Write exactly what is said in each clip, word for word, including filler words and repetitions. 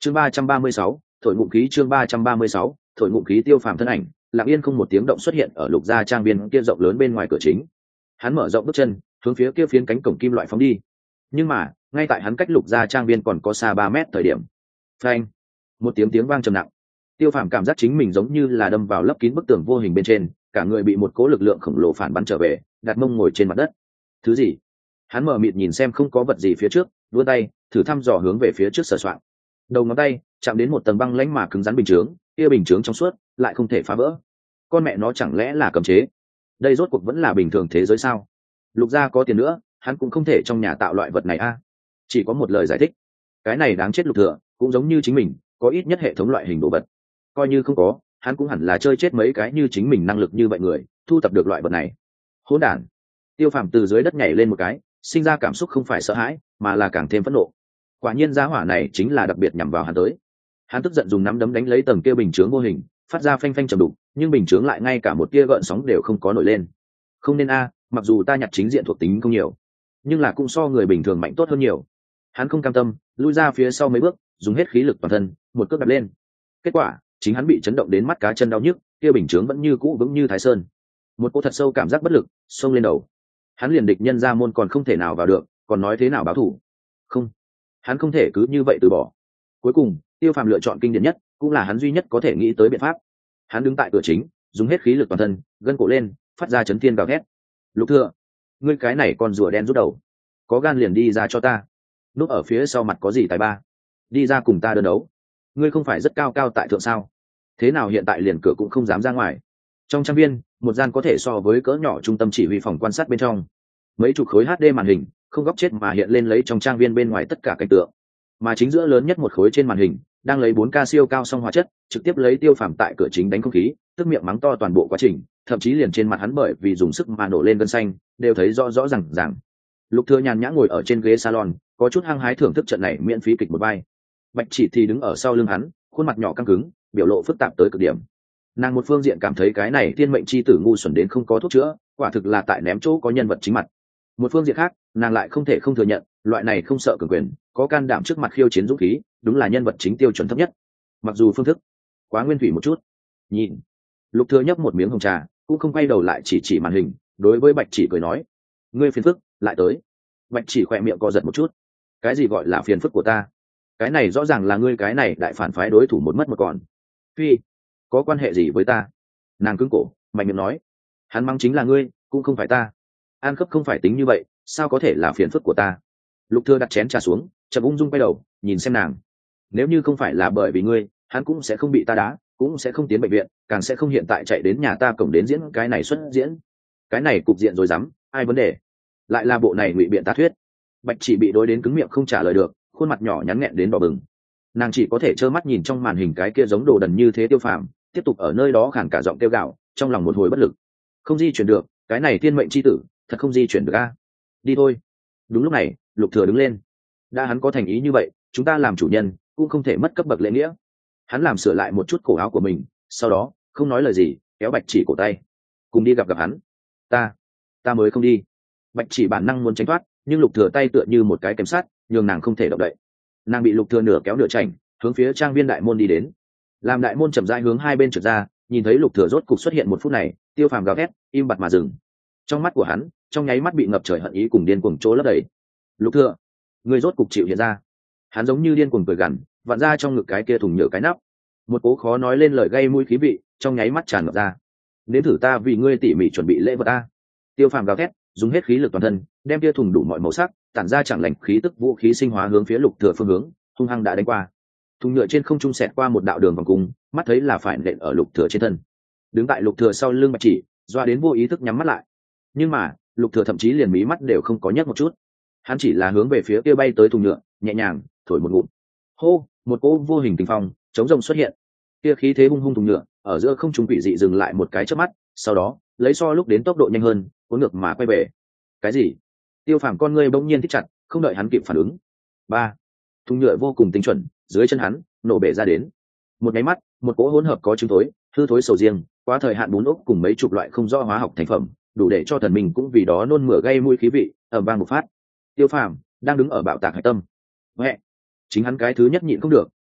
chương ba trăm ba mươi sáu thổi ngụm khí chương ba trăm ba mươi sáu thổi ngụm khí. Tiêu Phàm thân ảnh lặng yên không một tiếng động xuất hiện ở Lục gia trang viên kia rộng lớn bên ngoài cửa chính. Hắn mở rộng bước chân hướng phía kia phiến cánh cổng kim loại phóng đi, nhưng mà ngay tại hắn cách Lục gia trang viên còn có xa ba mét thời điểm, phanh, một tiếng tiếng vang trầm nặng. Tiêu Phàm cảm giác chính mình giống như là đâm vào lấp kín bức tường vô hình bên trên, cả người bị một cỗ lực lượng khổng lồ phản bắn trở về, đặt mông ngồi trên mặt đất. Thứ gì? Hắn mở mịt nhìn xem không có vật gì phía trước, vươn tay thử thăm dò hướng về phía trước sờ soạng. Đầu ngón tay chạm đến một tầng băng lãnh mà cứng rắn bình chướng, kia bình chướng trong suốt lại không thể phá vỡ. Con mẹ nó chẳng lẽ là cấm chế? Đây rốt cuộc vẫn là bình thường thế giới sao? Lục gia có tiền nữa, hắn cũng không thể trong nhà tạo loại vật này a. Chỉ có một lời giải thích, cái này đáng chết Lục Thừa, cũng giống như chính mình, có ít nhất hệ thống loại hình đồ vật. Coi như không có, hắn cũng hẳn là chơi chết mấy cái như chính mình năng lực như vậy người, thu tập được loại vật này. Hỗn đản! Tiêu Phàm từ dưới đất nhảy lên một cái, sinh ra cảm xúc không phải sợ hãi, mà là càng thêm phẫn nộ. Quả nhiên giá hỏa này chính là đặc biệt nhằm vào hắn tới. Hắn tức giận dùng nắm đấm đánh lấy tầng kia bình chướng vô hình, phát ra phanh phanh trầm đục, nhưng bình chướng lại ngay cả một tia gợn sóng đều không có nổi lên. Không nên a, mặc dù ta nhặt chính diện thuộc tính không nhiều, nhưng là cũng so người bình thường mạnh tốt hơn nhiều. Hắn không cam tâm, lui ra phía sau mấy bước, dùng hết khí lực toàn thân, một cước đạp lên. Kết quả, chính hắn bị chấn động đến mắt cá chân đau nhức, kia bình chướng vẫn như cũ vững như Thái Sơn. Một cỗ thật sâu cảm giác bất lực xông lên đầu. Hắn liền địch nhân ra môn còn không thể nào vào được, còn nói thế nào báo thù? Không, hắn không thể cứ như vậy từ bỏ. Cuối cùng, Tiêu Phàm lựa chọn kinh điển nhất, cũng là hắn duy nhất có thể nghĩ tới biện pháp. Hắn đứng tại cửa chính, dùng hết khí lực toàn thân, gân cổ lên, phát ra chấn thiên gào thét. Lục Thừa, ngươi cái này con rùa đen rút đầu, có gan liền đi ra cho ta. Núp ở phía sau mặt có gì tài ba? Đi ra cùng ta đơn đấu. Ngươi không phải rất cao cao tại thượng sao? Thế nào hiện tại liền cửa cũng không dám ra ngoài? Trong trang viên, một gian có thể so với cỡ nhỏ trung tâm chỉ huy phòng quan sát bên trong, mấy chục khối hát đê màn hình không góc chết mà hiện lên lấy trong trang viên bên ngoài tất cả cảnh tượng, mà chính giữa lớn nhất một khối trên màn hình đang lấy bốn K siêu cao song hóa chất trực tiếp lấy Tiêu Phàm tại cửa chính đánh không khí, tức miệng mắng to toàn bộ quá trình, thậm chí liền trên mặt hắn bởi vì dùng sức mà nổ lên gân xanh đều thấy rõ rõ ràng ràng. Lục Thừa nhàn nhã ngồi ở trên ghế salon, có chút hăng hái thưởng thức trận này miễn phí kịch một vai. Bạch Chỉ thì đứng ở sau lưng hắn, khuôn mặt nhỏ căng cứng, biểu lộ phức tạp tới cực điểm. Nàng một phương diện cảm thấy cái này thiên mệnh chi tử ngu xuẩn đến không có thuốc chữa, quả thực là tại ném chỗ có nhân vật chính mặt. Một phương diện khác, nàng lại không thể không thừa nhận, loại này không sợ cường quyền, có can đảm trước mặt khiêu chiến dũng khí, đúng là nhân vật chính tiêu chuẩn thấp nhất. Mặc dù phương thức quá nguyên thủy một chút. Nhìn, Lục Thừa nhấp một miếng hồng trà, cũng không quay đầu lại chỉ chỉ màn hình, đối với Bạch Chỉ cười nói: "Ngươi phiền phức, lại tới." Bạch Chỉ khẽ miệng co giật một chút. Cái gì gọi là phiền phức của ta? Cái này rõ ràng là ngươi cái này đại phản phái đối thủ một mất một còn. Phi, có quan hệ gì với ta? Nàng cứng cổ, mạnh miệng nói: "Hắn mắng chính là ngươi, cũng không phải ta. An khớp không phải tính như vậy, sao có thể là phiền phức của ta?" Lục Thừa đặt chén trà xuống, chậm ung dung quay đầu, nhìn xem nàng. Nếu như không phải là bởi vì ngươi, hắn cũng sẽ không bị ta đá, cũng sẽ không tiến bệnh viện, càng sẽ không hiện tại chạy đến nhà ta cổng đến diễn cái này xuất diễn. Cái này cục diện rồi dám, ai vấn đề? Lại là bộ này ngụy biện ta thuyết. Bạch Chỉ bị đối đến cứng miệng không trả lời được, khuôn mặt nhỏ nhắn nghẹn đến đỏ bừng. Nàng chỉ có thể trơ mắt nhìn trong màn hình cái kia giống đồ đần như thế Tiêu Phàm, tiếp tục ở nơi đó khàn cả giọng kêu gào, trong lòng một hồi bất lực. Không di chuyển được, cái này thiên mệnh chi tử, thật không di chuyển được a. Đi thôi. Đúng lúc này, Lục Thừa đứng lên. Đã hắn có thành ý như vậy, chúng ta làm chủ nhân cũng không thể mất cấp bậc lễ nghĩa. Hắn làm sửa lại một chút cổ áo của mình, sau đó không nói lời gì, kéo Bạch Chỉ cổ tay, cùng đi gặp gặp hắn. Ta, ta mới không đi. Bạch Chỉ bản năng muốn tránh thoát, nhưng Lục Thừa tay tựa như một cái kềm sắt, nhường nàng không thể động đậy. Nàng bị Lục Thừa nửa kéo nửa chảnh, hướng phía trang viên đại môn đi đến. Làm đại môn chậm rãi hướng hai bên trượt ra, nhìn thấy Lục Thừa rốt cục xuất hiện một phút này, Tiêu Phàm gào thét, im bặt mà dừng. Trong mắt của hắn, trong nháy mắt bị ngập trời hận ý cùng điên cuồng chỗ lấp đầy. Lục Thừa, ngươi rốt cục chịu hiện ra. Hắn giống như điên cuồng cười gằn, vặn ra trong ngực cái kia thùng nhựa cái nắp. Một cố khó nói lên lời gây mũi khí vị, trong nháy mắt tràn ngập ra. Đến thử ta vì ngươi tỉ mỉ chuẩn bị lễ vật a. Tiêu Phàm gào thét, dùng hết khí lực toàn thân, đem kia thùng đủ mọi màu sắc, tản ra chẳng lành khí tức vũ khí sinh hóa hướng phía Lục Thừa phương hướng, hung hăng đã đánh qua. Thùng nhựa trên không trung xẹt qua một đạo đường vòng cung, mắt thấy là phải nện ở Lục Thừa trên thân. Đứng tại Lục Thừa sau lưng Bạch Chỉ, doa đến vô ý thức nhắm mắt lại. Nhưng mà, Lục Thừa thậm chí liền mí mắt đều không có nhấc một chút. Hắn chỉ là hướng về phía kia bay tới thùng nhựa, nhẹ nhàng thổi một ngụm. Hô, một cỗ vô hình tình phong, chống rồng xuất hiện. Kia khí thế hung hung thùng nhựa, ở giữa không trung quỷ dị dừng lại một cái chớp mắt, sau đó, lấy so lúc đến tốc độ nhanh hơn, cuốn ngược mà quay về. Cái gì? Tiêu Phàm con ngươi bỗng nhiên thích chặt, không đợi hắn kịp phản ứng. Ba, thùng nhựa vô cùng tinh chuẩn, dưới chân hắn nổ bể ra đến. Một cái mắt, một cỗ hỗn hợp có trứng thối, hư thối sầu riêng, quá thời hạn bún ốc cùng mấy chục loại không rõ hóa học thành phẩm, đủ để cho thần mình cũng vì đó nôn mửa gây mũi khí vị, ầm vang một phát. Tiêu Phàm đang đứng ở bạo tạc hải tâm. Mẹ, chính hắn cái thứ nhất nhịn không được,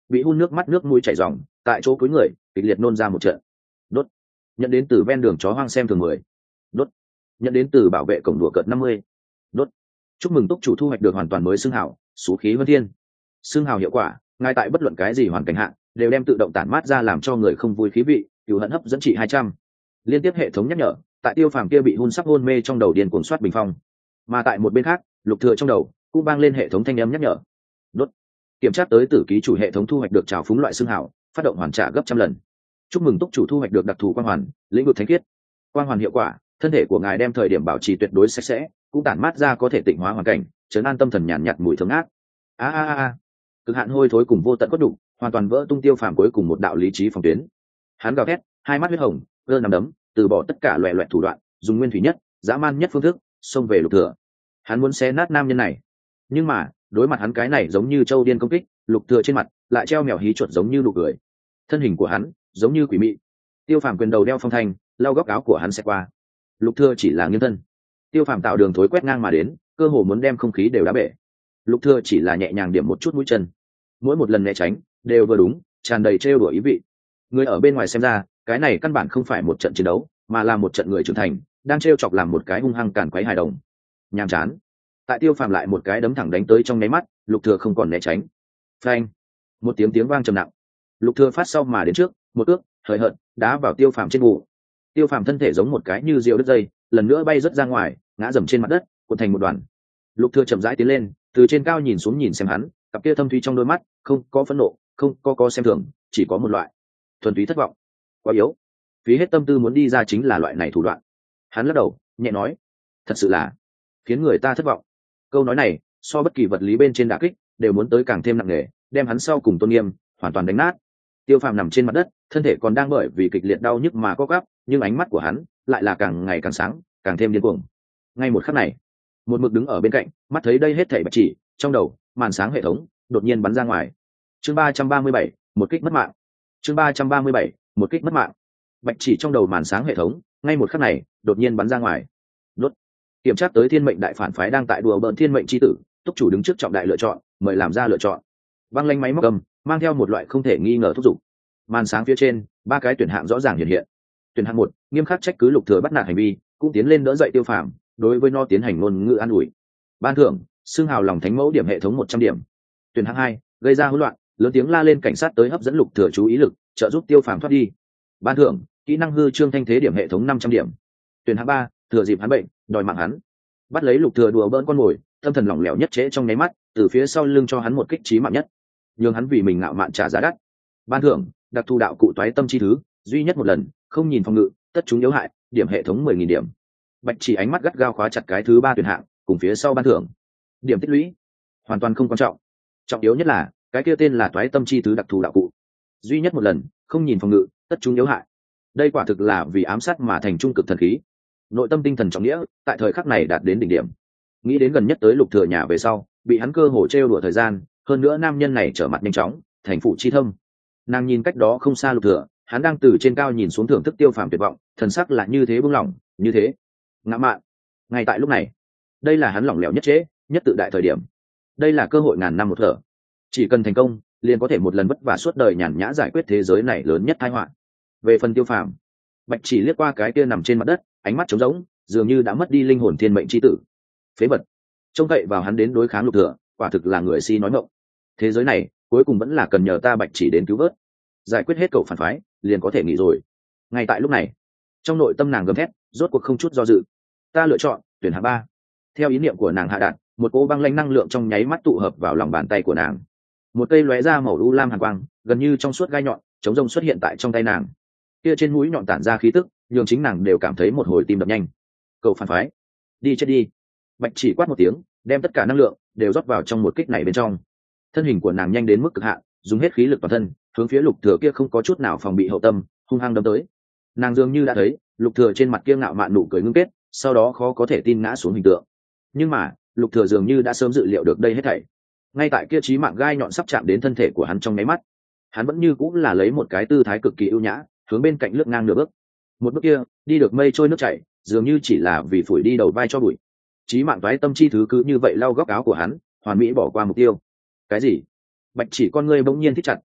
bị hun nước mắt nước mũi chảy ròng, tại chỗ cúi người kịch liệt nôn ra một trận. Đốt. Nhận đến từ ven đường chó hoang xem thường mười. Đốt. Nhận đến từ bảo vệ cổng đùa cợt năm mươi. Đốt. Chúc mừng túc chủ thu hoạch được hoàn toàn mới xương hào số khí vân thiên. Xương hào hiệu quả, ngay tại bất luận cái gì hoàn cảnh hạn đều đem tự động tản mát ra làm cho người không vui khí vị, cừu hận hấp dẫn trị hai trăm. Liên tiếp hệ thống nhắc nhở, tại Tiêu Phàm kia bị hun sắp hôn mê trong đầu điên cuồng soát bình phong. Mà tại một bên khác, Lục Thừa trong đầu cũng vang lên hệ thống thanh âm nhắc nhở. Đốt. Kiểm tra tới tử ký chủ hệ thống thu hoạch được trào phúng loại xương hào, phát động hoàn trả gấp trăm lần. Chúc mừng túc chủ thu hoạch được đặc thù quang hoàn, lĩnh vực thánh khiết. Quang hoàn hiệu quả, thân thể của ngài đem thời điểm bảo trì tuyệt đối sạch sẽ, cũng tản mát ra có thể tịnh hóa hoàn cảnh, trấn an tâm thần nhàn nhạt mùi thơm ngát. A a a a. Cực hạn hôi thối cùng vô tận cốt đủ, hoàn toàn vỡ tung Tiêu Phàm cuối cùng một đạo lý trí phòng tuyến. Hắn gào thét, hai mắt huyết hồng, cơ nằm đấm, từ bỏ tất cả loè loẹt thủ đoạn, dùng nguyên thủy nhất, dã man nhất phương thức, xông về Lục Thừa. Hắn muốn xé nát nam nhân này, nhưng mà đối mặt hắn cái này giống như châu điên công kích, Lục Thừa trên mặt lại treo mèo hí chuột giống như nụ cười. Thân hình của hắn giống như quỷ mị. Tiêu Phàm quyền đầu đeo phong thanh, lau góc áo của hắn sẽ qua. Lục Thừa chỉ là nghiêng thân. Tiêu Phàm tạo đường thối quét ngang mà đến, cơ hồ muốn đem không khí đều đá bể. Lục Thừa chỉ là nhẹ nhàng điểm một chút mũi chân, mỗi một lần né tránh đều vừa đúng, tràn đầy trêu đùa ý vị. Người ở bên ngoài xem ra, cái này căn bản không phải một trận chiến đấu, mà là một trận người trưởng thành đang trêu chọc làm một cái hung hăng càn quấy hài đồng. Nhàm chán. Tại Tiêu Phàm lại một cái đấm thẳng đánh tới trong nháy mắt, Lục Thừa không còn né tránh. Phanh. Một tiếng tiếng vang trầm nặng. Lục Thừa phát sau mà đến trước, một ước, hời hợt, đá vào Tiêu Phàm trên bụng. Tiêu Phàm thân thể giống một cái như diều đứt dây, lần nữa bay rớt ra ngoài, ngã dầm trên mặt đất, cuộn thành một đoàn. Lục Thừa chậm rãi tiến lên, từ trên cao nhìn xuống nhìn xem hắn, cặp kia thâm thúy trong đôi mắt không có phẫn nộ, không có có xem thường, chỉ có một loại thuần túy thất vọng. Quá yếu. Phí hết tâm tư muốn đi ra chính là loại này thủ đoạn. Hắn lắc đầu, nhẹ nói, thật sự là khiến người ta thất vọng. Câu nói này so bất kỳ vật lý bên trên đả kích đều muốn tới càng thêm nặng nề, đem hắn sau cùng tôn nghiêm hoàn toàn đánh nát. Tiêu Phàm nằm trên mặt đất, thân thể còn đang bởi vì kịch liệt đau nhức mà co quắp, nhưng ánh mắt của hắn lại là càng ngày càng sáng, càng thêm điên cuồng. Ngay một khắc này, một mực đứng ở bên cạnh, mắt thấy đây hết thảy bạch chỉ, trong đầu màn sáng hệ thống đột nhiên bắn ra ngoài. Chương ba trăm ba mươi bảy, một kích mất mạng. Chương ba trăm ba mươi bảy, một kích mất mạng. Bạch chỉ trong đầu màn sáng hệ thống, ngay một khắc này đột nhiên bắn ra ngoài. Đốt. Kiểm tra tới thiên mệnh đại phản phái đang tại đùa bỡn thiên mệnh chi tử, túc chủ đứng trước trọng đại lựa chọn, mời làm ra lựa chọn. Băng lanh máy móc cầm mang theo một loại không thể nghi ngờ thúc giục. Màn sáng phía trên, ba cái tuyển hạng rõ ràng hiện hiện. Tuyển hạng một, nghiêm khắc trách cứ Lục Thừa bắt nạt hành vi, cũng tiến lên đỡ dậy Tiêu Phàm, đối với nó tiến hành ngôn ngữ an ủi. Ban thưởng, xưng hào lòng thánh mẫu điểm hệ thống một trăm điểm. Tuyển hạng hai, gây ra hỗn loạn, lớn tiếng la lên cảnh sát tới hấp dẫn Lục Thừa chú ý lực, trợ giúp Tiêu Phàm thoát đi. Ban thưởng, kỹ năng hư trương thanh thế điểm hệ thống năm trăm điểm. Tuyển hạng ba, thừa dịp hắn bệnh, đòi mạng hắn. Bắt lấy Lục Thừa đùa bỡn con mồi, tâm thần lỏng lẻo nhất trễ trong nháy mắt, từ phía sau lưng cho hắn một kích chí mạng nhất, nhưng hắn vì mình ngạo mạn trả giá đắt. Ban thưởng, đặc thù đạo cụ toái tâm chi thứ, duy nhất một lần, không nhìn phòng ngự, tất chúng yếu hại, điểm hệ thống mười nghìn điểm. Bạch chỉ ánh mắt gắt gao khóa chặt cái thứ ba tuyển hạng, cùng phía sau ban thưởng. Điểm tích lũy, hoàn toàn không quan trọng. Trọng yếu nhất là, cái kia tên là toái tâm chi thứ đặc thù đạo cụ. Duy nhất một lần, không nhìn phòng ngự, tất chúng yếu hại. Đây quả thực là vì ám sát mà thành trung cực thần khí. Nội tâm tinh thần trọng nghĩa, tại thời khắc này đạt đến đỉnh điểm. Nghĩ đến gần nhất tới Lục Thừa nhà về sau, bị hắn cơ hồ trêu đùa thời gian, hơn nữa nam nhân này trở mặt nhanh chóng, thành phụ chi thâm. Nàng nhìn cách đó không xa Lục Thừa, hắn đang từ trên cao nhìn xuống thưởng thức Tiêu Phàm tuyệt vọng, thần sắc là như thế buông lỏng, như thế ngã mạn. Ngay tại lúc này, đây là hắn lỏng lẻo nhất chế, nhất tự đại thời điểm. Đây là cơ hội ngàn năm một thở. Chỉ cần thành công, liền có thể một lần vất vả suốt đời nhàn nhã giải quyết thế giới này lớn nhất tai họa. Về phần Tiêu Phàm, Bạch chỉ liếc qua cái kia nằm trên mặt đất, ánh mắt trống rỗng, dường như đã mất đi linh hồn thiên mệnh chi tử. Phế vật. Trông cậy vào hắn đến đối kháng Lục Thừa, quả thực là người si nói ngọng. Thế giới này, cuối cùng vẫn là cần nhờ ta Bạch chỉ đến cứu vớt. Giải quyết hết cậu phản phái, liền có thể nghỉ rồi. Ngay tại lúc này, trong nội tâm nàng gầm thét, rốt cuộc không chút do dự. Ta lựa chọn tuyển hạng ba. Theo ý niệm của nàng hạ đạt, một cỗ băng lãnh năng lượng trong nháy mắt tụ hợp vào lòng bàn tay của nàng. Một cây lóe ra màu u lam hàn quang, gần như trong suốt gai nhọn, chống rông xuất hiện tại trong tay nàng. Kia trên mũi nhọn tản ra khí tức, nhường chính nàng đều cảm thấy một hồi tim đập nhanh. Cậu phản phái, đi chết đi. Bạch chỉ quát một tiếng, đem tất cả năng lượng đều rót vào trong một kích này bên trong. Thân hình của nàng nhanh đến mức cực hạn, dùng hết khí lực toàn thân, hướng phía Lục Thừa kia không có chút nào phòng bị hậu tâm, hung hăng đâm tới. Nàng dường như đã thấy Lục Thừa trên mặt kia ngạo mạn nụ cười ngưng kết, sau đó khó có thể tin ngã xuống hình tượng. Nhưng mà Lục Thừa dường như đã sớm dự liệu được đây hết thảy. Ngay tại kia chí mạng gai nhọn sắp chạm đến thân thể của hắn trong nháy mắt, hắn vẫn như cũng là lấy một cái tư thái cực kỳ ưu nhã, hướng bên cạnh lướt ngang nửa bước. Một bước kia, đi được mây trôi nước chảy, dường như chỉ là vì phủi đi đầu vai cho bụi. Chí mạng toái tâm chi thứ cứ như vậy lau góc áo của hắn, hoàn mỹ bỏ qua mục tiêu. Cái gì? Bạch chỉ con ngươi bỗng nhiên thích chặt,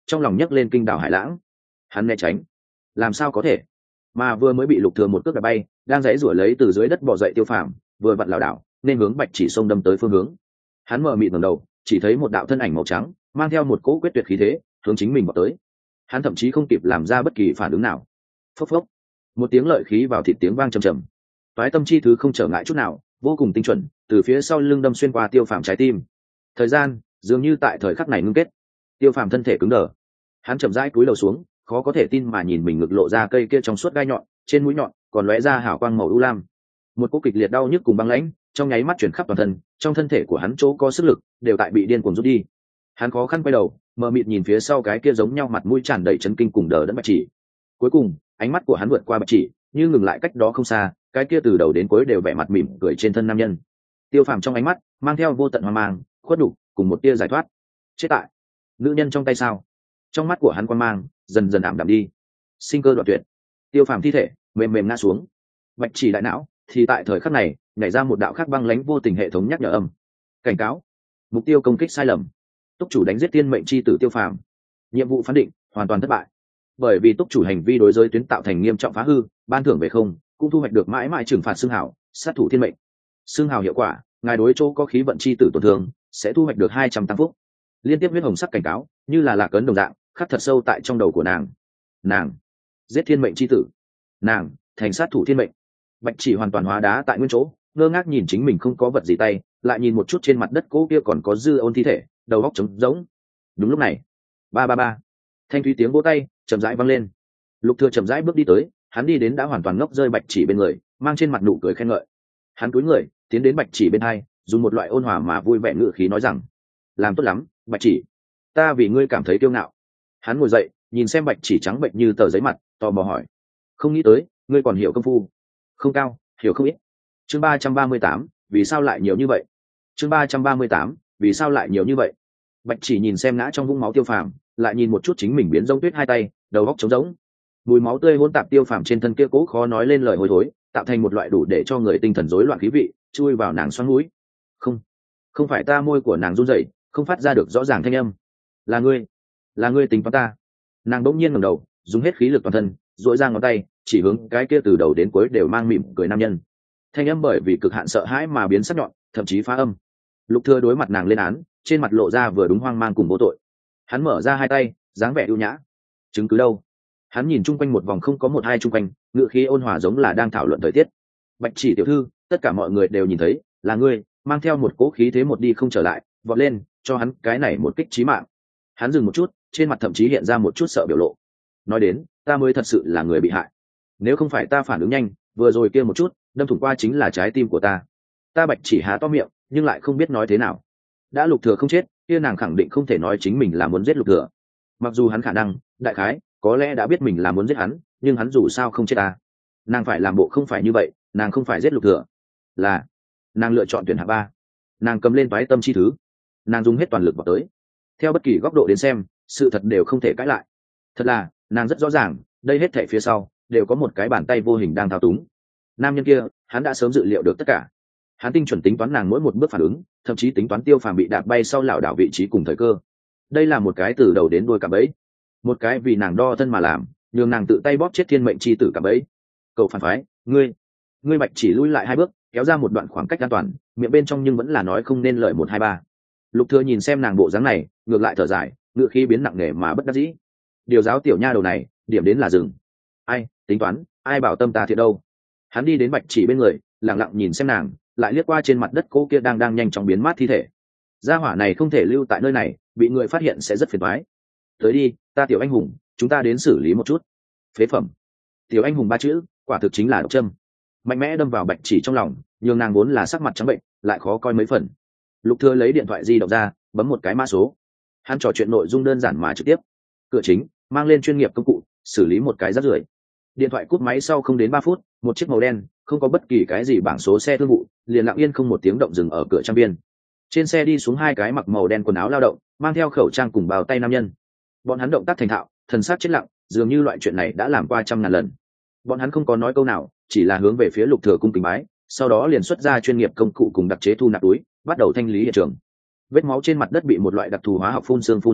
trong lòng nhấc lên kinh đảo hải lãng. Hắn né tránh, làm sao có thể, mà vừa mới bị Lục Thừa một cước đạp bay, đang giãy giụa lấy từ dưới đất bò dậy Tiêu Phàm, vừa vặn lảo đảo nên hướng Bạch Chỉ xông đâm tới phương hướng. Hắn mở mịt ngẩng đầu, chỉ thấy một đạo thân ảnh màu trắng mang theo một cỗ quyết tuyệt khí thế hướng chính mình vào tới. Hắn thậm chí không kịp làm ra bất kỳ phản ứng nào. Phốc phốc, một tiếng lợi khí vào thịt tiếng vang trầm trầm. Toái tâm chi thứ không trở ngại chút nào, vô cùng tinh chuẩn, từ phía sau lưng đâm xuyên qua Tiêu Phàm trái tim. Thời gian dường như tại thời khắc này ngưng kết. Tiêu Phàm thân thể cứng đờ, hắn chậm rãi cúi đầu xuống, khó có thể tin mà nhìn mình ngực lộ ra cây kia trong suốt gai nhọn, trên mũi nhọn còn lóe ra hào quang màu u lam. Một cỗ kịch liệt đau nhức cùng băng lãnh trong nháy mắt chuyển khắp toàn thân, trong thân thể của hắn chỗ có sức lực đều tại bị điên cuồng rút đi. Hắn khó khăn quay đầu, mờ mịt nhìn phía sau cái kia giống nhau mặt mũi tràn đầy chấn kinh cùng đờ đẫn Bạch Chỉ. Cuối cùng ánh mắt của hắn vượt qua Bạch Chỉ, như ngừng lại cách đó không xa, cái kia từ đầu đến cuối đều vẻ mặt mỉm cười trên thân nam nhân. Tiêu Phàm trong ánh mắt mang theo vô tận hoang mang, khuất nhục cùng một tia giải thoát. Chết tại nữ nhân trong tay sao? Trong mắt của hắn quan mang dần dần ảm đạm đi, sinh cơ đoạn tuyệt. Tiêu Phàm thi thể mềm mềm ngã xuống. Bạch Chỉ đại não thì tại thời khắc này nhảy ra một đạo khắc băng lãnh vô tình hệ thống nhắc nhở âm, cảnh cáo, mục tiêu công kích sai lầm, túc chủ đánh giết tiên mệnh chi tử Tiêu Phàm, nhiệm vụ phán định hoàn toàn thất bại. Bởi vì túc chủ hành vi đối giới tuyến tạo thành nghiêm trọng phá hư, ban thưởng về không, cũng thu hoạch được mãi mãi trừng phạt xương hào sát thủ thiên mệnh. Xương hào hiệu quả, ngài đối chỗ có khí vận chi tử tổn thương sẽ thu hoạch được hai trăm tăng phúc. Liên tiếp huyết hồng sắc cảnh cáo như là lạc ấn đồng dạng khắc thật sâu tại trong đầu của nàng. Nàng giết thiên mệnh chi tử, nàng thành sát thủ thiên mệnh. Bạch Chỉ hoàn toàn hóa đá tại nguyên chỗ, ngơ ngác nhìn chính mình không có vật gì tay, lại nhìn một chút trên mặt đất cố kia còn có dư ôn thi thể, đầu óc trống rỗng. Đúng lúc này, ba ba ba, thanh thúy tiếng vỗ tay chậm rãi vang lên. Lục Thừa chậm rãi bước đi tới, hắn đi đến đã hoàn toàn ngốc rơi Bạch Chỉ bên người, mang trên mặt nụ cười khen ngợi. Hắn cúi người tiến đến Bạch Chỉ bên hai, dùng một loại ôn hòa mà vui vẻ ngữ khí nói rằng: làm tốt lắm, Bạch Chỉ, ta vì ngươi cảm thấy kiêu ngạo. Hắn ngồi dậy, nhìn xem Bạch Chỉ trắng bệnh như tờ giấy mặt, tò mò hỏi: không nghĩ tới ngươi còn hiểu công phu. Không cao, hiểu không ít. Chương ba trăm ba mươi tám, vì sao lại nhiều như vậy? Chương ba trăm ba mươi tám, vì sao lại nhiều như vậy? Bạch Chỉ nhìn xem ngã trong vũng máu Tiêu Phàm, lại nhìn một chút chính mình biến rông tuyết hai tay, đầu óc trống rỗng. Mùi máu tươi hỗn tạp Tiêu Phàm trên thân kia cố khó nói lên lời hôi thối, tạo thành một loại đủ để cho người tinh thần rối loạn khí vị, chui vào nàng xoắn mũi. Không, không phải ta, môi của nàng run rẩy, không phát ra được rõ ràng thanh âm. Là ngươi, là ngươi tính toán ta. Nàng đỗng nhiên ngẩng đầu, dùng hết khí lực toàn thân, duỗi ra ngón tay, chỉ hướng cái kia từ đầu đến cuối đều mang mỉm cười nam nhân. Thanh âm bởi vì cực hạn sợ hãi mà biến sắc nhọn, thậm chí phá âm. Lục Thừa đối mặt nàng lên án, trên mặt lộ ra vừa đúng hoang mang cùng vô tội. Hắn mở ra hai tay, dáng vẻ ưu nhã. Chứng cứ đâu? Hắn nhìn chung quanh một vòng không có một hai chung quanh, ngữ khí ôn hòa giống là đang thảo luận thời tiết. Bạch Chỉ tiểu thư, tất cả mọi người đều nhìn thấy, là ngươi mang theo một cỗ khí thế một đi không trở lại, vọt lên, cho hắn cái này một kích chí mạng. Hắn dừng một chút, trên mặt thậm chí hiện ra một chút sợ biểu lộ. Nói đến, ta mới thật sự là người bị hại. Nếu không phải ta phản ứng nhanh, vừa rồi kia một chút đâm thủng qua chính là trái tim của ta. Ta Bạch Chỉ há to miệng, nhưng lại không biết nói thế nào. Đã Lục Thừa không chết, kia nàng khẳng định không thể nói chính mình là muốn giết Lục Thừa. Mặc dù hắn khả năng, đại khái, có lẽ đã biết mình là muốn giết hắn, nhưng hắn dù sao không chết ta. Nàng phải làm bộ không phải như vậy, nàng không phải giết Lục Thừa, là nàng lựa chọn tuyển hạng ba. Nàng cầm lên toái tâm chi thứ, nàng dùng hết toàn lực vào tới. Theo bất kỳ góc độ đến xem, sự thật đều không thể cãi lại. Thật là, nàng rất rõ ràng, đây hết thảy phía sau đều có một cái bàn tay vô hình đang thao túng. Nam nhân kia, hắn đã sớm dự liệu được tất cả. Hắn tinh chuẩn tính toán nàng mỗi một bước phản ứng, thậm chí tính toán Tiêu Phàm bị đạp bay sau lảo đảo vị trí cùng thời cơ. Đây là một cái từ đầu đến đuôi cả bẫy, một cái vì nàng đo thân mà làm, nhường nàng tự tay bóp chết thiên mệnh chi tử cả bẫy. Cậu phản phái, ngươi, ngươi Bạch Chỉ lui lại hai bước, kéo ra một đoạn khoảng cách an toàn, miệng bên trong nhưng vẫn là nói không nên lời một hai ba. Lục Thừa nhìn xem nàng bộ dáng này, ngược lại thở dài, ngựa khí biến nặng nề mà bất đắc dĩ. Điều giáo tiểu nha đầu này, điểm đến là dừng. Ai tính toán, ai bảo tâm ta thiệt đâu. Hắn đi đến Bạch Chỉ bên người, lặng lặng nhìn xem nàng, lại liếc qua trên mặt đất cô kia đang đang nhanh chóng biến mất thi thể. Gia hỏa này không thể lưu tại nơi này, bị người phát hiện sẽ rất phiền toái. Tới đi, ta tiểu anh hùng, chúng ta đến xử lý một chút. Phế phẩm. Tiểu anh hùng ba chữ, quả thực chính là độc châm, mạnh mẽ đâm vào Bạch Chỉ trong lòng, nhường nàng vốn là sắc mặt trắng bệnh, lại khó coi mấy phần. Lục Thừa lấy điện thoại di động ra, bấm một cái mã số. Hắn trò chuyện nội dung đơn giản mà trực tiếp. Cửa chính, mang lên chuyên nghiệp công cụ, xử lý một cái rác rưởi. Điện thoại cúp máy sau không đến ba phút, một chiếc màu đen, không có bất kỳ cái gì bảng số xe thương vụ, liền lặng yên không một tiếng động dừng ở cửa trang viên. Trên xe đi xuống hai cái mặc màu đen quần áo lao động, mang theo khẩu trang cùng bao tay nam nhân. Bọn hắn động tác thành thạo, thần sắc chết lặng, dường như loại chuyện này đã làm qua trăm ngàn lần. Bọn hắn không có nói câu nào, chỉ là hướng về phía Lục Thừa cung kính bái, sau đó liền xuất ra chuyên nghiệp công cụ cùng đặc chế thu nạp túi, bắt đầu thanh lý hiện trường. Vết máu trên mặt đất bị một loại đặc thù hóa học phun xương phun một cái,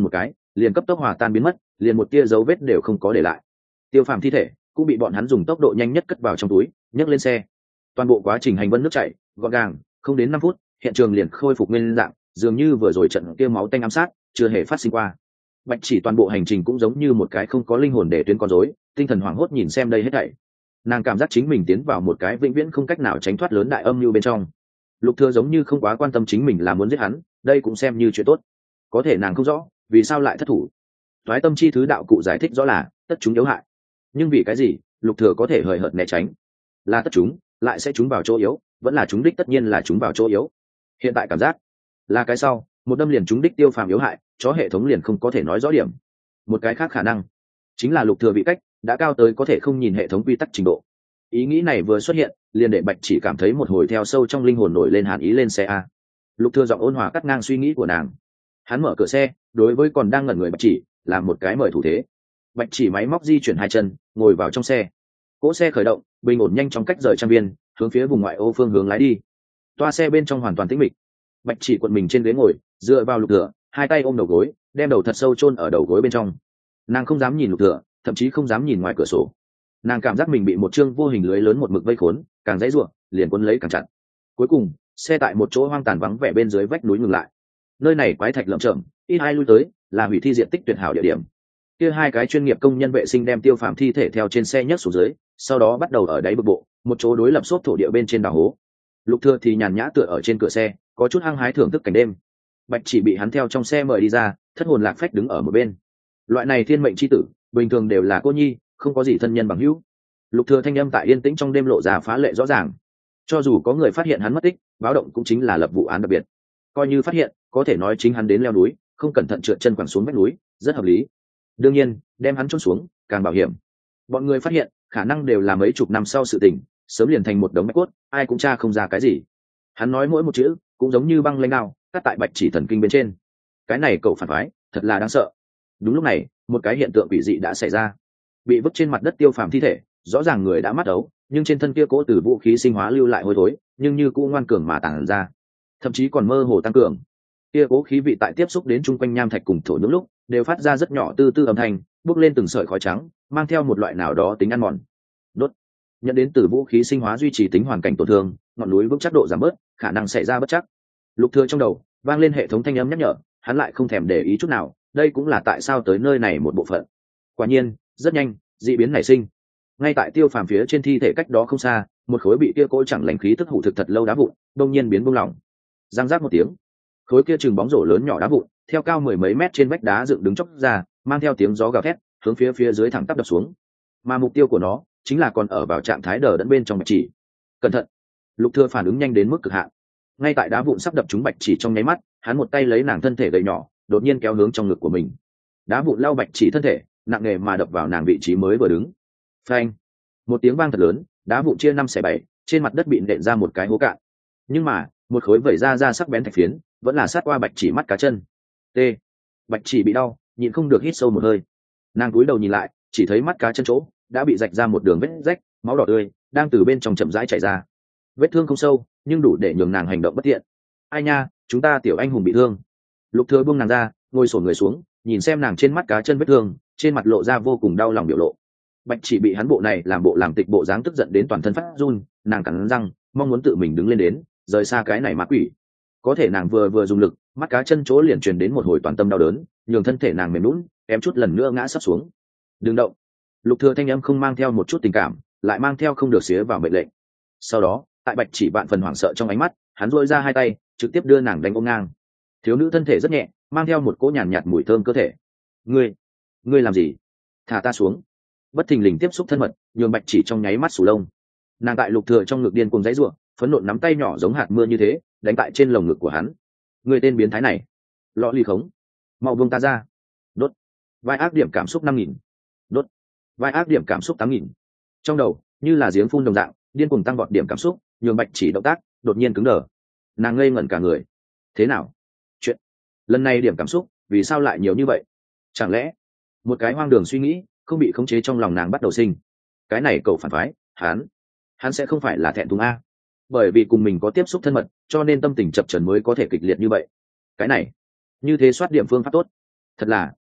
liền cấp tốc hòa tan biến mất, liền một tia dấu vết đều không có để lại. Tiêu Phàm thi thể cũng bị bọn hắn dùng tốc độ nhanh nhất cất vào trong túi, nhấc lên xe. Toàn bộ quá trình hành vân nước chảy gọn gàng, không đến năm phút hiện trường liền khôi phục nguyên dạng, dường như vừa rồi trận kia máu tanh ám sát chưa hề phát sinh qua. Bạch Chỉ toàn bộ hành trình cũng giống như một cái không có linh hồn để tuyến con rối, tinh thần hoảng hốt nhìn xem đây hết thảy. Nàng cảm giác chính mình tiến vào một cái vĩnh viễn không cách nào tránh thoát lớn đại âm mưu bên trong. Lục Thừa giống như không quá quan tâm chính mình là muốn giết hắn, đây cũng xem như chuyện tốt. Có thể nàng không rõ vì sao lại thất thủ. Toái tâm chi thứ đạo cụ giải thích rõ là tất chúng yếu hại, nhưng vì cái gì Lục Thừa có thể hời hợt né tránh? Là tất chúng lại sẽ chúng vào chỗ yếu, vẫn là chúng đích tất nhiên là chúng vào chỗ yếu. Hiện tại cảm giác là cái sau, một đâm liền chúng đích Tiêu Phàm yếu hại, chó hệ thống liền không có thể nói rõ điểm. Một cái khác khả năng chính là Lục Thừa bị cách đã cao tới có thể không nhìn hệ thống quy tắc trình độ. Ý nghĩ này vừa xuất hiện liền để Bạch Chỉ cảm thấy một hồi theo sâu trong linh hồn nổi lên hàn ý lên xe a. Lục Thừa giọng ôn hòa cắt ngang suy nghĩ của nàng. Hắn mở cửa xe, đối với còn đang ngẩn người Bạch Chỉ làm một cái mời thủ thế. Bạch Chỉ máy móc di chuyển hai chân, ngồi vào trong xe. Cỗ xe khởi động, bình ổn nhanh chóng cách rời trang viên, hướng phía vùng ngoại ô phương hướng lái đi. Toa xe bên trong hoàn toàn tĩnh mịch. Bạch Chỉ cuộn mình trên ghế ngồi, dựa vào Lục Thừa, hai tay ôm đầu gối, đem đầu thật sâu chôn ở đầu gối bên trong. Nàng không dám nhìn Lục Thừa, thậm chí không dám nhìn ngoài cửa sổ. Nàng cảm giác mình bị một chương vô hình lưới lớn một mực vây khốn, càng dãy rủa liền cuốn lấy càng chặt. Cuối cùng xe tại một chỗ hoang tàn vắng vẻ bên dưới vách núi ngừng lại. Nơi này quái thạch lởm chởm, ít ai lui tới, là hủy thi diện tích tuyệt hảo địa điểm. Kia hai cái chuyên nghiệp công nhân vệ sinh đem Tiêu Phàm thi thể theo trên xe nhấc xuống dưới, sau đó bắt đầu ở đáy bực bộ một chỗ đối lập xốp thổ địa bên trên đào hố. Lục Thừa thì nhàn nhã tựa ở trên cửa xe, có chút hăng hái thưởng thức cảnh đêm. Bạch Chỉ bị hắn theo trong xe mời đi ra, thất hồn lạc phách đứng ở một bên. Loại này thiên mệnh chi tử, bình thường đều là cô nhi, không có gì thân nhân bằng hữu. Lục Thừa thanh âm tại yên tĩnh trong đêm lộ ra phá lệ rõ ràng. Cho dù có người phát hiện hắn mất tích, báo động cũng chính là lập vụ án đặc biệt. Coi như phát hiện, có thể nói chính hắn đến leo núi, không cẩn thận trượt chân quẳng xuống vách núi, rất hợp lý. Đương nhiên, đem hắn chôn xuống, càng bảo hiểm. Bọn người phát hiện, khả năng đều là mấy chục năm sau sự tình, sớm liền thành một đống bạch cốt, ai cũng tra không ra cái gì. Hắn nói mỗi một chữ, cũng giống như băng lanh đao, cắt tại Bạch Chỉ thần kinh bên trên. Cái này cậu phản phái, thật là đáng sợ. Đúng lúc này, một cái hiện tượng quỷ dị đã xảy ra. Bị vứt trên mặt đất Tiêu Phàm thi thể, rõ ràng người đã mắt ấu, nhưng trên thân kia cố từ vũ khí sinh hóa lưu lại hôi thối, nhưng như cũ ngoan cường mà tàng ra, thậm chí còn mơ hồ tăng cường. Kia cố khí vị tại tiếp xúc đến chung quanh nham thạch cùng thổ những lúc, đều phát ra rất nhỏ tư tư âm thanh, bốc lên từng sợi khói trắng, mang theo một loại nào đó tính ăn mòn. Đốt. Nhận đến từ vũ khí sinh hóa duy trì tính hoàn cảnh tổn thương, ngọn núi vững chắc độ giảm bớt, khả năng xảy ra bất chắc. Lục Thừa trong đầu vang lên hệ thống thanh âm nhắc nhở, hắn lại không thèm để ý chút nào, đây cũng là tại sao tới nơi này một bộ phận. Quả nhiên, rất nhanh, dị biến nảy sinh. Ngay tại Tiêu Phàm phía trên thi thể cách đó không xa, một khối bị kia cỗ chẳng lành khí tức hủ thực thật lâu đá vụn, đông nhiên biến bung lỏng. Giang rác một tiếng, khối kia chừng bóng rổ lớn nhỏ đá vụn, theo cao mười mấy mét trên vách đá dựng đứng chốc ra, mang theo tiếng gió gào thét, hướng phía phía dưới thẳng tắp đập xuống. Mà mục tiêu của nó chính là còn ở vào trạng thái đờ đẫn bên trong Bạch Chỉ. Cẩn thận! Lục Thừa phản ứng nhanh đến mức cực hạn. Ngay tại đá vụn sắp đập trúng Bạch Chỉ trong nháy mắt, hắn một tay lấy nàng thân thể gầy nhỏ, đột nhiên kéo hướng trong ngực của mình. Đá vụn lao Bạch Chỉ thân thể, nặng nề mà đập vào nàng vị trí mới vừa đứng. Phanh! Một tiếng vang thật lớn, đá vụn chia năm xẻ bảy, trên mặt đất bị nện ra một cái hố cạn. Nhưng mà, một khối vẩy ra ra sắc bén thạch phiến, vẫn là sát qua Bạch Chỉ mắt cá chân. T. Bạch Chỉ bị đau, nhịn không được hít sâu một hơi. Nàng cúi đầu nhìn lại, chỉ thấy mắt cá chân chỗ đã bị rạch ra một đường vết rách, máu đỏ tươi đang từ bên trong chậm rãi chảy ra. Vết thương không sâu, nhưng đủ để nhường nàng hành động bất tiện. Ai nha, chúng ta tiểu anh hùng bị thương. Lục Thừa buông nàng ra, ngồi xổm người xuống, nhìn xem nàng trên mắt cá chân vết thương, trên mặt lộ ra vô cùng đau lòng biểu lộ. Bạch Chỉ bị hắn bộ này làm bộ làm tịch bộ dáng tức giận đến toàn thân phát run, nàng cắn răng, mong muốn tự mình đứng lên đến, rời xa cái này ma quỷ. Có thể nàng vừa vừa dùng lực, mắt cá chân chỗ liền truyền đến một hồi toàn tâm đau đớn, nhường thân thể nàng mềm nhũn, kém chút lần nữa ngã sắp xuống. Đừng động. Lục Thừa thanh âm không mang theo một chút tình cảm, lại mang theo không được xía vào mệnh lệnh. Sau đó, tại Bạch Chỉ vạn phần hoảng sợ trong ánh mắt, hắn duỗi ra hai tay, trực tiếp đưa nàng đánh ôm ngang. Thiếu nữ thân thể rất nhẹ, mang theo một cỗ nhàn nhạt mùi thơm cơ thể. Ngươi, ngươi làm gì? Thả ta xuống. Bất thình lình tiếp xúc thân mật, nhường Bạch Chỉ trong nháy mắt sù lông. Nàng tại Lục Thừa trong ngực điên cuồng giãy giụa, phấn nộ nắm tay nhỏ giống hạt mưa như thế, đánh tại trên lồng ngực của hắn. Ngươi tên biến thái này, lọ ly khống, mau buông ta ra. Đốt. Vai ác điểm cảm xúc năm nghìn. Đốt. Vai ác điểm cảm xúc tám nghìn. Trong đầu như là giếng phun đồng dạng, điên cuồng tăng vọt điểm cảm xúc, nhường Bạch Chỉ động tác đột nhiên cứng đờ. Nàng ngây ngẩn cả người. Thế nào? Chuyện lần này điểm cảm xúc vì sao lại nhiều như vậy? Chẳng lẽ một cái hoang đường suy nghĩ không bị khống chế trong lòng nàng bắt đầu sinh? Cái này cậu phản phái, hắn hắn sẽ không phải là thẹn thùng a? Bởi vì cùng mình có tiếp xúc thân mật, cho nên tâm tình chập chờn mới có thể kịch liệt như vậy. Cái này như thế soát điểm phương pháp tốt. Thật là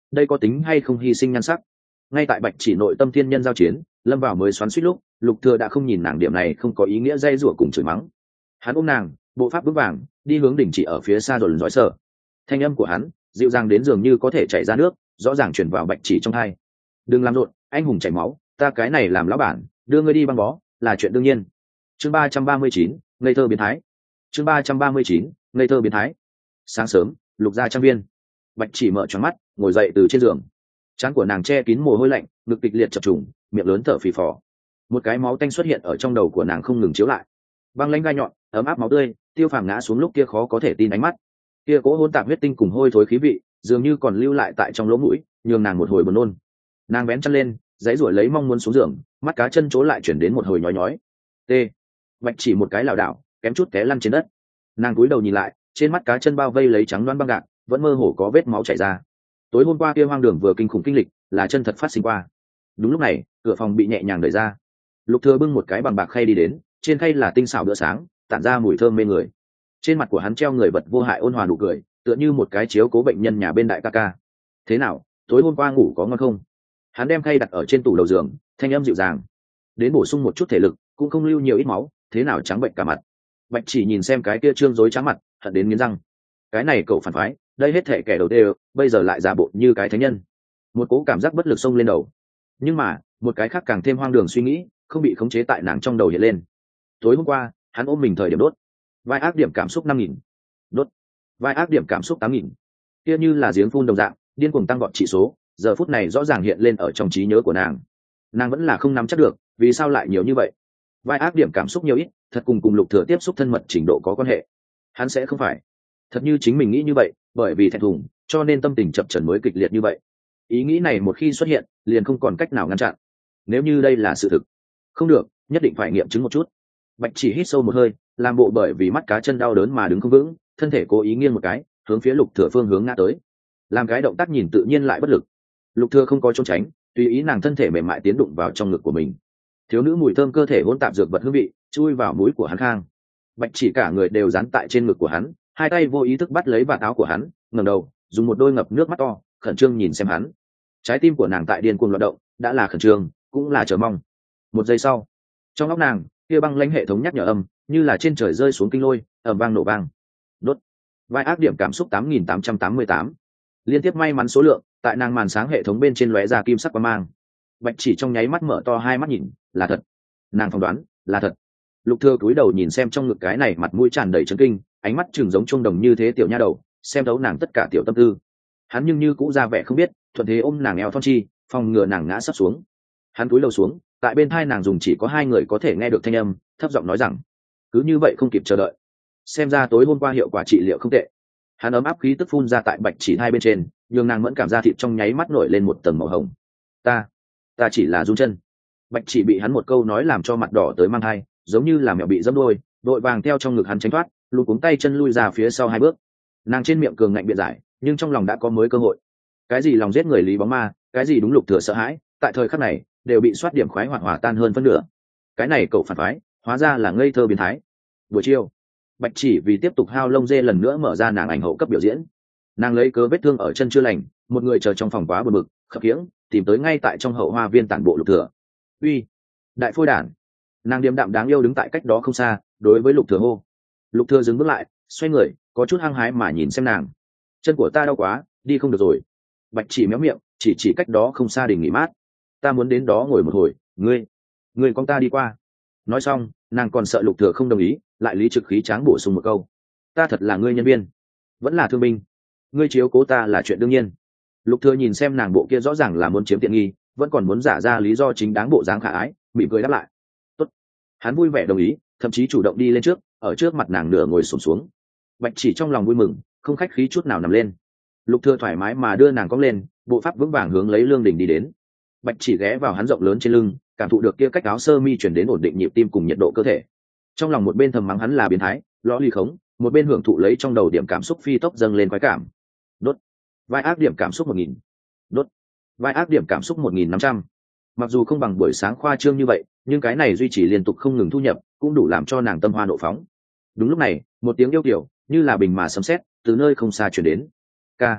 đây có tính hay không hy sinh nhan sắc? Ngay tại bạch chỉ nội tâm thiên nhân giao chiến, lâm vào mới xoắn suýt lúc, lục thừa đã không nhìn nàng điểm này không có ý nghĩa dây rủa cùng chửi mắng. Hắn ôm nàng, bộ pháp vững vàng, đi hướng đỉnh chỉ ở phía xa rồi dõi sợ. Thanh âm của hắn dịu dàng đến dường như có thể chảy ra nước, rõ ràng truyền vào bạch chỉ trong tai. Đừng làm rộn, anh hùng chảy máu, ta cái này làm lão bản, đưa ngươi đi băng bó, là chuyện đương nhiên. Chương ba trăm ba mươi chín, ngây thơ biến thái. Chương ba trăm ba mươi chín, ngây thơ biến thái. Sáng sớm, lục gia trang viên, bạch chỉ mở choáng mắt, ngồi dậy từ trên giường. Trán của nàng che kín mồ hôi lạnh, ngực kịch liệt chập trùng, miệng lớn thở phì phò. Một cái máu tanh xuất hiện ở trong đầu của nàng không ngừng chiếu lại. Băng lãnh gai nhọn, ấm áp máu tươi, Tiêu Phàm ngã xuống lúc kia khó có thể tin ánh mắt. Kia cố hỗn tạp huyết tinh cùng hôi thối khí vị, dường như còn lưu lại tại trong lỗ mũi, nhường nàng một hồi buồn nôn. Nàng vén chân lên, giãy giụa lấy mong muốn xuống giường, mắt cá chân chỗ lại chuyển đến một hồi nhói nhói. T. Bạch chỉ một cái lảo đảo, kém chút té lăn trên đất. Nàng cúi đầu nhìn lại, trên mắt cá chân bao vây lấy trắng loáng băng gạc, vẫn mơ hồ có vết máu chảy ra. Tối hôm qua kia hoang đường vừa kinh khủng kinh lịch, là chân thật phát sinh qua. Đúng lúc này, cửa phòng bị nhẹ nhàng đẩy ra. Lục Thừa bưng một cái bằng bạc khay đi đến, trên khay là tinh xảo bữa sáng, tản ra mùi thơm mê người. Trên mặt của hắn treo người vật vô hại ôn hòa nụ cười, tựa như một cái chiếu cố bệnh nhân nhà bên đại ca ca. Thế nào, tối hôm qua ngủ có ngon không? Hắn đem khay đặt ở trên tủ đầu giường, thanh âm dịu dàng. Đến bổ sung một chút thể lực, cũng không lưu nhiều ít máu, thế nào trắng bệnh cả mặt. Bạch chỉ nhìn xem cái kia trương rối trắng mặt, hận đến nghiến răng. Cái này cậu phản phái, đây hết thể kẻ đầu tiên, bây giờ lại giả bộ như cái thánh nhân. Một cố cảm giác bất lực xông lên đầu. Nhưng mà, một cái khác càng thêm hoang đường suy nghĩ, không bị khống chế tại nàng trong đầu hiện lên. Tối hôm qua, hắn ôm mình thời điểm đốt. Vai ác điểm cảm xúc năm nghìn. Đốt. Vai ác điểm cảm xúc tám nghìn. Kia như là giếng phun đồng dạng, điên cuồng tăng vọt chỉ số, giờ phút này rõ ràng hiện lên ở trong trí nhớ của nàng. Nàng vẫn là không nắm chắc được, vì sao lại nhiều như vậy? Vai ác điểm cảm xúc nhiều ít, thật cùng cùng Lục Thừa tiếp xúc thân mật trình độ có quan hệ. Hắn sẽ không phải thật như chính mình nghĩ như vậy, bởi vì thẹn thùng, cho nên tâm tình chập chờn mới kịch liệt như vậy. Ý nghĩ này một khi xuất hiện, liền không còn cách nào ngăn chặn. Nếu như đây là sự thực, không được, nhất định phải nghiệm chứng một chút. Bạch chỉ hít sâu một hơi, làm bộ bởi vì mắt cá chân đau đớn mà đứng không vững, thân thể cố ý nghiêng một cái, hướng phía Lục Thừa phương hướng ngã tới. Làm cái động tác nhìn tự nhiên lại bất lực. Lục Thừa không có trốn tránh, tùy ý nàng thân thể mềm mại tiến đụng vào trong ngực của mình. Thiếu nữ mùi thơm cơ thể hỗn tạp dược vật hương vị, chui vào mũi của hắn khang. Bạch chỉ cả người đều dán tại trên ngực của hắn, hai tay vô ý thức bắt lấy vạt áo của hắn, ngẩng đầu, dùng một đôi ngập nước mắt to, khẩn trương nhìn xem hắn. Trái tim của nàng tại điên cuồng loạn động, đã là khẩn trương, cũng là chờ mong. Một giây sau, trong óc nàng, kia băng lãnh hệ thống nhắc nhở âm, như là trên trời rơi xuống kinh lôi, ầm vang nổ vang. Đốt. Vai ác điểm cảm xúc tám nghìn tám trăm tám mươi tám. Liên tiếp may mắn số lượng, tại nàng màn sáng hệ thống bên trên lóe ra kim sắc quang mang. Bạch chỉ trong nháy mắt mở to hai mắt nhìn, là thật. Nàng phỏng đoán, là thật. Lục Thừa cúi đầu nhìn xem trong ngực cái này mặt mũi tràn đầy chấn kinh, ánh mắt trừng giống trung đồng như thế tiểu nha đầu, xem thấu nàng tất cả tiểu tâm tư. Hắn nhưng như cũ ra vẻ không biết, thuận thế ôm nàng eo thon chi, phòng ngừa nàng ngã sắp xuống. Hắn cúi đầu xuống, tại bên tai nàng dùng chỉ có hai người có thể nghe được thanh âm, thấp giọng nói rằng, cứ như vậy không kịp chờ đợi. Xem ra tối hôm qua hiệu quả trị liệu không tệ. Hắn ấm áp khí tức phun ra tại bạch chỉ hai bên trên, nhường nàng mẫn cảm ra thịt trong nháy mắt nổi lên một tầng màu hồng. Ta, ta chỉ là run chân. Bạch chỉ bị hắn một câu nói làm cho mặt đỏ tới mang hai, giống như là mèo bị dẫm đuôi, đội vàng theo trong ngực hắn tránh thoát, lùi cuống tay chân lui ra phía sau hai bước. Nàng trên miệng cường ngạnh biện giải, nhưng trong lòng đã có mới cơ hội. Cái gì lòng giết người lý bóng ma, cái gì đúng Lục Thừa sợ hãi, tại thời khắc này đều bị soát điểm khoái hoạt hòa tan hơn phân nửa. Cái này cậu phản phái, hóa ra là ngây thơ biến thái. Buổi chiều, Bạch chỉ vì tiếp tục hao lông dê lần nữa mở ra nàng ảnh hậu cấp biểu diễn. Nàng lấy cớ vết thương ở chân chưa lành, một người chờ trong phòng quá buồn bực, khập khiễng tìm tới ngay tại trong hậu hoa viên tản bộ Lục Thừa. Uy, đại phôi đản! Nàng điềm đạm đáng yêu đứng tại cách đó không xa, đối với Lục Thừa hô. Lục Thừa dừng bước lại, xoay người, có chút hăng hái mà nhìn xem nàng. Chân của ta đau quá, đi không được rồi. Bạch chỉ méo miệng, chỉ chỉ cách đó không xa đình nghỉ mát. Ta muốn đến đó ngồi một hồi, ngươi, ngươi con ta đi qua. Nói xong, nàng còn sợ Lục Thừa không đồng ý, lại lý trực khí tráng bổ sung một câu. Ta thật là ngươi nhân viên, vẫn là thương binh. Ngươi chiếu cố ta là chuyện đương nhiên. Lục Thừa nhìn xem nàng bộ kia rõ ràng là muốn chiếm tiện nghi, vẫn còn muốn giả ra lý do chính đáng bộ dáng khả ái, mỉm cười đáp lại. Tốt. Hắn vui vẻ đồng ý, thậm chí chủ động đi lên trước, ở trước mặt nàng nửa ngồi xổm xuống. Bạch chỉ trong lòng vui mừng, không khách khí chút nào nằm lên. Lục Thừa thoải mái mà đưa nàng cong lên, bộ pháp vững vàng hướng lấy lương đỉnh đi đến. Bạch chỉ ghé vào hắn rộng lớn trên lưng, cảm thụ được kia cách áo sơ mi truyền đến ổn định nhịp tim cùng nhiệt độ cơ thể. Trong lòng một bên thầm mắng hắn là biến thái, lõ ly khống, một bên hưởng thụ lấy trong đầu điểm cảm xúc phi tốc dâng lên khoái cảm. Đốt. Vai ác điểm cảm xúc một nghìn. Đốt. Vai ác điểm cảm xúc một nghìn năm trăm. Mặc dù không bằng buổi sáng khoa trương như vậy, nhưng cái này duy trì liên tục không ngừng thu nhập, cũng đủ làm cho nàng tâm hoa nộ phóng. Đúng lúc này, một tiếng yêu kiều, như là bình mà sấm sét, từ nơi không xa truyền đến. Ca.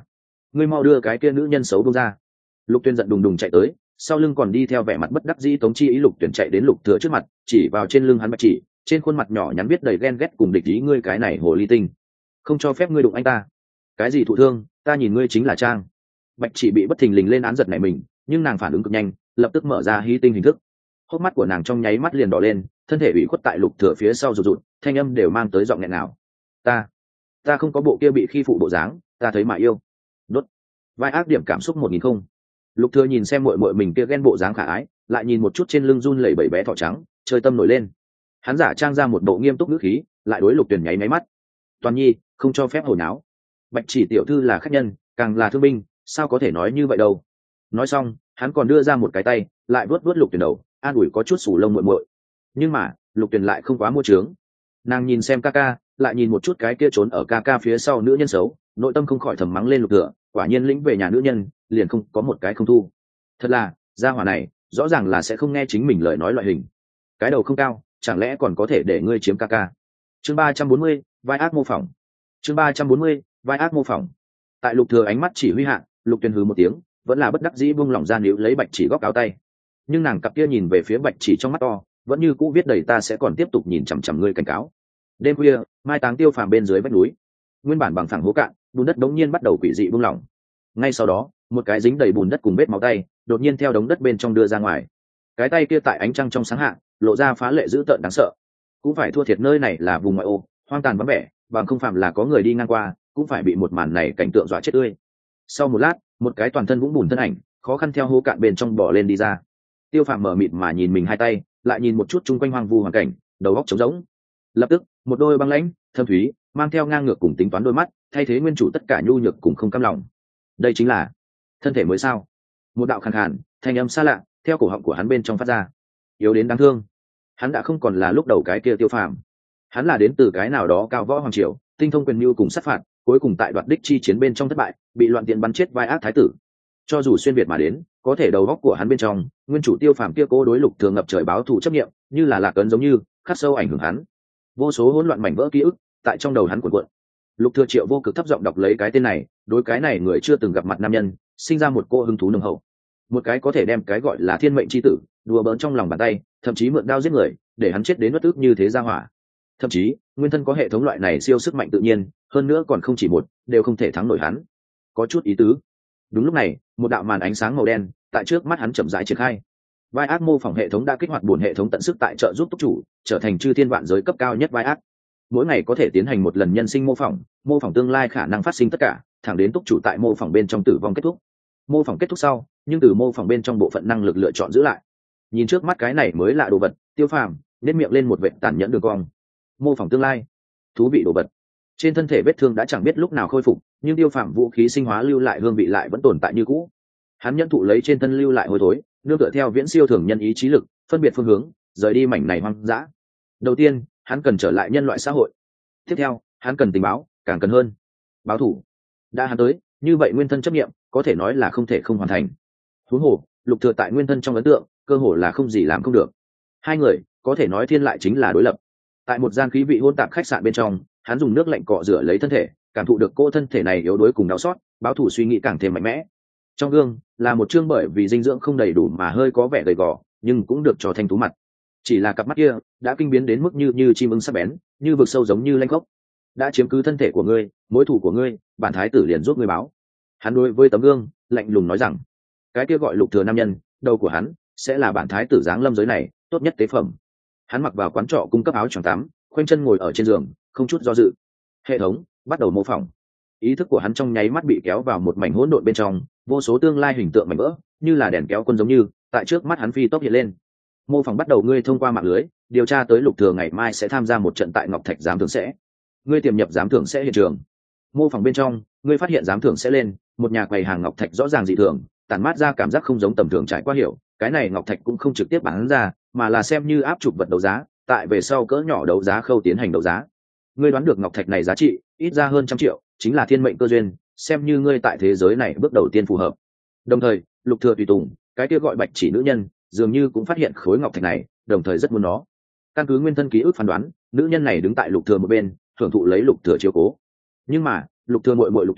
ngươi mau đưa cái kia nữ nhân xấu bông ra. Lục Tuyền giận đùng đùng chạy tới, sau lưng còn đi theo vẻ mặt bất đắc dĩ Tống Chi Ý. Lục Tuyền chạy đến Lục Thừa trước mặt, chỉ vào trên lưng hắn bạch chỉ, trên khuôn mặt nhỏ nhắn viết đầy ghen ghét cùng địch ý, ngươi cái này hồ ly tinh, không cho phép ngươi đụng anh ta. Cái gì thụ thương, ta nhìn ngươi chính là trang. Bạch chỉ bị bất thình lình lên án giật này mình, nhưng nàng phản ứng cực nhanh, lập tức mở ra hy tinh hình thức. Hốc mắt của nàng trong nháy mắt liền đỏ lên, thân thể ủy khuất tại Lục Thừa phía sau rụt rụt, thanh âm đều mang tới giọng nghẹn ngào. Ta, ta không có bộ kia bị khi phụ bộ dáng, ta thấy mà yêu. Đốt. Vai ác điểm cảm xúc một nghìn không. Lục Thừa nhìn xem muội muội mình kia ghen bộ dáng khả ái, lại nhìn một chút trên lưng run lẩy bẩy bé thỏ trắng, chơi tâm nổi lên. Hắn giả trang ra một bộ nghiêm túc ngữ khí, lại đối Lục Tuyền nháy máy mắt. Toàn Nhi, không cho phép hồ nháo. Bạch chỉ tiểu thư là khách nhân, càng là thương binh, sao có thể nói như vậy đâu. Nói xong, hắn còn đưa ra một cái tay, lại vuốt vuốt Lục Tuyền đầu, an ủi có chút sủ lông muội muội. Nhưng mà, Lục Tuyền lại không quá mua trướng. Nàng nhìn xem ca ca, lại nhìn một chút cái kia trốn ở ca ca phía sau nữ nhân xấu, nội tâm không khỏi thầm mắng lên Lục Thừa, quả nhiên lĩnh về nhà nữ nhân, liền không có một cái không thu. Thật là, gia hỏa này, rõ ràng là sẽ không nghe chính mình lời nói loại hình. Cái đầu không cao, chẳng lẽ còn có thể để ngươi chiếm ca ca. Chương ba trăm bốn mươi, vai ác mô phỏng. Chương ba trăm bốn mươi, vai ác mô phỏng. Tại Lục Thừa ánh mắt chỉ huy hạ, Lục Tuyền hừ một tiếng, vẫn là bất đắc dĩ buông lỏng ra níu lấy bạch chỉ góc áo tay. Nhưng nàng cặp kia nhìn về phía bạch chỉ trong mắt to, vẫn như cũ viết đầy ta sẽ còn tiếp tục nhìn chằm chằm ngươi cảnh cáo. Đêm khuya, mai táng Tiêu Phàm bên dưới vách núi, nguyên bản bằng phẳng hố cạn, bùn đất đống nhiên bắt đầu quỷ dị buông lỏng. Ngay sau đó, một cái dính đầy bùn đất cùng vết máu tay, đột nhiên theo đống đất bên trong đưa ra ngoài. Cái tay kia tại ánh trăng trong sáng hạ, lộ ra phá lệ dữ tợn đáng sợ. Cũng phải thua thiệt nơi này là vùng ngoại ô, hoang tàn vắng vẻ, bằng không phạm là có người đi ngang qua, cũng phải bị một màn này cảnh tượng dọa chết tươi. Sau một lát, một cái toàn thân vũng bùn thân ảnh, khó khăn theo hố cạn bên trong bò lên đi ra. Tiêu Phàm mở mịt mà nhìn mình hai tay, lại nhìn một chút chung quanh hoang vu hoàn cảnh, đầu óc trống rỗng. Lập tức, một đôi băng lãnh, thâm thúy, mang theo ngang ngược cùng tính toán đôi mắt, thay thế nguyên chủ tất cả nhu nhược cùng không cam lòng. Đây chính là thân thể mới sao? Một đạo khàn khàn, thanh âm xa lạ, theo cổ họng của hắn bên trong phát ra. Yếu đến đáng thương. Hắn đã không còn là lúc đầu cái kia Tiêu Phàm. Hắn là đến từ cái nào đó cao võ hoàng triều, tinh thông quyền mưu cùng sát phạt, cuối cùng tại đoạt đích chi chiến bên trong thất bại, bị loạn tiện bắn chết vai ác thái tử. Cho dù xuyên việt mà đến, có thể đầu óc của hắn bên trong, nguyên chủ Tiêu Phàm kia cố đối Lục Thường ngập trời báo thù chấp niệm, như là lạc ấn giống như, khắc sâu ảnh hưởng hắn. Vô số hỗn loạn mảnh vỡ ký ức, tại trong đầu hắn cuộn cuộn. Lục Thừa Triệu vô cực thấp giọng đọc lấy cái tên này, đối cái này người chưa từng gặp mặt nam nhân, sinh ra một cô hứng thú nồng hậu. Một cái có thể đem cái gọi là thiên mệnh chi tử, đùa bỡn trong lòng bàn tay, thậm chí mượn đao giết người, để hắn chết đến bất ức như thế ra hỏa. Thậm chí, nguyên thân có hệ thống loại này siêu sức mạnh tự nhiên, hơn nữa còn không chỉ một, đều không thể thắng nổi hắn. Có chút ý tứ. Đúng lúc này, một đạo màn ánh sáng màu đen tại trước mắt hắn chậm rãi triển khai. Vai ác mô phỏng hệ thống đã kích hoạt buồn hệ thống tận sức tại trợ giúp túc chủ trở thành chư thiên vạn giới cấp cao nhất vai ác. Mỗi ngày có thể tiến hành một lần nhân sinh mô phỏng, mô phỏng tương lai khả năng phát sinh tất cả, thẳng đến túc chủ tại mô phỏng bên trong tử vong kết thúc. Mô phỏng kết thúc sau, nhưng từ mô phỏng bên trong bộ phận năng lực lựa chọn giữ lại. Nhìn trước mắt cái này mới lạ đồ vật, Tiêu Phàm nhếch miệng lên một vệt tàn nhẫn đường cong. Mô phỏng tương lai, thú vị đồ vật. Trên thân thể vết thương đã chẳng biết lúc nào khôi phục, nhưng Tiêu Phàm vũ khí sinh hóa lưu lại hương vị lại vẫn tồn tại như cũ. Hắn nhẫn thụ lấy trên thân lưu lại hôi thối, nương tựa theo viễn siêu thường nhân ý chí lực, phân biệt phương hướng, rời đi mảnh này hoang dã. Đầu tiên, hắn cần trở lại nhân loại xã hội. Tiếp theo, hắn cần tình báo, càng cần hơn báo thủ. Đã hắn tới, như vậy nguyên thân chấp nghiệm có thể nói là không thể không hoàn thành. Huống hồ, Lục Thừa tại nguyên thân trong ấn tượng, cơ hồ là không gì làm không được. Hai người có thể nói thiên lại chính là đối lập. Tại một gian khí vị hỗn tạp khách sạn bên trong, hắn dùng nước lạnh cọ rửa lấy thân thể, cảm thụ được cô thân thể này yếu đuối cùng đau xót, báo thủ suy nghĩ càng thêm mạnh mẽ. Trong gương là một chương bởi vì dinh dưỡng không đầy đủ mà hơi có vẻ gầy gò, nhưng cũng được cho thanh tú mặt. Chỉ là cặp mắt kia đã kinh biến đến mức như như chim ưng sắc bén, như vực sâu giống như lanh khốc. Đã chiếm cứ thân thể của ngươi, mối thù của ngươi, bản thái tử liền giúp ngươi báo. Hắn đối với tấm gương lạnh lùng nói rằng, cái kia gọi Lục Thừa nam nhân, đầu của hắn sẽ là bản thái tử giáng lâm giới này tốt nhất tế phẩm. Hắn mặc vào quán trọ cung cấp áo choàng tắm, khoanh chân ngồi ở trên giường, không chút do dự. Hệ thống bắt đầu mô phỏng. Ý thức của hắn trong nháy mắt bị kéo vào một mảnh hỗn độn bên trong, vô số tương lai hình tượng mảnh vỡ, như là đèn kéo quân giống như, tại trước mắt hắn phi tốc hiện lên. Mô phỏng bắt đầu, ngươi thông qua mạng lưới điều tra tới Lục Thừa ngày mai sẽ tham gia một trận tại Ngọc Thạch giám thưởng sẽ. Ngươi tiềm nhập giám thưởng sẽ hiện trường. Mô phỏng bên trong, ngươi phát hiện giám thưởng sẽ lên, một nhà quầy hàng ngọc thạch rõ ràng dị thường, tản mát ra cảm giác không giống tầm thường trải qua hiểu, cái này ngọc thạch cũng không trực tiếp bán ra, mà là xem như áp chụp vật đấu giá, tại về sau cỡ nhỏ đấu giá khâu tiến hành đấu giá. Ngươi đoán được ngọc thạch này giá trị ít ra hơn trăm triệu, chính là thiên mệnh cơ duyên, xem như ngươi tại thế giới này bước đầu tiên phù hợp. Đồng thời, Lục Thừa tùy tùng, cái kia gọi Bạch Chỉ nữ nhân, dường như cũng phát hiện khối ngọc thạch này, đồng thời rất muốn nó. Căn cứ nguyên thân ký ức phán đoán, nữ nhân này đứng tại Lục Thừa một bên, thưởng thụ lấy Lục Thừa chiếu cố. Nhưng mà, Lục Thừa muội muội Lục Tuyển,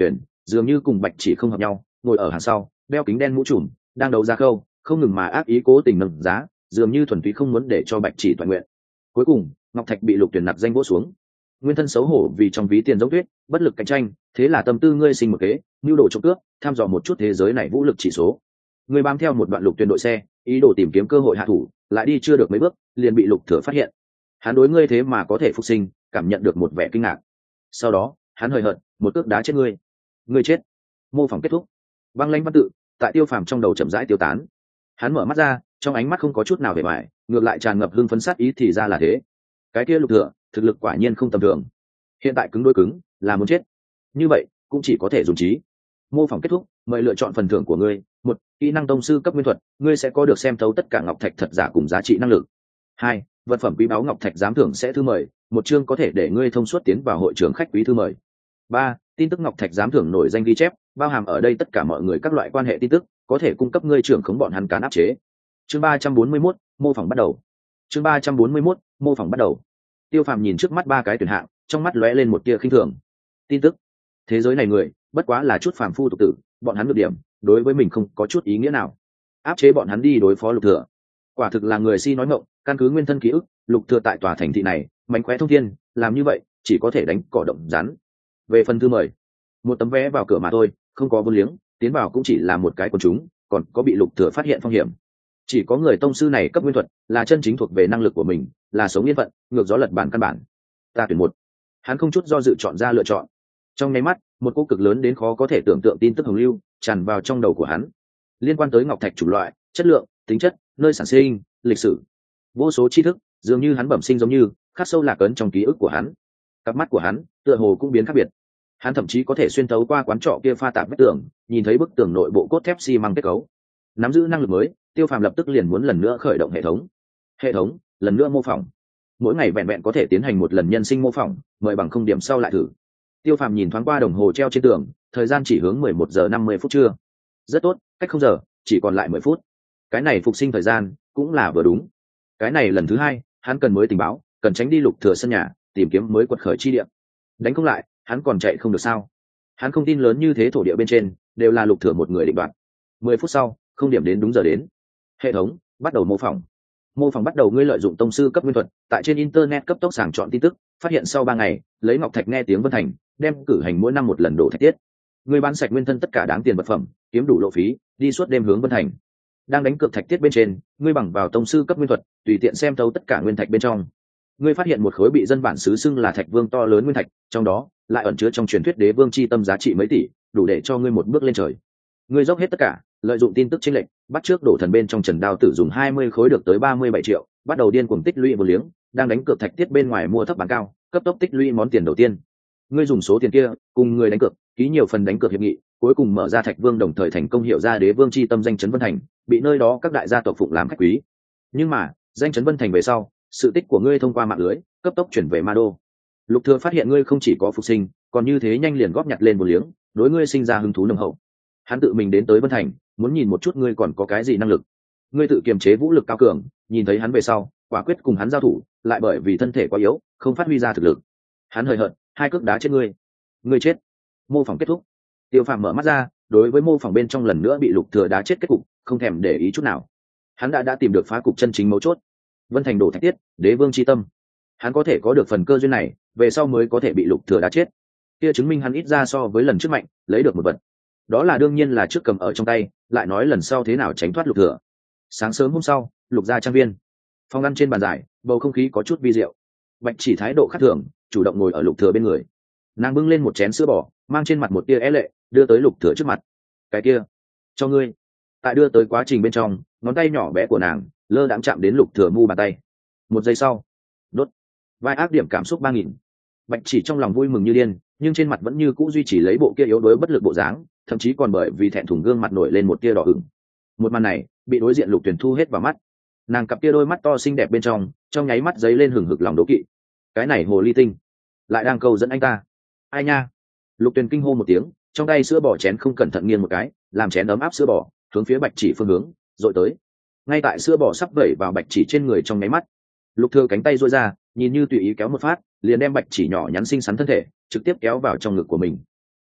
dường như cùng bạch chỉ không hợp nhau, ngồi ở hàng sau, đeo kính đen mũ trùm, đang đấu giá khâu, không ngừng mà ác ý cố tình nâng giá, dường như thuần túy không muốn để cho bạch chỉ toàn nguyện. Cuối cùng ngọc thạch bị lục tuyển nặc danh vỗ xuống. Nguyên thân xấu hổ vì trong ví tiền giống tuyết, bất lực cạnh tranh, thế là tâm tư ngươi sinh một kế, nhu đồ trộm cướp, tham dò một chút thế giới này vũ lực chỉ số. Ngươi bám theo một đoạn lục tuyển đội xe, ý đồ tìm kiếm cơ hội hạ thủ, lại đi chưa được mấy bước, liền bị lục thừa phát hiện. Hắn đối ngươi thế mà có thể phục sinh, cảm nhận được một vẻ kinh ngạc. Sau đó hắn hời hợt một cước đá chết ngươi. Ngươi chết. Mô phỏng kết thúc. Băng lãnh văn tự tại Tiêu Phàm trong đầu chậm rãi tiêu tán. Hắn mở mắt ra, trong ánh mắt không có chút nào vẻ bại, ngược lại tràn ngập hưng phấn sát ý, thì ra là thế. Cái kia lục thừa thực lực quả nhiên không tầm thường, hiện tại cứng đối cứng là muốn chết, như vậy cũng chỉ có thể dùng trí. Mô phỏng kết thúc, mời lựa chọn phần thưởng của ngươi. Một, kỹ năng tông sư cấp nguyên thuật, ngươi sẽ có được xem thấu tất cả ngọc thạch thật giả cùng giá trị năng lực. Hai, vật phẩm quý báu ngọc thạch giám thưởng sẽ thư mời, một chương có thể để ngươi thông suốt tiến vào hội trường khách quý thư mời. Ba, tin tức ngọc thạch giám thưởng nổi danh ghi chép, bao hàm ở đây tất cả mọi người các loại quan hệ tin tức, có thể cung cấp ngươi trưởng khống bọn hắn cán áp chế. Chương ba trăm bốn mươi mốt, mô phỏng bắt đầu. Chương ba trăm bốn mươi mốt, mô phỏng bắt đầu. Tiêu Phàm nhìn trước mắt ba cái tuyển hạng, trong mắt lóe lên một tia khinh thường. Tin tức, thế giới này người bất quá là chút phàm phu tục tử, bọn hắn được điểm đối với mình không có chút ý nghĩa nào, áp chế bọn hắn đi đối phó lục thừa, quả thực là người si nói ngọng. Căn cứ nguyên thân ký ức, lục thừa tại tòa thành thị này mánh khóe thông thiên, làm như vậy chỉ có thể đánh cỏ động rắn. Về phần thư mời, một tấm vé vào cửa mà thôi, không có vốn liếng, tiến vào cũng chỉ là một cái quần chúng, còn có bị lục thừa phát hiện phong hiểm. Chỉ có người tông sư này cấp nguyên thuật là chân chính thuộc về năng lực của mình, là sống yên phận, ngược gió lật bản căn bản. Ta tuyển một. Hắn không chút do dự chọn ra lựa chọn. Trong nháy mắt, một cỗ cực lớn đến khó có thể tưởng tượng tin tức hồng lưu tràn vào trong đầu của hắn, liên quan tới ngọc thạch chủng loại, chất lượng, tính chất, nơi sản sinh, lịch sử, vô số tri thức, dường như hắn bẩm sinh giống như khắc sâu lạc ấn trong ký ức của hắn. Cặp mắt của hắn tựa hồ cũng biến khác biệt, hắn thậm chí có thể xuyên thấu qua quán trọ kia pha tạp vách tường, nhìn thấy bức tường nội bộ cốt thép xi măng kết cấu. Nắm giữ năng lực mới, Tiêu Phàm lập tức liền muốn lần nữa khởi động hệ thống. Hệ thống lần nữa mô phỏng, mỗi ngày vẹn vẹn có thể tiến hành một lần nhân sinh mô phỏng, mời bằng không điểm sau lại thử. Tiêu Phàm nhìn thoáng qua đồng hồ treo trên tường, thời gian chỉ hướng mười một giờ năm mươi phút trưa. Rất tốt, cách không giờ chỉ còn lại mười phút. Cái này phục sinh thời gian cũng là vừa đúng. Cái này lần thứ hai, hắn cần mới tình báo, cần tránh đi lục thừa sân nhà, tìm kiếm mới quật khởi chi địa. Đánh không lại, hắn còn chạy không được sao? Hắn không tin lớn như thế thổ địa bên trên đều là lục thừa một người định đoạt. Mười phút sau, không điểm đến đúng giờ đến. Hệ thống bắt đầu mô phỏng. Mô phỏng bắt đầu, ngươi lợi dụng tông sư cấp nguyên thuật, tại trên internet cấp tốc sàng chọn tin tức, phát hiện sau ba ngày, lấy ngọc thạch nghe tiếng Vân Thành, đem cử hành mỗi năm một lần đổ thạch tiết. Ngươi bán sạch nguyên thân tất cả đáng tiền vật phẩm, kiếm đủ lộ phí, đi suốt đêm hướng Vân Thành. Đang đánh cược thạch tiết bên trên, ngươi bằng vào tông sư cấp nguyên thuật, tùy tiện xem thấu tất cả nguyên thạch bên trong. Ngươi phát hiện một khối bị dân bản xứ xưng là thạch vương to lớn nguyên thạch, trong đó lại ẩn chứa trong truyền thuyết đế vương chi tâm giá trị mấy tỷ, đủ để cho ngươi một bước lên trời. Ngươi dốc hết tất cả, lợi dụng tin tức chênh lệch, bắt trước đổ thần bên trong Trần Đao Tử dùng hai mươi khối được tới ba mươi bảy triệu, bắt đầu điên cuồng tích lũy vô liếng, đang đánh cược thạch tiết bên ngoài mua thấp bán cao, cấp tốc tích lũy món tiền đầu tiên. Ngươi dùng số tiền kia cùng người đánh cược, ký nhiều phần đánh cược hiệp nghị, cuối cùng mở ra thạch vương, đồng thời thành công hiệu ra đế vương chi tâm danh chấn Vân Thành, bị nơi đó các đại gia tộc phụng làm khách quý. Nhưng mà danh chấn Vân Thành về sau, sự tích của ngươi thông qua mạng lưới cấp tốc chuyển về Ma Đô. Lục Thừa phát hiện ngươi không chỉ có phục sinh, còn như thế nhanh liền góp nhặt lên một liếng, đối ngươi sinh ra hứng thú nồng hậu. Hắn tự mình đến tới Vân Thành, muốn nhìn một chút ngươi còn có cái gì năng lực. Ngươi tự kiềm chế vũ lực cao cường, nhìn thấy hắn về sau, quả quyết cùng hắn giao thủ, lại bởi vì thân thể quá yếu, không phát huy ra thực lực. Hắn hời hợt, hai cước đá chết ngươi. Ngươi chết. Mô phỏng kết thúc. Tiêu Phàm mở mắt ra, đối với mô phỏng bên trong lần nữa bị Lục Thừa đá chết kết cục, không thèm để ý chút nào. Hắn đã đã tìm được phá cục chân chính mấu chốt. Vân Thành đổ thạch tiết, đế vương chi tâm. Hắn có thể có được phần cơ duyên này, về sau mới có thể bị Lục Thừa đá chết. Kia chứng minh hắn ít ra so với lần trước mạnh, lấy được một vật. Đó là đương nhiên là trước cầm ở trong tay, lại nói lần sau thế nào tránh thoát Lục Thừa. Sáng sớm hôm sau, Lục gia trang viên, phòng ăn trên bàn giải, bầu không khí có chút vi diệu. Bạch Chỉ thái độ khác thường, chủ động ngồi ở Lục Thừa bên người. Nàng bưng lên một chén sữa bò, mang trên mặt một tia é lệ, đưa tới Lục Thừa trước mặt. Cái kia, cho ngươi. Tại đưa tới quá trình bên trong, ngón tay nhỏ bé của nàng lơ đãng chạm đến Lục Thừa mu bàn tay. Một giây sau, đốt. Vai ác điểm cảm xúc ba nghìn. Bạch Chỉ trong lòng vui mừng như điên, nhưng trên mặt vẫn như cũ duy trì lấy bộ kia yếu đuối bất lực bộ dáng, thậm chí còn bởi vì thẹn thùng gương mặt nổi lên một tia đỏ ửng. Một màn này bị đối diện Lục Tuyển thu hết vào mắt. Nàng cặp kia đôi mắt to xinh đẹp bên trong, trong nháy mắt giấy lên hừng hực lòng đố kỵ. Cái này hồ ly tinh lại đang câu dẫn anh ta. Ai nha. Lục Tuyển kinh hô một tiếng, trong tay sữa bò chén không cẩn thận nghiêng một cái, làm chén ấm áp sữa bò hướng phía Bạch Chỉ phương hướng dội tới. Ngay tại sữa bò sắp vẩy vào Bạch Chỉ trên người trong nháy mắt, Lục Thừa cánh tay duỗi ra, nhìn như tùy ý kéo một phát, liền đem Bạch Chỉ nhỏ nhắn xinh xắn thân thể trực tiếp kéo vào trong ngực của mình.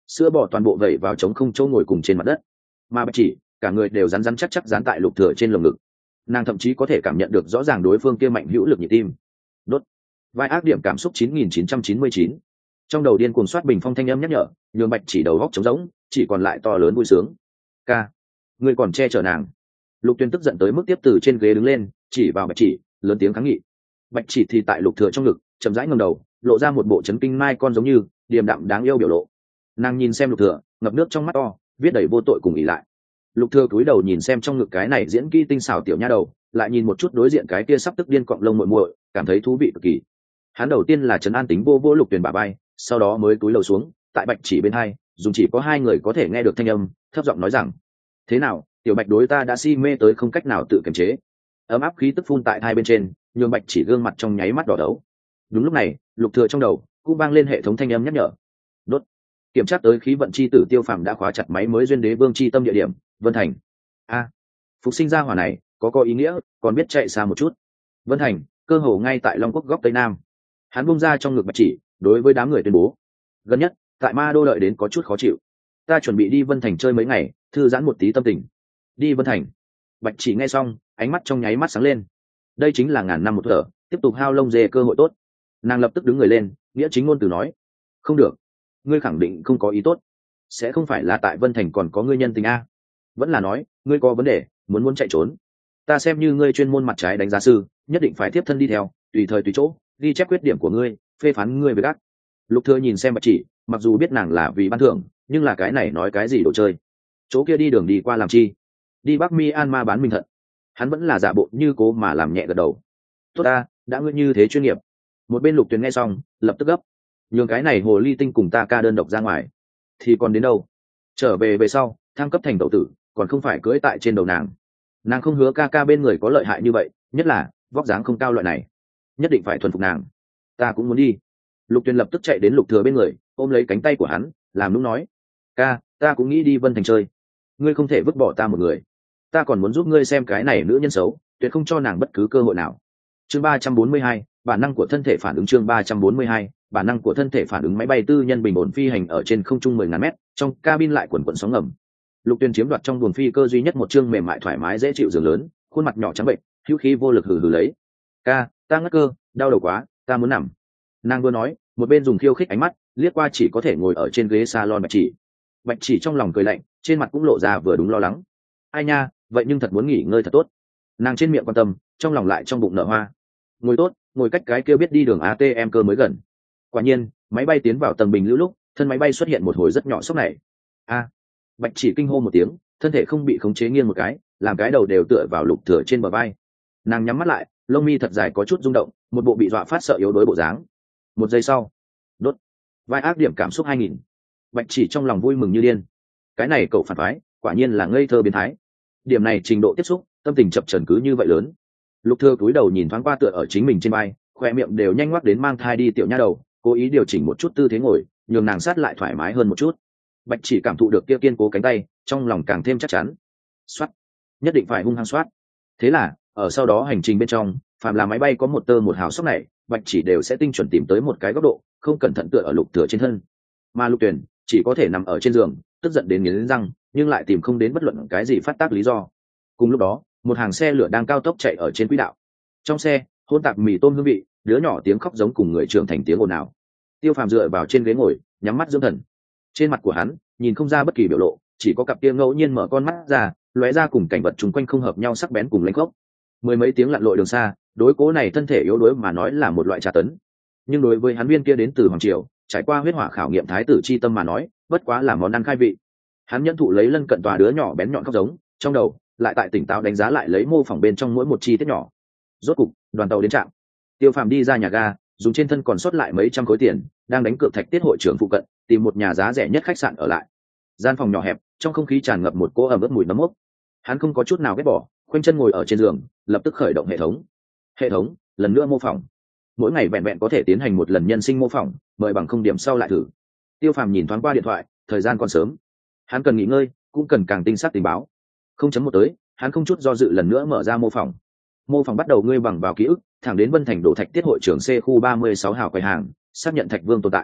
sữa bò toàn bộ vẩy vào trống không chỗ ngồi cùng trên mặt đất, mà bạch chỉ cả người đều rắn rắn chắc chắc dán tại lục thừa trên lồng ngực. Nàng thậm chí có thể cảm nhận được rõ ràng đối phương kia mạnh hữu lực nhịp tim. Đốt. Vai ác điểm cảm xúc chín nghìn chín trăm chín mươi chín. Trong đầu điên cuồng soát bình phong thanh âm nhắc nhở, nhường bạch chỉ đầu góc trống rỗng, chỉ còn lại to lớn vui sướng. Ca, ngươi còn che chở nàng. Lục Tuyên tức giận tới mức tiếp từ trên ghế đứng lên, chỉ vào bạch chỉ, lớn tiếng kháng nghị. Bạch chỉ thì tại lục thừa trong ngực, chậm rãi ngẩng đầu, lộ ra một bộ chấn kinh mai con giống như điềm đạm đáng yêu biểu lộ. Nàng nhìn xem lục thừa, ngập nước trong mắt to, viết đầy vô tội cùng ỷ lại. Lục thừa cúi đầu nhìn xem trong ngực cái này diễn kỹ tinh xảo tiểu nha đầu, lại nhìn một chút đối diện cái kia sắp tức điên cọng lông muội muội, cảm thấy thú vị cực kỳ. Hắn đầu tiên là trấn an tính vô vô lục Tuyền bả vai, sau đó mới cúi đầu xuống, tại bạch chỉ bên hai, dùng chỉ có hai người có thể nghe được thanh âm, thấp giọng nói rằng: thế nào, tiểu bạch đối ta đã si mê tới không cách nào tự kiềm chế. Ấm áp khí tức phun tại hai bên trên, nhường bạch chỉ gương mặt trong nháy mắt đỏ đấu. Đúng lúc này, lục thừa trong đầu cũng vang lên hệ thống thanh âm nhắc nhở. Đốt. Kiểm tra tới khí vận chi tử Tiêu Phàm đã khóa chặt máy mới duyên đế vương chi tâm địa điểm, Vân Thành. A, phục sinh ra hỏa này có có ý nghĩa, còn biết chạy xa một chút. Vân Thành, cơ hồ ngay tại Long Quốc góc tây nam. Hắn bung ra trong ngực bạch chỉ, đối với đám người tuyên bố: gần nhất tại Ma Đô đợi đến có chút khó chịu, ta chuẩn bị đi Vân Thành chơi mấy ngày, thư giãn một tí tâm tình. Đi Vân Thành. Bạch chỉ nghe xong, ánh mắt trong nháy mắt sáng lên. Đây chính là ngàn năm một thở, tiếp tục hao lông dê cơ hội tốt. Nàng lập tức đứng người lên, nghĩa chính ngôn từ nói: không được, ngươi khẳng định không có ý tốt. Sẽ không phải là tại Vân Thành còn có ngươi nhân tình a? Vẫn là nói ngươi có vấn đề, muốn muốn chạy trốn? Ta xem như ngươi chuyên môn mặt trái đánh giá sư, nhất định phải tiếp thân đi theo, tùy thời tùy chỗ ghi chép khuyết điểm của ngươi, phê phán ngươi về gác. Lục Thừa nhìn xem bạch chỉ, mặc dù biết nàng là vì ban thưởng, nhưng là cái này nói cái gì đồ chơi? Chỗ kia đi đường đi qua làm chi? Đi Bắc Myanmar bán mình thận. Hắn vẫn là giả bộ như cố mà làm nhẹ gật đầu. Tốt ta, đã ngươi như thế chuyên nghiệp. Một bên Lục Tuyền nghe xong, lập tức gấp: nhường cái này hồ ly tinh cùng ta ca đơn độc ra ngoài, thì còn đến đâu? Trở về về sau, thăng cấp thành tẩu tử, còn không phải cưỡi tại trên đầu nàng. Nàng không hứa ca ca bên người có lợi hại như vậy, nhất là vóc dáng không cao loại này, nhất định phải thuần phục nàng. Ta cũng muốn đi. Lục Tuyền lập tức chạy đến Lục Thừa bên người, ôm lấy cánh tay của hắn, làm nũng nói: ca, ta cũng nghĩ đi Vân Thành chơi, ngươi không thể vứt bỏ ta một người. Ta còn muốn giúp ngươi xem cái này nữ nhân xấu, tuyệt không cho nàng bất cứ cơ hội nào. Chương ba trăm bốn mươi hai, bản năng của thân thể phản ứng. Chương ba trăm bốn mươi hai, bản năng của thân thể phản ứng. Máy bay tư nhân bình ổn phi hành ở trên không trung mười ngàn mét, trong cabin lại quần quần sóng ngầm. Lục Tuyền chiếm đoạt trong buồng phi cơ duy nhất một chương mềm mại thoải mái dễ chịu giường lớn, khuôn mặt nhỏ trắng bệnh, hữu khí vô lực hừ hừ lấy: ca, ta ngất cơ, đau đầu quá, ta muốn nằm. Nàng vừa nói, một bên dùng khiêu khích ánh mắt liếc qua chỉ có thể ngồi ở trên ghế salon bạch chỉ. Bạch chỉ trong lòng cười lạnh, trên mặt cũng lộ ra vừa đúng lo lắng. Ai nha, vậy nhưng thật muốn nghỉ ngơi thật tốt. Nàng trên miệng quan tâm, trong lòng lại trong bụng nở hoa. Ngồi tốt, ngồi cách cái kia biết đi đường a tê em cơ mới gần. Quả nhiên, máy bay tiến vào tầng bình lưu lúc, thân máy bay xuất hiện một hồi rất nhỏ sốc này. A! Bạch chỉ kinh hô một tiếng, thân thể không bị khống chế nghiêng một cái, làm cái đầu đều tựa vào Lục Thừa trên bờ vai. Nàng nhắm mắt lại, lông mi thật dài có chút rung động, một bộ bị dọa phát sợ yếu đuối bộ dáng. Một giây sau, đốt. Vai ác điểm cảm xúc hai nghìn. Bạch chỉ trong lòng vui mừng như điên. Cái này cậu phản phái, quả nhiên là ngây thơ biến thái. Điểm này trình độ tiếp xúc, tâm tình chập chờn cứ như vậy lớn. Lục Thừa cúi đầu nhìn thoáng qua tựa ở chính mình trên vai, khoe miệng đều nhanh ngoác đến mang thai đi tiểu nha đầu, cố ý điều chỉnh một chút tư thế ngồi, nhường nàng sát lại thoải mái hơn một chút. Bạch chỉ cảm thụ được kia kiên cố cánh tay, trong lòng càng thêm chắc chắn. Soát, nhất định phải hung hăng soát. Thế là, ở sau đó hành trình bên trong, phàm là máy bay có một tơ một hào sốc này, Bạch chỉ đều sẽ tinh chuẩn tìm tới một cái góc độ, không cẩn thận tựa ở Lục Thừa trên thân. Mà Lục Tuyền chỉ có thể nằm ở trên giường, tức giận đến nghiến răng, nhưng lại tìm không đến bất luận cái gì phát tác lý do. Cùng lúc đó, một hàng xe lửa đang cao tốc chạy ở trên quỹ đạo. Trong xe, hỗn tạp mì tôm hương vị, đứa nhỏ tiếng khóc giống cùng người trưởng thành tiếng ồn ào. Tiêu Phàm dựa vào trên ghế ngồi, nhắm mắt dưỡng thần. Trên mặt của hắn, nhìn không ra bất kỳ biểu lộ, chỉ có cặp kia ngẫu nhiên mở con mắt ra, lóe ra cùng cảnh vật chung quanh không hợp nhau sắc bén cùng lãnh khốc. Mười mấy tiếng lặn lội đường xa, đối cố này thân thể yếu đuối mà nói là một loại tra tấn. Nhưng đối với hắn viên kia đến từ hoàng triều, trải qua huyết hỏa khảo nghiệm thái tử chi tâm mà nói, bất quá là món ăn khai vị. Hắn nhẫn thụ lấy lân cận tòa đứa nhỏ bén nhọn khóc giống, trong đầu lại tại tỉnh táo đánh giá lại lấy mô phỏng bên trong mỗi một chi tiết nhỏ. Rốt cục, đoàn tàu đến trạm. Tiêu Phàm đi ra nhà ga, dùng trên thân còn sót lại mấy trăm khối tiền, đang đánh cược thạch tiết hội trưởng phụ cận, tìm một nhà giá rẻ nhất khách sạn ở lại. Gian phòng nhỏ hẹp, trong không khí tràn ngập một cỗ ẩm ướt mùi nấm mốc. Hắn không có chút nào ghét bỏ, khoanh chân ngồi ở trên giường, lập tức khởi động hệ thống. Hệ thống, lần nữa mô phỏng. Mỗi ngày vẹn vẹn có thể tiến hành một lần nhân sinh mô phỏng, mời bằng không điểm sau lại thử. Tiêu Phàm nhìn thoáng qua điện thoại, thời gian còn sớm. Hắn cần nghỉ ngơi, cũng cần càng tinh xác tình báo. Không chấm một tới, hắn không chút do dự lần nữa mở ra mô phỏng. Mô phỏng bắt đầu ngươi bằng vào ký ức, thẳng đến Vân Thành đổ thạch tiết hội trưởng C khu ba mươi sáu hào quầy hàng, xác nhận Thạch Vương tồn tại.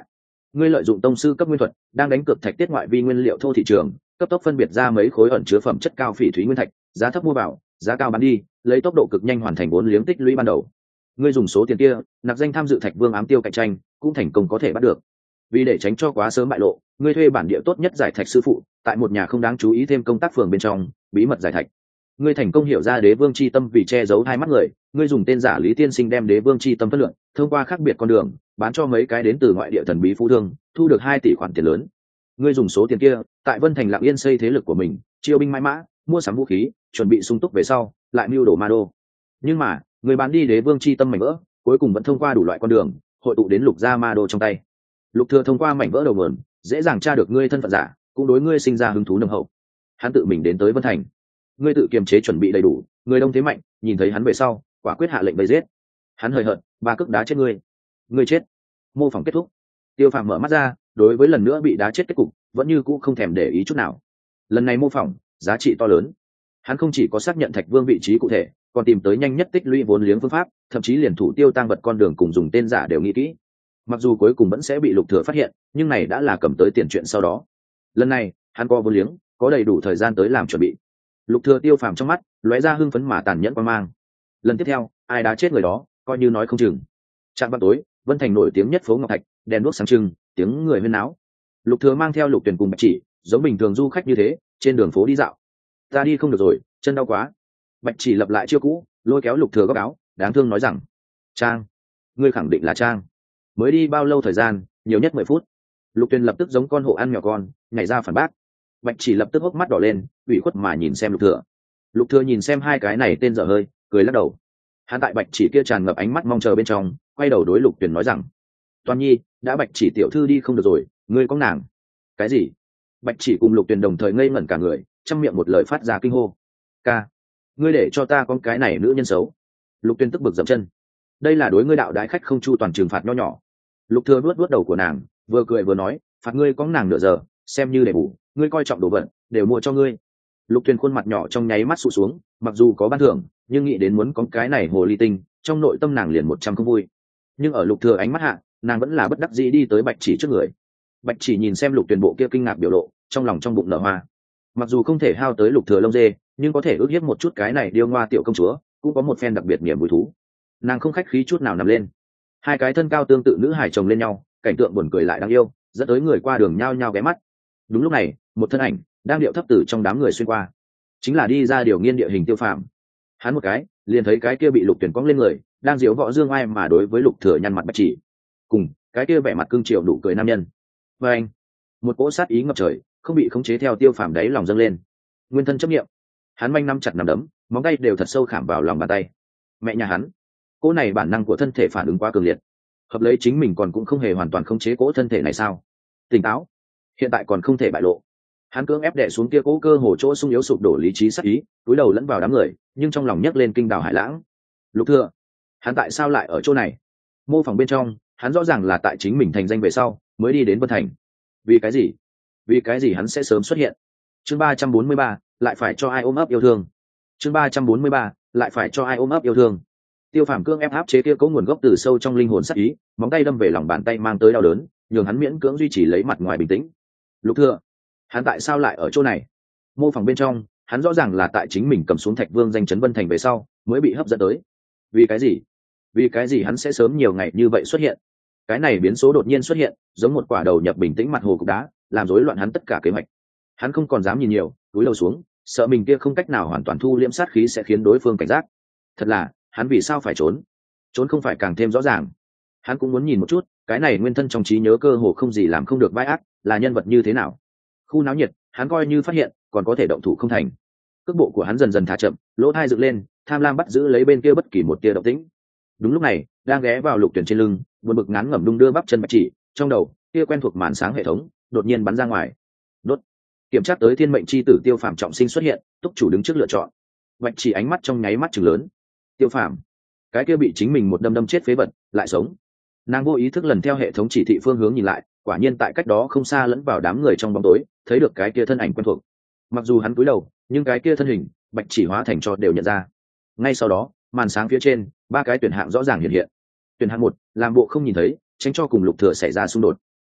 ngươi lợi dụng tông sư cấp nguyên thuật đang đánh cược thạch tiết ngoại vi nguyên liệu thô thị trường, cấp tốc phân biệt ra mấy khối ẩn chứa phẩm chất cao phỉ thúy nguyên thạch, giá thấp mua vào, giá cao bán đi, lấy tốc độ cực nhanh hoàn thành vốn liếng tích lũy ban đầu. Ngươi dùng số tiền kia nạp danh tham dự thạch vương ám tiêu cạnh tranh, cũng thành công có thể bắt được. Vì để tránh cho quá sớm bại lộ, ngươi thuê bản địa tốt nhất giải thạch sư phụ, tại một nhà không đáng chú ý thêm công tác phường bên trong bí mật giải thạch. Ngươi thành công hiểu ra đế vương chi tâm vì che giấu hai mắt người, ngươi dùng tên giả Lý Tiên Sinh đem đế vương chi tâm phân lượng thông qua khác biệt con đường bán cho mấy cái đến từ ngoại địa thần bí phú thương, thu được hai tỷ khoản tiền lớn. Ngươi dùng số tiền kia tại Vân Thành lặng yên xây thế lực của mình, chiêu binh mãi mã, mua sắm vũ khí, chuẩn bị sung túc về sau lại mưu đồ ma đô. Nhưng mà người bán đi đế vương chi tâm mảnh vỡ, cuối cùng vẫn thông qua đủ loại con đường hội tụ đến lục gia ma đô trong tay. Lục Thừa thông qua mảnh vỡ đầu nguồn dễ dàng tra được ngươi thân phận giả, cũng đối ngươi sinh ra hứng thú nồng hậu. Hắn tự mình đến tới Vân Thành, ngươi tự kiềm chế chuẩn bị đầy đủ, người đông thế mạnh, nhìn thấy hắn về sau quả quyết hạ lệnh vây giết. Hắn hời hợt ba cước đá chết ngươi, ngươi chết. Mô phỏng kết thúc. Tiêu Phàm mở mắt ra, đối với lần nữa bị đá chết kết cục vẫn như cũ không thèm để ý chút nào. Lần này mô phỏng giá trị to lớn, hắn không chỉ có xác nhận thạch vương vị trí cụ thể, còn tìm tới nhanh nhất tích lũy vốn liếng phương pháp, thậm chí liền thủ tiêu tăng vật con đường cùng dùng tên giả đều nghĩ kỹ. Mặc dù cuối cùng vẫn sẽ bị Lục Thừa phát hiện, nhưng này đã là cầm tới tiền chuyện sau đó. Lần này hắn có vốn liếng, có đầy đủ thời gian tới làm chuẩn bị. Lục Thừa Tiêu Phàm trong mắt lóe ra hưng phấn mà tàn nhẫn quan mang. Lần tiếp theo ai đá chết người đó coi như nói không chừng. Trạm ban tối, Vân Thành nổi tiếng nhất phố Ngọc Thạch, đèn đuốc sáng trưng, tiếng người huyên náo. Lục Thừa mang theo Lục Tuyển cùng Bạch Chỉ, giống bình thường du khách như thế, trên đường phố đi dạo. Ta đi không được rồi, chân đau quá. Bạch Chỉ lập lại chiêu cũ, lôi kéo Lục Thừa góc áo, đáng thương nói rằng: Trang, ngươi khẳng định là Trang. Mới đi bao lâu thời gian, nhiều nhất mười phút. Lục Tuyển lập tức giống con hổ ăn mèo con, nhảy ra phản bác. Bạch Chỉ lập tức hốc mắt đỏ lên, ủy khuất mà nhìn xem Lục Thừa. Lục Thừa nhìn xem hai cái này tên dở hơi, cười lắc đầu. Hắn tại Bạch Chỉ kia tràn ngập ánh mắt mong chờ bên trong, quay đầu đối Lục Tuyển nói rằng: Toàn Nhi, đã Bạch Chỉ tiểu thư đi không được rồi, ngươi có nàng. Cái gì? Bạch Chỉ cùng Lục Tuyển đồng thời ngây ngẩn cả người, trong miệng một lời phát ra kinh hô. Ca, ngươi để cho ta con cái này nữ nhân xấu. Lục Tuyển tức bực dậm chân. Đây là đối ngươi đạo đái khách không chu toàn trừng phạt nho nhỏ. Lục Thừa vuốt vuốt đầu của nàng, vừa cười vừa nói: phạt ngươi có nàng nửa giờ, xem như để bù, ngươi coi trọng đồ vật, đều mua cho ngươi. Lục Tuyền khuôn mặt nhỏ trong nháy mắt sụ xuống, mặc dù có ban thưởng, nhưng nghĩ đến muốn có cái này hồ ly tinh, trong nội tâm nàng liền một trăm không vui. Nhưng ở Lục Thừa ánh mắt hạ, nàng vẫn là bất đắc dĩ đi tới Bạch Chỉ trước người. Bạch Chỉ nhìn xem Lục Tuyền bộ kia kinh ngạc biểu lộ, trong lòng trong bụng nở hoa. Mặc dù không thể hao tới Lục Thừa lông dê, nhưng có thể ước hiếp một chút cái này điêu ngoa tiểu công chúa, cũng có một phen đặc biệt niềm vui thú. Nàng không khách khí chút nào nằm lên. Hai cái thân cao tương tự nữ hài chồng lên nhau, cảnh tượng buồn cười lại đáng yêu, dẫn tới người qua đường nhao nhao ghé mắt. Đúng lúc này, một thân ảnh đang điệu thấp từ trong đám người xuyên qua, chính là đi ra điều nghiên địa hình Tiêu Phàm. Hắn một cái liền thấy cái kia bị Lục Tuyển cong lên người, đang diếu võ dương ai mà đối với Lục Thừa nhăn mặt Bạch Chỉ, cùng cái kia vẻ mặt cương triều đủ cười nam nhân. Và anh, một cỗ sát ý ngập trời, không bị khống chế theo Tiêu Phàm đáy lòng dâng lên. Nguyên thân chấp niệm, hắn manh nắm chặt nắm đấm, móng tay đều thật sâu khảm vào lòng bàn tay. Mẹ nhà hắn, cỗ này bản năng của thân thể phản ứng quá cường liệt, hợp lấy chính mình còn cũng không hề hoàn toàn khống chế cỗ thân thể này sao? Tỉnh táo, hiện tại còn không thể bại lộ. Hắn cưỡng ép đè xuống kia cỗ cơ hồ chỗ sung yếu sụp đổ lý trí sát ý, cúi đầu lẫn vào đám người, nhưng trong lòng nhấc lên kinh đào hải lãng. Lục Thừa, hắn tại sao lại ở chỗ này? Mô phỏng bên trong, hắn rõ ràng là tại chính mình thành danh về sau mới đi đến Vân Thành. Vì cái gì? Vì cái gì hắn sẽ sớm xuất hiện? Chương ba trăm bốn mươi ba, lại phải cho ai ôm ấp yêu thương. Chương ba trăm bốn mươi ba, lại phải cho ai ôm ấp yêu thương. Tiêu Phàm cưỡng ép áp chế kia cỗ nguồn gốc từ sâu trong linh hồn sát ý, móng tay đâm về lòng bàn tay mang tới đau đớn, nhường hắn miễn cưỡng duy trì lấy mặt ngoài bình tĩnh. Lục Thừa, hắn tại sao lại ở chỗ này? Mô phỏng bên trong, hắn rõ ràng là tại chính mình cầm xuống Thạch Vương danh chấn Vân Thành về sau mới bị hấp dẫn tới. Vì cái gì? Vì cái gì hắn sẽ sớm nhiều ngày như vậy xuất hiện? Cái này biến số đột nhiên xuất hiện, giống một quả đầu nhập bình tĩnh mặt hồ cục đá, làm rối loạn hắn tất cả kế hoạch. Hắn không còn dám nhìn nhiều, cúi đầu xuống, sợ mình kia không cách nào hoàn toàn thu liễm sát khí sẽ khiến đối phương cảnh giác. Thật là, hắn vì sao phải trốn? Trốn không phải càng thêm rõ ràng. Hắn cũng muốn nhìn một chút, cái này nguyên thân trong trí nhớ cơ hồ không gì làm không được vai ác, là nhân vật như thế nào. Khu náo nhiệt, hắn coi như phát hiện, còn có thể động thủ không thành. Cước bộ của hắn dần dần thả chậm, lỗ tai dựng lên, tham lam bắt giữ lấy bên kia bất kỳ một tia động tĩnh. Đúng lúc này, đang ghé vào Lục Tuyển trên lưng, buồn bực ngán ngẩm đung đưa bắp chân Bạch Chỉ, trong đầu, kia quen thuộc màn sáng hệ thống, đột nhiên bắn ra ngoài. Đốt. Kiểm tra tới thiên mệnh chi tử Tiêu Phàm trọng sinh xuất hiện, túc chủ đứng trước lựa chọn. Bạch Chỉ ánh mắt trong nháy mắt trừng lớn. Tiêu Phàm, cái kia bị chính mình một đâm đâm chết phế vật, lại sống. Nàng vô ý thức lần theo hệ thống chỉ thị phương hướng nhìn lại, quả nhiên tại cách đó không xa lẫn vào đám người trong bóng tối, thấy được cái kia thân ảnh quen thuộc. Mặc dù hắn cúi đầu, nhưng cái kia thân hình, Bạch Chỉ hóa thành cho đều nhận ra. Ngay sau đó, màn sáng phía trên, ba cái tuyển hạng rõ ràng hiện hiện. Tuyển hạng một, làm bộ không nhìn thấy, tránh cho cùng Lục Thừa xảy ra xung đột.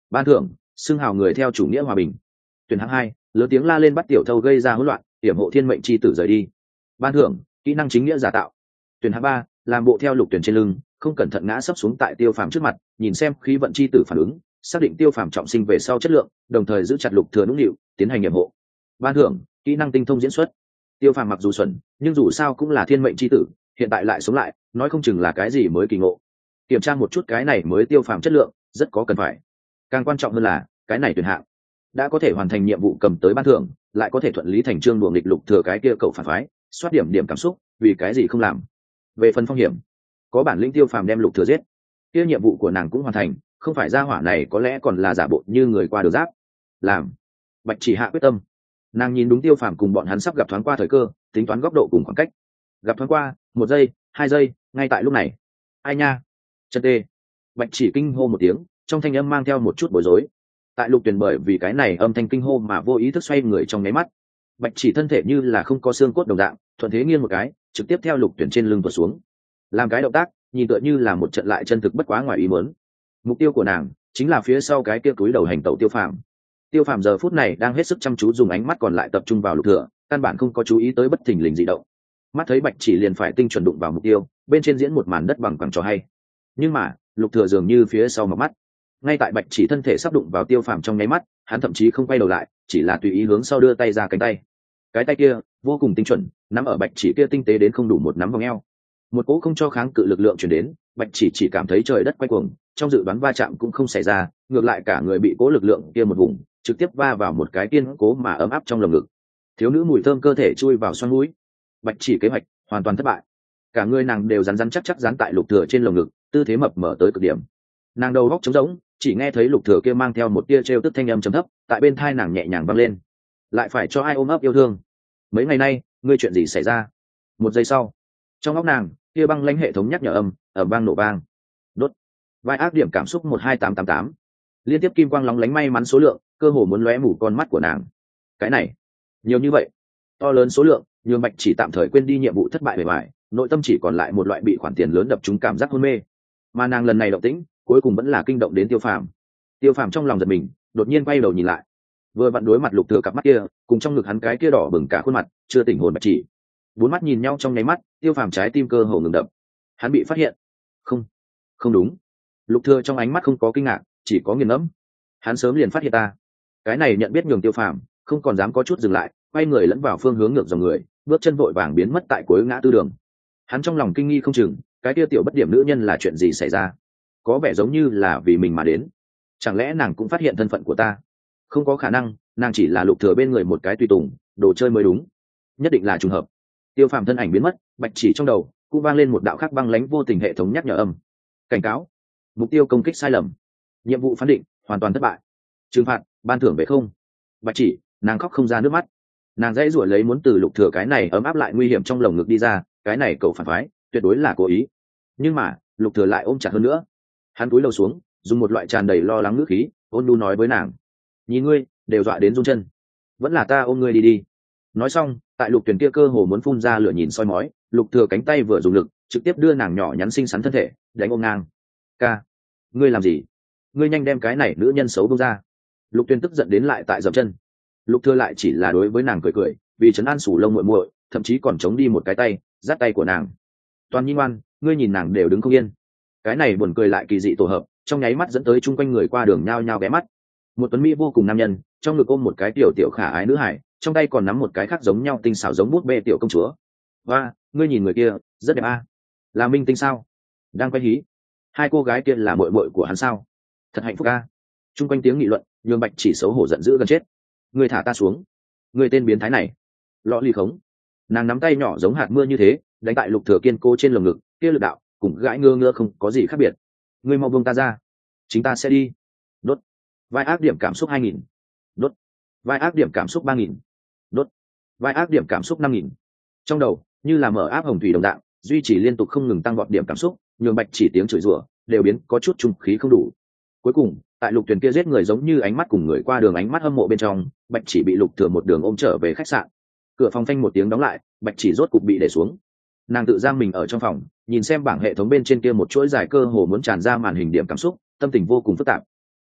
ban thưởng xưng hào người theo chủ nghĩa hòa bình. Tuyển hạng hai, lớn tiếng la lên bắt tiểu thâu gây ra hỗn loạn, hiểm hộ thiên mệnh chi tử rời đi. Ban thưởng kỹ năng chính nghĩa giả tạo. Tuyển hạng ba, làm bộ theo lục tuyển trên lưng, không cẩn thận ngã sấp xuống tại tiêu phàm trước mặt, nhìn xem khí vận chi tử phản ứng, xác định tiêu phàm trọng sinh về sau chất lượng, đồng thời giữ chặt lục thừa nũng nịu, tiến hành nhiệm hộ. Ban thưởng kỹ năng tinh thông diễn xuất. Tiêu phàm mặc dù xuẩn, nhưng dù sao cũng là thiên mệnh chi tử, hiện tại lại sống lại, nói không chừng là cái gì mới kỳ ngộ. Kiểm tra một chút cái này mới tiêu phàm chất lượng, rất có cần phải. Càng quan trọng hơn là cái này tuyển hạng đã có thể hoàn thành nhiệm vụ cầm tới ban thưởng, lại có thể thuận lý thành chương đùa nghịch lục thừa cái kia cậu phản phái, soát điểm điểm cảm xúc, vì cái gì không làm. Về phần phong hiểm, có bản lĩnh tiêu phàm đem lục thừa giết, kia nhiệm vụ của nàng cũng hoàn thành, không phải gia hỏa này có lẽ còn là giả bộ như người qua đường giáp. Làm. Bạch Chỉ hạ quyết tâm. Nàng nhìn đúng tiêu phàm cùng bọn hắn sắp gặp thoáng qua thời cơ, tính toán góc độ cùng khoảng cách. Gặp thoáng qua, một giây, hai giây, ngay tại lúc này. Ai nha? Chân tê. Bạch Chỉ kinh hô một tiếng, trong thanh âm mang theo một chút bối rối. Tại lục tuyển bởi vì cái này âm thanh kinh hô mà vô ý thức xoay người trong nháy mắt. Bạch Chỉ thân thể như là không có xương cốt đồng dạng, thuận thế nghiêng một cái, trực tiếp theo lục tuyển trên lưng tuột xuống. Làm cái động tác, nhìn tựa như là một trận lại chân thực bất quá ngoài ý muốn. Mục tiêu của nàng chính là phía sau cái kia túi đầu hành tẩu tiêu phàm. Tiêu phàm giờ phút này đang hết sức chăm chú dùng ánh mắt còn lại tập trung vào lục thừa, căn bản không có chú ý tới bất thình lình dị động. Mắt thấy Bạch Chỉ liền phải tinh chuẩn đụng vào mục tiêu, bên trên diễn một màn đất bằng bằng trò hay. Nhưng mà lục thừa dường như phía sau một mắt, ngay tại Bạch Chỉ thân thể sắp đụng vào tiêu phàm trong nháy mắt, hắn thậm chí không quay đầu lại, chỉ là tùy ý hướng sau đưa tay ra cánh tay. Cái tay kia vô cùng tinh chuẩn, nắm ở Bạch Chỉ kia tinh tế đến không đủ một nắm vòng eo. Một cỗ không cho kháng cự lực lượng truyền đến, Bạch Chỉ chỉ cảm thấy trời đất quay cuồng, trong dự đoán va chạm cũng không xảy ra, ngược lại cả người bị cỗ lực lượng kia một vùng, trực tiếp va vào một cái kiên cố mà ấm áp trong lồng ngực. Thiếu nữ mùi thơm cơ thể chui vào xoang mũi. Bạch Chỉ kế hoạch hoàn toàn thất bại, cả người nàng đều rắn rắn chắc chắc dán tại lục thừa trên lồng ngực, tư thế mập mở tới cực điểm. Nàng đầu góc trống rỗng, chỉ nghe thấy lục thừa kia mang theo một tia trêu tức thanh âm trầm thấp, tại bên tai nàng nhẹ nhàng vang lên. Lại phải cho ai ôm ấp yêu thương? Mấy ngày nay, ngươi chuyện gì xảy ra? Một giây sau, trong óc nàng, kia băng lãnh hệ thống nhắc nhở âm, ở vang nổ vang. Đốt. Vai ác điểm cảm xúc một hai tám tám tám. Liên tiếp kim quang lóng lánh may mắn số lượng, cơ hồ muốn lóe mù con mắt của nàng. Cái này, nhiều như vậy, to lớn số lượng, nhường Bạch Chỉ tạm thời quên đi nhiệm vụ thất bại bề ngoài, nội tâm chỉ còn lại một loại bị khoản tiền lớn đập trúng cảm giác hôn mê. Mà nàng lần này động tĩnh, cuối cùng vẫn là kinh động đến tiêu phàm. Tiêu phàm trong lòng giật mình, đột nhiên quay đầu nhìn lại, vừa vặn đối mặt lục thừa cặp mắt kia, cùng trong ngực hắn cái kia đỏ bừng cả khuôn mặt, chưa tỉnh hồn Bạch Chỉ. Bốn mắt nhìn nhau trong nháy mắt, tiêu phàm trái tim cơ hồ ngừng đập. Hắn bị phát hiện. Không, không đúng. Lục thừa trong ánh mắt không có kinh ngạc, chỉ có nghiền ngẫm. Hắn sớm liền phát hiện ta. Cái này nhận biết nhường tiêu phàm không còn dám có chút dừng lại, quay người lẫn vào phương hướng ngược dòng người, bước chân vội vàng biến mất tại cuối ngã tư đường. Hắn trong lòng kinh nghi không chừng, cái kia tiểu bất điểm nữ nhân là chuyện gì xảy ra? Có vẻ giống như là vì mình mà đến. Chẳng lẽ nàng cũng phát hiện thân phận của ta? Không có khả năng, nàng chỉ là lục thừa bên người một cái tùy tùng, đồ chơi mới đúng. Nhất định là trùng hợp. Tiêu phàm thân ảnh biến mất, Bạch Chỉ trong đầu cũng vang lên một đạo khắc băng lãnh vô tình hệ thống nhắc nhở âm. Cảnh cáo, mục tiêu công kích sai lầm, nhiệm vụ phán định hoàn toàn thất bại, trừng phạt ban thưởng về không. Bạch Chỉ, nàng khóc không ra nước mắt, nàng dãy rủa lấy muốn từ lục thừa cái này ấm áp lại nguy hiểm trong lồng ngực đi ra, cái này cậu phản phái tuyệt đối là cố ý. Nhưng mà lục thừa lại ôm chặt hơn nữa, hắn cúi đầu xuống, dùng một loại tràn đầy lo lắng ngữ khí ôn nhu nói với nàng: nhìn ngươi đều dọa đến run chân, vẫn là ta ôm ngươi đi đi. Nói xong, tại lục tuyển kia cơ hồ muốn phun ra lửa nhìn soi mói, lục thừa cánh tay vừa dùng lực, trực tiếp đưa nàng nhỏ nhắn xinh xắn thân thể đánh ôm ngang. Ca, ngươi làm gì? Ngươi nhanh đem cái này nữ nhân xấu buông ra. Lục tuyển tức giận đến lại tại dậm chân. Lục thừa lại chỉ là đối với nàng cười cười, vì trấn an sủ lông muội muội, thậm chí còn chống đi một cái tay, giắt tay của nàng. Toàn Nhi ngoan, ngươi nhìn nàng đều đứng không yên. Cái này buồn cười lại kỳ dị tổ hợp, trong nháy mắt dẫn tới chung quanh người qua đường nhao nhao ghé mắt. Một tuấn mỹ vô cùng nam nhân, trong ngực ôm một cái tiểu tiểu khả ái nữ hải, trong tay còn nắm một cái khác giống nhau tinh xảo giống bút bê tiểu công chúa. Và ngươi nhìn người kia rất đẹp a, à? Là minh tinh sao? Đang quay hí. Hai cô gái kia là muội muội của hắn sao? Thật hạnh phúc a. À? Chung quanh tiếng nghị luận, nhường Bạch Chỉ xấu hổ giận dữ gần chết. Ngươi thả ta xuống, ngươi tên biến thái này. Lọ ly khống. Nàng nắm tay nhỏ giống hạt mưa như thế, đánh tại lục thừa kiên cố trên lồng ngực, kia lực đạo cùng gãi ngơ ngơ không có gì khác biệt. Ngươi mau buông ta ra, chính ta sẽ đi. Đốt. Vai ác điểm cảm xúc hai nghìn. Đốt. Vai ác điểm cảm xúc ba nghìn. Đốt. Vai ác điểm cảm xúc năm nghìn. Trong đầu như là mở áp hồng thủy đồng dạng, duy trì liên tục không ngừng tăng vọt điểm cảm xúc, nhường Bạch Chỉ tiếng chửi rủa đều biến có chút trung khí không đủ. Cuối cùng, tại lục tuyển kia giết người giống như ánh mắt cùng người qua đường ánh mắt hâm mộ bên trong, Bạch Chỉ bị lục thừa một đường ôm trở về khách sạn. Cửa phòng phanh một tiếng đóng lại, Bạch Chỉ rốt cục bị để xuống. Nàng tự giam mình ở trong phòng, nhìn xem bảng hệ thống bên trên kia một chuỗi dài cơ hồ muốn tràn ra màn hình điểm cảm xúc, tâm tình vô cùng phức tạp.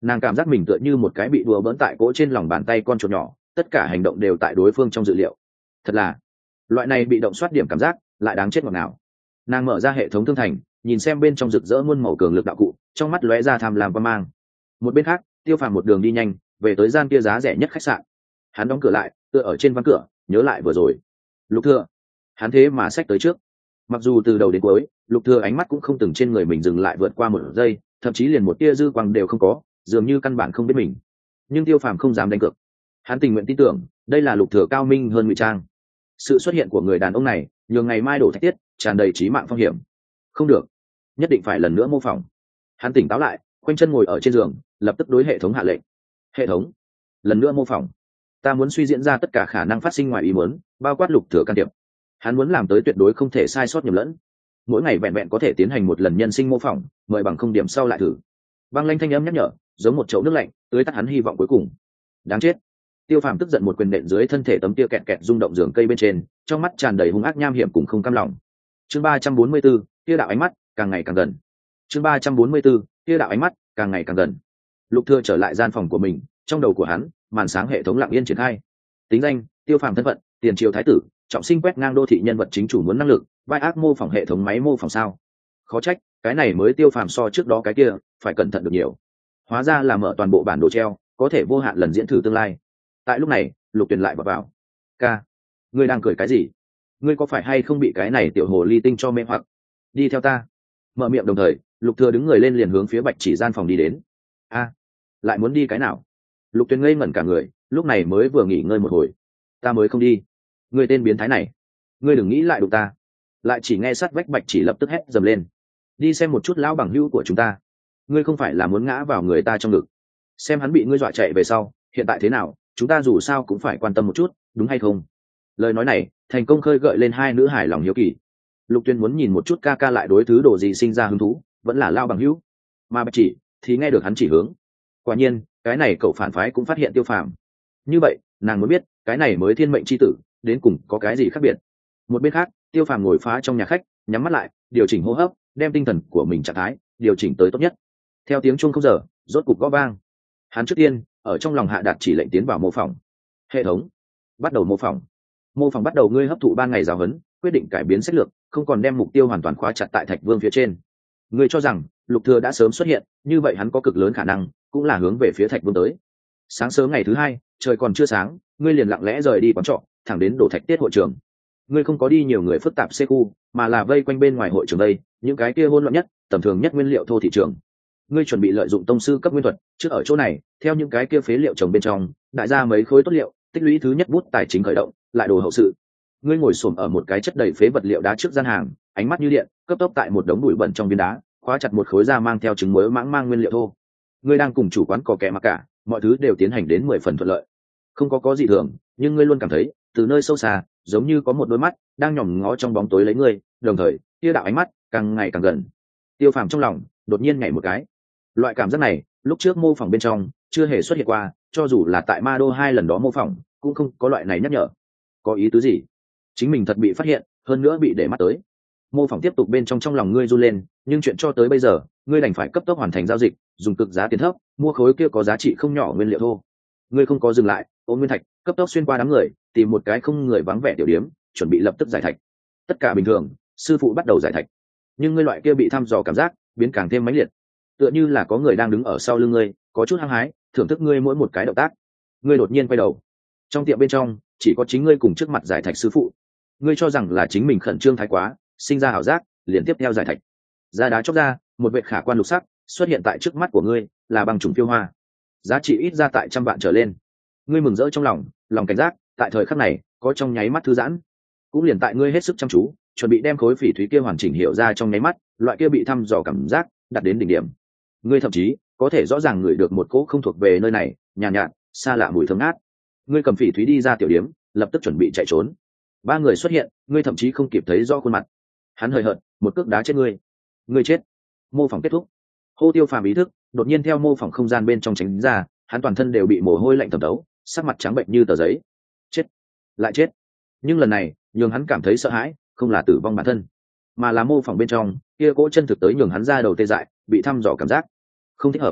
Nàng cảm giác mình tựa như một cái bị đùa bỡn tại cỗ trên lòng bàn tay con chuột nhỏ, tất cả hành động đều tại đối phương trong dự liệu. Thật là loại này bị động soát điểm cảm giác lại đáng chết ngọt nào. Nàng mở ra hệ thống thương thành, nhìn xem bên trong rực rỡ muôn màu cường lực đạo cụ, trong mắt lóe ra tham lam quan mang. Một bên khác, Tiêu Phàm một đường đi nhanh về tới gian kia giá rẻ nhất khách sạn. Hắn đóng cửa lại, tựa ở trên ván cửa, nhớ lại vừa rồi. Lục Thừa, hắn thế mà xách tới trước. Mặc dù từ đầu đến cuối, Lục Thừa ánh mắt cũng không từng trên người mình dừng lại vượt qua một giây, thậm chí liền một tia dư quang đều không có, dường như căn bản không biết mình. Nhưng Tiêu Phàm không dám đánh cược. Hắn tình nguyện tin tưởng, đây là Lục Thừa cao minh hơn ngụy trang. Sự xuất hiện của người đàn ông này, nhường ngày mai đổ thạch tiết, tràn đầy chí mạng phong hiểm. Không được, nhất định phải lần nữa mô phỏng. Hắn tỉnh táo lại, khoanh chân ngồi ở trên giường, lập tức đối hệ thống hạ lệnh. Hệ thống, lần nữa mô phỏng. Ta muốn suy diễn ra tất cả khả năng phát sinh ngoài ý muốn, bao quát Lục Thừa can thiệp. Hắn muốn làm tới tuyệt đối không thể sai sót nhầm lẫn. Mỗi ngày vẹn vẹn có thể tiến hành một lần nhân sinh mô phỏng, mời bằng không điểm sau lại thử. Băng lanh thanh âm nhắc nhở, giống một chậu nước lạnh, tưới tắt hắn hy vọng cuối cùng. Đáng chết. Tiêu Phàm tức giận một quyền nện dưới thân thể tấm tia kẹt kẹt rung động giường cây bên trên, trong mắt tràn đầy hung ác nham hiểm cùng không cam lòng. Chương ba trăm bốn mươi 4, tia đạo ánh mắt càng ngày càng gần. Chương ba trăm bốn mươi 4, tia đạo ánh mắt càng ngày càng gần. Lục Thừa trở lại gian phòng của mình, trong đầu của hắn, màn sáng hệ thống lặng yên triển khai. Tính danh: Tiêu Phàm, thân phận: tiền triều thái tử, trọng sinh quét ngang đô thị, nhân vật chính chủ muốn năng lực, vai ác mô phỏng hệ thống máy mô phỏng sao. Khó trách, cái này mới Tiêu Phàm so trước đó cái kia phải cẩn thận được nhiều. Hóa ra là mở toàn bộ bản đồ treo, có thể vô hạn lần diễn thử tương lai. Tại lúc này, Lục Tuyền lại vào vào. Ca, ngươi đang cười cái gì? Ngươi có phải hay không bị cái này tiểu hồ ly tinh cho mê hoặc? Đi theo ta. Mở miệng đồng thời, Lục Thừa đứng người lên liền hướng phía Bạch Chỉ gian phòng đi đến. A, lại muốn đi cái nào? Lục Tuyền ngây ngẩn cả người, lúc này mới vừa nghỉ ngơi một hồi. Ta mới không đi. Ngươi tên biến thái này, ngươi đừng nghĩ lại đụng ta. Lại chỉ nghe sát vách Bạch Chỉ lập tức hét dầm lên. Đi xem một chút lão bằng hữu của chúng ta. Ngươi không phải là muốn ngã vào người ta trong ngực? Xem hắn bị ngươi dọa chạy về sau, hiện tại thế nào? Chúng ta dù sao cũng phải quan tâm một chút, đúng hay không? Lời nói này thành công khơi gợi lên hai nữ hải lòng hiếu kỳ. Lục Tuyên muốn nhìn một chút ca ca lại đối thứ đồ gì sinh ra hứng thú, vẫn là lao bằng hữu. Mà Bạch Chỉ thì nghe được hắn chỉ hướng. Quả nhiên, cái này cậu phản phái cũng phát hiện Tiêu Phàm. Như vậy, nàng muốn biết, cái này mới thiên mệnh chi tử, đến cùng có cái gì khác biệt. Một bên khác, Tiêu Phàm ngồi phá trong nhà khách, nhắm mắt lại, điều chỉnh hô hấp, đem tinh thần của mình trạng thái điều chỉnh tới tốt nhất. Theo tiếng chuông không giờ, rốt cục gõ vang. Hắn trước tiên ở trong lòng hạ đạt chỉ lệnh tiến vào mô phỏng. Hệ thống, bắt đầu mô phỏng. Mô phỏng bắt đầu, ngươi hấp thụ ban ngày giáo huấn, quyết định cải biến sách lược, không còn đem mục tiêu hoàn toàn khóa chặt tại Thạch Vương phía trên. Ngươi cho rằng Lục Thừa đã sớm xuất hiện, như vậy hắn có cực lớn khả năng cũng là hướng về phía Thạch Vương tới. Sáng sớm ngày thứ hai, trời còn chưa sáng, ngươi liền lặng lẽ rời đi quán trọ, thẳng đến Đổ Thạch Tiết hội trường. Ngươi không có đi nhiều người phức tạp xe khu, mà là vây quanh bên ngoài hội trường đây, những cái kia hỗn loạn nhất, tầm thường nhất nguyên liệu thô thị trường. Ngươi chuẩn bị lợi dụng tông sư cấp nguyên thuật, trước ở chỗ này, theo những cái kia phế liệu trồng bên trong, đại ra mấy khối tốt liệu, tích lũy thứ nhất bút tài chính khởi động, lại đồ hậu sự. Ngươi ngồi xổm ở một cái chất đầy phế vật liệu đá trước gian hàng, ánh mắt như điện, cấp tốc tại một đống bụi bẩn trong viên đá, khóa chặt một khối da mang theo trứng muối mãng mang nguyên liệu thô. Ngươi đang cùng chủ quán cò kẻ mặc cả, mọi thứ đều tiến hành đến mười phần thuận lợi. Không có có gì thường, nhưng ngươi luôn cảm thấy, từ nơi sâu xa, giống như có một đôi mắt đang nhòm ngó trong bóng tối lấy ngươi, đồng thời, kia đạo ánh mắt càng ngày càng gần. Tiêu Phàm trong lòng đột nhiên nhảy một cái. Loại cảm giác này, lúc trước mô phỏng bên trong chưa hề xuất hiện qua, cho dù là tại Ma Đô hai lần đó mô phỏng, cũng không có loại này nhắc nhở. Có ý tứ gì? Chính mình thật bị phát hiện, hơn nữa bị để mắt tới. Mô phỏng tiếp tục bên trong trong lòng ngươi run lên, nhưng chuyện cho tới bây giờ, ngươi đành phải cấp tốc hoàn thành giao dịch, dùng cực giá tiền thấp, mua khối kia có giá trị không nhỏ nguyên liệu thô. Ngươi không có dừng lại, ôm nguyên thạch, cấp tốc xuyên qua đám người, tìm một cái không người vắng vẻ tiểu điếm, chuẩn bị lập tức giải thạch. Tất cả bình thường, sư phụ bắt đầu giải thạch. Nhưng ngươi loại kia bị thăm dò cảm giác biến càng thêm mãnh liệt, tựa như là có người đang đứng ở sau lưng ngươi, có chút hăng hái thưởng thức ngươi mỗi một cái động tác. Ngươi đột nhiên quay đầu, trong tiệm bên trong chỉ có chính ngươi cùng trước mặt giải thạch sư phụ. Ngươi cho rằng là chính mình khẩn trương thái quá, sinh ra ảo giác, liền tiếp theo giải thạch. Da đá chóc ra, một vệt khả quan lục sắc xuất hiện tại trước mắt của ngươi, là băng trùng phiêu hoa, giá trị ít ra tại trăm vạn trở lên. Ngươi mừng rỡ trong lòng, lòng cảnh giác tại thời khắc này có trong nháy mắt thư giãn. Cũng liền tại ngươi hết sức chăm chú, chuẩn bị đem khối phỉ thúy kia hoàn chỉnh hiểu ra trong nháy mắt, loại kia bị thăm dò cảm giác đạt đến đỉnh điểm. Ngươi thậm chí có thể rõ ràng ngửi được một cỗ không thuộc về nơi này, nhàn nhạt, nhạt xa lạ mùi thơm ngát. Ngươi cầm phỉ thúy đi ra tiểu điếm, lập tức chuẩn bị chạy trốn. Ba người xuất hiện, ngươi thậm chí không kịp thấy rõ khuôn mặt. Hắn hời hợt một cước đá chết ngươi. Ngươi chết. Mô phỏng kết thúc. Hô Tiêu Phàm ý thức đột nhiên theo mô phỏng không gian bên trong tránh ra, hắn toàn thân đều bị mồ hôi lạnh thẩm thấu, sắc mặt trắng bệnh như tờ giấy. Chết, lại chết. Nhưng lần này nhường hắn cảm thấy sợ hãi, không là tử vong bản thân, mà là mô phỏng bên trong kia cỗ chân thực tới nhường hắn ra đầu tê dại, bị thăm dò cảm giác không thích hợp.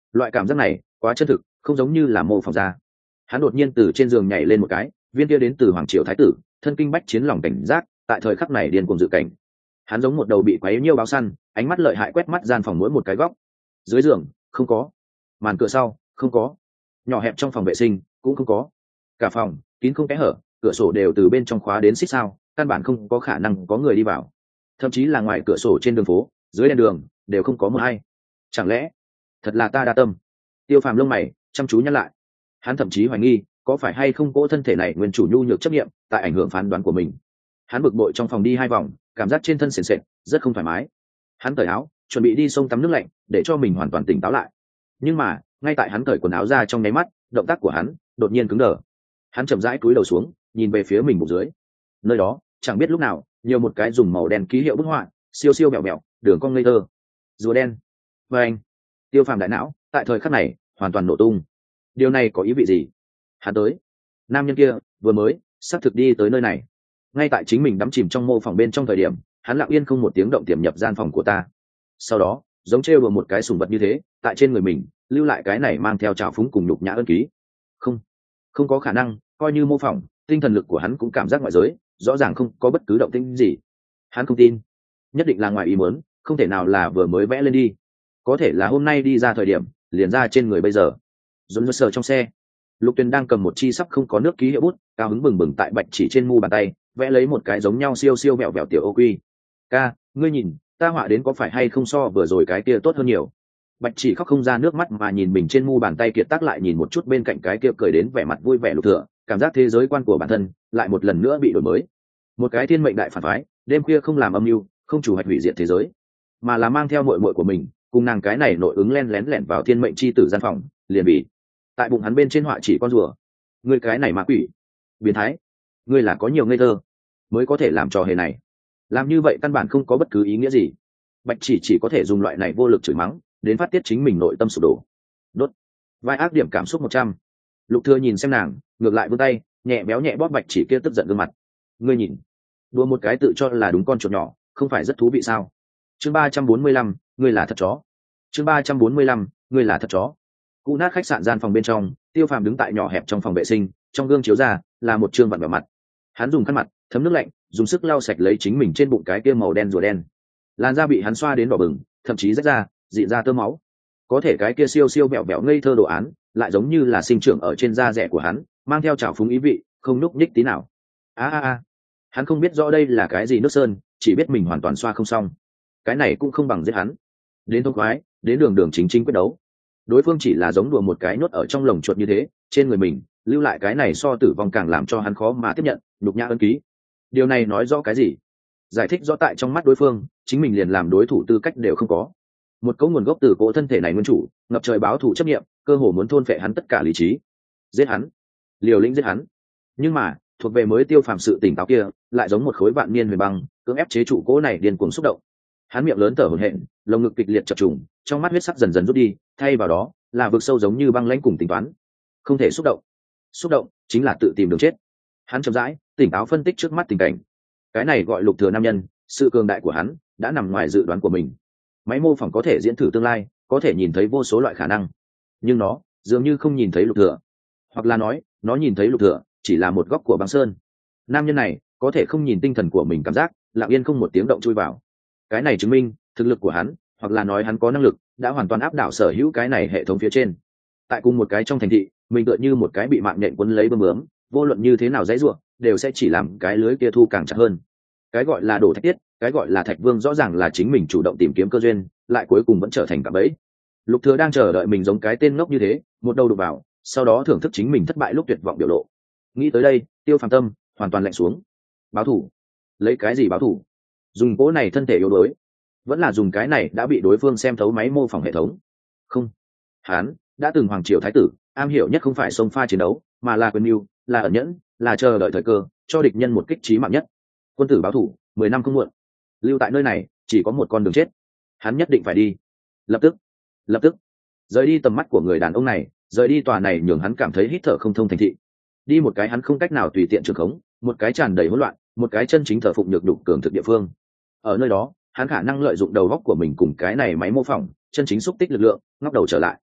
Loại cảm giác này quá chân thực, không giống như là mô phỏng ra. Hắn đột nhiên từ trên giường nhảy lên một cái, viên kia đến từ hoàng triều thái tử, thân kinh bách chiến lòng cảnh giác, tại thời khắc này điên cuồng dự cảnh. Hắn giống một đầu bị quấy nhiêu báo săn, ánh mắt lợi hại quét mắt gian phòng mỗi một cái góc. Dưới giường không có, màn cửa sau không có, nhỏ hẹp trong phòng vệ sinh cũng không có, cả phòng kín không kẽ hở, cửa sổ đều từ bên trong khóa đến xích sao, căn bản không có khả năng có người đi vào. Thậm chí là ngoài cửa sổ trên đường phố, dưới đèn đường đều không có một ai. Chẳng lẽ thật là ta đa tâm? Tiêu Phàm lông mày chăm chú nhăn lại. Hắn thậm chí hoài nghi có phải hay không cỗ thân thể này nguyên chủ nhu nhược chấp nghiệm tại ảnh hưởng phán đoán của mình. Hắn bực bội trong phòng đi hai vòng, cảm giác trên thân sền sệt, rất không thoải mái. Hắn cởi áo, chuẩn bị đi sông tắm nước lạnh để cho mình hoàn toàn tỉnh táo lại. Nhưng mà ngay tại hắn cởi quần áo ra trong nháy mắt, động tác của hắn đột nhiên cứng đờ. Hắn chậm rãi cúi đầu xuống, nhìn về phía mình bụng dưới. Nơi đó chẳng biết lúc nào nhiều một cái dùng màu đen ký hiệu bức họa, siêu siêu mẹo mẹo, đường cong ngây thơ. Rùa đen. Và anh, Tiêu Phàm đại não tại thời khắc này hoàn toàn nổ tung. Điều này có ý vị gì? Hắn tới, nam nhân kia vừa mới xác thực đi tới nơi này. Ngay tại chính mình đắm chìm trong mô phỏng bên trong thời điểm, hắn lặng yên không một tiếng động tiềm nhập gian phòng của ta. Sau đó giống trêu đùa một cái sùng vật như thế, tại trên người mình lưu lại cái này mang theo trào phúng cùng nhục nhã ân ký. Không, không có khả năng, coi như mô phỏng, tinh thần lực của hắn cũng cảm giác ngoại giới rõ ràng không có bất cứ động tĩnh gì. Hắn không tin, nhất định là ngoài ý muốn, không thể nào là vừa mới vẽ lên đi. Có thể là hôm nay đi ra thời điểm liền ra trên người bây giờ. Dồn dơ sờ trong xe, Lục Tuyền đang cầm một chi sắp không có nước ký hiệu bút, cao hứng bừng bừng tại bạch chỉ trên mu bàn tay vẽ lấy một cái giống nhau siêu siêu vẹo vẹo tiểu ô quy. Ca, ngươi nhìn ta họa đến có phải hay không so vừa rồi cái kia tốt hơn nhiều? Bạch chỉ khóc không ra nước mắt mà nhìn mình trên mu bàn tay kiệt tác, lại nhìn một chút bên cạnh cái kia cười đến vẻ mặt vui vẻ Lục Thừa, cảm giác thế giới quan của bản thân lại một lần nữa bị đổi mới. Một cái thiên mệnh đại phản phái, đêm khuya không làm âm mưu, không chủ hoạch hủy diệt thế giới, mà là mang theo muội muội của mình, cùng nàng cái này nội ứng len lén lẻn vào thiên mệnh chi tử gian phòng, liền bị tại bụng hắn bên trên họa chỉ con rùa. Ngươi cái này ma quỷ, biến thái, ngươi là có nhiều ngây thơ mới có thể làm trò hề này. Làm như vậy căn bản không có bất cứ ý nghĩa gì. Bạch chỉ chỉ có thể dùng loại này vô lực chửi mắng đến phát tiết chính mình nội tâm sụp đổ. Đốt vai ác điểm cảm xúc một trăm. Lục Thừa nhìn xem nàng, ngược lại vươn tay nhẹ béo nhẹ bóp bạch chỉ kia tức giận gương mặt. Ngươi nhìn, đùa một cái tự cho là đúng con chuột nhỏ, không phải rất thú vị sao? Chương ba trăm bốn mươi lăm, ngươi là thật chó. Chương ba trăm bốn mươi lăm, ngươi là thật chó. Cụ nát khách sạn gian phòng bên trong, Tiêu Phàm đứng tại nhỏ hẹp trong phòng vệ sinh, trong gương chiếu ra là một trương vặn vẹo mặt. Hắn dùng khăn mặt thấm nước lạnh, dùng sức lau sạch lấy chính mình trên bụng cái kia màu đen rùa đen. Làn da bị hắn xoa đến đỏ bừng, thậm chí rách ra, dị ra tơ máu. Có thể cái kia siêu siêu mẹo mẹo ngây thơ đồ án, lại giống như là sinh trưởng ở trên da rẻ của hắn, mang theo trào phúng ý vị, không núc nhích tí nào. A a a, hắn không biết rõ đây là cái gì nước sơn, chỉ biết mình hoàn toàn xoa không xong. Cái này cũng không bằng giết hắn. Đến thông khoái, đến đường đường chính chính quyết đấu. Đối phương chỉ là giống đùa một cái nhốt ở trong lồng chuột như thế, trên người mình lưu lại cái này so tử vong càng làm cho hắn khó mà tiếp nhận, nhục nhã ân ký. Điều này nói rõ cái gì? Giải thích rõ tại trong mắt đối phương, chính mình liền làm đối thủ tư cách đều không có. Một cấu nguồn gốc từ cỗ thân thể này nguyên chủ, ngập trời báo thù chấp niệm, cơ hồ muốn thôn phệ hắn tất cả lý trí. Giết hắn, liều lĩnh giết hắn. Nhưng mà thuộc về mới Tiêu Phàm sự tỉnh táo kia, lại giống một khối vạn niên huyền băng, cưỡng ép chế trụ cỗ này điên cuồng xúc động. Hắn miệng lớn thở hổn hển, lồng ngực kịch liệt chập trùng, trong mắt huyết sắc dần dần rút đi, thay vào đó là vực sâu giống như băng lãnh cùng tính toán. Không thể xúc động, xúc động chính là tự tìm đường chết. Hắn chậm rãi tỉnh táo phân tích trước mắt tình cảnh. Cái này gọi Lục Thừa nam nhân, sự cường đại của hắn đã nằm ngoài dự đoán của mình. Máy mô phỏng có thể diễn thử tương lai, có thể nhìn thấy vô số loại khả năng, nhưng nó dường như không nhìn thấy Lục Thừa, hoặc là nói nó nhìn thấy Lục Thừa chỉ là một góc của băng sơn. Nam nhân này có thể không nhìn tinh thần của mình cảm giác, lặng yên không một tiếng động chui vào. Cái này chứng minh thực lực của hắn, hoặc là nói hắn có năng lực, đã hoàn toàn áp đảo sở hữu cái này hệ thống phía trên. Tại cùng một cái trong thành thị, mình tựa như một cái bị mạng nhện quấn lấy bơm bướm, vô luận như thế nào dãy rủa, đều sẽ chỉ làm cái lưới kia thu càng chặt hơn. Cái gọi là đổ thạch tiết, cái gọi là thạch vương rõ ràng là chính mình chủ động tìm kiếm cơ duyên, lại cuối cùng vẫn trở thành cạm bẫy. Lục Thừa đang chờ đợi mình giống cái tên ngốc như thế, một đầu đục vào, sau đó thưởng thức chính mình thất bại lúc tuyệt vọng biểu lộ. Nghĩ tới đây, Tiêu Phàm tâm hoàn toàn lạnh xuống. Báo thủ? Lấy cái gì báo thủ? Dùng cỗ này thân thể yếu đuối, vẫn là dùng cái này đã bị đối phương xem thấu máy mô phỏng hệ thống? Không, hắn đã từng hoàng triều thái tử, am hiểu nhất không phải xông pha chiến đấu, mà là quyền mưu, là ẩn nhẫn, là chờ đợi thời cơ, cho địch nhân một kích chí mạng nhất. Quân tử báo thủ, mười năm không muộn. Lưu tại nơi này chỉ có một con đường chết, hắn nhất định phải đi, lập tức, lập tức rời đi tầm mắt của người đàn ông này, rời đi tòa này nhường hắn cảm thấy hít thở không thông thành thị, đi một cái hắn không cách nào tùy tiện trường khống, một cái tràn đầy hỗn loạn, một cái chân chính thờ phụng nhược đục cường thực địa phương. Ở nơi đó, hắn khả năng lợi dụng đầu óc của mình cùng cái này máy mô phỏng, chân chính xúc tích lực lượng, ngóc đầu trở lại.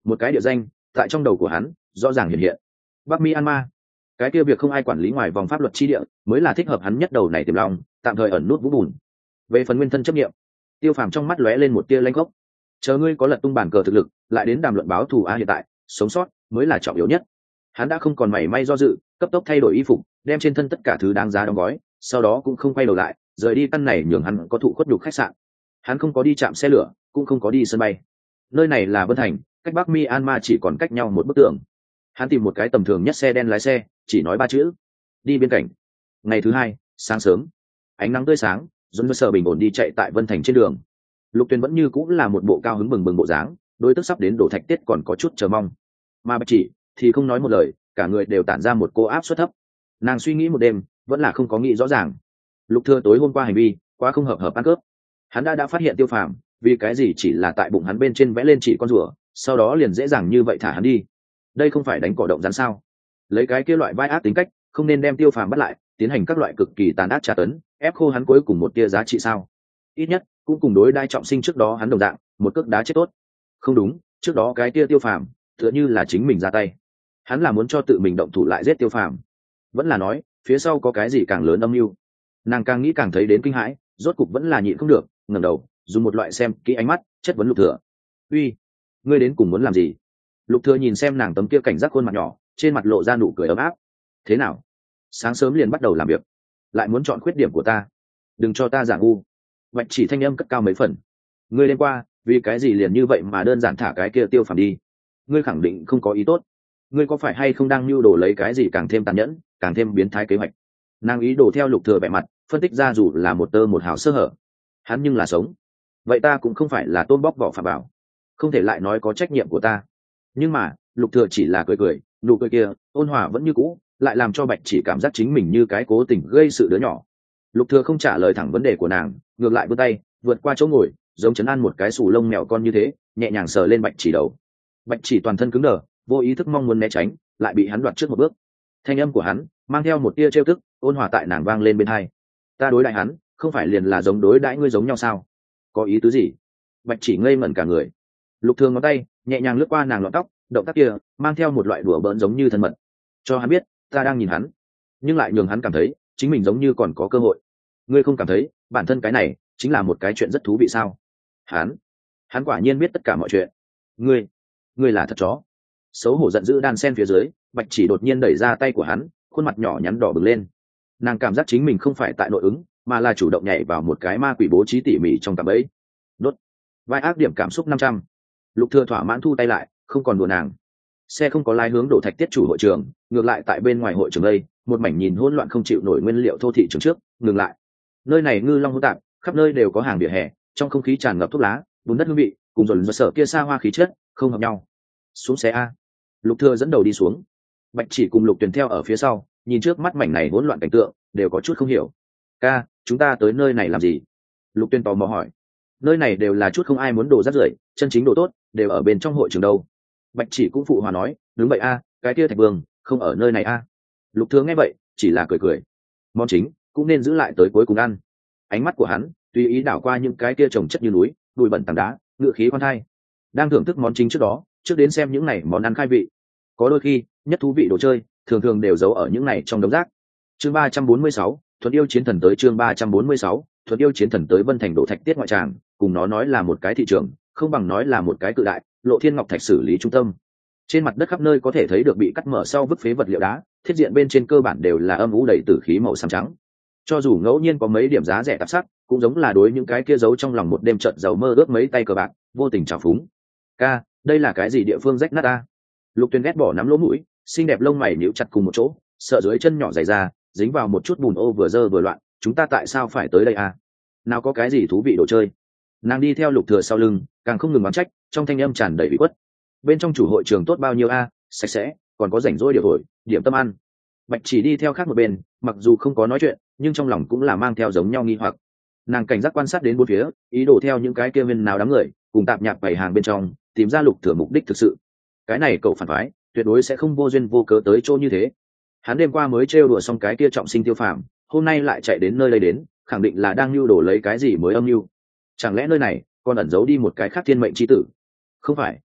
một cái địa danh tại trong đầu của hắn rõ ràng hiện hiện. Bắc Myanmar, cái kia việc không ai quản lý ngoài vòng pháp luật chi địa mới là thích hợp hắn nhất đầu này tiềm long, tạm thời ẩn nút vũ bùn. Về phần nguyên thân chấp nghiệm, Tiêu Phàm trong mắt lóe lên một tia lanh gốc. Chờ ngươi có lật tung bản cờ thực lực, lại đến đàm luận báo thù a, hiện tại sống sót mới là trọng yếu nhất. Hắn đã không còn mảy may do dự, cấp tốc thay đổi y phục, đem trên thân tất cả thứ đáng giá đóng gói, sau đó cũng không quay đầu lại, rời đi căn này nhường hắn có thụ khuất nhục khách sạn. Hắn không có đi chạm xe lửa, cũng không có đi sân bay. Nơi này là Vân Thành, cách Bắc Myanmar chỉ còn cách nhau một bức tường. Hắn tìm một cái tầm thường nhất xe đen lái xe, chỉ nói ba chữ: đi bên cạnh. Ngày thứ hai, sáng sớm, ánh nắng tươi sáng, John Mercer bình ổn đi chạy tại Vân Thành trên đường. Lục Tuyền vẫn như cũng là một bộ cao hứng bừng bừng bộ dáng, đối tức sắp đến đổ thạch tiết còn có chút chờ mong. Mà Bạch Chỉ thì không nói một lời, cả người đều tản ra một cô áp suất thấp. Nàng suy nghĩ một đêm, vẫn là không có nghĩ rõ ràng. Lục Thừa tối hôm qua hành vi quá không hợp hợp ăn cướp. Hắn đã đã phát hiện Tiêu Phàm, vì cái gì chỉ là tại bụng hắn bên trên vẽ lên chỉ con rùa, sau đó liền dễ dàng như vậy thả hắn đi. Đây không phải đánh cỏ động rắn sao? Lấy cái kia loại vai ác tính cách, không nên đem Tiêu Phàm bắt lại, tiến hành các loại cực kỳ tàn ác tra tấn, ép khô hắn cuối cùng một tia giá trị sao? Ít nhất cũng cùng đối đai trọng sinh trước đó hắn đồng dạng, một cước đá chết tốt. Không đúng, trước đó cái kia Tiêu Phàm tựa như là chính mình ra tay. Hắn là muốn cho tự mình động thủ lại giết Tiêu Phàm, vẫn là nói phía sau có cái gì càng lớn âm mưu? Nàng càng nghĩ càng thấy đến kinh hãi, rốt cục vẫn là nhịn không được, ngẩng đầu, dùng một loại xem kỹ ánh mắt chất vấn Lục Thừa. "Uy, ngươi đến cùng muốn làm gì?" Lục Thừa nhìn xem nàng tấm kia cảnh giác khuôn mặt nhỏ, trên mặt lộ ra nụ cười ấm áp. "Thế nào? Sáng sớm liền bắt đầu làm việc, lại muốn chọn khuyết điểm của ta? Đừng cho ta giả ngu." Bạch Chỉ thanh âm cất cao mấy phần. "Ngươi đêm qua, vì cái gì liền như vậy mà đơn giản thả cái kia Tiêu Phàm đi? Ngươi khẳng định không có ý tốt. Ngươi có phải hay không đang mưu đồ lấy cái gì càng thêm tàn nhẫn, càng thêm biến thái kế hoạch?" Nàng ý đồ theo Lục Thừa vẻ mặt, phân tích ra dù là một tơ một hào sơ hở, hắn nhưng là sống. Vậy ta cũng không phải là tôm bóc vỏ phạm bảo, không thể lại nói có trách nhiệm của ta. Nhưng mà Lục Thừa chỉ là cười cười, nụ cười kia ôn hòa vẫn như cũ, lại làm cho Bạch Chỉ cảm giác chính mình như cái cố tình gây sự đứa nhỏ. Lục Thừa không trả lời thẳng vấn đề của nàng, ngược lại vươn tay vượt qua chỗ ngồi, giống chấn an một cái sù lông mèo con như thế, nhẹ nhàng sờ lên Bạch Chỉ đầu. Bạch Chỉ toàn thân cứng đờ, vô ý thức mong muốn né tránh, lại bị hắn đoạt trước một bước. Thanh âm của hắn mang theo một tia trêu tức, ôn hòa tại nàng vang lên bên tai. "Ta đối đãi hắn, không phải liền là giống đối đãi ngươi giống nhau sao? Có ý tứ gì?" Bạch Chỉ ngây ngẩn cả người. Lục Thường ngón tay nhẹ nhàng lướt qua nàng lọn tóc, động tác kia mang theo một loại đùa bỡn giống như thân mật, cho hắn biết ta đang nhìn hắn, nhưng lại nhường hắn cảm thấy chính mình giống như còn có cơ hội. "Ngươi không cảm thấy bản thân cái này chính là một cái chuyện rất thú vị sao?" Hắn, hắn quả nhiên biết tất cả mọi chuyện. "Ngươi, ngươi là thật chó." Xấu hổ giận dữ đan sen phía dưới, Bạch Chỉ đột nhiên đẩy ra tay của hắn, khuôn mặt nhỏ nhắn đỏ bừng lên. Nàng cảm giác chính mình không phải tại nội ứng, mà là chủ động nhảy vào một cái ma quỷ bố trí tỉ mỉ trong cạm bẫy. Đốt. Vai ác điểm cảm xúc năm trăm. Lục Thừa thỏa mãn thu tay lại, không còn đùa nàng. Xe không có lái hướng đổ thạch tiết chủ hội trường, ngược lại tại bên ngoài hội trường đây, một mảnh nhìn hỗn loạn không chịu nổi nguyên liệu thô thị trường trước, ngừng lại. Nơi này ngư long hỗn tạp, khắp nơi đều có hàng vỉa hè, trong không khí tràn ngập thuốc lá, bùn đất hương vị, cùng dồn dồn sở kia xa hoa khí chất, không hợp nhau. Xuống xe a. Lục Thừa dẫn đầu đi xuống. Bạch Chỉ cùng Lục Tuyền theo ở phía sau, nhìn trước mắt mảnh này hỗn loạn cảnh tượng, đều có chút không hiểu. "Ca, chúng ta tới nơi này làm gì?" Lục Tuyền tò mò hỏi. "Nơi này đều là chút không ai muốn đồ rác rưởi, chân chính đồ tốt đều ở bên trong hội trường đâu." Bạch Chỉ cũng phụ hòa nói. "Đúng vậy a, cái kia Thạch Vương không ở nơi này a." Lục Thừa nghe vậy, chỉ là cười cười. Món chính cũng nên giữ lại tới cuối cùng ăn. Ánh mắt của hắn tùy ý đảo qua những cái kia trồng chất như núi, bụi bẩn tảng đá, ngựa khí khoan thai. Đang thưởng thức món chính trước đó, trước đến xem những này món ăn khai vị. Có đôi khi, nhất thú vị đồ chơi, thường thường đều giấu ở những này trong đống rác. Chương ba trăm bốn mươi sáu, Thuận yêu chiến thần tới. Chương ba trăm bốn mươi sáu, Thuận yêu chiến thần tới. Vân Thành đổ thạch tiết ngoại tràng, cùng nó nói là một cái thị trường, không bằng nói là một cái cự đại lộ thiên ngọc thạch xử lý trung tâm. Trên mặt đất khắp nơi có thể thấy được bị cắt mở sau vứt phế vật liệu đá, thiết diện bên trên cơ bản đều là âm u đầy tử khí màu xám trắng. Cho dù ngẫu nhiên có mấy điểm giá rẻ tạp sắc, cũng giống là đối những cái kia giấu trong lòng một đêm trận giàu mơ ước mấy tay cờ bạc, vô tình trào phúng. "Ca, đây là cái gì địa phương rách nát a?" Lục Tuyền ghét bỏ nắm lỗ mũi, xinh đẹp lông mày nhíu chặt cùng một chỗ, sợ dưới chân nhỏ dày ra, dính vào một chút bùn ô vừa dơ vừa loạn. "Chúng ta tại sao phải tới đây a? Nào có cái gì thú vị đồ chơi?" Nàng đi theo Lục Thừa sau lưng, càng không ngừng oán trách, trong thanh âm tràn đầy ủy khuất. "Bên trong chủ hội trường tốt bao nhiêu a, sạch sẽ, còn có rảnh rỗi điều hồi, điểm tâm ăn." Bạch Chỉ đi theo khác một bên, mặc dù không có nói chuyện, nhưng trong lòng cũng là mang theo giống nhau nghi hoặc. Nàng cảnh giác quan sát đến bốn phía, ý đồ theo những cái kia viên nào đám người cùng tạp nhạp bày hàng bên trong, tìm ra Lục Thừa mục đích thực sự. Cái này cậu phản phái, tuyệt đối sẽ không vô duyên vô cớ tới chỗ như thế. Hắn đêm qua mới trêu đùa xong cái kia trọng sinh Tiêu Phàm, hôm nay lại chạy đến nơi đây đến, khẳng định là đang lưu đồ lấy cái gì mới âm mưu. Chẳng lẽ nơi này còn ẩn giấu đi một cái khác thiên mệnh chi tử? Không phải,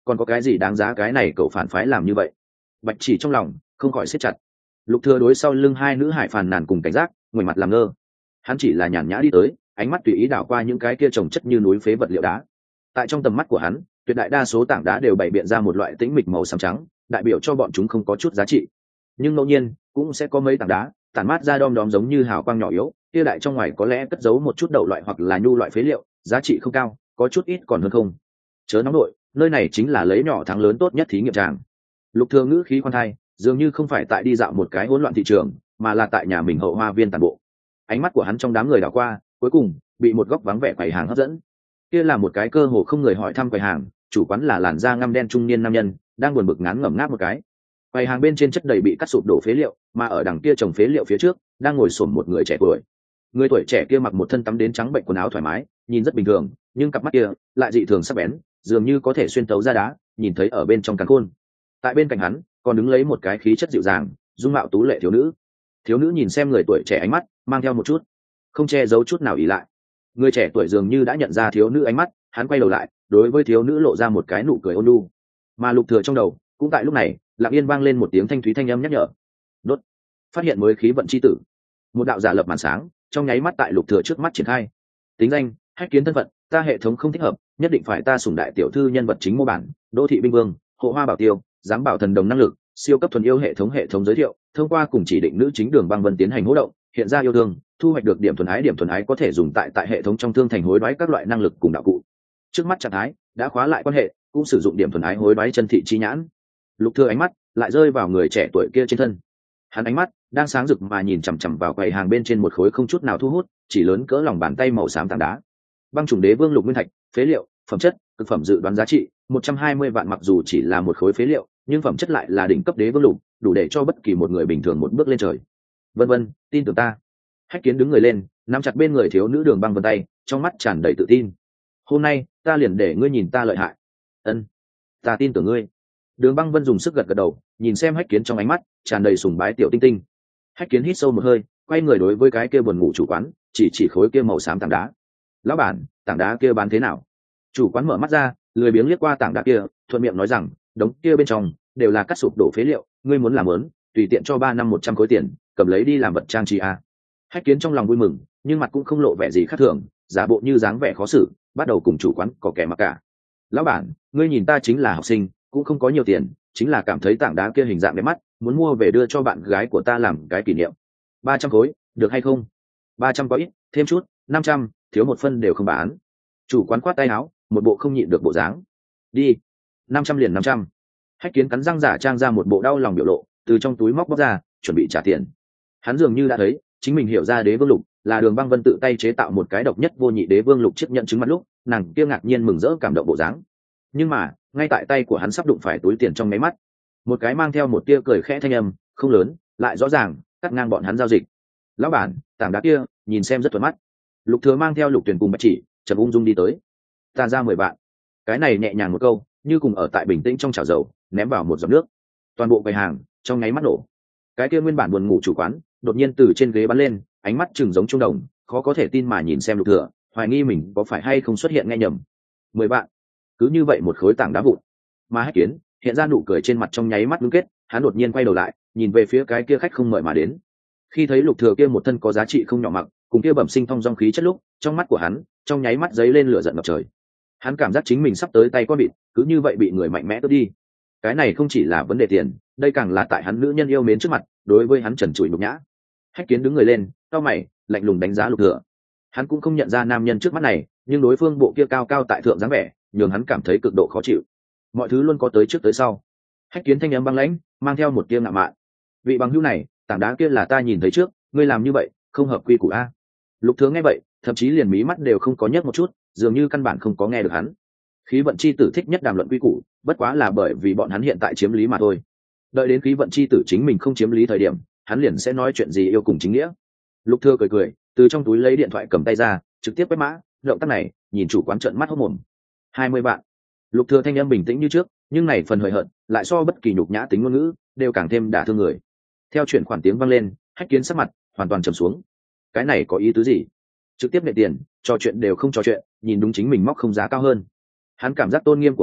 còn có cái gì đáng giá cái này cậu phản phái làm như vậy? Bạch Chỉ trong lòng không khỏi siết chặt. Lục Thừa đối sau lưng hai nữ hải phàn nàn cùng cảnh giác, ngoảnh mặt làm ngơ. Hắn chỉ là nhàn nhã đi tới, ánh mắt tùy ý đảo qua những cái kia trồng chất như núi phế vật liệu đá. Tại trong tầm mắt của hắn, tuyệt đại đa số tảng đá đều bày biện ra một loại tĩnh mịch màu xám trắng, đại biểu cho bọn chúng không có chút giá trị. Nhưng ngẫu nhiên cũng sẽ có mấy tảng đá tản mát ra đom đóm giống như hào quang nhỏ yếu, kia đại trong ngoài có lẽ cất giấu một chút đậu loại hoặc là nhu loại phế liệu, giá trị không cao, có chút ít còn hơn không. Chớ nóng nội, nơi này chính là lấy nhỏ thắng lớn tốt nhất thí nghiệm tràng. Lục Thừa ngữ khí khoan thai, dường như không phải tại đi dạo một cái hỗn loạn thị trường, mà là tại nhà mình hậu hoa viên tàn bộ. Ánh mắt của hắn trong đám người đảo qua, cuối cùng bị một góc vắng vẻ quầy hàng hấp dẫn. Kia là một cái cơ hồ không người hỏi thăm quầy hàng, chủ quán là làn da ngăm đen trung niên nam nhân, đang buồn bực ngán ngẩm ngáp một cái. Quầy hàng bên trên chất đầy bị cắt sụp đổ phế liệu, mà ở đằng kia trồng phế liệu phía trước, đang ngồi xổm một người trẻ tuổi. Người tuổi trẻ kia mặc một thân tắm đến trắng bệnh quần áo thoải mái, nhìn rất bình thường, nhưng cặp mắt kia lại dị thường sắc bén, dường như có thể xuyên tấu ra đá, nhìn thấy ở bên trong càn khôn. Tại bên cạnh hắn, còn đứng lấy một cái khí chất dịu dàng, dung mạo tú lệ thiếu nữ. Thiếu nữ nhìn xem người tuổi trẻ ánh mắt, mang theo một chút, không che giấu chút nào ỷ lại. Người trẻ tuổi dường như đã nhận ra thiếu nữ ánh mắt, hắn quay đầu lại, đối với thiếu nữ lộ ra một cái nụ cười ôn nhu. Mà Lục Thừa trong đầu, cũng tại lúc này, lặng yên vang lên một tiếng thanh thúy thanh âm nhắc nhở. Đốt. Phát hiện mới khí vận chi tử. Một đạo giả lập màn sáng, trong nháy mắt tại Lục Thừa trước mắt triển khai. Tính danh, Hách Kiến thân phận, ta hệ thống không thích hợp, nhất định phải ta sủng đại tiểu thư nhân vật chính mô bản, Đô thị binh vương, hộ hoa bảo tiêu, giám bảo thần đồng năng lực, siêu cấp thuần yêu hệ thống hệ thống giới thiệu, thông qua cùng chỉ định nữ chính đường băng vân tiến hành hỗ động, hiện ra yêu thương, thu hoạch được điểm thuần ái, điểm thuần ái có thể dùng tại tại hệ thống trong thương thành hối đoái các loại năng lực cùng đạo cụ. Trước mắt trạng thái đã khóa lại quan hệ, cũng sử dụng điểm thuần ái hối đoái chân thị chi nhãn. Lục Thừa ánh mắt lại rơi vào người trẻ tuổi kia trên thân. Hắn ánh mắt đang sáng rực mà nhìn chằm chằm vào quầy hàng bên trên một khối không chút nào thu hút, chỉ lớn cỡ lòng bàn tay màu xám tảng đá. Băng trùng đế vương lục nguyên thạch, phế liệu, phẩm chất, cực phẩm dự đoán giá trị một trăm hai mươi vạn, mặc dù chỉ là một khối phế liệu, nhưng phẩm chất lại là đỉnh cấp đế vương lục, đủ để cho bất kỳ một người bình thường một bước lên trời. Vân vân, tin tưởng ta. Hách Kiến đứng người lên, nắm chặt bên người thiếu nữ Đường Băng Vân tay, trong mắt tràn đầy tự tin. Hôm nay, ta liền để ngươi nhìn ta lợi hại. Ân, ta tin tưởng ngươi. Đường Băng Vân dùng sức gật gật đầu, nhìn xem Hách Kiến trong ánh mắt tràn đầy sùng bái tiểu tinh tinh. Hách Kiến hít sâu một hơi, quay người đối với cái kia buồn ngủ chủ quán, chỉ chỉ khối kia màu xám tảng đá. Lão bản, tảng đá kia bán thế nào? Chủ quán mở mắt ra, lười biếng liếc qua tảng đá kia, thuận miệng nói rằng, đống kia bên trong đều là cắt sụp đổ phế liệu, ngươi muốn làm lớn, tùy tiện cho ba năm một trăm khối tiền, cầm lấy đi làm vật trang trí à. Hách Kiến trong lòng vui mừng, nhưng mặt cũng không lộ vẻ gì khác thường, giả bộ như dáng vẻ khó xử, bắt đầu cùng chủ quán có kẻ mặc cả. Lão bản, ngươi nhìn ta chính là học sinh, cũng không có nhiều tiền, chính là cảm thấy tảng đá kia hình dạng đẹp mắt, muốn mua về đưa cho bạn gái của ta làm cái kỷ niệm. Ba trăm khối, được hay không? Ba trăm có ít, thêm chút, năm trăm, thiếu một phân đều không bán. Chủ quán khoát tay áo, một bộ không nhịn được bộ dáng. Đi, năm trăm liền năm trăm. Hách Kiến cắn răng giả trang ra một bộ đau lòng biểu lộ, từ trong túi móc bóc ra, chuẩn bị trả tiền. Hắn dường như đã thấy, chính mình hiểu ra đế vương lục là Đường Băng Vân tự tay chế tạo một cái độc nhất vô nhị đế vương lục chiếc nhận chứng mặt lúc, nàng kia ngạc nhiên mừng rỡ cảm động bộ dáng. Nhưng mà, ngay tại tay của hắn sắp đụng phải túi tiền trong máy mắt, một cái mang theo một tia cười khẽ thanh âm, không lớn, lại rõ ràng, cắt ngang bọn hắn giao dịch. Lão bản, tảng đá kia, nhìn xem rất thuận mắt. Lục Thừa mang theo Lục Tuyền cùng Bạch Chỉ, chậm ung dung đi tới. Ta ra mười vạn. Cái này nhẹ nhàng một câu, như cùng ở tại bình tĩnh trong chảo dầu, ném vào một giọt nước. Toàn bộ quầy hàng trong nháy mắt nổ. Cái kia nguyên bản buồn ngủ chủ quán, đột nhiên từ trên ghế bắn lên, ánh mắt trừng giống trung đồng, khó có thể tin mà nhìn xem Lục Thừa, hoài nghi mình có phải hay không xuất hiện nghe nhầm. Mười vạn. Cứ như vậy một khối tảng đá vụn. Mà Hách Kiến hiện ra nụ cười trên mặt trong nháy mắt ngưng kết, hắn đột nhiên quay đầu lại, nhìn về phía cái kia khách không mời mà đến. Khi thấy Lục Thừa kia một thân có giá trị không nhỏ mặc, cùng kia bẩm sinh phong dong khí chất lúc, trong mắt của hắn trong nháy mắt giấy lên lửa giận ngập trời. Hắn cảm giác chính mình sắp tới tay con vịt, cứ như vậy bị người mạnh mẽ cướp đi. Cái này không chỉ là vấn đề tiền, đây càng là tại hắn nữ nhân yêu mến trước mặt, đối với hắn trần trụi nhục nhã. Hách Kiến đứng người lên, cau mày, lạnh lùng đánh giá Lục Thừa. Hắn cũng không nhận ra nam nhân trước mắt này, nhưng đối phương bộ kia cao cao tại thượng dáng vẻ, nhường hắn cảm thấy cực độ khó chịu. Mọi thứ luôn có tới trước tới sau. Hách Kiến thanh âm băng lãnh, mang theo một tia ngạo mạn. Vị bằng hữu này, tảng đá kia là ta nhìn thấy trước, ngươi làm như vậy, không hợp quy củ a. Lục Thừa nghe vậy, thậm chí liền mí mắt đều không có nhấc một chút, dường như căn bản không có nghe được hắn. Khí vận chi tử thích nhất đàm luận quy củ, bất quá là bởi vì bọn hắn hiện tại chiếm lý mà thôi. Đợi đến khí vận chi tử chính mình không chiếm lý thời điểm, hắn liền sẽ nói chuyện gì yêu cùng chính nghĩa. Lục Thừa cười cười, từ trong túi lấy điện thoại cầm tay ra, trực tiếp quét mã, động tác này, nhìn chủ quán trợn mắt hốt mồm. hai mươi vạn. Lục Thừa thanh âm bình tĩnh như trước, nhưng này phần hời hợt, lại so bất kỳ nhục nhã tính ngôn ngữ, đều càng thêm đả thương người. Theo chuyển khoản tiếng vang lên, Hách Kiến sắc mặt hoàn toàn trầm xuống. Cái này có ý tứ gì? Trực tiếp nhận tiền, trò chuyện đều không trò chuyện, nhìn đúng chính mình móc không giá cao hơn. Hắn cảm giác tôn nghiêm của mình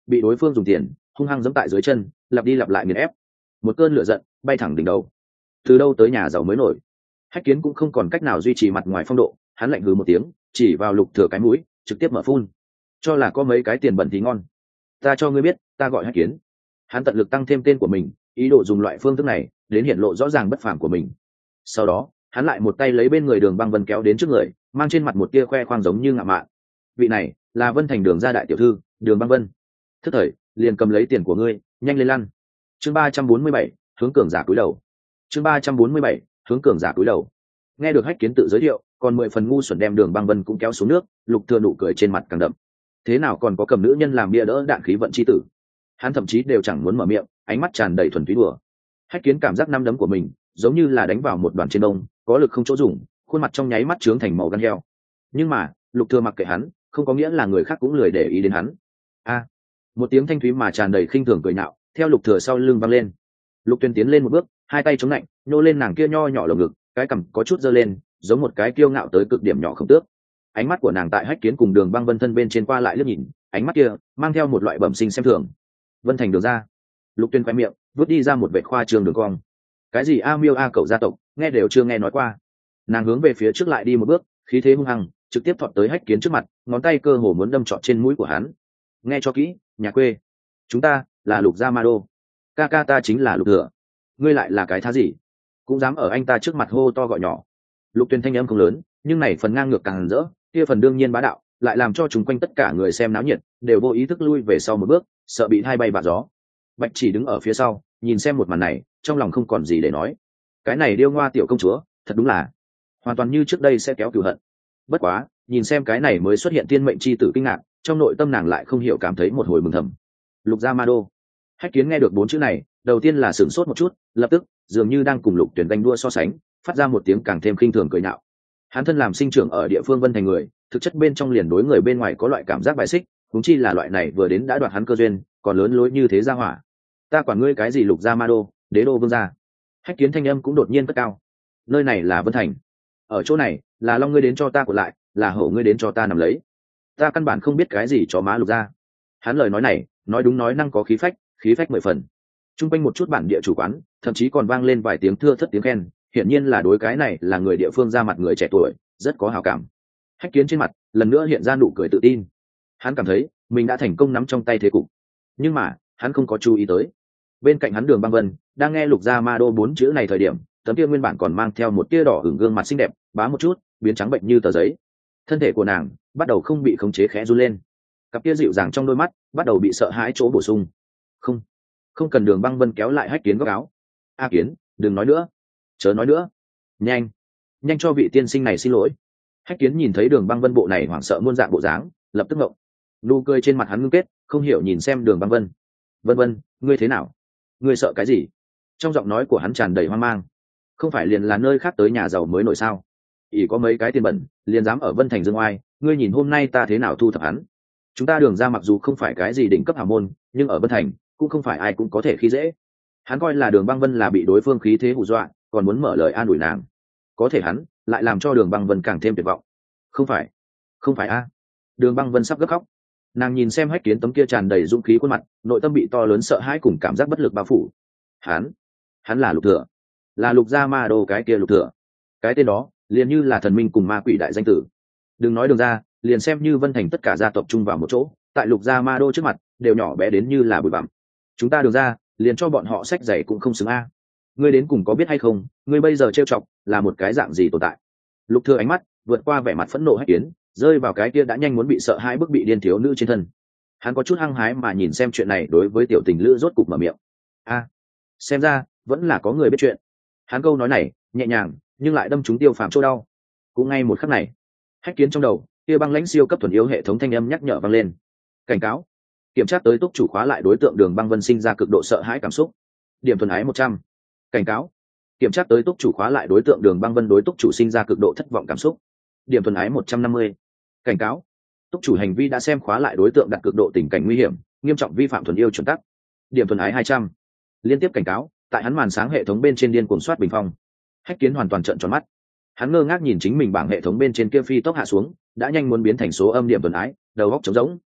bị đối phương dùng tiền hung hăng giẫm tại dưới chân, lặp đi lặp lại nghiền ép. Một cơn lửa giận bay thẳng đỉnh đầu. Từ đâu tới nhà giàu mới nổi? Hách Kiến cũng không còn cách nào duy trì mặt ngoài phong độ, hắn lạnh hừ một tiếng, chỉ vào Lục Thừa cái mũi, trực tiếp mở phun. Cho là có mấy cái tiền bẩn thì ngon. Ta cho ngươi biết, ta gọi Hách Kiến. Hắn tận lực tăng thêm tên của mình, ý đồ dùng loại phương thức này đến hiện lộ rõ ràng bất phàm của mình. Sau đó, hắn lại một tay lấy bên người Đường Băng Vân kéo đến trước người, mang trên mặt một tia khoe khoang giống như ngạo mạn. Vị này là Vân Thành Đường gia đại tiểu thư, Đường Băng Vân. Thức thời, liền cầm lấy tiền của ngươi, nhanh lên lăn. Chương ba trăm bốn mươi bảy, hướng cường giả cúi đầu. Chương ba trăm bốn mươi bảy, hướng cường giả cúi đầu. Nghe được Hách Kiến tự giới thiệu, còn mười phần ngu xuẩn đem Đường Băng Vân cũng kéo xuống nước, Lục Thừa nụ cười trên mặt càng đậm. Thế nào còn có cầm nữ nhân làm bia đỡ đạn khí vận chi tử? Hắn thậm chí đều chẳng muốn mở miệng, ánh mắt tràn đầy thuần túy đùa. Hách Kiến cảm giác năm đấm của mình giống như là đánh vào một đoàn trên đông, có lực không chỗ dùng, khuôn mặt trong nháy mắt trướng thành màu gan heo. Nhưng mà, Lục Thừa mặc kệ hắn, không có nghĩa là người khác cũng lười để ý đến hắn. A, một tiếng thanh thúy mà tràn đầy khinh thường cười nhạo, theo Lục Thừa sau lưng vang lên. Lục Tuyên tiến lên một bước, hai tay chống lạnh, nhô lên nàng kia nho nhỏ lồng ngực, cái cằm có chút giơ lên, giống một cái kiêu ngạo tới cực điểm nhỏ không tước. Ánh mắt của nàng tại Hách Kiến cùng Đường Băng Vân thân bên trên qua lại liếc nhìn, ánh mắt kia mang theo một loại bẩm sinh xem thường. Vân Thành Đường ra. Lục Tuyên quay miệng, vứt đi ra một vệt khoa trương đường cong. Cái gì a miêu a cậu gia tộc, nghe đều chưa nghe nói qua. Nàng hướng về phía trước lại đi một bước, khí thế hung hăng, trực tiếp thọt tới Hách Kiến trước mặt, ngón tay cơ hồ muốn đâm trọt trên mũi của hắn. Nghe cho kỹ, nhà quê, chúng ta là Lục gia Ma Đô, ca ca ta chính là Lục Thừa, ngươi lại là cái thá gì, cũng dám ở anh ta trước mặt hô to gọi nhỏ. Lục Tuyên thanh âm không lớn, nhưng này phần ngang ngược càng rỡ, kia phần đương nhiên bá đạo, lại làm cho chúng quanh tất cả người xem náo nhiệt đều vô ý thức lui về sau một bước, sợ bị hai bay bạt gió. Bạch Chỉ đứng ở phía sau, nhìn xem một màn này, trong lòng không còn gì để nói. Cái này điêu ngoa tiểu công chúa, thật đúng là hoàn toàn như trước đây sẽ kéo cừu hận. Bất quá, nhìn xem cái này mới xuất hiện tiên mệnh chi tử kinh ngạc, trong nội tâm nàng lại không hiểu cảm thấy một hồi mừng thầm. Lục gia Ma Đô. Hách Kiến nghe được bốn chữ này, đầu tiên là sửng sốt một chút, lập tức dường như đang cùng Lục Tuyển ganh đua so sánh, phát ra một tiếng càng thêm khinh thường cười nhạo. Hắn thân làm sinh trưởng ở địa phương Vân Thành người, thực chất bên trong liền đối người bên ngoài có loại cảm giác bài xích, huống chi là loại này vừa đến đã đoạt hắn cơ duyên, còn lớn lối như thế ra hỏa. Ta quản ngươi cái gì Lục gia Ma Đô, đế đô vương gia. Hách Kiến thanh âm cũng đột nhiên cất cao. Nơi này là Vân Thành, ở chỗ này là long ngươi đến cho ta của lại, là hổ ngươi đến cho ta nằm lấy. Ta căn bản không biết cái gì chó má Lục gia. Hắn lời nói này, nói đúng nói năng có khí phách, khí phách mười phần. Trung quanh một chút bản địa chủ quán, thậm chí còn vang lên vài tiếng thưa thất tiếng khen, hiển nhiên là đối cái này là người địa phương ra mặt người trẻ tuổi, rất có hảo cảm. Hách Kiến trên mặt lần nữa hiện ra nụ cười tự tin. Hắn cảm thấy mình đã thành công nắm trong tay thế cục. Nhưng mà, hắn không có chú ý tới. Bên cạnh hắn Đường Băng Vân đang nghe Lục gia Ma Đô bốn chữ này thời điểm, tấm kia nguyên bản còn mang theo một tia đỏ hửng gương mặt xinh đẹp, bá một chút, biến trắng bệnh như tờ giấy. Thân thể của nàng bắt đầu không bị khống chế khẽ run lên. Cặp kia dịu dàng trong đôi mắt bắt đầu bị sợ hãi chỗ bổ sung. Không, không cần. Đường Băng Vân kéo lại Hách Kiến góc áo. A Kiến, đừng nói nữa, chớ nói nữa, nhanh, nhanh cho vị tiên sinh này xin lỗi. Hách Kiến nhìn thấy Đường Băng Vân bộ này hoảng sợ muôn dạng bộ dáng, lập tức ngộng. Nụ cười trên mặt hắn ngưng kết, không hiểu nhìn xem Đường Băng Vân. Vân Vân, ngươi thế nào? Ngươi sợ cái gì? Trong giọng nói của hắn tràn đầy hoang mang. Không phải liền là nơi khác tới nhà giàu mới nổi sao? ỷ có mấy cái tiền bẩn, liền dám ở Vân Thành dương oai, ngươi nhìn hôm nay ta thế nào thu thập hắn. Chúng ta Đường ra mặc dù không phải cái gì đỉnh cấp hào môn, nhưng ở Vân Thành cũng không phải ai cũng có thể khi dễ. Hắn coi là Đường Băng Vân là bị đối phương khí thế hù dọa, còn muốn mở lời an ủi nàng. Có thể hắn lại làm cho Đường Băng Vân càng thêm tuyệt vọng. Không phải, không phải a. Đường Băng Vân sắp gấp khóc. Nàng nhìn xem Hách Kiến tấm kia tràn đầy dũng khí khuôn mặt, nội tâm bị to lớn sợ hãi cùng cảm giác bất lực bao phủ. Hắn, hắn là Lục Thừa, là Lục gia Ma Đô cái kia Lục Thừa. Cái tên đó liền như là thần minh cùng ma quỷ đại danh tử. Đừng nói Đường ra, liền xem như Vân Thành tất cả gia tộc chung vào một chỗ, tại Lục gia Ma Đô trước mặt đều nhỏ bé đến như là bụi bặm. Chúng ta Đường ra liền cho bọn họ sách giày cũng không xứng a. Ngươi đến cùng có biết hay không, ngươi bây giờ trêu chọc là một cái dạng gì tồn tại? Lục Thừa ánh mắt vượt qua vẻ mặt phẫn nộ Hách Kiến, rơi vào cái kia đã nhanh muốn bị sợ hãi bức bị điên thiếu nữ trên thân. Hắn có chút hăng hái mà nhìn xem chuyện này đối với tiểu tình lữ rốt cục mở miệng. A, xem ra vẫn là có người biết chuyện. Hắn câu nói này nhẹ nhàng nhưng lại đâm trúng Tiêu Phàm chỗ đau. Cũng ngay một khắc này, Hách Kiến trong đầu kia băng lãnh siêu cấp thuần yếu hệ thống thanh âm nhắc nhở vang lên. Cảnh cáo, kiểm tra tới túc chủ khóa lại đối tượng Đường Băng Vân sinh ra cực độ sợ hãi cảm xúc. Điểm thuần ái một trăm. Cảnh cáo, kiểm tra tới túc chủ khóa lại đối tượng Đường Băng Vân đối túc chủ sinh ra cực độ thất vọng cảm xúc. Điểm thuần ái một trăm năm mươi. Cảnh cáo, túc chủ hành vi đã xem khóa lại đối tượng đặt cực độ tình cảnh nguy hiểm, nghiêm trọng vi phạm thuần yêu chuẩn tắc. Điểm thuần ái hai trăm. Liên tiếp cảnh cáo, tại hắn màn sáng hệ thống bên trên điên cuồng soát bình phong. Hách Kiến hoàn toàn trợn tròn mắt. Hắn ngơ ngác nhìn chính mình bảng hệ thống bên trên kia phi tốc hạ xuống, đã nhanh muốn biến thành số âm điểm thuần ái, đầu óc trống rỗng.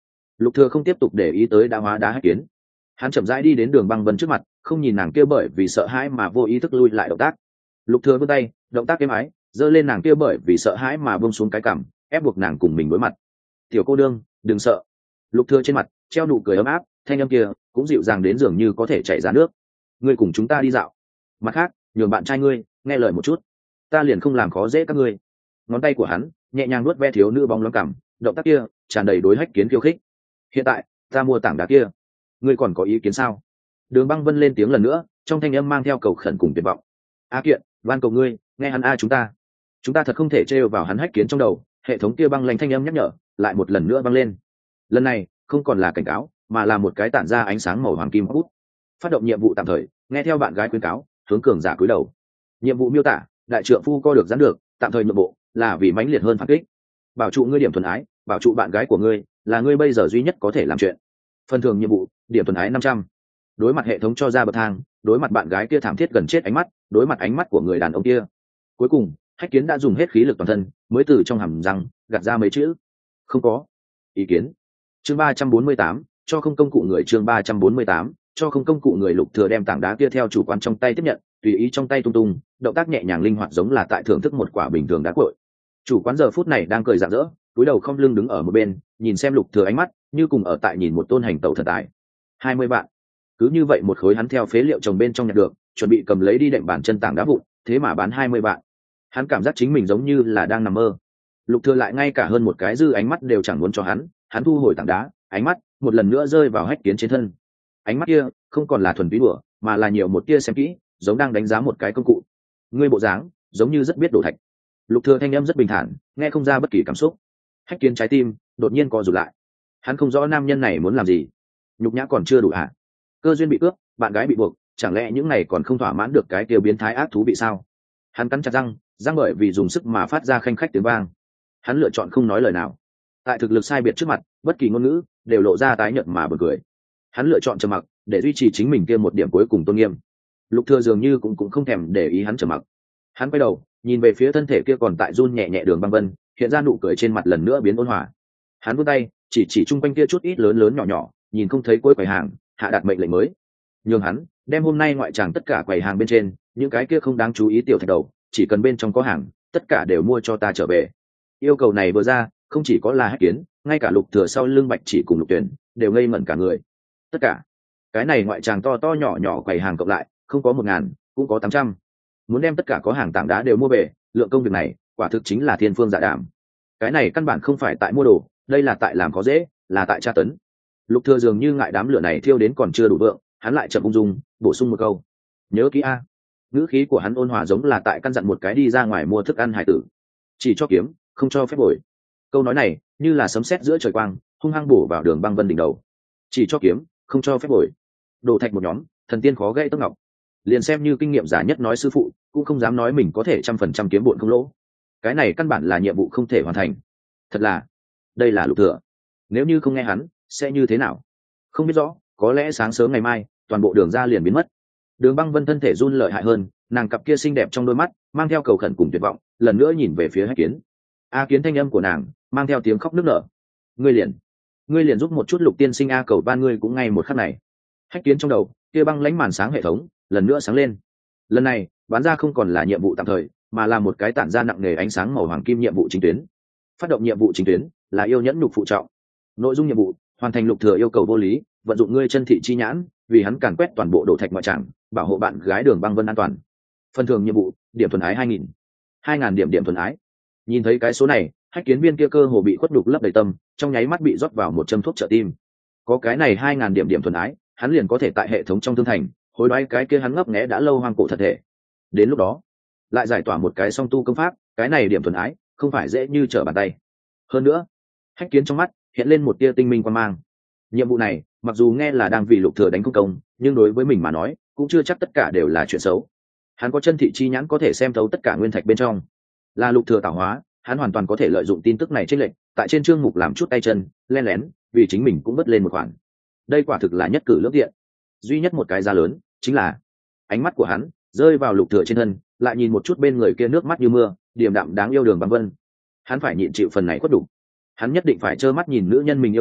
Lục Thừa không tiếp tục để ý tới đã hóa đá hách kiến, hắn chậm rãi đi đến Đường Băng Vân trước mặt, không nhìn nàng kia bởi vì sợ hãi mà vô ý thức lui lại động tác. Lục Thừa vươn tay, động tác êm ái, giơ lên nàng kia bởi vì sợ hãi mà buông xuống cái cằm, ép buộc nàng cùng mình đối mặt. "Tiểu cô đương, đừng sợ." Lục Thừa trên mặt treo nụ cười ấm áp, thanh âm kia cũng dịu dàng đến dường như có thể chảy ra nước. "Ngươi cùng chúng ta đi dạo. Mặt khác, nhường bạn trai ngươi nghe lời một chút, ta liền không làm khó dễ các ngươi." Ngón tay của hắn nhẹ nhàng nuốt ve thiếu nữ bóng loáng cằm, động tác kia tràn đầy đối hách kiến khiêu khích. "Hiện tại, ta mua tảng đá kia, ngươi còn có ý kiến sao?" Đường Băng Vân lên tiếng lần nữa, trong thanh âm mang theo cầu khẩn cùng tuyệt vọng. "A Kiện, van cầu ngươi, nghe hắn a chúng ta, chúng ta thật không thể trêu vào hắn hách kiến trong đầu." Hệ thống kia băng lanh thanh âm nhắc nhở lại một lần nữa vang lên. Lần này không còn là cảnh cáo, mà là một cái tản ra ánh sáng màu hoàng kim hút. Phát động nhiệm vụ tạm thời, nghe theo bạn gái khuyến cáo, hướng cường giả cúi đầu. Nhiệm vụ miêu tả: đại trượng phu co được giãn được, tạm thời nhượng bộ là vì mãnh liệt hơn phản kích. Bảo trụ ngươi điểm thuần ái, bảo trụ bạn gái của ngươi là ngươi bây giờ duy nhất có thể làm chuyện. Phần thưởng nhiệm vụ: điểm thuần ái năm trăm. Đối mặt hệ thống cho ra bậc thang, đối mặt bạn gái kia thảm thiết gần chết ánh mắt, đối mặt ánh mắt của người đàn ông kia. Cuối cùng, hách kiến đã dùng hết khí lực toàn thân, mới từ trong hàm răng gạt ra mấy chữ: không có ý kiến. Chương ba trăm bốn mươi tám, cho không công cụ người. Chương ba trăm bốn mươi tám, cho không công cụ người. Lục Thừa đem tảng đá kia theo chủ quán trong tay tiếp nhận, tùy ý trong tay tung tung, động tác nhẹ nhàng linh hoạt giống là tại thưởng thức một quả bình thường đá cội. Chủ quán giờ phút này đang cười rạng rỡ, cúi đầu không lưng đứng ở một bên, nhìn xem Lục Thừa ánh mắt như cùng ở tại nhìn một tôn hành tẩu thần tài. hai mươi vạn. Cứ như vậy một khối hắn theo phế liệu trồng bên trong nhặt được, chuẩn bị cầm lấy đi đệm bàn chân tảng đá vụn, thế mà bán hai mươi vạn. Hắn cảm giác chính mình giống như là đang nằm mơ. Lục Thừa lại ngay cả hơn một cái dư ánh mắt đều chẳng muốn cho hắn, hắn thu hồi tảng đá, ánh mắt một lần nữa rơi vào hách kiến trên thân. Ánh mắt kia không còn là thuần túy đùa, mà là nhiều một tia xem kỹ, giống đang đánh giá một cái công cụ. Ngươi bộ dáng giống như rất biết đổ thạch. Lục Thừa thanh âm rất bình thản, nghe không ra bất kỳ cảm xúc. Hách kiến trái tim đột nhiên co rụt lại. Hắn không rõ nam nhân này muốn làm gì. Nhục nhã còn chưa đủ hả? Cơ duyên bị cướp, bạn gái bị buộc, chẳng lẽ những này còn không thỏa mãn được cái tiêu biến thái ác thú bị sao? Hắn cắn chặt răng, răng bởi vì dùng sức mà phát ra khanh khách tiếng vang. Hắn lựa chọn không nói lời nào. Tại thực lực sai biệt trước mặt, bất kỳ ngôn ngữ đều lộ ra tái nhợt mà bật cười. Hắn lựa chọn trầm mặc để duy trì chính mình kia một điểm cuối cùng tôn nghiêm. Lục Thừa dường như cũng cũng không thèm để ý hắn trầm mặc. Hắn quay đầu, nhìn về phía thân thể kia còn tại run nhẹ nhẹ Đường Băng Vân, hiện ra nụ cười trên mặt lần nữa biến ôn hòa. Hắn vươn tay, chỉ chỉ trung quanh kia chút ít lớn lớn nhỏ nhỏ, nhìn không thấy cuối quầy hàng, hạ đạt mệnh lệnh mới. Nhường hắn đem hôm nay ngoại tràng tất cả quầy hàng bên trên, những cái kia không đáng chú ý tiểu thạch đầu, chỉ cần bên trong có hàng, tất cả đều mua cho ta trở về. Yêu cầu này vừa ra, không chỉ có là Hách Kiến, ngay cả Lục Thừa sau lưng Bạch Chỉ cùng Lục Tuyển đều ngây ngẩn cả người. Tất cả cái này ngoại tràng to to nhỏ nhỏ quầy hàng cộng lại, không có một ngàn, cũng có tám trăm. Muốn đem tất cả có hàng tảng đá đều mua về, lượng công việc này quả thực chính là thiên phương dạ đàm. Cái này căn bản không phải tại mua đồ, đây là tại làm khó dễ, là tại tra tấn. Lục Thừa dường như ngại đám lửa này thiêu đến còn chưa đủ vượng, hắn lại chậm ung dung bổ sung một câu: nhớ kỹ a. Ngữ khí của hắn ôn hòa giống là tại căn dặn một cái đi ra ngoài mua thức ăn hải tử. Chỉ cho kiếm, không cho phép bồi. Câu nói này như là sấm sét giữa trời quang, hung hăng bổ vào Đường Băng Vân đỉnh đầu. Chỉ cho kiếm, không cho phép bồi. Đổ thạch một nhóm, thần tiên khó gãy tóc ngọc. Liền xem như kinh nghiệm giả nhất nói sư phụ, cũng không dám nói mình có thể trăm phần trăm kiếm bộn không lỗ. Cái này căn bản là nhiệm vụ không thể hoàn thành. Thật là, đây là Lục Thừa. Nếu như không nghe hắn, sẽ như thế nào? Không biết rõ, có lẽ sáng sớm ngày mai, toàn bộ đường ra liền biến mất. Đường Băng Vân thân thể run lợi hại hơn, nàng cặp kia xinh đẹp trong đôi mắt mang theo cầu khẩn cùng tuyệt vọng, lần nữa nhìn về phía Hách Kiến. A Kiến thanh âm của nàng mang theo tiếng khóc nức nở. Ngươi liền, ngươi liền giúp một chút Lục tiên sinh a, cầu van ngươi cũng ngay một khắc này. Hách Kiến trong đầu kia băng lãnh màn sáng hệ thống lần nữa sáng lên. Lần này bán ra không còn là nhiệm vụ tạm thời, mà là một cái tản ra nặng nề ánh sáng màu hoàng kim nhiệm vụ chính tuyến. Phát động nhiệm vụ chính tuyến là yêu nhẫn nhục phụ trọng. Nội dung nhiệm vụ: hoàn thành Lục Thừa yêu cầu vô lý, vận dụng ngươi chân thị chi nhãn, vì hắn càn quét toàn bộ đổ thạch ngoại tràng, bảo hộ bạn gái Đường Băng Vân an toàn. Phần thưởng nhiệm vụ: điểm thuần ái hai nghìn. hai nghìn điểm điểm thuần ái. Nhìn thấy cái số này, Hách Kiến viên kia cơ hồ bị khuất đục lấp đầy tâm, trong nháy mắt bị rót vào một châm thuốc trợ tim. Có cái này hai nghìn điểm điểm thuần ái, hắn liền có thể tại hệ thống trong thương thành hối đoái cái kia hắn ngấp nghé đã lâu hoang cổ thật thể. Đến lúc đó, lại giải tỏa một cái song tu công pháp, cái này điểm thuần ái không phải dễ như trở bàn tay. Hơn nữa, Hách Kiến trong mắt hiện lên một tia tinh minh quan mang. Nhiệm vụ này, mặc dù nghe là đang vì Lục Thừa đánh công công, nhưng đối với mình mà nói, cũng chưa chắc tất cả đều là chuyện xấu. Hắn có chân thị chi nhãn có thể xem thấu tất cả nguyên thạch bên trong. Là Lục Thừa tạo hóa, hắn hoàn toàn có thể lợi dụng tin tức này trên lệnh, tại trên chương mục làm chút tay chân, len lén, vì chính mình cũng bớt lên một khoản. Đây quả thực là nhất cử lưỡng tiện. Duy nhất một cái giá lớn, chính là ánh mắt của hắn rơi vào Lục Thừa trên thân, lại nhìn một chút bên người kia nước mắt như mưa, điềm đạm đáng yêu Đường Băng Vân. Hắn phải nhịn chịu phần này khuất đủ. Hắn nhất định phải trơ mắt nhìn nữ nhân mình yêu thích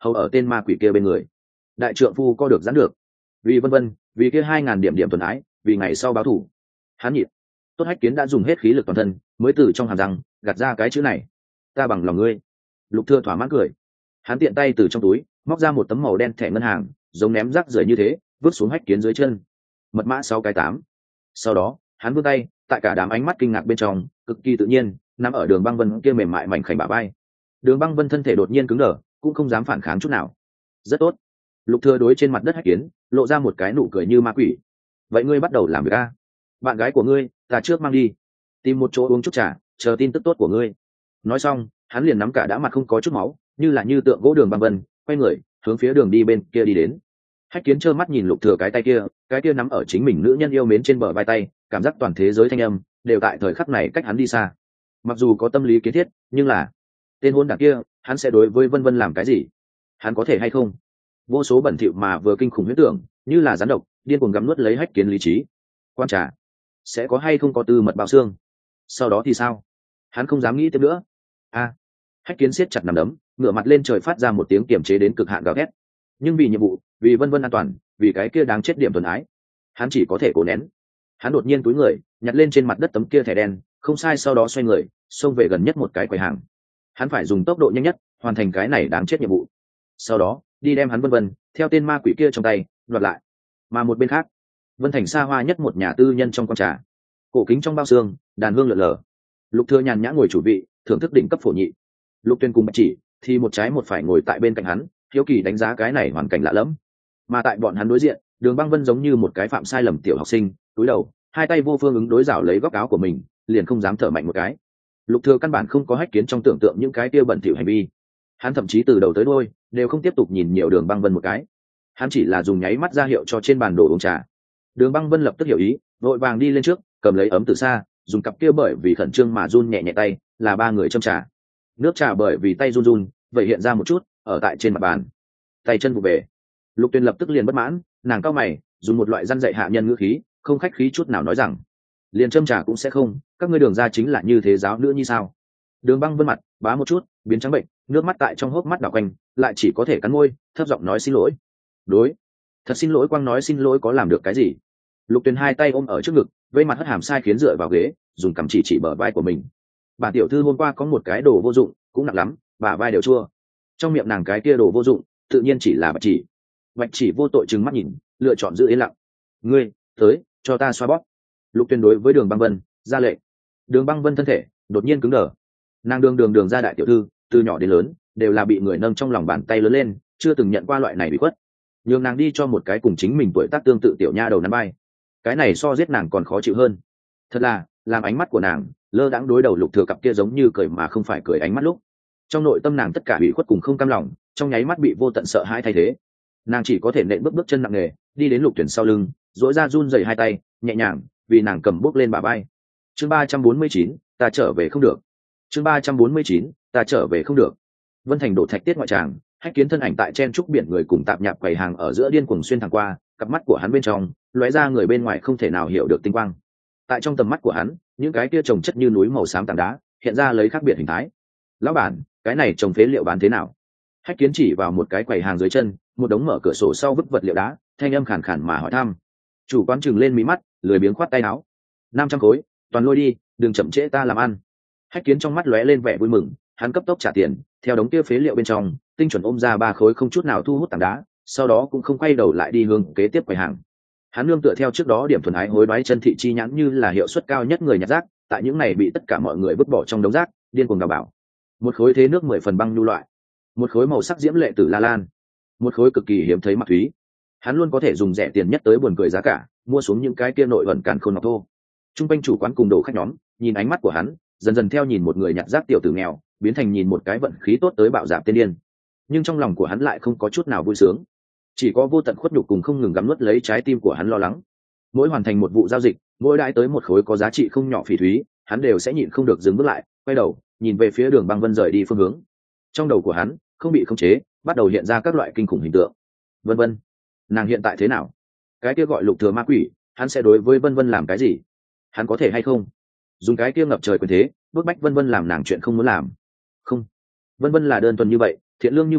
hầu ở tên ma quỷ kia bên người. Đại trượng phu co được giãn được, vì vân vân, vì kia hai ngàn điểm điểm tuần ái, vì ngày sau báo thù. Hắn nhịn. Tốt Hách Kiến đã dùng hết khí lực toàn thân mới từ trong hàm răng gạt ra cái chữ này: ta bằng lòng ngươi. Lục Thừa thỏa mãn cười. Hắn tiện tay từ trong túi móc ra một tấm màu đen thẻ ngân hàng, giống ném rác rưởi như thế vứt xuống Hách Kiến dưới chân. Mật mã sáu cái tám. Sau đó hắn vươn tay, tại cả đám ánh mắt kinh ngạc bên trong cực kỳ tự nhiên nằm ở Đường Băng Vân kia mềm mại mảnh khảnh bả vai. Đường Băng Vân thân thể đột nhiên cứng đờ, cũng không dám phản kháng chút nào. Rất tốt. Lục Thừa đối trên mặt đất Hách Kiến lộ ra một cái nụ cười như ma quỷ. Vậy ngươi bắt đầu làm việc a? Bạn gái của ngươi ta trước mang đi, tìm một chỗ uống chút trà, chờ tin tức tốt của ngươi. Nói xong hắn liền nắm cả đã mặt không có chút máu, như là như tượng gỗ Đường Băng Vân, quay người hướng phía đường đi bên kia đi đến. Hách Kiến trơ mắt nhìn Lục Thừa cái tay kia, cái kia nắm ở chính mình nữ nhân yêu mến trên bờ vai tay, cảm giác toàn thế giới thanh âm đều tại thời khắc này cách hắn đi xa. Mặc dù có tâm lý kiến thiết, nhưng là tên hôn đảng kia, hắn sẽ đối với Vân Vân làm cái gì? Hắn có thể hay không? Vô số bẩn thỉu mà vừa kinh khủng huyễn tưởng, như là rắn độc, điên cuồng gặm nuốt lấy Hách Kiến lý trí. Quan trà, sẽ có hay không có tư mật bao xương? Sau đó thì sao? Hắn không dám nghĩ tiếp nữa. A! Hách Kiến siết chặt nắm đấm, ngửa mặt lên trời phát ra một tiếng kiềm chế đến cực hạn gào thét. Nhưng vì nhiệm vụ, vì Vân Vân an toàn, vì cái kia đáng chết điểm tuần ái, hắn chỉ có thể cố nén. Hắn đột nhiên túi người nhặt lên trên mặt đất tấm kia thẻ đen, không sai, sau đó xoay người xông về gần nhất một cái quầy hàng. Hắn phải dùng tốc độ nhanh nhất hoàn thành cái này đáng chết nhiệm vụ, sau đó đi đem hắn Vân Vân theo tên ma quỷ kia trong tay đoạt lại. Mà một bên khác, Vân Thành xa hoa nhất một nhà tư nhân trong con trà, cổ kính trong bao xương, đàn hương lượn lờ. Lục Thừa nhàn nhã ngồi chủ vị, thưởng thức đỉnh cấp phổ nhị. Lục Tuyên cùng Bạch Chỉ thì một trái một phải ngồi tại bên cạnh hắn, hiếu kỳ đánh giá cái này hoàn cảnh lạ lẫm. Mà tại bọn hắn đối diện, Đường Băng Vân giống như một cái phạm sai lầm tiểu học sinh, cúi đầu, hai tay vô phương ứng đối rảo lấy góc áo của mình, liền không dám thở mạnh một cái. Lục Thừa căn bản không có Hách Kiến trong tưởng tượng những cái kia bẩn thỉu hành vi. Hắn thậm chí từ đầu tới đuôi đều không tiếp tục nhìn nhiều Đường Băng Vân một cái. Hắn chỉ là dùng nháy mắt ra hiệu cho trên bàn đồ uống trà. Đường Băng Vân lập tức hiểu ý, vội vàng đi lên trước, cầm lấy ấm từ xa, dùng cặp kia bởi vì khẩn trương mà run nhẹ nhẹ tay, là ba người châm trà. Nước trà bởi vì tay run run, vậy hiện ra một chút ở tại trên mặt bàn. Tay chân vụ về. Lục Tuyên lập tức liền bất mãn, nàng cau mày, dùng một loại răn dạy hạ nhân ngữ khí, không khách khí chút nào nói rằng: liền châm trà cũng sẽ không, các ngươi Đường gia chính là như thế giáo nữa như sao? Đường Băng Vân mặt bá một chút, biến trắng bệnh, nước mắt tại trong hốc mắt đảo quanh, lại chỉ có thể cắn môi, thấp giọng nói xin lỗi. Đối, thật xin lỗi, quang nói xin lỗi có làm được cái gì? Lục Tuyền hai tay ôm ở trước ngực, vây mặt hất hàm sai khiến dựa vào ghế, dùng cằm chỉ chỉ bờ vai của mình. Bản tiểu thư hôm qua có một cái đồ vô dụng, cũng nặng lắm, bả vai đều chua. Trong miệng nàng cái kia đồ vô dụng, tự nhiên chỉ là Bạch Chỉ. Bạch Chỉ vô tội trừng mắt nhìn, lựa chọn giữ yên lặng. Ngươi, tới, cho ta xoa bóp. Lục Tuyền đối với Đường Băng Vân ra lệnh. Đường Băng Vân thân thể đột nhiên cứng đờ. Nàng đường đường đường ra đại tiểu thư, từ nhỏ đến lớn đều là bị người nâng trong lòng bàn tay lớn lên, chưa từng nhận qua loại này bị khuất. Nhường nàng đi cho một cái cùng chính mình tuổi tác tương tự tiểu nha đầu nắm bay, cái này so giết nàng còn khó chịu hơn. Thật là làm ánh mắt của nàng lơ đãng đối đầu Lục Thừa cặp kia giống như cười mà không phải cười ánh mắt lúc, trong nội tâm nàng tất cả bị khuất cùng không cam lòng trong nháy mắt bị vô tận sợ hãi thay thế. Nàng chỉ có thể nện bước bước chân nặng nề đi đến Lục Tuyển sau lưng, duỗi ra run rẩy hai tay nhẹ nhàng vì nàng cầm bước lên bả vai. Chương ba trăm bốn mươi chín, ta trở về không được. Chương ba trăm bốn mươi chín, ta trở về không được. Vân Thành đổ thạch tiết ngoại tràng, Hách Kiến thân ảnh tại chen trúc biển người cùng tạp nhạp quầy hàng ở giữa điên cuồng xuyên thẳng qua, cặp mắt của hắn bên trong lóe ra người bên ngoài không thể nào hiểu được tinh quang. Tại trong tầm mắt của hắn, những cái kia trồng chất như núi màu xám tảng đá hiện ra lấy khác biệt hình thái. Lão bản, cái này trồng phế liệu bán thế nào? Hách Kiến chỉ vào một cái quầy hàng dưới chân, một đống mở cửa sổ sau vứt vật liệu đá, thanh âm khàn khàn mà hỏi thăm. Chủ quán trừng lên mí mắt, lười biếng khoát tay áo. năm trăm khối, toàn lôi đi, đừng chậm trễ ta làm ăn. Hách Kiến trong mắt lóe lên vẻ vui mừng, hắn cấp tốc trả tiền, theo đống kia phế liệu bên trong, tinh chuẩn ôm ra ba khối không chút nào thu hút tảng đá, sau đó cũng không quay đầu lại đi hướng kế tiếp quầy hàng. Hắn nương tựa theo trước đó điểm thuần ái hối đoái chân thị chi nhãn như là hiệu suất cao nhất người nhặt rác, tại những này bị tất cả mọi người vứt bỏ trong đống rác, điên cuồng đào bảo. Một khối thế nước mười phần băng nhu loại, một khối màu sắc diễm lệ tử la lan, một khối cực kỳ hiếm thấy mặc thúy. Hắn luôn có thể dùng rẻ tiền nhất tới buồn cười giá cả, mua xuống những cái kia nội ẩn càn khôn ngọc thô. Trung quanh chủ quán cùng đồ khách nhóm, nhìn ánh mắt của hắn, dần dần theo nhìn một người nhặt rác tiểu tử nghèo, biến thành nhìn một cái vận khí tốt tới bạo dạn tiên điên. Nhưng trong lòng của hắn lại không có chút nào vui sướng, chỉ có vô tận khuất nhục cùng không ngừng gặm nuốt lấy trái tim của hắn lo lắng. Mỗi hoàn thành một vụ giao dịch, mỗi đãi tới một khối có giá trị không nhỏ phỉ thúy, hắn đều sẽ nhịn không được dừng bước lại, quay đầu nhìn về phía Đường Băng Vân rời đi phương hướng. Trong đầu của hắn không bị khống chế, bắt đầu hiện ra các loại kinh khủng hình tượng. Vân Vân, nàng hiện tại thế nào? Cái kia gọi Lục Thừa ma quỷ, hắn sẽ đối với Vân Vân làm cái gì? Hắn có thể hay không dùng cái kia ngập trời quyền thế bức bách Vân Vân làm nàng chuyện không muốn làm? Không, Vân Vân là đơn thuần như vậy, thiện lương như vậy,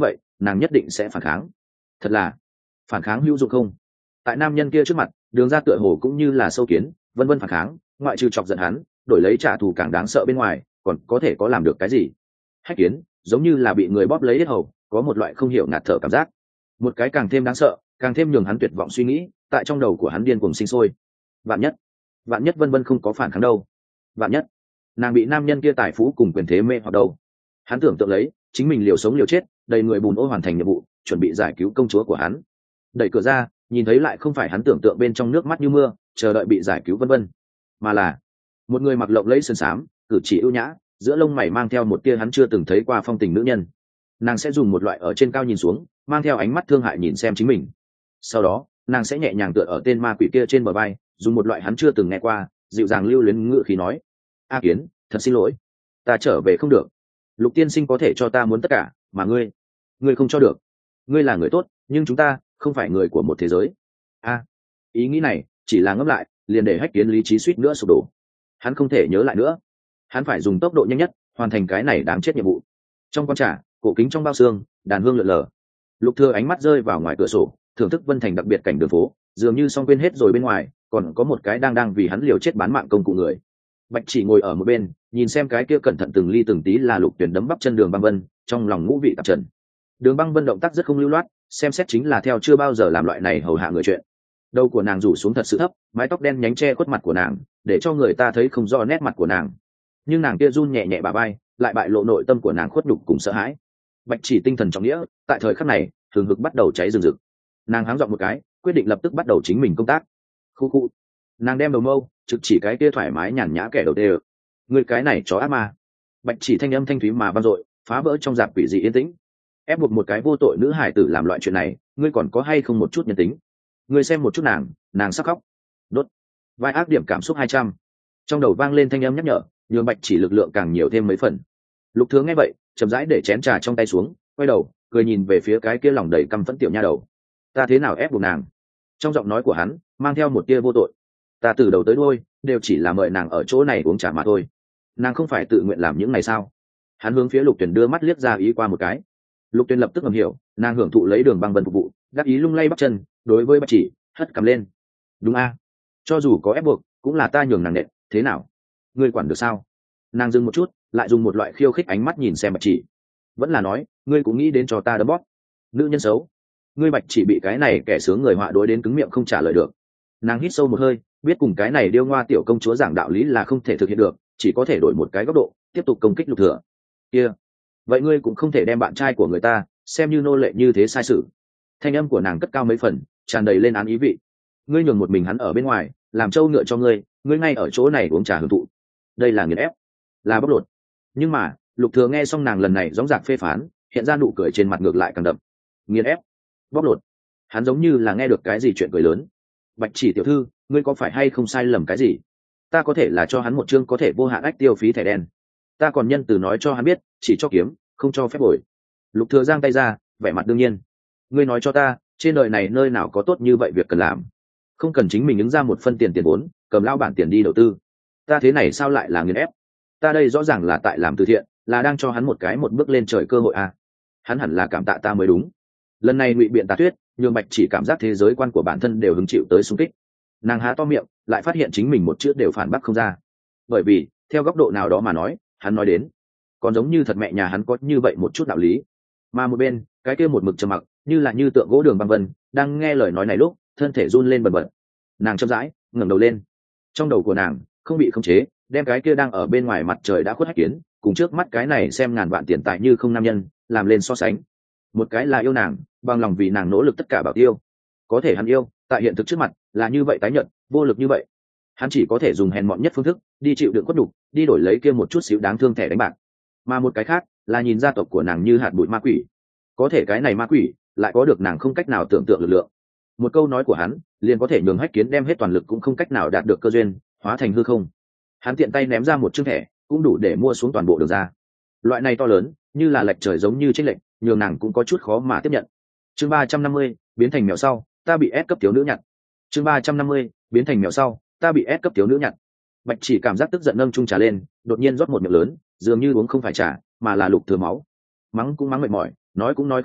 nàng nhất định sẽ phản kháng. Thật là phản kháng hữu dụng không? Tại nam nhân kia trước mặt, Đường Ra tựa hồ cũng như là sâu kiến, vân vân phản kháng, ngoại trừ chọc giận hắn, đổi lấy trả thù càng đáng sợ bên ngoài, còn có thể có làm được cái gì? Hách Kiến giống như là bị người bóp lấy hết hầu, có một loại không hiểu ngạt thở cảm giác. Một cái càng thêm đáng sợ, càng thêm nhường hắn tuyệt vọng suy nghĩ, tại trong đầu của hắn điên cuồng sinh sôi. Vạn nhất, vạn nhất vân vân không có phản kháng đâu. Vạn nhất, nàng bị nam nhân kia tài phú cùng quyền thế mê hoặc đâu. Hắn tưởng tượng lấy, chính mình liều sống liều chết, đầy người bùn ô hoàn thành nhiệm vụ, chuẩn bị giải cứu công chúa của hắn. Đẩy cửa ra, nhìn thấy lại không phải hắn tưởng tượng bên trong nước mắt như mưa, chờ đợi bị giải cứu vân vân, mà là một người mặc lộng lẫy sơn xám, cử chỉ ưu nhã, giữa lông mày mang theo một tia hắn chưa từng thấy qua phong tình nữ nhân. Nàng sẽ dùng một loại ở trên cao nhìn xuống, mang theo ánh mắt thương hại nhìn xem chính mình. Sau đó, nàng sẽ nhẹ nhàng tựa ở tên ma quỷ kia trên bờ vai, dùng một loại hắn chưa từng nghe qua, dịu dàng lưu luyến ngữ khí nói: "A Kiến, thật xin lỗi, ta trở về không được. Lục tiên sinh có thể cho ta muốn tất cả, mà ngươi, ngươi không cho được. Ngươi là người tốt, nhưng chúng ta không phải người của một thế giới." A, ý nghĩ này chỉ là ngẫm lại, liền để Hách Kiến lý trí suýt nữa sụp đổ. Hắn không thể nhớ lại nữa, hắn phải dùng tốc độ nhanh nhất hoàn thành cái này đáng chết nhiệm vụ. Trong con trà, cổ kính trong bao xương, đàn hương lượn lờ. Lục Thừa ánh mắt rơi vào ngoài cửa sổ, thưởng thức Vân Thành đặc biệt cảnh đường phố, dường như xong quên hết rồi bên ngoài còn có một cái đang đang vì hắn liều chết bán mạng công cụ người. Bạch Chỉ ngồi ở một bên, nhìn xem cái kia cẩn thận từng ly từng tí là Lục Tuyển đấm bắp chân Đường Băng Vân, trong lòng ngũ vị tạp trần. Đường Băng Vân động tác rất không lưu loát, xem xét chính là theo chưa bao giờ làm loại này hầu hạ người chuyện. Đầu của nàng rủ xuống thật sự thấp, mái tóc đen nhánh che khuất mặt của nàng, để cho người ta thấy không rõ nét mặt của nàng. Nhưng nàng kia run nhẹ nhẹ bả vai, lại bại lộ nội tâm của nàng khuất nhục cùng sợ hãi. Bạch Chỉ tinh thần trọng nghĩa, tại thời khắc này, thường hực bắt đầu cháy rừng rực. Nàng háng giọng một cái, quyết định lập tức bắt đầu chính mình công tác. Khu khu. Nàng đem đầu mâu trực chỉ cái kia thoải mái nhàn nhã kẻ đầu tê. Người cái này chó ác ma. Bạch Chỉ thanh âm thanh thúy mà vang dội, phá vỡ trong dạp quỷ dị yên tĩnh. Ép buộc một cái vô tội nữ hải tử làm loại chuyện này, ngươi còn có hay không một chút nhân tính? Ngươi xem một chút nàng, nàng sắp khóc. Đốt. Vai ác điểm cảm xúc hai trăm. Trong đầu vang lên thanh âm nhắc nhở, nhường Bạch Chỉ lực lượng càng nhiều thêm mấy phần. Lục Thừa nghe vậy, chậm rãi để chén trà trong tay xuống, quay đầu, cười nhìn về phía cái kia lòng đầy căm phẫn tiểu nha đầu. Ta thế nào ép buộc nàng? Trong giọng nói của hắn mang theo một tia vô tội. Ta từ đầu tới đuôi đều chỉ là mời nàng ở chỗ này uống trà mà thôi. Nàng không phải tự nguyện làm những này sao? Hắn hướng phía Lục Tuyền đưa mắt liếc ra ý qua một cái. Lục Tuyền lập tức ngầm hiểu, nàng hưởng thụ lấy Đường Băng Vân phục vụ, đáp ý lung lay bắp chân, đối với Bạch Chỉ hất cầm lên. Đúng a, cho dù có ép buộc, cũng là ta nhường nàng nện, thế nào? Ngươi quản được sao? Nàng dừng một chút, lại dùng một loại khiêu khích ánh mắt nhìn xem Bạch Chỉ. Vẫn là nói, ngươi cũng nghĩ đến cho ta đấm bóp. Nữ nhân xấu. Ngươi Bạch Chỉ bị cái này kẻ sướng người họa đối đến cứng miệng không trả lời được. Nàng hít sâu một hơi, biết cùng cái này điêu ngoa tiểu công chúa giảng đạo lý là không thể thực hiện được, chỉ có thể đổi một cái góc độ, tiếp tục công kích Lục Thừa. Kia, vậy ngươi cũng không thể đem bạn trai của người ta xem như nô lệ như thế sai sự. Thanh âm của nàng cất cao mấy phần, tràn đầy lên án ý vị. Ngươi nhường một mình hắn ở bên ngoài, làm trâu ngựa cho ngươi, ngươi ngay ở chỗ này uống trà hưởng thụ. Đây là nghiền ép, là bóc lột. Nhưng mà, Lục Thừa nghe xong nàng lần này rõ ràng phê phán, hiện ra nụ cười trên mặt ngược lại càng đậm. Nghiền ép, bóc lột. Hắn giống như là nghe được cái gì chuyện cười lớn. Bạch Chỉ tiểu thư, ngươi có phải hay không sai lầm cái gì? Ta có thể là cho hắn một chương có thể vô hạn ách tiêu phí thẻ đen. Ta còn nhân từ nói cho hắn biết, chỉ cho kiếm, không cho phép bồi. Lục Thừa giang tay ra, vẻ mặt đương nhiên. Ngươi nói cho ta, trên đời này nơi nào có tốt như vậy việc cần làm? Không cần chính mình ứng ra một phân tiền tiền vốn, cầm lao bản tiền đi đầu tư. Ta thế này sao lại là nghiền ép? Ta đây rõ ràng là tại làm từ thiện, là đang cho hắn một cái một bước lên trời cơ hội à? Hắn hẳn là cảm tạ ta mới đúng. Lần này ngụy biện tà tuyết, nhường Bạch Chỉ cảm giác thế giới quan của bản thân đều hứng chịu tới xung kích. Nàng há to miệng, lại phát hiện chính mình một chữ đều phản bác không ra. Bởi vì, theo góc độ nào đó mà nói, hắn nói đến, còn giống như thật mẹ nhà hắn có như vậy một chút đạo lý. Mà một bên, cái kia một mực trầm mặc, như là như tượng gỗ Đường Băng Vân, đang nghe lời nói này lúc, thân thể run lên bần bật. Nàng chậm rãi ngẩng đầu lên. Trong đầu của nàng không bị khống chế, đem cái kia đang ở bên ngoài mặt trời đã khuất Hách Kiến, cùng trước mắt cái này xem ngàn vạn tiền tài như không nam nhân, làm lên so sánh. Một cái là yêu nàng, bằng lòng vì nàng nỗ lực tất cả bảo tiêu. Có thể hắn yêu, tại hiện thực trước mặt, là như vậy tái nhận, vô lực như vậy. Hắn chỉ có thể dùng hèn mọn nhất phương thức, đi chịu đựng khuất nhục, đi đổi lấy kia một chút xíu đáng thương thẻ đánh bạc. Mà một cái khác, là nhìn gia tộc của nàng như hạt bụi ma quỷ. Có thể cái này ma quỷ, lại có được nàng không cách nào tưởng tượng lực lượng. Một câu nói của hắn, liền có thể nhường Hách Kiến đem hết toàn lực cũng không cách nào đạt được cơ duyên, hóa thành hư không. Hắn tiện tay ném ra một chương thẻ, cũng đủ để mua xuống toàn bộ Đường ra. Loại này to lớn, như là lệch trời giống như chênh lệch, nhường nàng cũng có chút khó mà tiếp nhận. Chương ba trăm năm mươi, biến thành mèo sau, ta bị ép cấp thiếu nữ nhặt. Chương ba trăm năm mươi, biến thành mèo sau, ta bị ép cấp thiếu nữ nhặt. Bạch Chỉ cảm giác tức giận nâng chung trà lên, đột nhiên rót một miệng lớn, dường như uống không phải trà, mà là Lục Thừa máu. Mắng cũng mắng mệt mỏi, nói cũng nói không lại,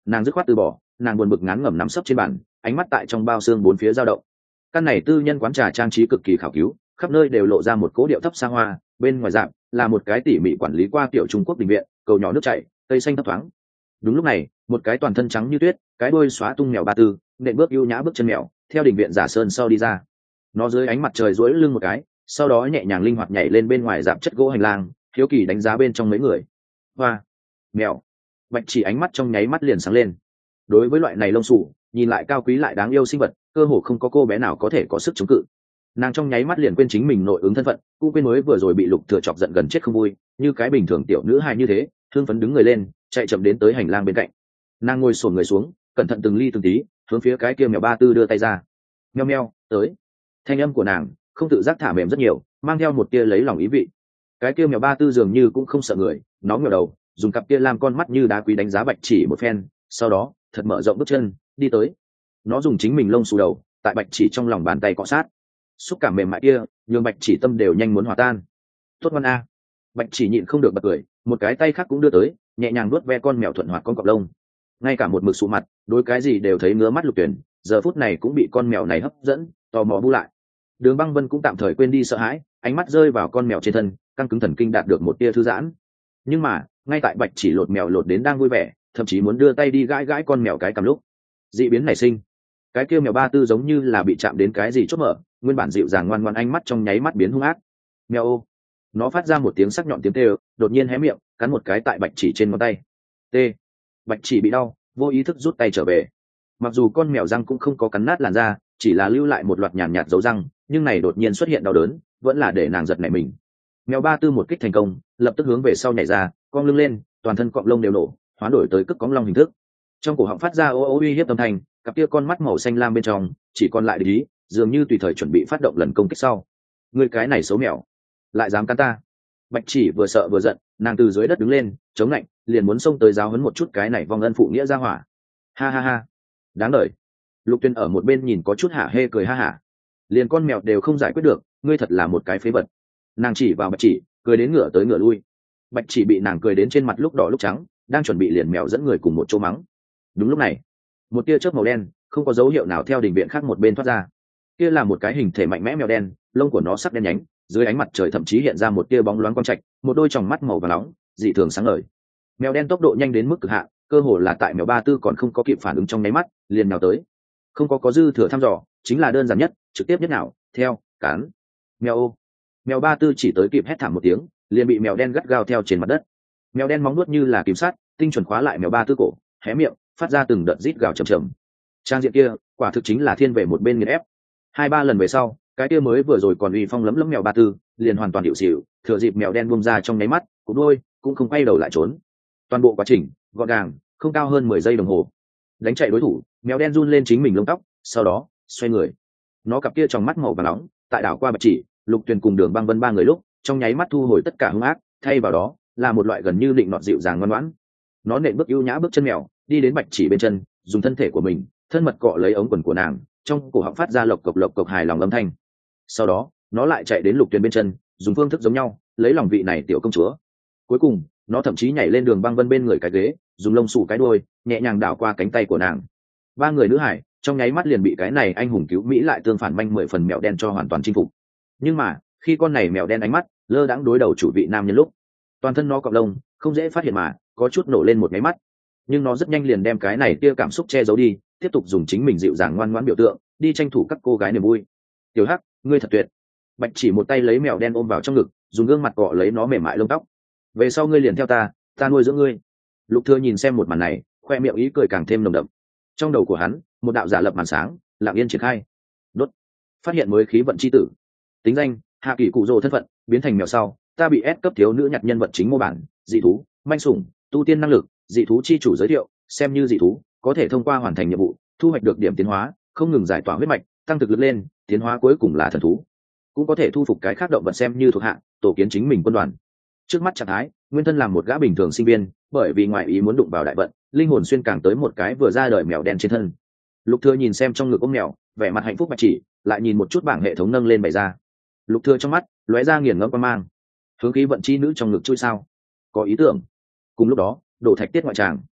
nàng dứt khoát từ bỏ. Nàng buồn bực ngán ngẩm nằm sấp trên bàn, ánh mắt tại trong bao xương bốn phía dao động. Căn này tư nhân quán trà trang trí cực kỳ khảo cứu, khắp nơi đều lộ ra một cố điệu thấp xa hoa, bên ngoài dạng là một cái tỉ mỉ quản lý qua tiểu Trung Quốc đình viện, cầu nhỏ nước chảy, cây xanh thấp thoáng. Đúng lúc này, một cái toàn thân trắng như tuyết, cái đuôi xóa tung mèo ba tư, nện bước ưu nhã bước chân mèo, theo đình viện giả sơn sau đi ra. Nó dưới ánh mặt trời duỗi lưng một cái, sau đó nhẹ nhàng linh hoạt nhảy lên bên ngoài dạp chất gỗ hành lang, hiếu kỳ đánh giá bên trong mấy người. Hoa, mèo. Bạch Chỉ ánh mắt trong nháy mắt liền sáng lên. Đối với loại này lông xù, nhìn lại cao quý lại đáng yêu sinh vật, cơ hồ không có cô bé nào có thể có sức chống cự. Nàng trong nháy mắt liền quên chính mình nội ứng thân phận, cũng quên mới vừa rồi bị Lục Thừa chọc giận gần chết không vui, như cái bình thường tiểu nữ hài như thế, thương phấn đứng người lên, chạy chậm đến tới hành lang bên cạnh. Nàng ngồi xổm người xuống, cẩn thận từng ly từng tí, hướng phía cái kia mèo ba tư đưa tay ra. Meo meo, tới. Thanh âm của nàng không tự giác thả mềm rất nhiều, mang theo một tia lấy lòng ý vị. Cái kia mèo ba tư dường như cũng không sợ người, nó ngửa đầu, dùng cặp kia làm con mắt như đá quý đánh giá Bạch Chỉ một phen, sau đó thật mở rộng bước chân đi tới. Nó dùng chính mình lông xù đầu tại Bạch Chỉ trong lòng bàn tay cọ sát, xúc cảm mềm mại kia nhường Bạch Chỉ tâm đều nhanh muốn hòa tan. Tốt ngoan a. Bạch Chỉ nhịn không được bật cười, một cái tay khác cũng đưa tới, nhẹ nhàng nuốt ve con mèo thuận hoạt con cọp lông. Ngay cả một mực sụ mặt, đối cái gì đều thấy ngứa mắt Lục Tuyển, giờ phút này cũng bị con mèo này hấp dẫn, tò mò bu lại. Đường Băng Vân cũng tạm thời quên đi sợ hãi, ánh mắt rơi vào con mèo trên thân, căng cứng thần kinh đạt được một tia thư giãn. Nhưng mà ngay tại Bạch Chỉ lột mèo lột đến đang vui vẻ, thậm chí muốn đưa tay đi gãi gãi con mèo cái cầm lúc, dị biến nảy sinh. Cái kia mèo ba tư giống như là bị chạm đến cái gì chốt mở, nguyên bản dịu dàng ngoan ngoãn ánh mắt trong nháy mắt biến hung ác. Mèo ô. Nó phát ra một tiếng sắc nhọn tiếng kêu, đột nhiên hé miệng, cắn một cái tại Bạch Chỉ trên ngón tay. T. Bạch Chỉ bị đau, vô ý thức rút tay trở về. Mặc dù con mèo răng cũng không có cắn nát làn da, chỉ là lưu lại một loạt nhàn nhạt dấu răng, nhưng này đột nhiên xuất hiện đau đớn, vẫn là để nàng giật nảy mình. Mèo ba tư một kích thành công, lập tức hướng về sau nhảy ra, cong lưng lên, toàn thân cọng lông đều nổ, hoán đổi tới cước cóng long hình thức. Trong cổ họng phát ra ô ô uy hiếp âm thanh, cặp kia con mắt màu xanh lam bên trong chỉ còn lại lý, dường như tùy thời chuẩn bị phát động lần công kích sau. Người cái này xấu mèo, lại dám cắn ta. Bạch Chỉ vừa sợ vừa giận, nàng từ dưới đất đứng lên, chống lạnh, liền muốn xông tới giáo huấn một chút cái này vong ân phụ nghĩa ra hỏa. Ha ha ha, đáng đời. Lục Tuyên ở một bên nhìn có chút hả hê cười ha hả. Liền con mèo đều không giải quyết được, ngươi thật là một cái phế vật. Nàng chỉ vào Bạch Chỉ, cười đến ngửa tới ngửa lui. Bạch Chỉ bị nàng cười đến trên mặt lúc đỏ lúc trắng, đang chuẩn bị liền mèo dẫn người cùng một chỗ mắng. Đúng lúc này, một tia chớp màu đen không có dấu hiệu nào theo đình viện khác một bên thoát ra. Kia là một cái hình thể mạnh mẽ mèo đen, lông của nó sắc đen nhánh, dưới ánh mặt trời thậm chí hiện ra một tia bóng loáng quang trạch, một đôi tròng mắt màu vàng nóng, dị thường sáng ngời. Mèo đen tốc độ nhanh đến mức cực hạn, cơ hồ là tại mèo ba tư còn không có kịp phản ứng trong nháy mắt, liền nào tới. Không có có dư thừa thăm dò, chính là đơn giản nhất, trực tiếp nhất nào, theo, cắn. Mèo ô. Mèo ba tư chỉ tới kịp hét thảm một tiếng, liền bị mèo đen gắt gao theo trên mặt đất. Mèo đen móng nuốt như là kìm sát, tinh chuẩn khóa lại mèo ba tư cổ, hé miệng, phát ra từng đợt rít gào trầm trầm. Trang diện kia, quả thực chính là thiên về một bên nghiền ép. Hai ba lần về sau, cái kia mới vừa rồi còn uy phong lấm lấm mèo ba tư, liền hoàn toàn điệu xỉu, thừa dịp mèo đen buông ra trong nháy mắt, cũng đôi, cũng không quay đầu lại trốn. Toàn bộ quá trình, gọn gàng, không cao hơn mười giây đồng hồ. Đánh chạy đối thủ, mèo đen run lên chính mình lông tóc, sau đó xoay người. Nó cặp kia trong mắt màu vàng nóng, tại đảo qua Bạch Chỉ, Lục Tuyền cùng Đường Băng Vân ba người lúc, trong nháy mắt thu hồi tất cả hung ác, thay vào đó là một loại gần như định nọt dịu dàng ngoan ngoãn. Nó nện bước ưu nhã bước chân mèo, đi đến Bạch Chỉ bên chân, dùng thân thể của mình thân mật cọ lấy ống quần của nàng, trong cổ họng phát ra lộc cộc lộc cộc hài lòng âm thanh. Sau đó nó lại chạy đến Lục Tuyền bên chân, dùng phương thức giống nhau lấy lòng vị này tiểu công chúa. Cuối cùng nó thậm chí nhảy lên Đường Băng Vân bên người cái ghế, dùng lông xù cái đuôi nhẹ nhàng đảo qua cánh tay của nàng. Ba người nữ hải trong nháy mắt liền bị cái này anh hùng cứu mỹ lại tương phản manh mười phần mèo đen cho hoàn toàn chinh phục. Nhưng mà khi con này mèo đen ánh mắt lơ đãng đối đầu chủ vị nam nhân lúc, toàn thân nó cọp lông không dễ phát hiện mà có chút nổ lên một cái mắt, nhưng nó rất nhanh liền đem cái này tia cảm xúc che giấu đi, tiếp tục dùng chính mình dịu dàng ngoan ngoãn biểu tượng đi tranh thủ các cô gái niềm vui. Tiểu Hắc, ngươi thật tuyệt. Bạch Chỉ một tay lấy mèo đen ôm vào trong ngực, dùng gương mặt cọ lấy nó mềm mại lông tóc. Về sau ngươi liền theo ta, ta nuôi dưỡng ngươi. Lục Thừa nhìn xem một màn này, khoe miệng ý cười càng thêm nồng đậm. Trong đầu của hắn, một đạo giả lập màn sáng lặng yên triển khai. Đốt. Phát hiện mới khí vận chi tử. Tính danh: Hạ Kỳ Cụ Dồ. Thân phận: biến thành mèo sau, ta bị S cấp thiếu nữ nhặt nhân vật chính mô bản, dị thú, manh sủng, tu tiên năng lực, dị thú chi chủ giới thiệu, xem như dị thú, có thể thông qua hoàn thành nhiệm vụ, thu hoạch được điểm tiến hóa, không ngừng giải tỏa huyết mạch, tăng thực lực lên, tiến hóa cuối cùng là thần thú. Cũng có thể thu phục cái khác động vật xem như thuộc hạ, tổ kiến chính mình quân đoàn. Trước mắt trạng thái, nguyên thân làm một gã bình thường sinh viên, bởi vì ngoại ý muốn đụng vào đại vận, linh hồn xuyên càng tới một cái vừa ra đời mèo đen trên thân. Lục Thừa nhìn xem trong ngực ôm mèo, vẻ mặt hạnh phúc Bạch Chỉ, lại nhìn một chút bảng hệ thống nâng lên bày ra. Lục Thừa trong mắt lóe ra nghiền ngẫm quan mang. Hướng khí vận chi nữ trong ngực chui sao? Có ý tưởng. Cùng lúc đó, đổ thạch tiết ngoại tràng.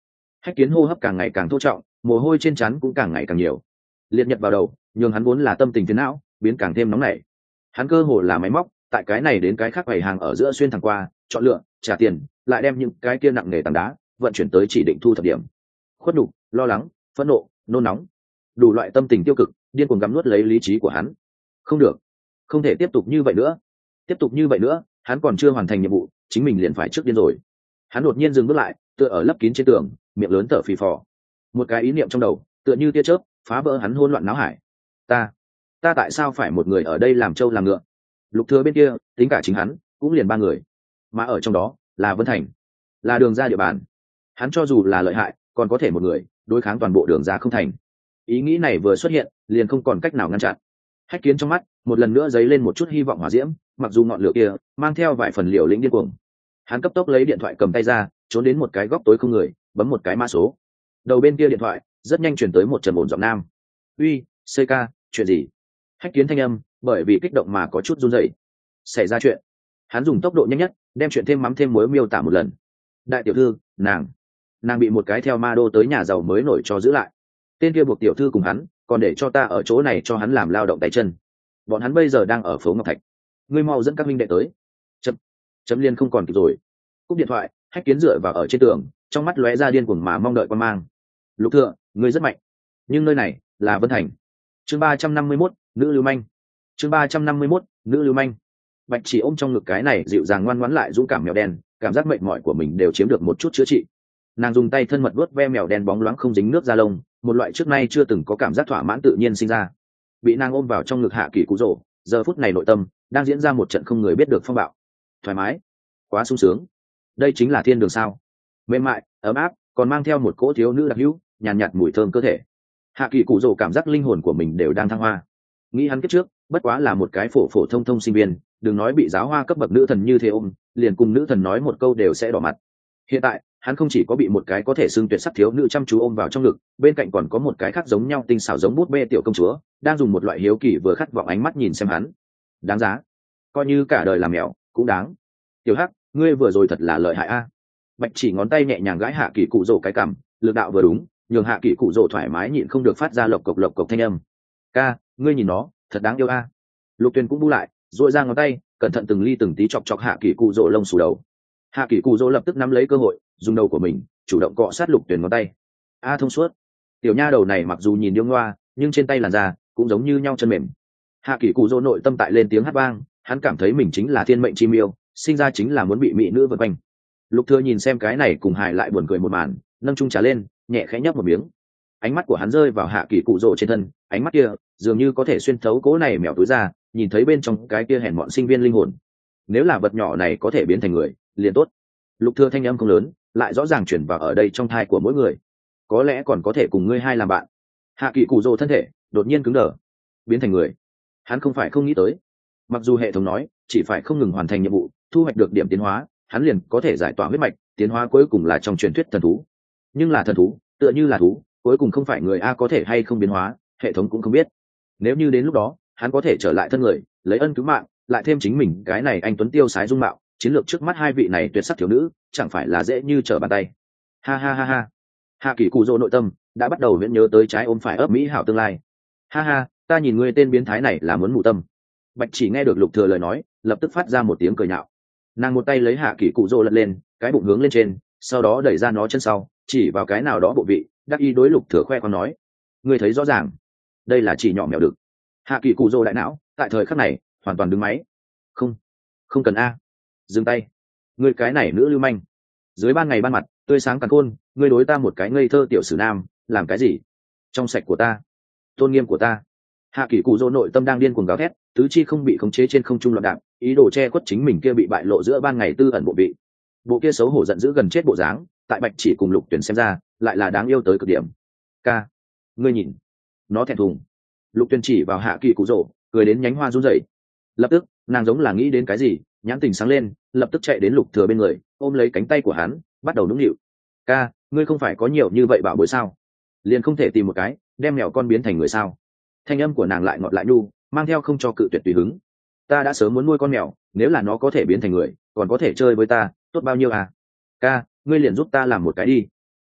Hách Kiến hô hấp càng ngày càng thô trọng, mồ hôi trên trán cũng càng ngày càng nhiều. Liệt nhật vào đầu, nhường hắn vốn là tâm tình phiền não biến càng thêm nóng nảy. Hắn cơ hồ là máy móc, tại cái này đến cái khác quầy hàng ở giữa xuyên thẳng qua, chọn lựa, trả tiền, lại đem những cái kia nặng nề tảng đá vận chuyển tới chỉ định thu thập điểm. Khuất nhục, lo lắng, phẫn nộ, nôn nóng, đủ loại tâm tình tiêu cực điên cuồng gắm nuốt lấy lý trí của hắn. Không được, không thể tiếp tục như vậy nữa. Tiếp tục như vậy nữa, hắn còn chưa hoàn thành nhiệm vụ, chính mình liền phải trước điên rồi. Hắn đột nhiên dừng bước lại, tựa ở lấp kín trên tường, miệng lớn thở phì phò. Một cái ý niệm trong đầu, tựa như tia chớp, phá vỡ hắn hỗn loạn náo hải. Ta, ta tại sao phải một người ở đây làm trâu làm ngựa? Lục Thừa bên kia, tính cả chính hắn, cũng liền ba người, mà ở trong đó là Vân Thành, là Đường Gia địa bàn. Hắn cho dù là lợi hại, còn có thể một người đối kháng toàn bộ Đường Gia không thành. Ý nghĩ này vừa xuất hiện, liền không còn cách nào ngăn chặn. Hách Kiến trong mắt một lần nữa dấy lên một chút hy vọng hỏa diễm, mặc dù ngọn lửa kia mang theo vài phần liều lĩnh điên cuồng. Hắn cấp tốc lấy điện thoại cầm tay ra, trốn đến một cái góc tối không người, bấm một cái mã số. Đầu bên kia điện thoại rất nhanh chuyển tới một trầm ổn giọng nam. "Uy, xê ca, chuyện gì?" Hách Kiến thanh âm bởi vì kích động mà có chút run rẩy. "Xảy ra chuyện." Hắn dùng tốc độ nhanh nhất đem chuyện thêm mắm thêm muối miêu tả một lần. "Đại tiểu thư, nàng, nàng bị một cái theo ma đô tới nhà giàu mới nổi cho giữ lại. Tên kia buộc tiểu thư cùng hắn, còn để cho ta ở chỗ này cho hắn làm lao động tay chân. Bọn hắn bây giờ đang ở phố Ngọc Thạch. Ngươi mau dẫn các minh đệ tới." Chấm, chấm liên không còn kịp rồi. Cúp điện thoại, Hách Kiến dựa vào ở trên tường, trong mắt lóe ra điên cuồng mà mong đợi quan mang. "Lục Thừa, ngươi rất mạnh, nhưng nơi này là Vân Thành." Chương ba trăm năm mươi mốt, nữ lưu manh. Chương ba trăm năm mươi mốt, nữ lưu manh. Bạch Chỉ ôm trong ngực cái này dịu dàng ngoan ngoãn lại dũng cảm mèo đen, cảm giác mệt mỏi của mình đều chiếm được một chút chữa trị. Nàng dùng tay thân mật vuốt ve mèo đen bóng loáng không dính nước da lông, một loại trước nay chưa từng có cảm giác thỏa mãn tự nhiên sinh ra. Bị nàng ôm vào trong ngực Hạ Kỳ Cú Rồ, giờ phút này nội tâm đang diễn ra một trận không người biết được phong bạo. Thoải mái, quá sung sướng. Đây chính là thiên đường sao? Mềm mại, ấm áp, còn mang theo một cỗ thiếu nữ đặc hữu, nhàn nhạt, nhạt mùi thơm cơ thể. Hạ Kỳ Cú Rồ cảm giác linh hồn của mình đều đang thăng hoa. Nghĩ hắn kiếp trước, bất quá là một cái phổ phổ thông thông sinh viên, đừng nói bị giáo hoa cấp bậc nữ thần như thế ôm, liền cùng nữ thần nói một câu đều sẽ đỏ mặt. Hiện tại, hắn không chỉ có bị một cái có thể xưng tuyệt sắc thiếu nữ chăm chú ôm vào trong ngực, bên cạnh còn có một cái khác giống nhau tinh xảo giống bút bê tiểu công chúa, đang dùng một loại hiếu kỳ vừa khát vọng ánh mắt nhìn xem hắn. Đáng giá, coi như cả đời làm mèo cũng đáng. Tiểu Hắc, ngươi vừa rồi thật là lợi hại a. Bạch Chỉ ngón tay nhẹ nhàng gãi Hạ Kỳ Cụ Rồ cái cằm, lực đạo vừa đúng, nhường Hạ Kỳ Cụ Rồ thoải mái nhịn không được phát ra lộc cộc lộc cộc thanh âm. "Ca, ngươi nhìn nó, thật đáng yêu a." Lục Tuyền cũng bu lại, duỗi ra ngón tay, cẩn thận từng ly từng tí chọc chọc Hạ Kỳ Cụ Rồ lông xù đầu. Hạ Kỳ Cụ Rồ lập tức nắm lấy cơ hội, dùng đầu của mình chủ động cọ sát Lục Tuyền ngón tay. A thông suốt. Tiểu nha đầu này mặc dù nhìn điêu ngoa, nhưng trên tay làn da cũng giống như nhau chân mềm. Hạ Kỳ Cụ Rồ nội tâm tại lên tiếng hát vang, hắn cảm thấy mình chính là thiên mệnh chi miêu, sinh ra chính là muốn bị mỹ nữ vây quanh. Lục Thừa nhìn xem cái này cùng hài lại buồn cười một màn, nâng chung trà lên, nhẹ khẽ nhấp một miếng. Ánh mắt của hắn rơi vào Hạ Kỳ Cụ Rồ trên thân, ánh mắt kia dường như có thể xuyên thấu cố này mèo túi ra, nhìn thấy bên trong cái kia hèn mọn sinh viên linh hồn. Nếu là vật nhỏ này có thể biến thành người, liền tốt. Lục Thừa thanh âm không lớn, lại rõ ràng truyền vào ở đây trong thai của mỗi người. Có lẽ còn có thể cùng ngươi hai làm bạn. Hạ Kỳ Cụ Rồ thân thể đột nhiên cứng đờ, biến thành người. Hắn không phải không nghĩ tới, mặc dù hệ thống nói chỉ phải không ngừng hoàn thành nhiệm vụ, thu hoạch được điểm tiến hóa, hắn liền có thể giải tỏa huyết mạch, tiến hóa cuối cùng là trong truyền thuyết thần thú. Nhưng là thần thú, tựa như là thú, cuối cùng không phải người a có thể hay không biến hóa, hệ thống cũng không biết. Nếu như đến lúc đó, hắn có thể trở lại thân người, lấy ân cứu mạng, lại thêm chính mình cái này anh tuấn tiêu sái dung mạo, chiến lược trước mắt hai vị này tuyệt sắc thiếu nữ, chẳng phải là dễ như trở bàn tay. Ha ha ha ha. Hạ Kỳ Cụ Rồ nội tâm đã bắt đầu viễn nhớ tới trái ôm phải ấp mỹ hảo tương lai. Ha ha, ta nhìn ngươi tên biến thái này là muốn mù tâm. Bạch Chỉ nghe được Lục Thừa lời nói, lập tức phát ra một tiếng cười nhạo. Nàng một tay lấy Hạ Kỳ Cụ Rồ lật lên, cái bụng hướng lên trên, sau đó đẩy ra nó chân sau, chỉ vào cái nào đó bộ vị, đắc ý đối Lục Thừa khoe khoang nói: "Ngươi thấy rõ ràng, đây là chỉ nhỏ mèo đực." Hạ Kỳ Cụ Rồ đại não, tại thời khắc này, hoàn toàn đứng máy. "Không, không cần a." Dừng tay. "Ngươi cái này nữ lưu manh. Dưới ban ngày ban mặt, tươi sáng càn khôn, ngươi đối ta một cái ngây thơ tiểu sử nam, làm cái gì? Trong sạch của ta, tôn nghiêm của ta." Hạ Kỳ Cụ Rồ nội tâm đang điên cuồng gào thét, tứ chi không bị khống chế trên không trung loạn đạp, ý đồ che khuất chính mình kia bị bại lộ giữa ban ngày tư ẩn bộ vị. Bộ kia xấu hổ giận dữ gần chết bộ dáng, tại Bạch Chỉ cùng Lục Tuyển xem ra, lại là đáng yêu tới cực điểm. "Ca, ngươi nhìn, nó thẹn thùng." Lục Tuyển chỉ vào Hạ Kỳ Cụ Rồ, cười đến nhánh hoa run rẩy. Lập tức, nàng giống là nghĩ đến cái gì, nhãn tình sáng lên, lập tức chạy đến Lục Thừa bên người, ôm lấy cánh tay của hắn, bắt đầu nũng nịu. "Ca, ngươi không phải có nhiều như vậy bảo bối sao? Liền không thể tìm một cái, đem mèo con biến thành người sao?" Thanh âm của nàng lại ngọt lại nhu, mang theo không cho cự tuyệt tùy hứng. "Ta đã sớm muốn nuôi con mèo, nếu là nó có thể biến thành người, còn có thể chơi với ta, tốt bao nhiêu à? Ca, ngươi liền giúp ta làm một cái đi."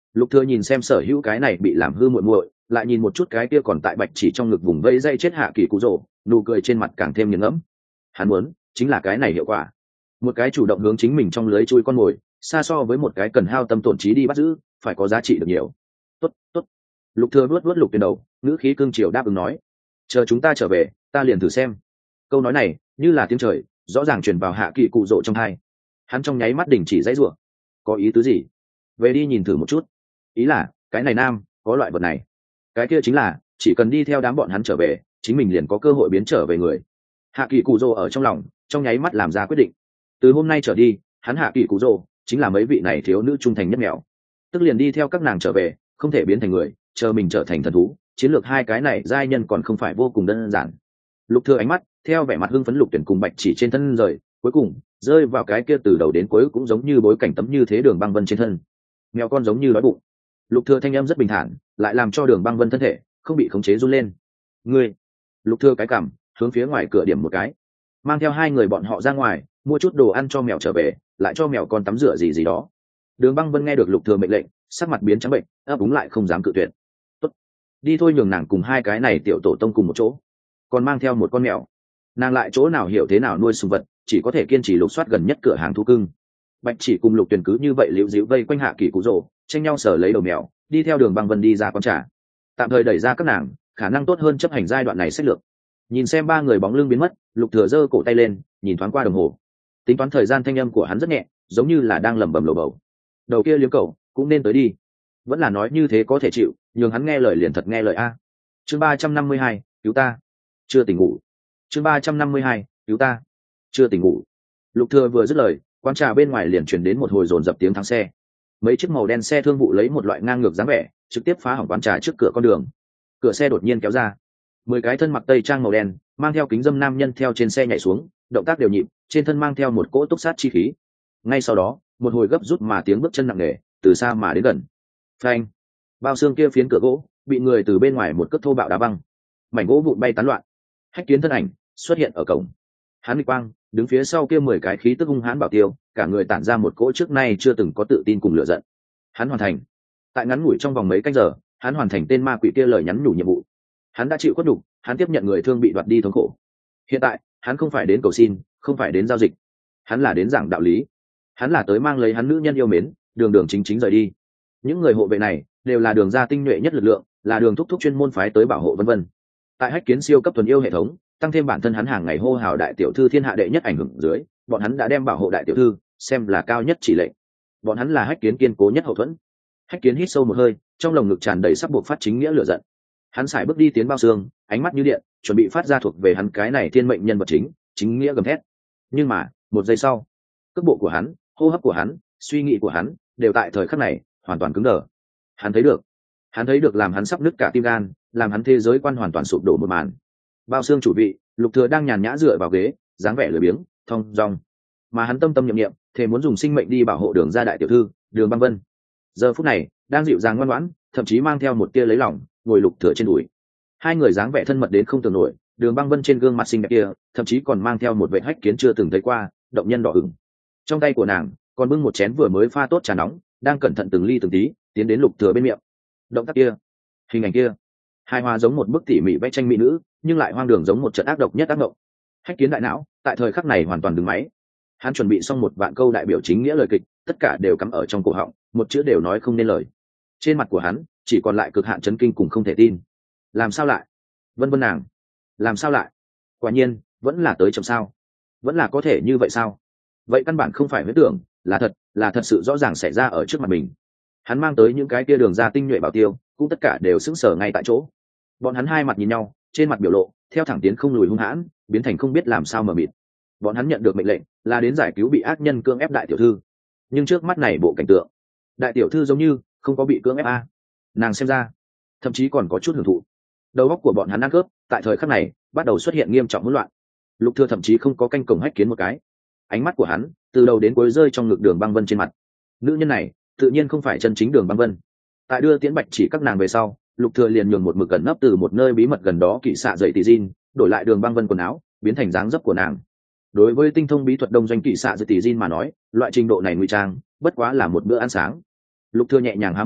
Lục Thừa nhìn xem sở hữu cái này bị làm hư muội muội, lại nhìn một chút cái kia còn tại bạch chỉ trong ngực vùng vây dây chết hạ kỳ cụ rồ, nụ cười trên mặt càng thêm nghiền ngẫm. Hắn muốn chính là cái này hiệu quả, một cái chủ động hướng chính mình trong lưới chui con mồi, xa so với một cái cần hao tâm tổn trí đi bắt giữ, phải có giá trị được nhiều. Tốt, tốt. Lục Thừa vuốt vuốt Lục Tuyền đầu, ngữ khí cương triều đáp ứng nói, chờ chúng ta trở về, ta liền thử xem. Câu nói này như là tiếng trời, rõ ràng truyền vào hạ kỳ cụ rồ trong tai. Hắn trong nháy mắt đình chỉ dãy rủa. Có ý tứ gì? Về đi nhìn thử một chút. Ý là cái này nam có loại vật này, cái kia chính là chỉ cần đi theo đám bọn hắn trở về, chính mình liền có cơ hội biến trở về người. Hạ kỳ cụ rồ ở trong lòng trong nháy mắt làm ra quyết định, từ hôm nay trở đi hắn hạ kỳ cụ rồ chính là mấy vị này thiếu nữ trung thành nhất mèo, tức liền đi theo các nàng trở về, không thể biến thành người, chờ mình trở thành thần thú. Chiến lược hai cái này giai nhân còn không phải vô cùng đơn giản. Lục Thừa ánh mắt theo vẻ mặt hưng phấn Lục Tuyển cùng bạch chỉ trên thân rời, cuối cùng rơi vào cái kia từ đầu đến cuối cũng giống như bối cảnh tấm như thế Đường Băng Vân trên thân. Mèo con giống như đói bụng. Lục Thừa thanh âm rất bình thản, lại làm cho Đường Băng Vân thân thể không bị khống chế run lên. Ngươi, Lục Thừa cái cằm hướng phía ngoài cửa điểm một cái, mang theo hai người bọn họ ra ngoài, mua chút đồ ăn cho mèo trở về, lại cho mèo con tắm rửa gì gì đó. Đường Băng Vân nghe được Lục Thừa mệnh lệnh, sắc mặt biến trắng bệnh, ấp úng lại không dám cự tuyệt. Tốt, đi thôi, nhường nàng cùng hai cái này tiểu tổ tông cùng một chỗ, còn mang theo một con mèo. Nàng lại chỗ nào hiểu thế nào nuôi sùng vật, chỉ có thể kiên trì lục soát gần nhất cửa hàng thú cưng. Bạch chỉ cùng Lục Tuyền cứ như vậy liễu díu vây quanh hạ kỳ cụ rồ, tranh nhau sở lấy đầu mèo, đi theo Đường Băng Vân đi ra quán trà, tạm thời đẩy ra các nàng, khả năng tốt hơn chấp hành giai đoạn này sách lược. Nhìn xem ba người bóng lưng biến mất, Lục Thừa giơ cổ tay lên, nhìn thoáng qua đồng hồ, tính toán thời gian, thanh âm của hắn rất nhẹ, giống như là đang lẩm bẩm lầu bầu. Đầu kia liếm cầu cũng nên tới đi, vẫn là nói như thế có thể chịu, nhường hắn nghe lời liền thật nghe lời a. Chương ba trăm năm mươi hai, cứu ta. Chưa tỉnh ngủ. Chương ba trăm năm mươi hai, cứu ta. Chưa tỉnh ngủ. Lục Thừa vừa dứt lời, quán trà bên ngoài liền truyền đến một hồi dồn dập tiếng thắng xe. Mấy chiếc màu đen xe thương vụ lấy một loại ngang ngược dáng vẻ, trực tiếp phá hỏng quán trà trước cửa con đường. Cửa xe đột nhiên kéo ra, mười cái thân mặc tây trang màu đen, mang theo kính dâm nam nhân theo trên xe nhảy xuống, động tác đều nhịp, trên thân mang theo một cỗ túc sát chi khí. Ngay sau đó, một hồi gấp rút mà tiếng bước chân nặng nề từ xa mà đến gần. Phanh! Bao xương kia phiến cửa gỗ bị người từ bên ngoài một cước thô bạo đá văng, mảnh gỗ vụn bay tán loạn. Hách Kiến thân ảnh xuất hiện ở cổng, hắn quang đứng phía sau kia mười cái khí tức hung hãn bảo tiêu, cả người tản ra một cỗ trước nay chưa từng có tự tin cùng lửa giận. Hắn hoàn thành, tại ngắn ngủi trong vòng mấy canh giờ, hắn hoàn thành tên ma quỷ kia lời nhắn nhủ nhiệm vụ. Hắn đã chịu khuất nhục, hắn tiếp nhận người thương bị đoạt đi thống khổ. Hiện tại hắn không phải đến cầu xin, không phải đến giao dịch, hắn là đến giảng đạo lý. Hắn là tới mang lấy hắn nữ nhân yêu mến, đường đường chính chính rời đi. Những người hộ vệ này đều là Đường gia tinh nhuệ nhất lực lượng, là Đường thúc thúc chuyên môn phái tới bảo hộ vân vân. Tại Hách Kiến siêu cấp thuần yêu hệ thống, tăng thêm bản thân hắn hàng ngày hô hào đại tiểu thư thiên hạ đệ nhất ảnh hưởng dưới, bọn hắn đã đem bảo hộ đại tiểu thư xem là cao nhất chỉ lệnh. Bọn hắn là Hách Kiến kiên cố nhất hậu thuẫn. Hách Kiến hít sâu một hơi, trong lồng ngực tràn đầy sắp buộc phát chính nghĩa lửa giận. Hắn sải bước đi tiến bao xương, ánh mắt như điện, chuẩn bị phát ra thuộc về hắn cái này thiên mệnh nhân vật chính, chính nghĩa gầm thét. Nhưng mà, một giây sau, cước bộ của hắn, hô hấp của hắn, suy nghĩ của hắn đều tại thời khắc này hoàn toàn cứng đờ. Hắn thấy được, hắn thấy được làm hắn sắp nứt cả tim gan, làm hắn thế giới quan hoàn toàn sụp đổ một màn. Bao xương chủ vị, Lục Thừa đang nhàn nhã dựa vào ghế, dáng vẻ lười biếng, thong dong, mà hắn tâm tâm niệm niệm, thề muốn dùng sinh mệnh đi bảo hộ Đường gia đại tiểu thư, Đường Băng Vân. Giờ phút này, đang dịu dàng ngoan ngoãn, thậm chí mang theo một tia lấy lòng, ngồi Lục Thừa trên đùi. Hai người dáng vẻ thân mật đến không tưởng nổi, Đường Băng Vân trên gương mặt xinh đẹp kia, thậm chí còn mang theo một vệt Hách Kiến chưa từng thấy qua, động nhân đỏ ửng. Trong tay của nàng còn bưng một chén vừa mới pha tốt trà nóng, đang cẩn thận từng ly từng tí tiến đến Lục Thừa bên miệng. Động tác kia, hình ảnh kia, hài hòa giống một bức tỉ mỉ vẽ tranh mỹ nữ, nhưng lại hoang đường giống một trận ác độc nhất ác độc. Hách Kiến đại não tại thời khắc này hoàn toàn đứng máy. Hắn chuẩn bị xong một vạn câu đại biểu chính nghĩa lời kịch, tất cả đều cắm ở trong cổ họng, một chữ đều nói không nên lời. Trên mặt của hắn chỉ còn lại cực hạn chấn kinh cùng không thể tin. Làm sao lại? Vân Vân nàng, làm sao lại? Quả nhiên, vẫn là tới chậm sao? Vẫn là có thể như vậy sao? Vậy căn bản không phải huyễn tưởng, là thật, là thật sự rõ ràng xảy ra ở trước mặt mình. Hắn mang tới những cái kia Đường gia tinh nhuệ bảo tiêu, cũng tất cả đều sững sờ ngay tại chỗ. Bọn hắn hai mặt nhìn nhau, trên mặt biểu lộ theo thẳng tiến không lùi hung hãn, biến thành không biết làm sao mờ mịt. Bọn hắn nhận được mệnh lệnh là đến giải cứu bị ác nhân cưỡng ép đại tiểu thư, nhưng trước mắt này bộ cảnh tượng, đại tiểu thư giống như không có bị cưỡng ép a. Nàng xem ra thậm chí còn có chút hưởng thụ. Đầu óc của bọn hắn ăn cướp tại thời khắc này bắt đầu xuất hiện nghiêm trọng hỗn loạn. Lục Thừa thậm chí không có canh cổng Hách Kiến một cái, ánh mắt của hắn từ đầu đến cuối rơi trong ngực Đường Băng Vân trên mặt. Nữ nhân này tự nhiên không phải chân chính Đường Băng Vân. Tại đưa tiễn bạch chỉ các nàng về sau, Lục Thừa liền nhường một mực gần nấp từ một nơi bí mật gần đó kỵ xạ dậy tỷ Jin, đổi lại Đường Băng Vân quần áo, biến thành dáng dấp của nàng. Đối với tinh thông bí thuật đông doanh kỵ xạ dậy tỷ Jin mà nói, loại trình độ này ngụy trang bất quá là một bữa ăn sáng. Lục Thừa nhẹ nhàng há mồm,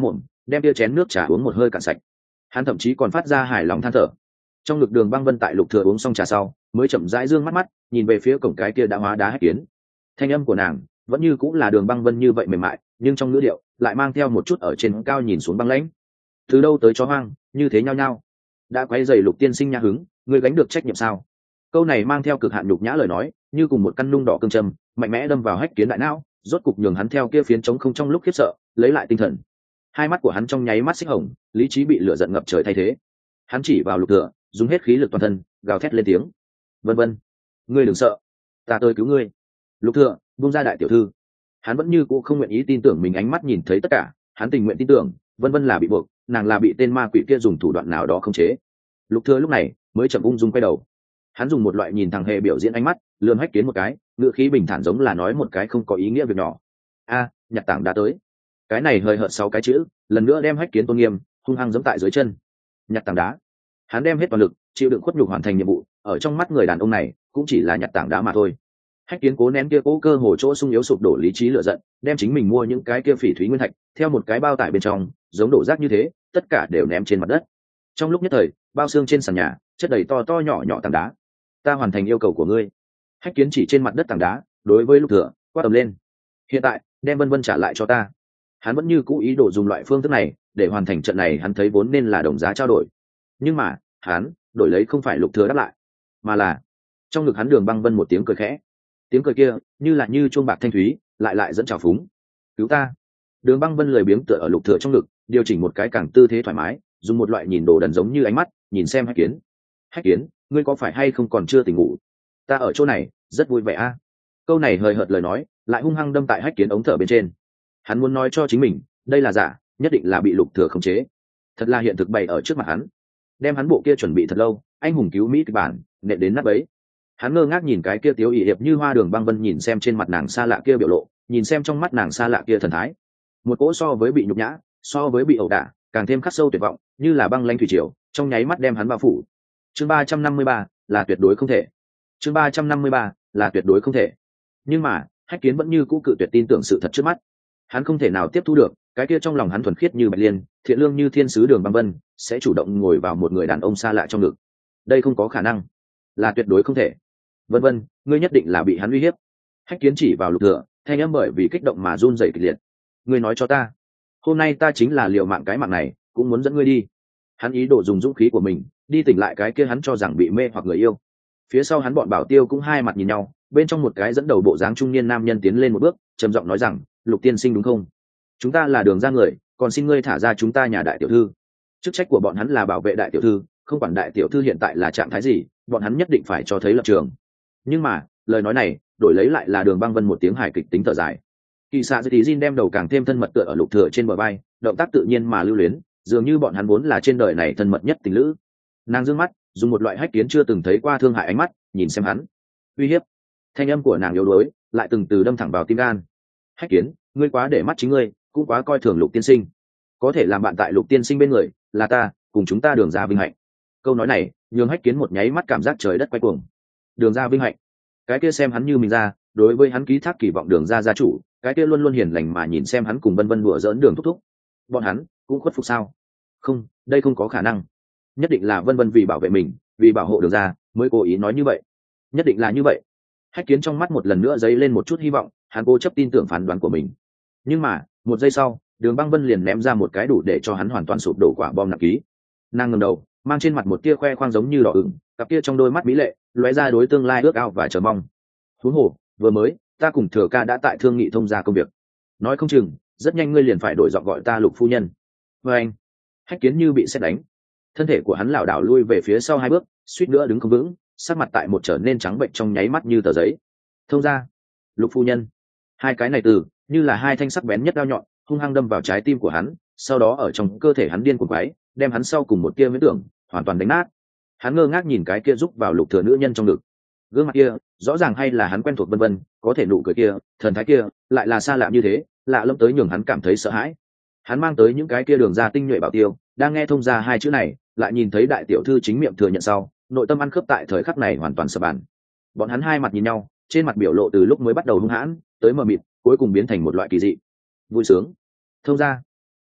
đem tia chén nước trà uống một hơi cạn sạch. Hắn thậm chí còn phát ra hài lòng than thở. Trong ngực Đường Băng Vân tại Lục Thừa uống xong trà sau mới chậm rãi dương mắt mắt nhìn về phía cổng cái kia đã hóa đá Hách Kiến. Thanh âm của nàng vẫn như cũng là Đường Băng Vân như vậy mềm mại, nhưng trong ngữ điệu lại mang theo một chút ở trên cao nhìn xuống băng lãnh. Từ đâu tới chó hoang như thế nhao nhao, đã quấy rầy Lục tiên sinh nha hứng, ngươi gánh được trách nhiệm sao? Câu này mang theo cực hạn nhục nhã lời nói, như cùng một căn nung đỏ cương châm mạnh mẽ đâm vào Hách Kiến đại não, rốt cục nhường hắn theo kia phiến trống không trong lúc khiếp sợ lấy lại tinh thần. Hai mắt của hắn trong nháy mắt xích hồng, lý trí bị lửa giận ngập trời thay thế. Hắn chỉ vào Lục Thừa, dùng hết khí lực toàn thân gào thét lên tiếng: vân vân, ngươi đừng sợ, ta tới cứu ngươi. Lục Thừa buông ra đại tiểu thư. Hắn vẫn như cũ không nguyện ý tin tưởng mình ánh mắt nhìn thấy tất cả, hắn tình nguyện tin tưởng vân vân là bị buộc, nàng là bị tên ma quỷ kia dùng thủ đoạn nào đó khống chế. Lục Thừa lúc này mới chậm ung dung quay đầu. Hắn dùng một loại nhìn thằng hề biểu diễn ánh mắt lườm Hách Kiến một cái, ngữ khí bình thản giống là nói một cái không có ý nghĩa việc nhỏ. A, nhặt tảng đã tới. Cái này hơi hợt sáu cái chữ lần nữa đem Hách Kiến tôn nghiêm hung hăng giẫm tại dưới chân. Nhặt tảng đá. Hắn đem hết toàn lực chịu đựng khuất nhục hoàn thành nhiệm vụ, ở trong mắt người đàn ông này cũng chỉ là nhặt tảng đá mà thôi. Hách Kiến cố nén kia cố cơ hồ chỗ sung yếu sụp đổ lý trí lửa giận, đem chính mình mua những cái kia phỉ thúy nguyên thạch theo một cái bao tải bên trong giống đổ rác như thế tất cả đều ném trên mặt đất. Trong lúc nhất thời bao xương trên sàn nhà chất đầy to to nhỏ nhỏ tảng đá. Ta hoàn thành yêu cầu của ngươi. Hách Kiến chỉ trên mặt đất tảng đá đối với Lục Thừa quát ầm lên: hiện tại đem vân vân trả lại cho ta. Hắn vẫn như cũ ý đồ dùng loại phương thức này để hoàn thành trận này hắn thấy vốn nên là đồng giá trao đổi, nhưng mà hắn đổi lấy không phải Lục Thừa đáp lại, mà là trong ngực hắn Đường Băng Vân một tiếng cười khẽ. Tiếng cười kia như là như chuông bạc thanh thúy, lại lại dẫn trào phúng. Cứu ta. Đường Băng Vân lười biếng tựa ở Lục Thừa trong ngực, điều chỉnh một cái càng tư thế thoải mái, dùng một loại nhìn đồ đần giống như ánh mắt nhìn xem Hách Kiến. Hách Kiến, ngươi có phải hay không còn chưa tỉnh ngủ? Ta ở chỗ này rất vui vẻ a. Câu này hời hợt lời nói lại hung hăng đâm tại Hách Kiến ống thở bên trên. Hắn muốn nói cho chính mình đây là giả, nhất định là bị Lục Thừa khống chế, thật là hiện thực bày ở trước mặt hắn, đem hắn bộ kia chuẩn bị thật lâu anh hùng cứu mỹ kịch bản nện đến nát bấy. Hắn ngơ ngác nhìn cái kia tiếu ỷ hiệp như hoa Đường Băng Vân, nhìn xem trên mặt nàng xa lạ kia biểu lộ, nhìn xem trong mắt nàng xa lạ kia thần thái, một cỗ so với bị nhục nhã, so với bị ẩu đả càng thêm khắc sâu tuyệt vọng, như là băng lãnh thủy triều trong nháy mắt đem hắn bao phủ. Chương ba trăm năm mươi ba là tuyệt đối không thể. Chương ba trăm năm mươi ba là tuyệt đối không thể. Nhưng mà Hách Kiến vẫn như cũ cự tuyệt tin tưởng sự thật trước mắt. Hắn không thể nào tiếp thu được cái kia trong lòng hắn thuần khiết như bạch liên, thiện lương như thiên sứ Đường Băng Vân sẽ chủ động ngồi vào một người đàn ông xa lạ trong ngực. Đây không có khả năng, là tuyệt đối không thể. Vân Vân, ngươi nhất định là bị hắn uy hiếp. Hách Kiến chỉ vào Lục Thừa, thanh âm bởi vì kích động mà run rẩy kịch liệt. Ngươi nói cho ta, hôm nay ta chính là liều mạng cái mạng này cũng muốn dẫn ngươi đi. Hắn ý đồ dùng dũng khí của mình đi tỉnh lại cái kia hắn cho rằng bị mê hoặc người yêu. Phía sau hắn bọn bảo tiêu cũng hai mặt nhìn nhau, bên trong một cái dẫn đầu bộ dáng trung niên nam nhân tiến lên một bước trầm giọng nói rằng: Lục tiên sinh đúng không? Chúng ta là Đường ra người, còn xin ngươi thả ra chúng ta nhà đại tiểu thư. Chức trách của bọn hắn là bảo vệ đại tiểu thư, không quản đại tiểu thư hiện tại là trạng thái gì, bọn hắn nhất định phải cho thấy lập trường. Nhưng mà lời nói này đổi lấy lại là Đường Băng Vân một tiếng hài kịch tính thở dài. Kỳ xạ tí Jin đem đầu càng thêm thân mật tựa ở Lục Thừa trên bờ vai, động tác tự nhiên mà lưu luyến, dường như bọn hắn vốn là trên đời này thân mật nhất tình lữ. Nàng dương mắt dùng một loại Hách Kiến chưa từng thấy qua thương hại ánh mắt nhìn xem hắn. Uy hiếp. Thanh âm của nàng yếu đuối lại từng từ đâm thẳng vào tim gan. Hách Kiến, ngươi quá để mắt chính ngươi, cũng quá coi thường Lục tiên sinh. Có thể làm bạn tại Lục tiên sinh bên người là ta cùng chúng ta Đường ra vinh hạnh. Câu nói này nhường Hách Kiến một nháy mắt cảm giác trời đất quay cuồng. Đường ra vinh hạnh, cái kia xem hắn như mình ra, đối với hắn ký thác kỳ vọng Đường ra gia chủ, cái kia luôn luôn hiền lành mà nhìn xem hắn cùng Vân Vân đùa giỡn Đường thúc thúc, bọn hắn cũng khuất phục sao? Không, đây không có khả năng. Nhất định là Vân Vân vì bảo vệ mình, vì bảo hộ Đường ra mới cố ý nói như vậy. Nhất định là như vậy. Hách Kiến trong mắt một lần nữa dấy lên một chút hy vọng, hắn cố chấp tin tưởng phán đoán của mình. Nhưng mà một giây sau, Đường Băng Vân liền ném ra một cái đủ để cho hắn hoàn toàn sụp đổ quả bom nặng ký. Nàng ngẩng đầu, mang trên mặt một tia khoe khoang giống như đỏ ửng, cặp kia trong đôi mắt mỹ lệ lóe ra đối tương lai ước ao và chờ mong. Huống hồ vừa mới ta cùng Thừa ca đã tại thương nghị thông gia công việc, nói không chừng rất nhanh ngươi liền phải đổi giọng gọi ta Lục phu nhân. Với anh, Hách Kiến như bị sét đánh, thân thể của hắn lảo đảo lui về phía sau hai bước, suýt nữa đứng không vững, sắc mặt tại một trở nên trắng bệnh trong nháy mắt như tờ giấy. Thông gia, Lục phu nhân, hai cái này từ như là hai thanh sắc bén nhất đao nhọn hung hăng đâm vào trái tim của hắn, sau đó ở trong cơ thể hắn điên cuồng quái, đem hắn sau cùng một tia miễn tưởng hoàn toàn đánh nát. Hắn ngơ ngác nhìn cái kia rúc vào Lục Thừa nữ nhân trong ngực, gương mặt kia rõ ràng hay là hắn quen thuộc Vân Vân, có thể nụ cười kia, thần thái kia lại là xa lạ như thế, lạ lẫm tới nhường hắn cảm thấy sợ hãi. Hắn mang tới những cái kia Đường ra tinh nhuệ bảo tiêu, đang nghe thông gia hai chữ này, lại nhìn thấy đại tiểu thư chính miệng thừa nhận sau, nội tâm ăn khớp tại thời khắc này hoàn toàn sập bàn. Bọn hắn hai mặt nhìn nhau, trên mặt biểu lộ từ lúc mới bắt đầu hung hãn tới mờ mịt, cuối cùng biến thành một loại kỳ dị vui sướng. Thông gia,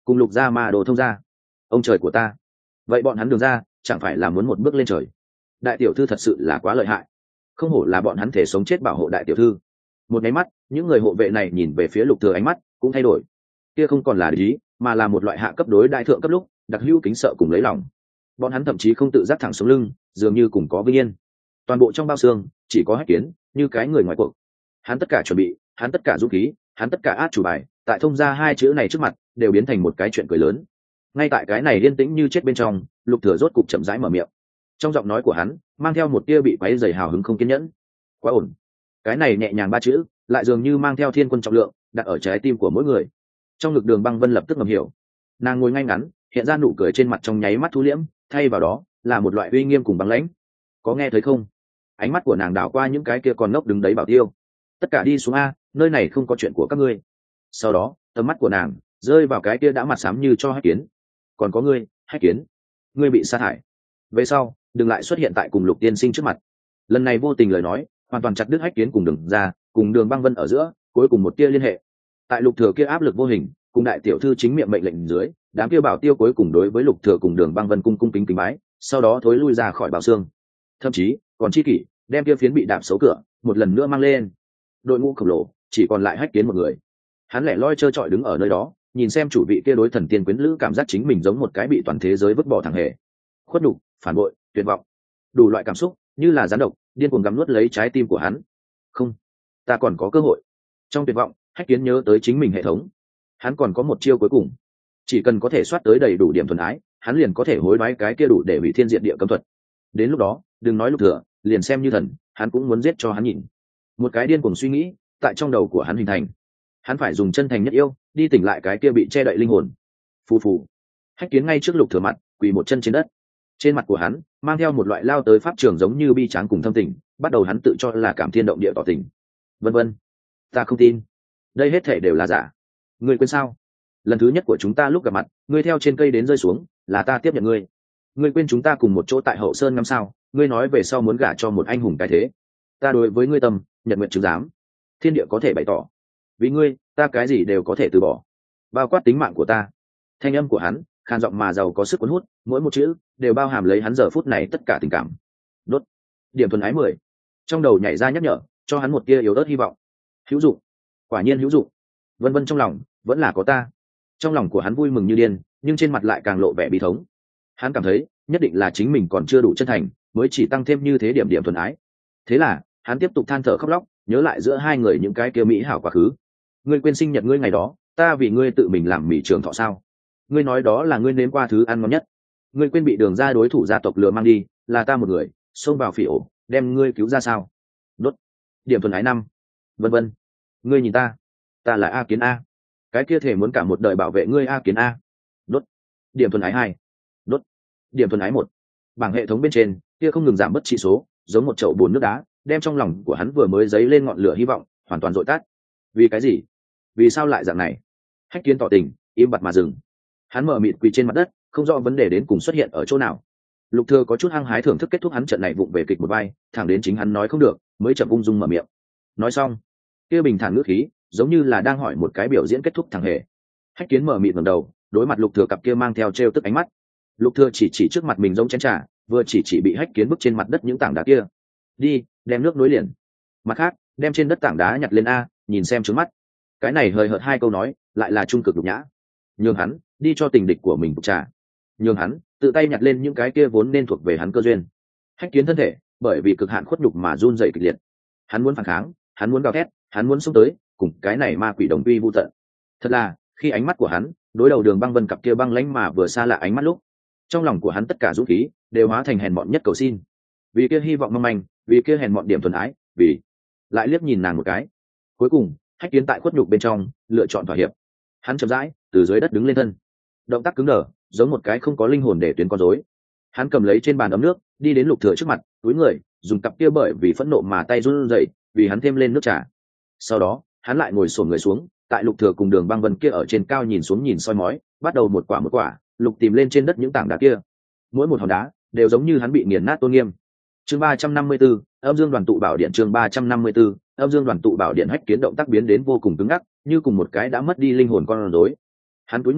cùng lục gia ma đồ thông gia. Ông trời của ta, vậy bọn hắn đường ra chẳng phải là muốn một bước lên trời. Đại tiểu thư thật sự là quá lợi hại, không hổ là bọn hắn thể sống chết bảo hộ đại tiểu thư. Một cái mắt, những người hộ vệ này nhìn về phía lục thừa ánh mắt cũng thay đổi, kia không còn là để ý mà là một loại hạ cấp đối đại thượng cấp lúc đặc hữu kính sợ cùng lấy lòng. Bọn hắn thậm chí không tự giác thẳng xuống lưng, dường như cùng có vinh yên. Toàn bộ trong bao xương chỉ có Hách Kiến như cái người ngoài cuộc. Hắn tất cả chuẩn bị, hắn tất cả dũng khí, hắn tất cả át chủ bài, tại thông gia hai chữ này trước mặt đều biến thành một cái chuyện cười lớn. Ngay tại cái này yên tĩnh như chết bên trong, lục thừa rốt cục chậm rãi mở miệng. Trong giọng nói của hắn mang theo một tia bị quấy rầy hào hứng không kiên nhẫn. Quá ổn. Cái này nhẹ nhàng ba chữ lại dường như mang theo thiên quân trọng lượng đặt ở trái tim của mỗi người. Trong ngực Đường Băng Vân lập tức ngầm hiểu. Nàng ngồi ngay ngắn, hiện ra nụ cười trên mặt trong nháy mắt thu liễm, thay vào đó là một loại uy nghiêm cùng băng lãnh. Có nghe thấy không? Ánh mắt của nàng đảo qua những cái kia còn ngốc đứng đấy bảo tiêu. Tất cả đi xuống a, nơi này không có chuyện của các ngươi. Sau đó tầm mắt của nàng rơi vào cái kia đã mặt xám như cho Hách Kiến. Còn có ngươi, Hách Kiến, ngươi bị sa thải. Về sau đừng lại xuất hiện tại cùng Lục tiên sinh trước mặt. Lần này vô tình lời nói hoàn toàn chặt đứt Hách Kiến cùng Đường ra cùng Đường Băng Vân ở giữa cuối cùng một tia liên hệ. Tại Lục thừa kia áp lực vô hình cùng đại tiểu thư chính miệng mệnh lệnh dưới, đám kia bảo tiêu cuối cùng đối với Lục thừa cùng Đường Băng Vân cung cung kính kính bái, sau đó thối lui ra khỏi bảo xương. Thậm chí còn chi kỷ đem kia phiến bị đạp xấu cửa một lần nữa mang lên. Đội ngũ khổng lồ chỉ còn lại Hách Kiến một người. Hắn lẻ loi trơ trọi đứng ở nơi đó, nhìn xem chủ vị kia đối thần tiên quyến lữ, cảm giác chính mình giống một cái bị toàn thế giới vứt bỏ thằng hề. Khuất nhục, phản bội, tuyệt vọng, đủ loại cảm xúc như là rắn độc điên cuồng gặm nuốt lấy trái tim của hắn. Không, ta còn có cơ hội. Trong tuyệt vọng, Hách Kiến nhớ tới chính mình hệ thống. Hắn còn có một chiêu cuối cùng, chỉ cần có thể soát tới đầy đủ điểm thuần ái, hắn liền có thể hối đoái cái kia đủ để hủy thiên diệt địa cấm thuật. Đến lúc đó đừng nói Lục thừa, liền xem như thần hắn cũng muốn giết cho hắn nhìn. Một cái điên cuồng suy nghĩ tại trong đầu của hắn hình thành. Hắn phải dùng chân thành nhất yêu đi tỉnh lại cái kia bị che đậy linh hồn. Phù phù. Hách Kiến ngay trước Lục thừa mặt quỳ một chân trên đất. Trên mặt của hắn mang theo một loại lao tới pháp trường giống như bi tráng cùng thâm tình, bắt đầu hắn tự cho là cảm thiên động địa tỏ tình. Vân vân. Ta không tin, đây hết thể đều là giả. Ngươi quên sao? Lần thứ nhất của chúng ta lúc gặp mặt, ngươi theo trên cây đến rơi xuống, là ta tiếp nhận ngươi. Ngươi quên chúng ta cùng một chỗ tại Hậu Sơn năm sao? Ngươi nói về sau muốn gả cho một anh hùng cái thế. Ta đối với ngươi tâm nhật nguyện chứng giám, thiên địa có thể bày tỏ. Vì ngươi, ta cái gì đều có thể từ bỏ, bao quát tính mạng của ta. Thanh âm của hắn khan giọng mà giàu có sức cuốn hút, mỗi một chữ đều bao hàm lấy hắn giờ phút này tất cả tình cảm. Đốt. Điểm thuần ái mười. Trong đầu nhảy ra nhắc nhở, cho hắn một tia yếu ớt hy vọng. Hữu dụng, quả nhiên hữu dụng. Vân vân trong lòng vẫn là có ta. Trong lòng của hắn vui mừng như điên, nhưng trên mặt lại càng lộ vẻ bi thống. Hắn cảm thấy nhất định là chính mình còn chưa đủ chân thành, mới chỉ tăng thêm như thế điểm điểm thuần ái. Thế là hắn tiếp tục than thở khóc lóc, nhớ lại giữa hai người những cái kia mỹ hảo quá khứ. Ngươi quên sinh nhật ngươi ngày đó, ta vì ngươi tự mình làm mì trường thọ sao? Ngươi nói đó là ngươi nếm qua thứ ăn ngon nhất. Ngươi quên bị Đường ra đối thủ gia tộc lừa mang đi, là ta một người xông vào phỉ ổ đem ngươi cứu ra sao? Đốt. Điểm thuần ái năm. Vân vân. Ngươi nhìn ta, ta là A Kiến A, cái kia thể muốn cả một đời bảo vệ ngươi A Kiến A. Đốt. Điểm thuần ái hai. Đốt. Điểm thuần ái một. Bảng hệ thống bên trên kia không ngừng giảm bất trị số, giống một chậu bùn nước đá, đem trong lòng của hắn vừa mới dấy lên ngọn lửa hy vọng hoàn toàn dội tắt. Vì cái gì? Vì sao lại dạng này? Hách Kiến tỏ tình im bặt mà dừng. Hắn mở mịt quỳ trên mặt đất, không rõ vấn đề đến cùng xuất hiện ở chỗ nào. Lục Thừa có chút hăng hái thưởng thức kết thúc hắn trận này vụng về kịch một vai, thẳng đến chính hắn nói không được, mới chậm ung dung mở miệng. Nói xong, kia bình thản ngữ khí, giống như là đang hỏi một cái biểu diễn kết thúc thẳng hề. Hách Kiến mở mịt ngẩng đầu, đối mặt Lục Thừa cặp kia mang theo trêu tức ánh mắt. Lục Thừa chỉ chỉ trước mặt mình giống chén trà, vừa chỉ chỉ bị Hách Kiến bức trên mặt đất những tảng đá kia. Đi, đem nước nối liền. Mặt khác, đem trên đất tảng đá nhặt lên a, nhìn xem trướng mắt. Cái này hơi hợt hai câu nói, lại là trung cực nhục nhã. Nhường hắn đi cho tình địch của mình phục trà, nhường hắn tự tay nhặt lên những cái kia vốn nên thuộc về hắn cơ duyên. Hách Kiến thân thể bởi vì cực hạn khuất nhục mà run rẩy kịch liệt. Hắn muốn phản kháng, hắn muốn gào thét, hắn muốn xông tới cùng cái này ma quỷ đồng quy vu tận. Thật là khi ánh mắt của hắn đối đầu Đường Băng Vân cặp kia băng lãnh mà vừa xa lạ ánh mắt lúc, trong lòng của hắn tất cả dũng khí đều hóa thành hèn mọn nhất cầu xin. Vì kia hy vọng mong manh, vì kia hèn mọn điểm thuần ái, vì lại liếc nhìn nàng một cái. Cuối cùng Hách Kiến tại khuất nhục bên trong lựa chọn thỏa hiệp. Hắn chậm rãi từ dưới đất đứng lên thân, động tác cứng đờ giống một cái không có linh hồn để tuyến con rối. Hắn cầm lấy trên bàn ấm nước, đi đến Lục Thừa trước mặt, túi người dùng cặp kia bởi vì phẫn nộ mà tay run rẩy, vì hắn thêm lên nước trà. Sau đó hắn lại ngồi xổm người xuống, tại Lục Thừa cùng Đường Băng Vân kia ở trên cao nhìn xuống nhìn soi mói, bắt đầu một quả một quả lục tìm lên trên đất những tảng đá kia. Mỗi một hòn đá đều giống như hắn bị nghiền nát tôn nghiêm. Chương ba trăm năm mươi 34, Âm Dương Đoàn tụ bảo điện. Chương ba trăm năm mươi 34, Âm Dương Đoàn tụ bảo điện. Hách Kiến động tác biến đến vô cùng cứng ngắc, như cùng một cái đã mất đi linh hồn con rối. Hắn cúi người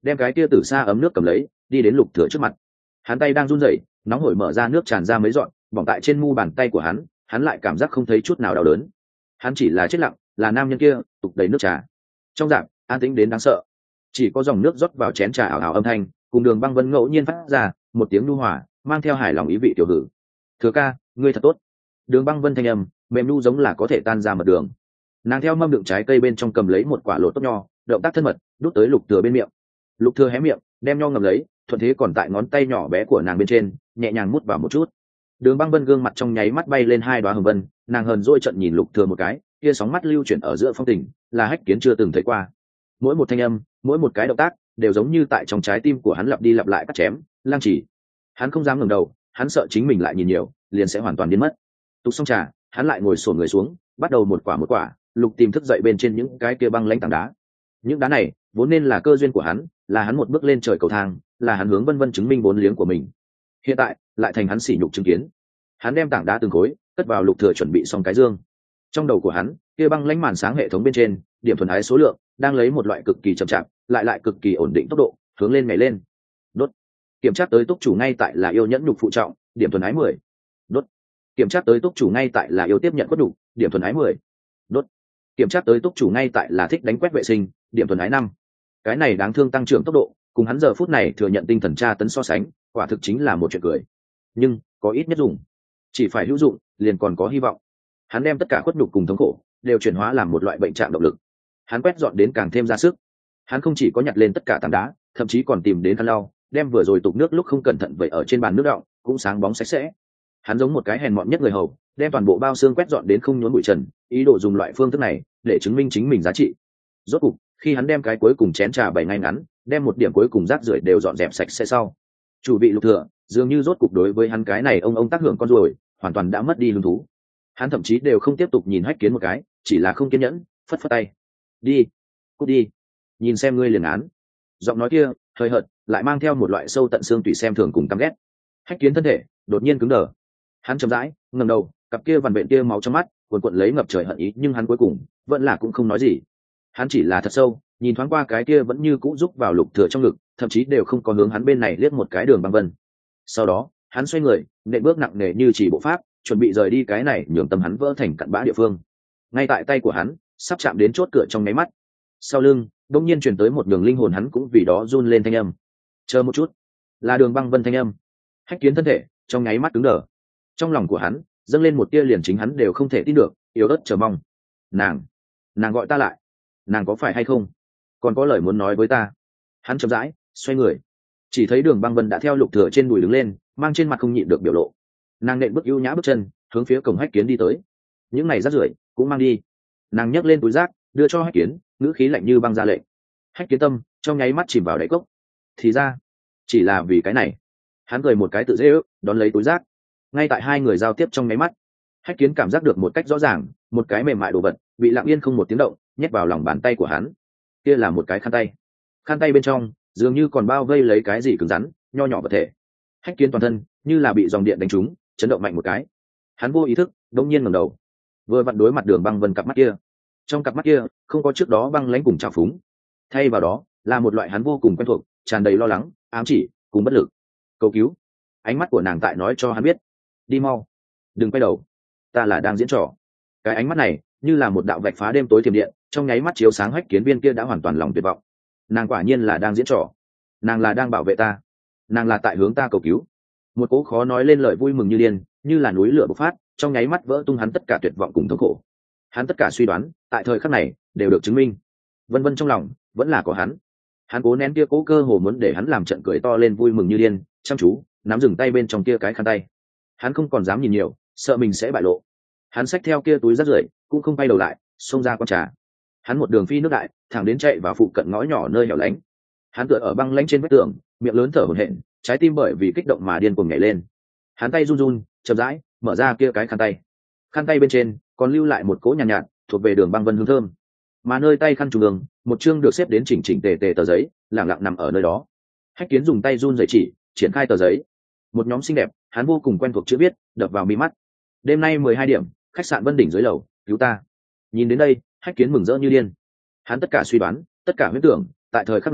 đem cái kia từ xa ấm nước cầm lấy, đi đến Lục Thừa trước mặt. Hắn tay đang run rẩy, nóng hổi mở ra nước tràn ra mấy giọt, bỏng tại trên mu bàn tay của hắn, hắn lại cảm giác không thấy chút nào đau đớn. Hắn chỉ là chết lặng, là nam nhân kia, tục đầy nước trà. Trong rạp, an tĩnh đến đáng sợ. Chỉ có dòng nước rót vào chén trà ảo ảo âm thanh, cùng Đường Băng Vân ngẫu nhiên phát ra một tiếng nhu hòa, mang theo hài lòng ý vị tiểu hử. Thừa ca, ngươi thật tốt. Đường Băng Vân thanh âm mềm nu giống là có thể tan ra mật đường. Nàng theo mâm đựng trái cây bên trong cầm lấy một quả lột tốt nho, động tác thân mật đút tới Lục Thừa bên miệng. Lục Thừa hé miệng, đem nho ngậm lấy, thuận thế còn tại ngón tay nhỏ bé của nàng bên trên nhẹ nhàng mút vào một chút. Đường Băng Vân gương mặt trong nháy mắt bay lên hai đóa hồng vân, nàng hờn dỗi trận nhìn Lục Thừa một cái, kia sóng mắt lưu chuyển ở giữa phong tình, là Hách Kiến chưa từng thấy qua. Mỗi một thanh âm, mỗi một cái động tác, đều giống như tại trong trái tim của hắn lặp đi lặp lại cắt chém, lang chỉ. Hắn không dám ngẩng đầu, hắn sợ chính mình lại nhìn nhiều, liền sẽ hoàn toàn biến mất. Tục xong trà, hắn lại ngồi xổm người xuống, bắt đầu một quả một quả, Lục tìm thức dậy bên trên những cái kia băng lãnh tảng đá. Những đá này, vốn nên là cơ duyên của hắn, là hắn một bước lên trời cầu thang, là hắn hướng Vân Vân chứng minh vốn liếng của mình. Hiện tại, lại thành hắn sỉ nhục chứng kiến. Hắn đem tảng đá từng khối cất vào Lục Thừa chuẩn bị xong cái dương. Trong đầu của hắn, kia băng lãnh màn sáng hệ thống bên trên, điểm thuần ái số lượng đang lấy một loại cực kỳ chậm chạp, lại lại cực kỳ ổn định tốc độ, hướng lên nhảy lên. Đốt. Kiểm tra tới túc chủ ngay tại là yêu nhẫn nhục phụ trọng, điểm thuần ái mười. Đốt. Kiểm tra tới túc chủ ngay tại là yêu tiếp nhận quất nhục, điểm thuần ái mười. Đốt. Kiểm tra tới túc chủ ngay tại là thích đánh quét vệ sinh, điểm thuần ái năm. Cái này đáng thương tăng trưởng tốc độ, cùng hắn giờ phút này thừa nhận tinh thần tra tấn so sánh, quả thực chính là một chuyện cười. Nhưng có ít nhất dùng, chỉ phải hữu dụng, liền còn có hy vọng. Hắn đem tất cả khuất nhục cùng thống khổ đều chuyển hóa làm một loại bệnh trạng động lực. Hắn quét dọn đến càng thêm ra sức. Hắn không chỉ có nhặt lên tất cả tảng đá, thậm chí còn tìm đến khăn lau, đem vừa rồi tục nước lúc không cẩn thận vậy ở trên bàn nước đọng cũng sáng bóng sạch sẽ. Hắn giống một cái hèn mọn nhất người hầu, đem toàn bộ bao xương quét dọn đến không nhốn bụi trần, ý đồ dùng loại phương thức này để chứng minh chính mình giá trị. Rốt cục, khi hắn đem cái cuối cùng chén trà bày ngay ngắn, đem một điểm cuối cùng rác rưởi đều dọn dẹp sạch sẽ sau, chủ vị Lục Thừa dường như rốt cục đối với hắn cái này ông ông tác hưởng con ruồi hoàn toàn đã mất đi hứng thú. Hắn thậm chí đều không tiếp tục nhìn Hách Kiến một cái, chỉ là không kiên nhẫn, phất phất tay. Đi, cút đi, nhìn xem ngươi liền án. Giọng nói kia hơi hợt, lại mang theo một loại sâu tận xương tùy xem thường cùng căm ghét. Hách Kiến thân thể đột nhiên cứng đờ. Hắn chậm rãi ngẩng đầu, cặp kia vằn vện kia máu trong mắt cuồn cuộn lấy ngập trời hận ý, nhưng hắn cuối cùng vẫn là cũng không nói gì. Hắn chỉ là thật sâu nhìn thoáng qua cái kia vẫn như cũ rúc vào Lục Thừa trong ngực, thậm chí đều không có hướng hắn bên này liếc một cái Đường Băng Vân. Sau đó hắn xoay người, nện bước nặng nề như chỉ bộ pháp, chuẩn bị rời đi cái này nhường tâm hắn vỡ thành cặn bã địa phương. Ngay tại tay của hắn sắp chạm đến chốt cửa trong nháy mắt, sau lưng đột nhiên truyền tới một đường linh hồn hắn cũng vì đó run lên thanh âm. Chờ một chút, là Đường Băng Vân thanh âm. Hách Kiến thân thể trong nháy mắt cứng đờ. Trong lòng của hắn dâng lên một tia liền chính hắn đều không thể tin được, yếu ớt chờ mong. Nàng, nàng gọi ta lại, nàng có phải hay không? Còn có lời muốn nói với ta? Hắn chậm rãi xoay người, chỉ thấy Đường Băng Vân đã theo Lục Thừa trên đùi đứng lên, mang trên mặt không nhịn được biểu lộ. Nàng nện bước ưu nhã bước chân hướng phía cổng Hách Kiến đi tới. Những này rác rưởi cũng mang đi. Nàng nhấc lên túi rác đưa cho Hách Kiến, ngữ khí lạnh như băng ra lệnh. Hách Kiến tâm trong nháy mắt chìm vào đáy cốc. Thì ra chỉ là vì cái này. Hắn cười một cái tự dễ ước, đón lấy túi rác. Ngay tại hai người giao tiếp trong nháy mắt, Hách Kiến cảm giác được một cách rõ ràng, một cái mềm mại đồ vật bị lặng yên không một tiếng động nhét vào lòng bàn tay của hắn. Kia là một cái khăn tay. Khăn tay bên trong dường như còn bao vây lấy cái gì cứng rắn, nho nhỏ vật thể. Hách Kiến toàn thân như là bị dòng điện đánh trúng, chấn động mạnh một cái. Hắn vô ý thức đột nhiên ngẩng đầu, vừa vặn đối mặt Đường Băng Vân cặp mắt kia. Trong cặp mắt kia không có trước đó băng lãnh cùng trào phúng, thay vào đó là một loại hắn vô cùng quen thuộc, tràn đầy lo lắng, ám chỉ cùng bất lực. Cầu cứu. Ánh mắt của nàng tại nói cho hắn biết, đi mau, đừng quay đầu, ta là đang diễn trò. Cái ánh mắt này như là một đạo vạch phá đêm tối thiểm điện, trong nháy mắt chiếu sáng Hách Kiến viên kia đã hoàn toàn lòng tuyệt vọng. Nàng quả nhiên là đang diễn trò, nàng là đang bảo vệ ta, nàng là tại hướng ta cầu cứu. Một cố khó nói lên lời vui mừng như điên, như là núi lửa bộc phát, trong nháy mắt vỡ tung hắn tất cả tuyệt vọng cùng thống khổ. Hắn tất cả suy đoán tại thời khắc này đều được chứng minh. Vân Vân trong lòng vẫn là có hắn. Hắn cố nén kia cố cơ hồ muốn để hắn làm trận cười to lên vui mừng như điên, chăm chú nắm dừng tay bên trong kia cái khăn tay. Hắn không còn dám nhìn nhiều, sợ mình sẽ bại lộ. Hắn xách theo kia túi rác rưởi, cũng không quay đầu lại, xông ra quán trà. Hắn một đường phi nước đại, thẳng đến chạy vào phụ cận ngõ nhỏ nơi hẻo lánh. Hắn tựa ở băng lãnh trên vách tường, miệng lớn thở hổn hển, trái tim bởi vì kích động mà điên cuồng nhảy lên. Hắn tay run run, chậm rãi mở ra kia cái khăn tay. Khăn tay bên trên còn lưu lại một cỗ nhàn nhạt, nhạt thuộc về Đường Băng Vân hương thơm. Mà nơi tay khăn trung ương, một chương được xếp đến chỉnh chỉnh tề tề tờ giấy, lặng lặng nằm ở nơi đó. Hách Kiến dùng tay run rẩy chỉ, triển khai tờ giấy. Một nhóm xinh đẹp, hắn vô cùng quen thuộc chữ viết, đập vào mi mắt. Đêm nay mười hai điểm, khách sạn Vân Đỉnh dưới lầu, cứu ta. Nhìn đến đây, Hách Kiến mừng rỡ như điên. Hắn tất cả suy đoán, tất cả huyễn tưởng, tại thời khắc này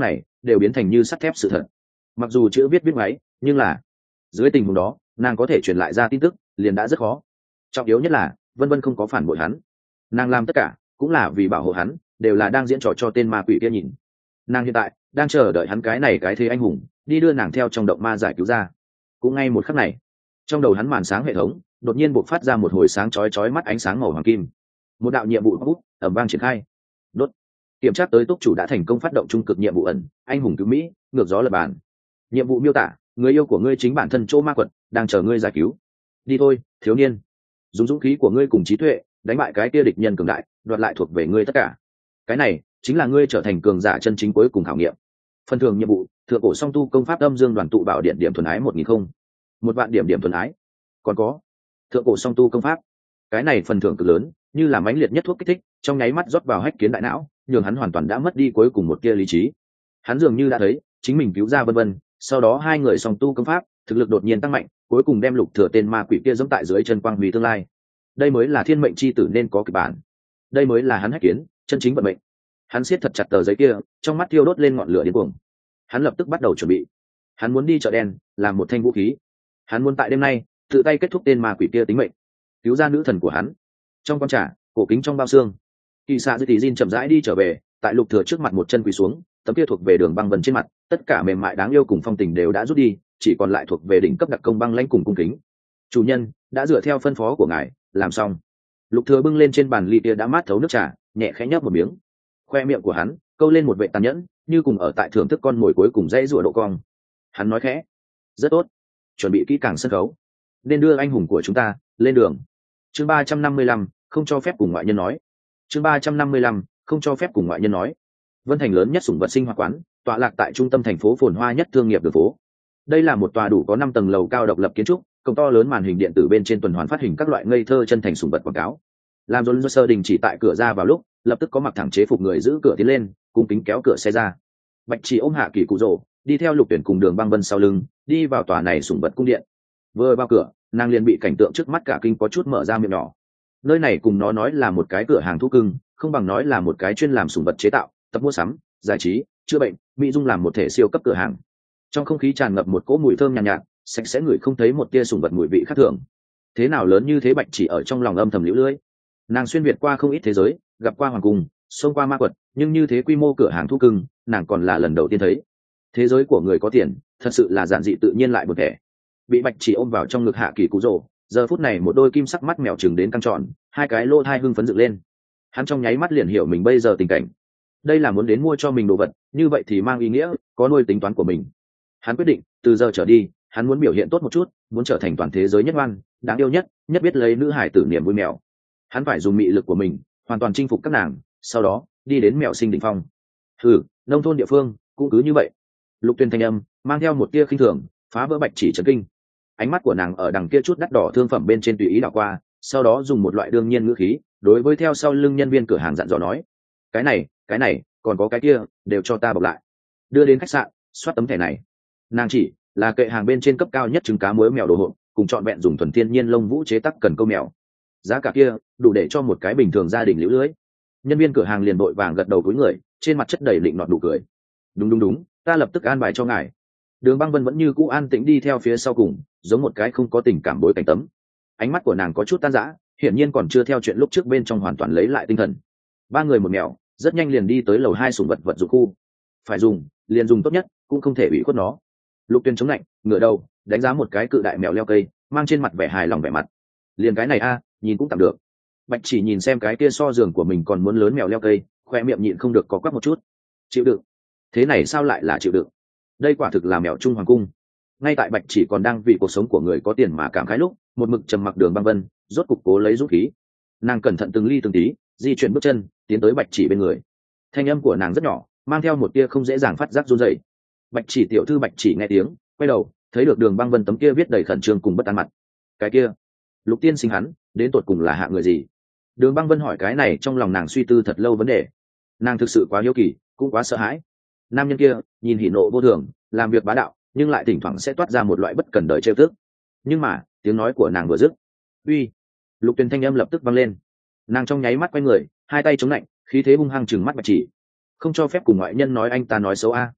đều biến thành như sắt thép sự thật. Mặc dù chữ viết viết máy, nhưng là dưới tình huống đó nàng có thể truyền lại ra tin tức liền đã rất khó. Trọng yếu nhất là vân vân không có phản bội hắn, nàng làm tất cả cũng là vì bảo hộ hắn, đều là đang diễn trò cho tên ma quỷ kia nhìn. Nàng hiện tại đang chờ đợi hắn cái này cái thế anh hùng đi đưa nàng theo trong động ma giải cứu ra. Cũng ngay một khắc này, trong đầu hắn màn sáng hệ thống đột nhiên bộc phát ra một hồi sáng chói chói mắt ánh sáng màu hoàng kim. Một đạo nhiệm vụ bút ẩm vang triển khai. Đốt. Kiểm tra tới túc chủ đã thành công phát động trung cực nhiệm vụ ẩn anh hùng cứu mỹ, ngược gió lập bàn. Nhiệm vụ miêu tả: người yêu của ngươi chính bản thân chỗ ma quật đang chờ ngươi giải cứu. Đi thôi, thiếu niên, dùng dũng khí của ngươi cùng trí tuệ đánh bại cái kia địch nhân cường đại, đoạt lại thuộc về ngươi tất cả. Cái này chính là ngươi trở thành cường giả chân chính cuối cùng khảo nghiệm. Phần thưởng nhiệm vụ: thượng cổ song tu công pháp âm dương đoàn tụ bảo điện điểm thuần ái một nghìn không một vạn điểm điểm thuần ái. Còn có thượng cổ song tu công pháp, cái này phần thưởng cực lớn, như là mãnh liệt nhất thuốc kích thích, trong nháy mắt rót vào hách kiến đại não, nhường hắn hoàn toàn đã mất đi cuối cùng một tia lý trí. Hắn dường như đã thấy chính mình cứu ra vân vân, sau đó hai người song tu công pháp thực lực đột nhiên tăng mạnh, cuối cùng đem lục thừa tên ma quỷ kia giẫm tại dưới chân quang huy tương lai. Đây mới là thiên mệnh chi tử nên có kịch bản, đây mới là hắn hách kiến chân chính vận mệnh. Hắn siết thật chặt tờ giấy kia, trong mắt thiêu đốt lên ngọn lửa điên cuồng. Hắn lập tức bắt đầu chuẩn bị, hắn muốn đi chợ đen làm một thanh vũ khí, hắn muốn tại đêm nay tự tay kết thúc tên ma quỷ kia tính mệnh, cứu ra nữ thần của hắn. Trong con trà cổ kính trong bao xương, kỳ xạ dư tỷ Jin chậm rãi đi trở về, tại lục thừa trước mặt một chân quỳ xuống, tấm kia thuộc về đường băng vân trên mặt, tất cả mềm mại đáng yêu cùng phong tình đều đã rút đi, chỉ còn lại thuộc về đỉnh cấp đặc công băng lãnh cùng cung kính. Chủ nhân đã dựa theo phân phó của ngài làm xong. Lục thừa bưng lên trên bàn ly kia đã mát thấu nước trà, nhẹ khẽ nhấp một miếng, khoe miệng của hắn câu lên một vệ tàn nhẫn, như cùng ở tại thưởng thức con mồi cuối cùng dãy rủa độ cong. Hắn nói khẽ: rất tốt, chuẩn bị kỹ càng sân khấu, nên đưa anh hùng của chúng ta lên đường. Chương ba trăm năm mươi lăm, không cho phép cùng ngoại nhân nói. Chương ba trăm năm mươi lăm, không cho phép cùng ngoại nhân nói. Vân Thành lớn nhất sủng vật sinh hoạt quán, tọa lạc tại trung tâm thành phố phồn hoa nhất thương nghiệp đường phố. Đây là một tòa đủ có năm tầng lầu cao độc lập kiến trúc, cổng to lớn màn hình điện tử bên trên tuần hoàn phát hình các loại ngây thơ chân thành sủng vật quảng cáo. Làm John Sơ đình chỉ tại cửa ra vào lúc, lập tức có mặc thẳng chế phục người giữ cửa tiến lên, cung kính kéo cửa xe ra. Bạch Chỉ ôm Hạ Kỳ cụ rồ, đi theo Lục Tuyển cùng Đường Băng Vân sau lưng, đi vào tòa này sủng vật cung điện. Vừa vào cửa, nàng liền bị cảnh tượng trước mắt cả kinh có chút mở ra miệng nhỏ. Nơi này cùng nó nói là một cái cửa hàng thú cưng, không bằng nói là một cái chuyên làm sủng vật chế tạo, tập mua sắm, giải trí, chữa bệnh, mỹ dung làm một thể siêu cấp cửa hàng. Trong không khí tràn ngập một cỗ mùi thơm nhàn nhạt, nhạt, sạch sẽ người không thấy một tia sủng vật mùi vị khác thường. Thế nào lớn như thế Bạch Chỉ ở trong lòng âm thầm liễu lưỡi. Nàng xuyên việt qua không ít thế giới, gặp qua hoàng cung, xông qua ma quật, nhưng như thế quy mô cửa hàng thú cưng, nàng còn là lần đầu tiên thấy. Thế giới của người có tiền, thật sự là giản dị tự nhiên lại buồn tẻ. Bị Bạch Chỉ ôm vào trong ngực Hạ Kỳ Cú Rồ, giờ phút này một đôi kim sắc mắt mèo trừng đến căng tròn, hai cái lỗ thai hưng phấn dựng lên. Hắn trong nháy mắt liền hiểu mình bây giờ tình cảnh. Đây là muốn đến mua cho mình đồ vật, như vậy thì mang ý nghĩa có nuôi tính toán của mình. Hắn quyết định, từ giờ trở đi, hắn muốn biểu hiện tốt một chút, muốn trở thành toàn thế giới nhất ngoan, đáng yêu nhất, nhất biết lấy nữ hải tử niềm vui mèo. Hắn phải dùng mị lực của mình, hoàn toàn chinh phục các nàng, sau đó đi đến mèo sinh đỉnh phong. Ừ, nông thôn địa phương cũng cứ như vậy. Lục Tuyên thanh âm mang theo một tia khinh thường, phá vỡ Bạch Chỉ chấn kinh. Ánh mắt của nàng ở đằng kia chút đắt đỏ thương phẩm bên trên tùy ý đảo qua, sau đó dùng một loại đương nhiên ngữ khí đối với theo sau lưng nhân viên cửa hàng dặn dò nói: cái này cái này còn có cái kia đều cho ta bọc lại, đưa đến khách sạn soát tấm thẻ này. Nàng chỉ là kệ hàng bên trên cấp cao nhất trứng cá muối mèo đồ hộp, cùng chọn vẹn dùng thuần thiên nhiên lông vũ chế tác cần câu mèo, giá cả kia đủ để cho một cái bình thường gia đình liễu lưới. Nhân viên cửa hàng liền vội vàng gật đầu cúi người, trên mặt chất đầy định nọt đủ cười. Đúng đúng đúng, ta lập tức an bài cho ngài. Đường Băng Vân vẫn như cũ an tĩnh đi theo phía sau cùng, giống một cái không có tình cảm bối cảnh tấm. Ánh mắt của nàng có chút tan rã, hiển nhiên còn chưa theo chuyện lúc trước bên trong hoàn toàn lấy lại tinh thần. Ba người một mèo, rất nhanh liền đi tới lầu hai sủng vật vật dụng khu. Phải dùng, liền dùng tốt nhất, cũng không thể ủy khuất nó. Lục Tuyên chống lạnh, ngửa đầu, đánh giá một cái cự đại mèo leo cây, mang trên mặt vẻ hài lòng vẻ mặt. Liền cái này a, nhìn cũng tạm được. Bạch Chỉ nhìn xem cái kia so giường của mình còn muốn lớn mèo leo cây, khoe miệng nhịn không được có quắc một chút. Chịu đựng. Thế này sao lại là chịu đựng? Đây quả thực là mèo trung hoàng cung. Ngay tại Bạch Chỉ còn đang vì cuộc sống của người có tiền mà cảm khái lúc, một mực trầm mặc Đường Băng Vân rốt cục cố lấy dũng khí. Nàng cẩn thận từng ly từng tí di chuyển bước chân tiến tới Bạch Chỉ bên người. Thanh âm của nàng rất nhỏ, mang theo một tia không dễ dàng phát giác run rẩy. Bạch Chỉ tiểu thư. Bạch Chỉ nghe tiếng quay đầu, thấy được Đường Băng Vân tấm kia viết đầy khẩn trương cùng bất an mặt. Cái kia Lục tiên sinh hắn đến tột cùng là hạ người gì? Đường Băng Vân hỏi cái này trong lòng nàng suy tư thật lâu vấn đề. Nàng thực sự quá hiếu kỳ, cũng quá sợ hãi. Nam nhân kia nhìn hỉ nộ vô thường, làm việc bá đạo, nhưng lại thỉnh thoảng sẽ toát ra một loại bất cần đời trêu tức. Nhưng mà tiếng nói của nàng vừa dứt, uy, Lục Tuyền thanh âm lập tức vang lên. Nàng trong nháy mắt quay người, hai tay chống lạnh, khí thế hung hăng trừng mắt Bạch Chỉ. Không cho phép cùng ngoại nhân nói anh ta nói xấu a.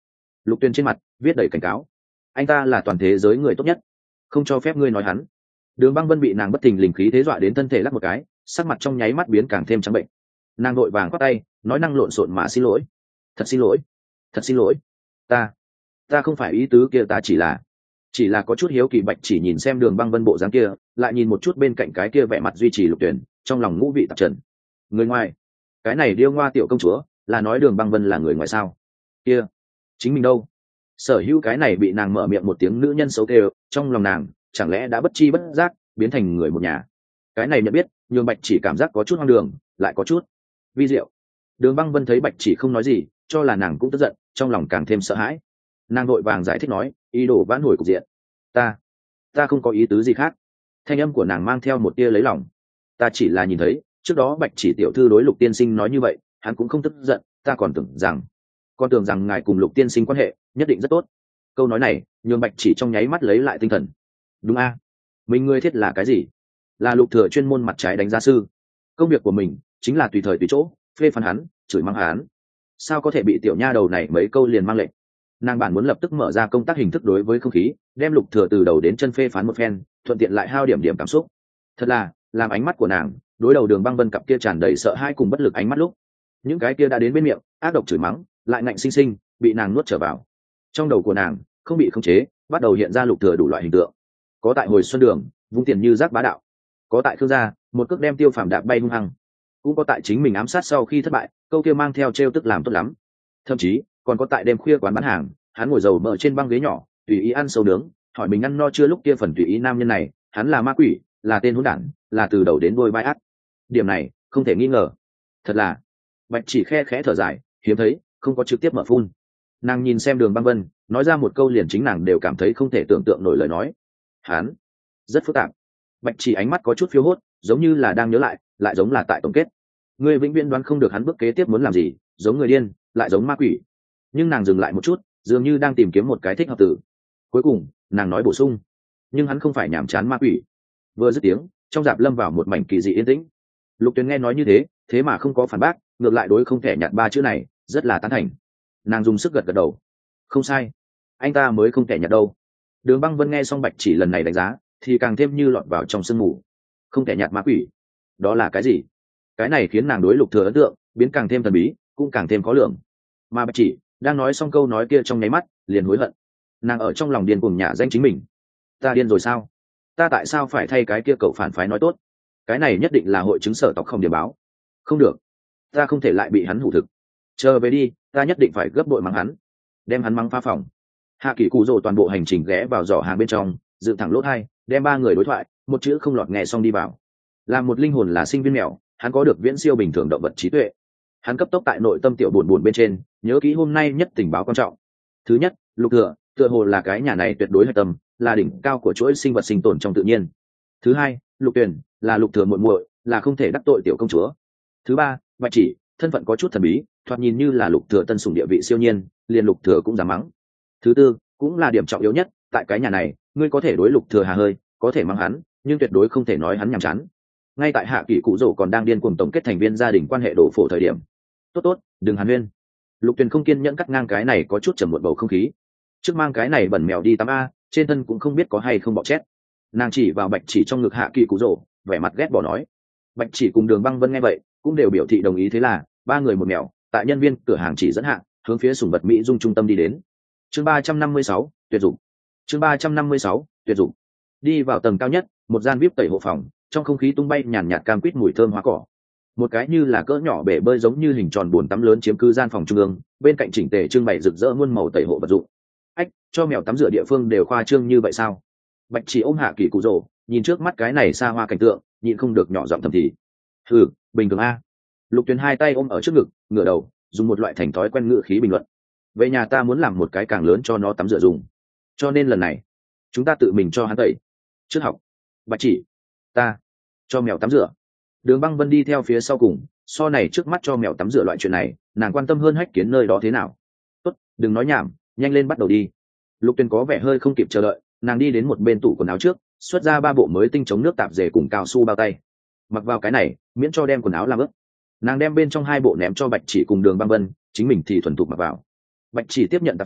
Lục Tuyền trên mặt viết đầy cảnh cáo. Anh ta là toàn thế giới người tốt nhất, không cho phép ngươi nói hắn. Đường Băng Vân bị nàng bất thình lình khí thế dọa đến thân thể lắc một cái, sắc mặt trong nháy mắt biến càng thêm trắng bệnh. Nàng vội vàng quát tay, nói năng lộn xộn mà xin lỗi. Thật xin lỗi, thật xin lỗi. Ta, ta không phải ý tứ kia, ta chỉ là, chỉ là có chút hiếu kỳ. Bạch Chỉ nhìn xem Đường Băng Vân bộ dáng kia, lại nhìn một chút bên cạnh cái kia vẻ mặt duy trì Lục Tuyền, trong lòng ngũ vị tạp trần. Người ngoài, cái này điêu ngoa tiểu công chúa, là nói Đường Băng Vân là người ngoài sao? Kia, chính mình đâu? Sở hữu cái này bị nàng mở miệng một tiếng nữ nhân xấu kêu, trong lòng nàng chẳng lẽ đã bất chi bất giác biến thành người một nhà. Cái này nhận biết nhường Bạch Chỉ cảm giác có chút hoang đường, lại có chút vi diệu. Đường Băng Vân thấy Bạch Chỉ không nói gì, cho là nàng cũng tức giận, trong lòng càng thêm sợ hãi. Nàng vội vàng giải thích nói, ý đồ vãn hồi cục diện. ta ta không có ý tứ gì khác. Thanh âm của nàng mang theo một tia lấy lòng. Ta chỉ là nhìn thấy trước đó Bạch Chỉ tiểu thư đối Lục tiên sinh nói như vậy, hắn cũng không tức giận, ta còn tưởng rằng con tưởng rằng ngài cùng Lục tiên sinh quan hệ nhất định rất tốt. Câu nói này nhường Bạch Chỉ trong nháy mắt lấy lại tinh thần. Đúng a, mình ngươi thiết là cái gì? Là Lục Thừa chuyên môn mặt trái đánh giá sư. Công việc của mình chính là tùy thời tùy chỗ phê phán hắn, chửi mắng hắn. Sao có thể bị tiểu nha đầu này mấy câu liền mang lệnh? Nàng bản muốn lập tức mở ra công tác hình thức đối với không khí, đem Lục Thừa từ đầu đến chân phê phán một phen, thuận tiện lại hao điểm điểm cảm xúc. Thật là làm ánh mắt của nàng đối đầu Đường Băng Vân cặp kia tràn đầy sợ hãi cùng bất lực ánh mắt lúc, những cái kia đã đến bên miệng ác độc chửi mắng lại ngạnh sinh sinh bị nàng nuốt trở vào. Trong đầu của nàng không bị khống chế bắt đầu hiện ra Lục Thừa đủ loại hình tượng. Có tại hồi xuân đường vung tiền như rác bá đạo, có tại Khương gia một cước đem Tiêu Phàm đạp bay hung hăng, cũng có tại chính mình ám sát sau khi thất bại câu kia mang theo trêu tức làm tốt lắm. Thậm chí còn có tại đêm khuya quán bán hàng, hắn ngồi dầu mỡ trên băng ghế nhỏ tùy ý ăn sâu nướng, hỏi mình ăn no chưa lúc kia phần tùy ý nam nhân này hắn là ma quỷ, là tên hỗn đản, là từ đầu đến đuôi vai ác. Điểm này không thể nghi ngờ. Thật là Bạch Chỉ khe khẽ thở dài, hiếm thấy không có trực tiếp mở phun. Nàng nhìn xem Đường Băng Vân, nói ra một câu liền chính nàng đều cảm thấy không thể tưởng tượng nổi lời nói. Hắn rất phức tạp. Bạch Chỉ ánh mắt có chút phiêu hốt, giống như là đang nhớ lại, lại giống là tại tổng kết. Ngươi vĩnh viễn đoán không được hắn bước kế tiếp muốn làm gì, giống người điên, lại giống ma quỷ. Nhưng nàng dừng lại một chút, dường như đang tìm kiếm một cái thích hợp từ. Cuối cùng, nàng nói bổ sung, nhưng hắn không phải nhảm chán ma quỷ. Vừa dứt tiếng, trong dạp lâm vào một mảnh kỳ dị yên tĩnh. Lục Tuyền nghe nói như thế, thế mà không có phản bác, ngược lại đối không thể nhạt ba chữ này rất là tán thành. Nàng dùng sức gật gật đầu. Không sai, anh ta mới không thể nhạt đâu. Đường Băng Vân nghe xong Bạch Chỉ lần này đánh giá, thì càng thêm như lọt vào trong sương mù. Không thể nhạt ma quỷ, đó là cái gì? Cái này khiến nàng đối Lục Thừa ấn tượng biến càng thêm thần bí, cũng càng thêm khó lường. Mà Bạch Chỉ đang nói xong câu nói kia trong nháy mắt, liền hối hận. Nàng ở trong lòng điên cuồng nhả danh chính mình. Ta điên rồi sao? Ta tại sao phải thay cái kia cậu phản phái nói tốt? Cái này nhất định là hội chứng sở tộc không điểm báo. Không được, ta không thể lại bị hắn hủ thực. Chờ về đi, ta nhất định phải gấp bội mắng hắn, đem hắn mắng phá phòng. Hạ Kỳ Cụ Dỗ toàn bộ hành trình ghé vào giỏ hàng bên trong, dựng thẳng lỗ hai, đem ba người đối thoại một chữ không lọt nghe xong đi vào. Làm một linh hồn là sinh viên mèo, hắn có được viễn siêu bình thường động vật trí tuệ. Hắn cấp tốc tại nội tâm tiểu buồn buồn bên trên nhớ kỹ hôm nay nhất tình báo quan trọng. Thứ nhất, Lục Thừa tựa hồ là cái nhà này tuyệt đối hạch tâm, là đỉnh cao của chuỗi sinh vật sinh tồn trong tự nhiên. Thứ hai, Lục Tuyền là Lục Thừa muội muội, là không thể đắc tội tiểu công chúa. Thứ ba, Bạch Chỉ thân phận có chút thần bí, thoạt nhìn như là Lục Thừa tân sủng địa vị siêu nhiên, liền Lục Thừa cũng dám mắng. Thứ tư, cũng là điểm trọng yếu nhất, tại cái nhà này ngươi có thể đối Lục Thừa hà hơi, có thể mắng hắn, nhưng tuyệt đối không thể nói hắn nhàm chán. Ngay tại Hạ Kỳ Cụ Dỗ còn đang điên cuồng tổng kết thành viên gia đình quan hệ đổ phổ thời điểm, tốt tốt đừng hàn huyên. Lục Tuyền không kiên nhẫn cắt ngang cái này có chút trầm muộn bầu không khí. Trước mang cái này bẩn mèo đi tắm a, trên thân cũng không biết có hay không bọ chét. Nàng chỉ vào Bạch Chỉ trong ngực Hạ Kỳ Cụ Dỗ, vẻ mặt ghét bỏ nói. Bạch Chỉ cùng Đường Băng Vân nghe vậy cũng đều biểu thị đồng ý. Thế là ba người một mèo tại nhân viên cửa hàng chỉ dẫn hạng hướng phía sủng vật Mỹ Dung trung tâm đi đến. Chương ba trăm năm mươi sáu, tuyệt dụng. Chương ba trăm năm mươi sáu, tuyệt dụng. Đi vào tầng cao nhất, một gian víp tẩy hộ phòng, trong không khí tung bay nhàn nhạt cam quýt mùi thơm hoa cỏ. Một cái như là cỡ nhỏ bể bơi giống như hình tròn bồn tắm lớn chiếm cứ gian phòng trung ương, bên cạnh chỉnh tề trưng bày rực rỡ muôn màu tẩy hộ vật dụng. Ách, cho mèo tắm rửa địa phương đều khoa trương như vậy sao? Bạch Chỉ ôm Hạ Kỳ Cụ Dỗ, nhìn trước mắt cái này xa hoa cảnh tượng, nhịn không được nhỏ giọng thầm thì. Hừ, bình thường a. Lục Tuyền hai tay ôm ở trước ngực, ngửa đầu, dùng một loại thành thói quen ngữ khí bình luận. Về nhà ta muốn làm một cái càng lớn cho nó tắm rửa dùng, cho nên lần này chúng ta tự mình cho hắn tẩy. Trước học. Bạch Chỉ, ta cho mèo tắm rửa. Đường Băng Vân đi theo phía sau cùng, so này trước mắt cho mèo tắm rửa loại chuyện này, nàng quan tâm hơn Hách Kiến nơi đó thế nào. Tốt, đừng nói nhảm, nhanh lên bắt đầu đi. Lục Tuyền có vẻ hơi không kịp chờ đợi, nàng đi đến một bên tủ quần áo trước, xuất ra ba bộ mới tinh chống nước tạp dề cùng cao su bao tay. Mặc vào cái này, miễn cho đem quần áo làm ướt. Nàng đem bên trong hai bộ ném cho Bạch Chỉ cùng Đường Băng Vân, chính mình thì thuần thục mặc vào. Bạch Chỉ tiếp nhận tạp dề,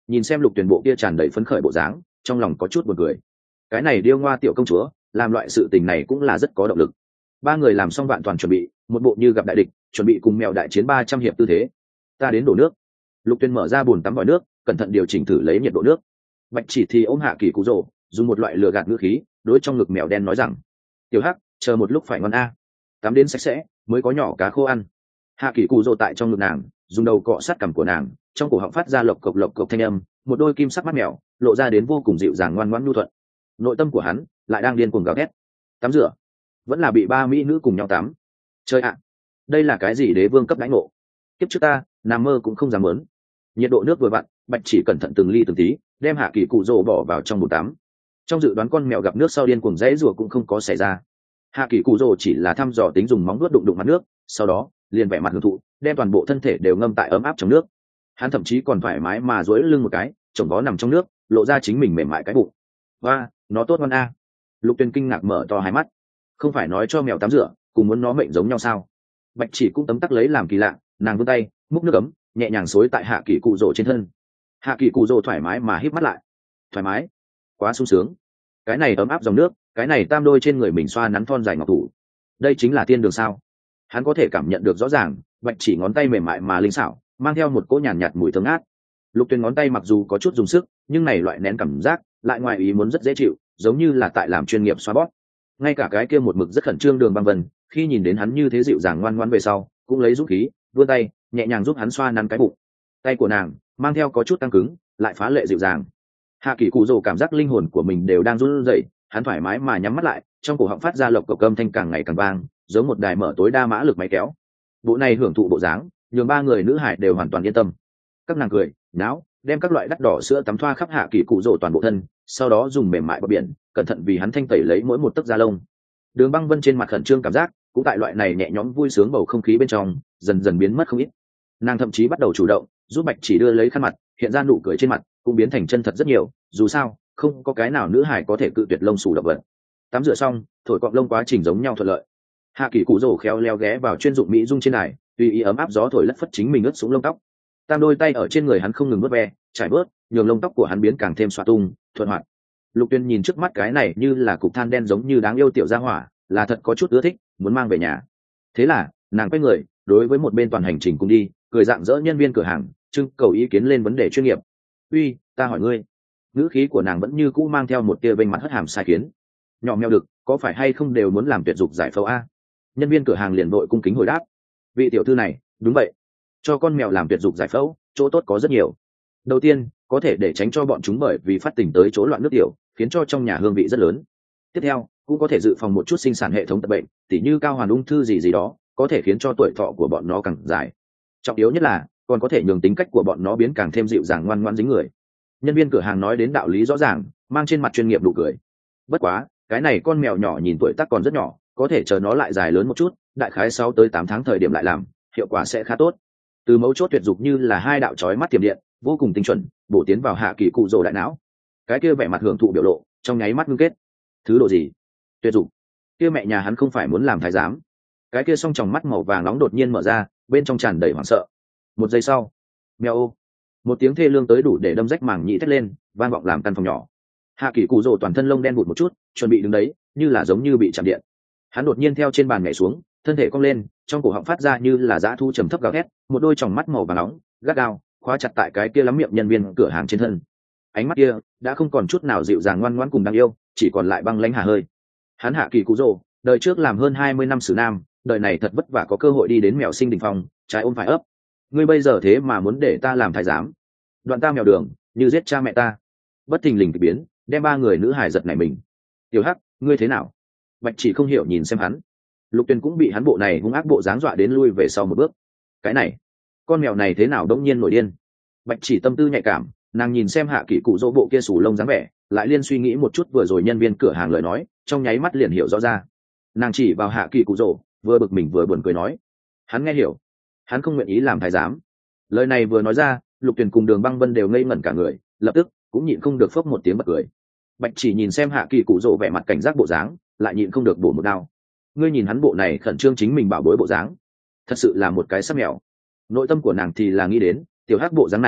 nhìn xem Lục Tuyền bộ kia tràn đầy phấn khởi bộ dáng, trong lòng có chút buồn cười. Cái này điêu ngoa tiểu công chúa làm loại sự tình này cũng là rất có động lực. Ba người làm xong vạn toàn chuẩn bị, một bộ như gặp đại địch, chuẩn bị cùng mèo đại chiến ba trăm hiệp tư thế. Ta đến đổ nước. Lục Tuyền mở ra bồn tắm vòi nước, cẩn thận điều chỉnh thử lấy nhiệt độ nước. Bạch Chỉ thì ôm Hạ Kỳ Cụ Dỗ, dùng một loại lừa gạt ngữ khí đối trong ngực mèo đen nói rằng: tiểu hắc, chờ một lúc phải ngon a, tắm đến sạch sẽ mới có nhỏ cá khô ăn. Hạ Kỳ Cụ Dỗ tại trong ngực nàng, dùng đầu cọ sát cằm của nàng, trong cổ họng phát ra lộc cộc lộc cộc thanh âm, một đôi kim sắc mắt mèo lộ ra đến vô cùng dịu dàng ngoan ngoãn nhu thuận. Nội tâm của hắn lại đang điên cuồng gào thét. Tắm rửa, vẫn là bị ba mỹ nữ cùng nhau tắm. Chơi ạ, đây là cái gì đế vương cấp đánh ngộ? Kiếp trước ta nằm mơ cũng không dám muốn. Nhiệt độ nước vừa vặn, Bạch Chỉ cẩn thận từng ly từng tí đem Hạ Kỳ Cụ Dỗ bỏ vào trong bồn tắm. Trong dự đoán con mèo gặp nước sau điên cuồng dãy rủa cũng không có xảy ra. Hạ Kỳ Cụ Dỗ chỉ là thăm dò tính dùng móng vuốt đụng đụng mặt nước, sau đó liền vẻ mặt hưởng thụ, đem toàn bộ thân thể đều ngâm tại ấm áp trong nước. Hắn thậm chí còn thoải mái mà duỗi lưng một cái, chồng vó nằm trong nước, lộ ra chính mình mềm mại cái bụng. Và nó tốt ngon a. Lục Tuyền kinh ngạc mở to hai mắt. Không phải nói cho mèo tắm rửa cùng muốn nó mệnh giống nhau sao? Bạch Chỉ cũng tấm tắc lấy làm kỳ lạ, nàng vươn tay múc nước ấm nhẹ nhàng xối tại Hạ Kỳ Cụ Dỗ trên thân. Hạ Kỳ Cụ Dỗ thoải mái mà híp mắt lại. Thoải mái, quá sung sướng. Cái này ấm áp dòng nước, cái này tam đôi trên người mình xoa nắn thon dài ngọc thủ, đây chính là tiên đường sao? Hắn có thể cảm nhận được rõ ràng, Bạch Chỉ ngón tay mềm mại mà linh xảo, mang theo một cỗ nhàn nhạt, nhạt mùi thơm ngát. Lục Tuyền ngón tay mặc dù có chút dùng sức, nhưng này loại nén cảm giác lại ngoài ý muốn rất dễ chịu, giống như là tại làm chuyên nghiệp xoa bóp. Ngay cả cái kia một mực rất khẩn trương Đường Băng Vân, khi nhìn đến hắn như thế dịu dàng ngoan ngoãn về sau, cũng lấy dũng khí, vươn tay, nhẹ nhàng giúp hắn xoa nắn cái bụng. Tay của nàng mang theo có chút căng cứng, lại phá lệ dịu dàng. Hạ Kỳ Cụ Dỗ cảm giác linh hồn của mình đều đang run rẩy, hắn thoải mái mà nhắm mắt lại, trong cổ họng phát ra lộc cộc âm thanh càng ngày càng vang, giống một đài mở tối đa mã lực máy kéo. Bộ này hưởng thụ bộ dáng, nhường ba người nữ hải đều hoàn toàn yên tâm. Các nàng cười, náo, đem các loại đắt đỏ sữa tắm thoa khắp Hạ Kỳ Cụ Dỗ toàn bộ thân, sau đó dùng mềm mại bờ biển, cẩn thận vì hắn thanh tẩy lấy mỗi một tấc da lông. Đường Băng Vân trên mặt khẩn trương cảm giác, cũng tại loại này nhẹ nhõm vui sướng bầu không khí bên trong, dần dần biến mất không ít. Nàng thậm chí bắt đầu chủ động giúp Bạch Chỉ đưa lấy khăn mặt, hiện ra nụ cười trên mặt cũng biến thành chân thật rất nhiều, dù sao không có cái nào nữ hải có thể cự tuyệt lông xù động vật. Tắm rửa xong, thổi cọng lông quá trình giống nhau thuận lợi. Hạ Kỳ Cụ Dỗ khéo léo ghé vào chuyên dụng mỹ dung trên này, tùy ý ấm áp gió thổi lất phất chính mình ướt sũng lông tóc. Tam đôi tay ở trên người hắn không ngừng vớt ve, trải bớt, nhường lông tóc của hắn biến càng thêm xoa tung, thuận hoạt. Lục Tuyên nhìn trước mắt cái này như là cục than đen giống như đáng yêu tiểu gia hỏa, là thật có chút ưa thích, muốn mang về nhà. Thế là nàng quay người, đối với một bên toàn hành trình cùng đi, cười dạng dỡ nhân viên cửa hàng, trưng cầu ý kiến lên vấn đề chuyên nghiệp. Uy, ta hỏi ngươi. Ngữ khí của nàng vẫn như cũ mang theo một tia vênh mặt hất hàm sai kiến. Nhỏ mèo được, có phải hay không đều muốn làm tuyệt dục giải phẫu a? Nhân viên cửa hàng liền vội cung kính hồi đáp. Vị tiểu thư này, đúng vậy. Cho con mèo làm tuyệt dục giải phẫu, chỗ tốt có rất nhiều. Đầu tiên, có thể để tránh cho bọn chúng bởi vì phát tình tới chỗ loạn nước tiểu, khiến cho trong nhà hương vị rất lớn. Tiếp theo, cũng có thể dự phòng một chút sinh sản hệ thống tật bệnh, tỉ như cao hoàn ung thư gì gì đó, có thể khiến cho tuổi thọ của bọn nó càng dài. Trọng yếu nhất là, còn có thể nhường tính cách của bọn nó biến càng thêm dịu dàng ngoan ngoãn dính người. Nhân viên cửa hàng nói đến đạo lý rõ ràng, mang trên mặt chuyên nghiệp nụ cười. Bất quá, cái này con mèo nhỏ nhìn tuổi tác còn rất nhỏ, có thể chờ nó lại dài lớn một chút, đại khái sáu tới tám tháng thời điểm lại làm, hiệu quả sẽ khá tốt. Từ mấu chốt tuyệt dục như là hai đạo chói mắt tiềm điện, vô cùng tinh chuẩn, bổ tiến vào Hạ Kỳ Cụ Dỗ đại não. Cái kia vẻ mặt hưởng thụ biểu lộ, trong nháy mắt ngưng kết. Thứ độ gì? Tuyệt dục? Kia mẹ nhà hắn không phải muốn làm thái giám? Cái kia song tròng mắt màu vàng nóng đột nhiên mở ra, bên trong tràn đầy hoảng sợ. Một giây sau, mèo ô, một tiếng thê lương tới đủ để đâm rách màng nhĩ thét lên, vang vọng làm căn phòng nhỏ. Hạ Kỳ Cụ Dỗ toàn thân lông đen vụt một chút, chuẩn bị đứng đấy, như là giống như bị chạm điện. Hắn đột nhiên theo trên bàn nhảy xuống, thân thể cong lên, trong cổ họng phát ra như là dã thu trầm thấp gào thét, một đôi tròng mắt màu vàng nóng, gắt gao khóa chặt tại cái kia lắm miệng nhân viên cửa hàng trên thân. Ánh mắt kia đã không còn chút nào dịu dàng ngoan ngoãn cùng đáng yêu, chỉ còn lại băng lãnh hà hơi. Hắn Hạ Kỳ Cụ Dỗ, đời trước làm hơn hai mươi năm xử nam, đời này thật vất vả có cơ hội đi đến mèo sinh đỉnh phong, trái ôm phải ấp. Ngươi bây giờ thế mà muốn để ta làm thái giám? Đoạn ta mèo đường, như giết cha mẹ ta. Bất thình lình kỳ biến, đem ba người nữ hải giật nảy mình. Tiểu Hắc, ngươi thế nào? Bạch Chỉ không hiểu nhìn xem hắn. Lục Tuyền cũng bị hắn bộ này hung ác bộ dáng dọa đến lui về sau một bước. Cái này, con mèo này thế nào đống nhiên nổi điên? Bạch Chỉ tâm tư nhạy cảm, nàng nhìn xem Hạ Kỳ Cụ Dỗ bộ kia sù lông dáng vẻ, lại liên suy nghĩ một chút vừa rồi nhân viên cửa hàng lời nói, trong nháy mắt liền hiểu rõ ra. Nàng chỉ vào Hạ Kỳ Cụ Dỗ, vừa bực mình vừa buồn cười nói: hắn nghe hiểu, hắn không nguyện ý làm thái giám. Lời này vừa nói ra, Lục Tuyền cùng Đường Băng Vân đều ngây ngẩn cả người, lập tức cũng nhịn không được phốc một tiếng bật cười. Bạch Chỉ nhìn xem Hạ Kỳ Cụ Dỗ vẻ mặt cảnh giác bộ dáng, lại nhịn không được bổ một đao. Ngươi nhìn hắn bộ này khẩn trương chính mình bảo bối bộ dáng, thật sự là một cái sắc mèo. Nội tâm của nàng thì là nghĩ đến, tiểu Hắc bộ dáng này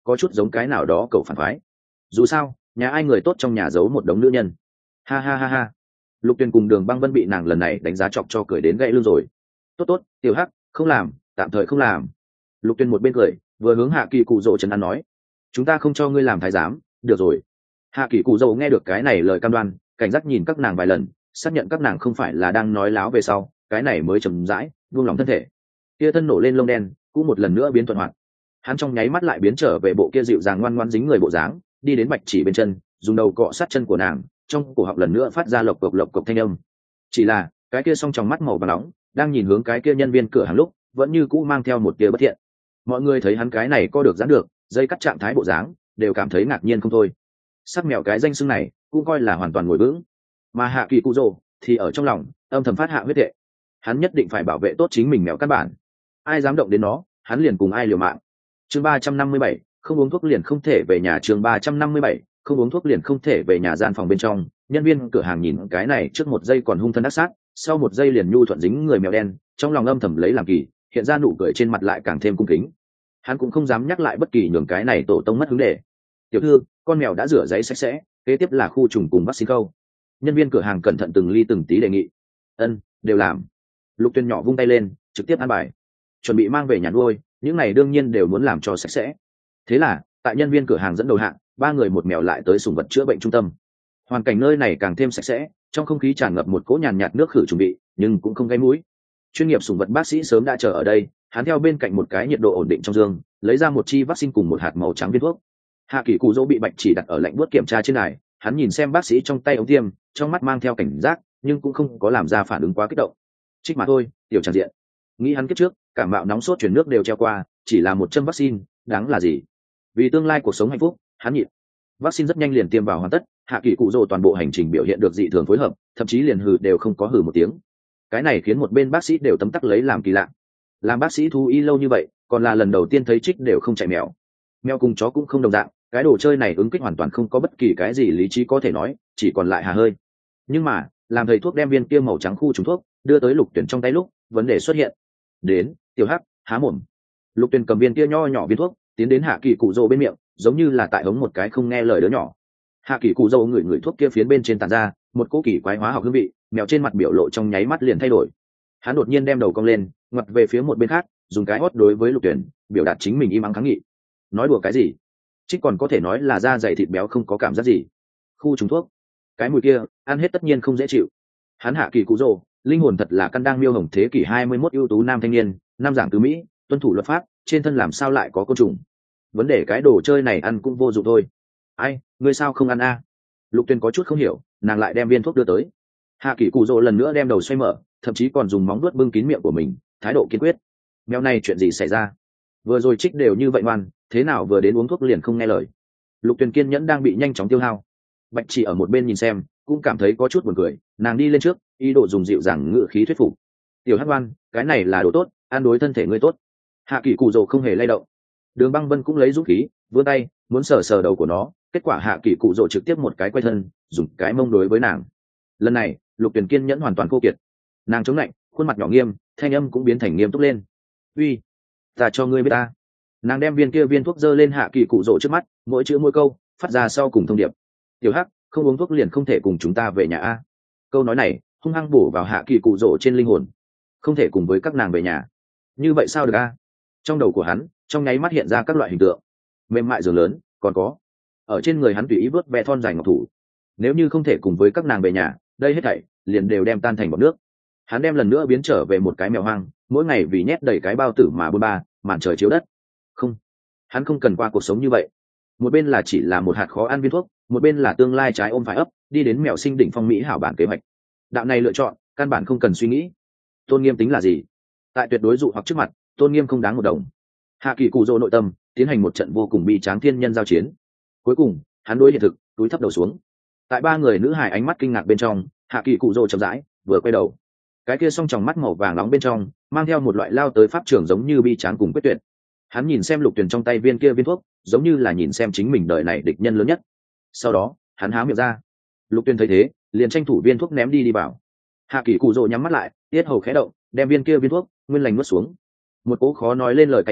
có chút giống cái nào đó cậu phản phái. Dù sao nhà ai người tốt trong nhà giấu một đống nữ nhân. Ha ha ha ha. Lục Tuyền cùng Đường Băng Vân bị nàng lần này đánh giá chọc cho cười đến gãy lưng rồi. Tốt tốt, tiểu hắc, không làm, tạm thời không làm. Lục Tuyền một bên cười vừa hướng Hạ Kỳ Cụ Dỗ trấn an nói, chúng ta không cho ngươi làm thái giám, được rồi. Hạ Kỳ Cụ Dỗ nghe được cái này lời cam đoan, cảnh giác nhìn các nàng vài lần, xác nhận các nàng không phải là đang nói láo về sau, cái này mới chậm rãi buông lòng thân thể. Kia thân nổ lên lông đen cũng một lần nữa biến thuận hoạt. Hắn trong nháy mắt lại biến trở về bộ kia dịu dàng ngoan ngoãn dính người bộ dáng, đi đến Bạch Chỉ bên chân, dùng đầu cọ sát chân của nàng, trong cổ họng lần nữa phát ra lộc cộc lộc cộc thanh âm. Chỉ là cái kia song trong mắt màu vàng nóng đang nhìn hướng cái kia nhân viên cửa hàng lúc vẫn như cũ mang theo một tia bất thiện. Mọi người thấy hắn cái này co được giãn được dây cắt trạng thái bộ dáng đều cảm thấy ngạc nhiên không thôi. Sắc mèo cái danh xưng này cũng coi là hoàn toàn ngồi vững, mà Hạ Kỳ Cụ Dỗ thì ở trong lòng âm thầm phát hạ huyết thệ, hắn nhất định phải bảo vệ tốt chính mình mèo căn bản, ai dám động đến nó hắn liền cùng ai liều mạng. Chương ba trăm năm mươi bảy, không uống thuốc liền không thể về nhà. Chương ba trăm năm mươi bảy, không uống thuốc liền không thể về nhà. Gian phòng bên trong, nhân viên cửa hàng nhìn cái này trước một giây còn hung thân ác sát, sau một giây liền nhu thuận dính người mèo đen, trong lòng âm thầm lấy làm kỳ, hiện ra nụ cười trên mặt lại càng thêm cung kính. Hắn cũng không dám nhắc lại bất kỳ nhường cái này tổ tông mất hứng đề. Tiểu thư, con mèo đã rửa giấy sạch sẽ, kế tiếp là khu trùng cùng vaccine câu. Nhân viên cửa hàng cẩn thận từng ly từng tí đề nghị. Ân, đều làm. Lục Tuyên nhỏ vung tay lên, trực tiếp ăn bài. Chuẩn bị mang về nhà nuôi, những này đương nhiên đều muốn làm cho sạch sẽ. Thế là tại nhân viên cửa hàng dẫn đầu hạng, ba người một mèo lại tới sủng vật chữa bệnh trung tâm. Hoàn cảnh nơi này càng thêm sạch sẽ, trong không khí tràn ngập một cỗ nhàn nhạt nước khử trùng bị, nhưng cũng không gây mũi. Chuyên nghiệp sủng vật bác sĩ sớm đã chờ ở đây, hắn theo bên cạnh một cái nhiệt độ ổn định trong giường, lấy ra một chi vaccine cùng một hạt màu trắng viên thuốc. Hạ Kỳ Cụ Dỗ bị Bạch Chỉ đặt ở lạnh buốt kiểm tra trên đài, hắn nhìn xem bác sĩ trong tay ống tiêm, trong mắt mang theo cảnh giác, nhưng cũng không có làm ra phản ứng quá kích động. Trích mà thôi, tiểu tràn diện. Nghĩ hắn kiếp trước, cảm mạo nóng sốt chuyển nước đều treo qua, chỉ là một châm vaccine, đáng là gì? Vì tương lai cuộc sống hạnh phúc, hắn nhịn. Vaccine rất nhanh liền tiêm vào hoàn tất, Hạ Kỳ Cụ Dỗ toàn bộ hành trình biểu hiện được dị thường phối hợp, thậm chí liền hừ đều không có hừ một tiếng. Cái này khiến một bên bác sĩ đều tấm tắc lấy làm kỳ lạ. Làm bác sĩ thú y lâu như vậy, còn là lần đầu tiên thấy Trích đều không chạy mèo. Mèo cùng chó cũng không đồng dạng, cái đồ chơi này ứng kích hoàn toàn không có bất kỳ cái gì lý trí có thể nói, chỉ còn lại hà hơi. Nhưng mà, làm thầy thuốc đem viên kia màu trắng khu trùng thuốc đưa tới Lục Tuyển trong tay lúc, vấn đề xuất hiện. Đến, tiểu hắc, há mồm. Lục Tuyển cầm viên kia nho nhỏ viên thuốc, tiến đến Hạ Kỳ Cụ Dỗ bên miệng, giống như là tại hống một cái không nghe lời đứa nhỏ. Hạ Kỳ Cụ Dỗ ngửi ngửi thuốc kia phiến bên trên tàn ra, một cỗ kỳ quái hóa học hương vị, mèo trên mặt biểu lộ trong nháy mắt liền thay đổi. Hắn đột nhiên đem đầu cong lên, ngoặt về phía một bên khác, dùng cái hót đối với Lục Tuyển, biểu đạt chính mình im ắng kháng nghị. Nói đùa cái gì? Trích còn có thể nói là da dày thịt béo không có cảm giác gì. Khu trùng thuốc, cái mùi kia, ăn hết tất nhiên không dễ chịu. Hắn Hạ Kỳ Cụ Dỗ, linh hồn thật là căn đang miêu hồng thế kỷ hai mươi mốt ưu tú nam thanh niên, nam giảng từ Mỹ, tuân thủ luật pháp, trên thân làm sao lại có côn trùng? Vấn đề cái đồ chơi này ăn cũng vô dụng thôi. Ai, ngươi sao không ăn a? Lục Tuyên có chút không hiểu, nàng lại đem viên thuốc đưa tới. Hạ Kỳ Cụ Dỗ lần nữa đem đầu xoay mở, thậm chí còn dùng móng vuốt bưng kín miệng của mình, thái độ kiên quyết. Mèo này chuyện gì xảy ra? Vừa rồi Trích đều như vậy ngoan, thế nào vừa đến uống thuốc liền không nghe lời? Lục Tuyên kiên nhẫn đang bị nhanh chóng tiêu hao. Bạch Chỉ ở một bên nhìn xem, cũng cảm thấy có chút buồn cười, nàng đi lên trước, ý đồ dùng dịu dàng ngữ khí thuyết phục. Tiểu Hắc Ngoan, cái này là đồ tốt, ăn đối thân thể ngươi tốt. Hạ Kỳ Cụ Dỗ không hề lay động. Đường Băng Vân cũng lấy dũng khí, vươn tay, muốn sờ sờ đầu của nó, kết quả Hạ Kỳ Cụ Dỗ trực tiếp một cái quay thân, dùng cái mông đối với nàng. Lần này, Lục Tuyển kiên nhẫn hoàn toàn khô kiệt. Nàng chống lạnh, khuôn mặt nhỏ nghiêm, thanh âm cũng biến thành nghiêm túc lên. "Uy, ta cho ngươi biết ta." Nàng đem viên kia viên thuốc dơ lên Hạ Kỳ Cụ Dỗ trước mắt, mỗi chữ mỗi câu phát ra sau cùng thông điệp. "Tiểu Hắc, không uống thuốc liền không thể cùng chúng ta về nhà a." Câu nói này hung hăng bổ vào Hạ Kỳ Cụ Dỗ trên linh hồn. Không thể cùng với các nàng về nhà, như vậy sao được a? Trong đầu của hắn trong nháy mắt hiện ra các loại hình tượng, mềm mại giường lớn, còn có ở trên người hắn tùy ý vớt ve thon dài ngọc thủ. Nếu như không thể cùng với các nàng về nhà, đây hết thảy liền đều đem tan thành bọt nước. Hắn đem lần nữa biến trở về một cái mèo hoang, mỗi ngày vì nhét đầy cái bao tử mà bôn ba, màn trời chiếu đất. Không, hắn không cần qua cuộc sống như vậy. Một bên là chỉ là một hạt khó ăn viên thuốc, một bên là tương lai trái ôm phải ấp, đi đến mèo sinh đỉnh phong mỹ hảo bản kế hoạch. Đạo này lựa chọn, căn bản không cần suy nghĩ. Tôn nghiêm tính là gì? Tại tuyệt đối dụ hoặc trước mặt, tôn nghiêm không đáng một đồng. Hạ Kỳ Cụ Dỗ nội tâm tiến hành một trận vô cùng bi tráng thiên nhân giao chiến. Cuối cùng, hắn đối hiện thực, túi thấp đầu xuống. Tại ba người nữ hài ánh mắt kinh ngạc bên trong, Hạ Kỳ Cụ Dỗ chậm rãi vừa quay đầu. Cái kia song tròng mắt màu vàng nóng bên trong, mang theo một loại lao tới pháp trưởng giống như bi tráng cùng quyết tuyệt. Hắn nhìn xem Lục Tuyển trong tay viên kia viên thuốc, giống như là nhìn xem chính mình đời này địch nhân lớn nhất. Sau đó, hắn há miệng ra. Lục Tuyển thấy thế, liền tranh thủ viên thuốc ném đi đi vào. Hạ Kỳ Cụ Dỗ nhắm mắt lại, tiết hầu khẽ động, đem viên kia viên thuốc nguyên lành nuốt xuống. Một cỗ khó nói lên lời cay đắng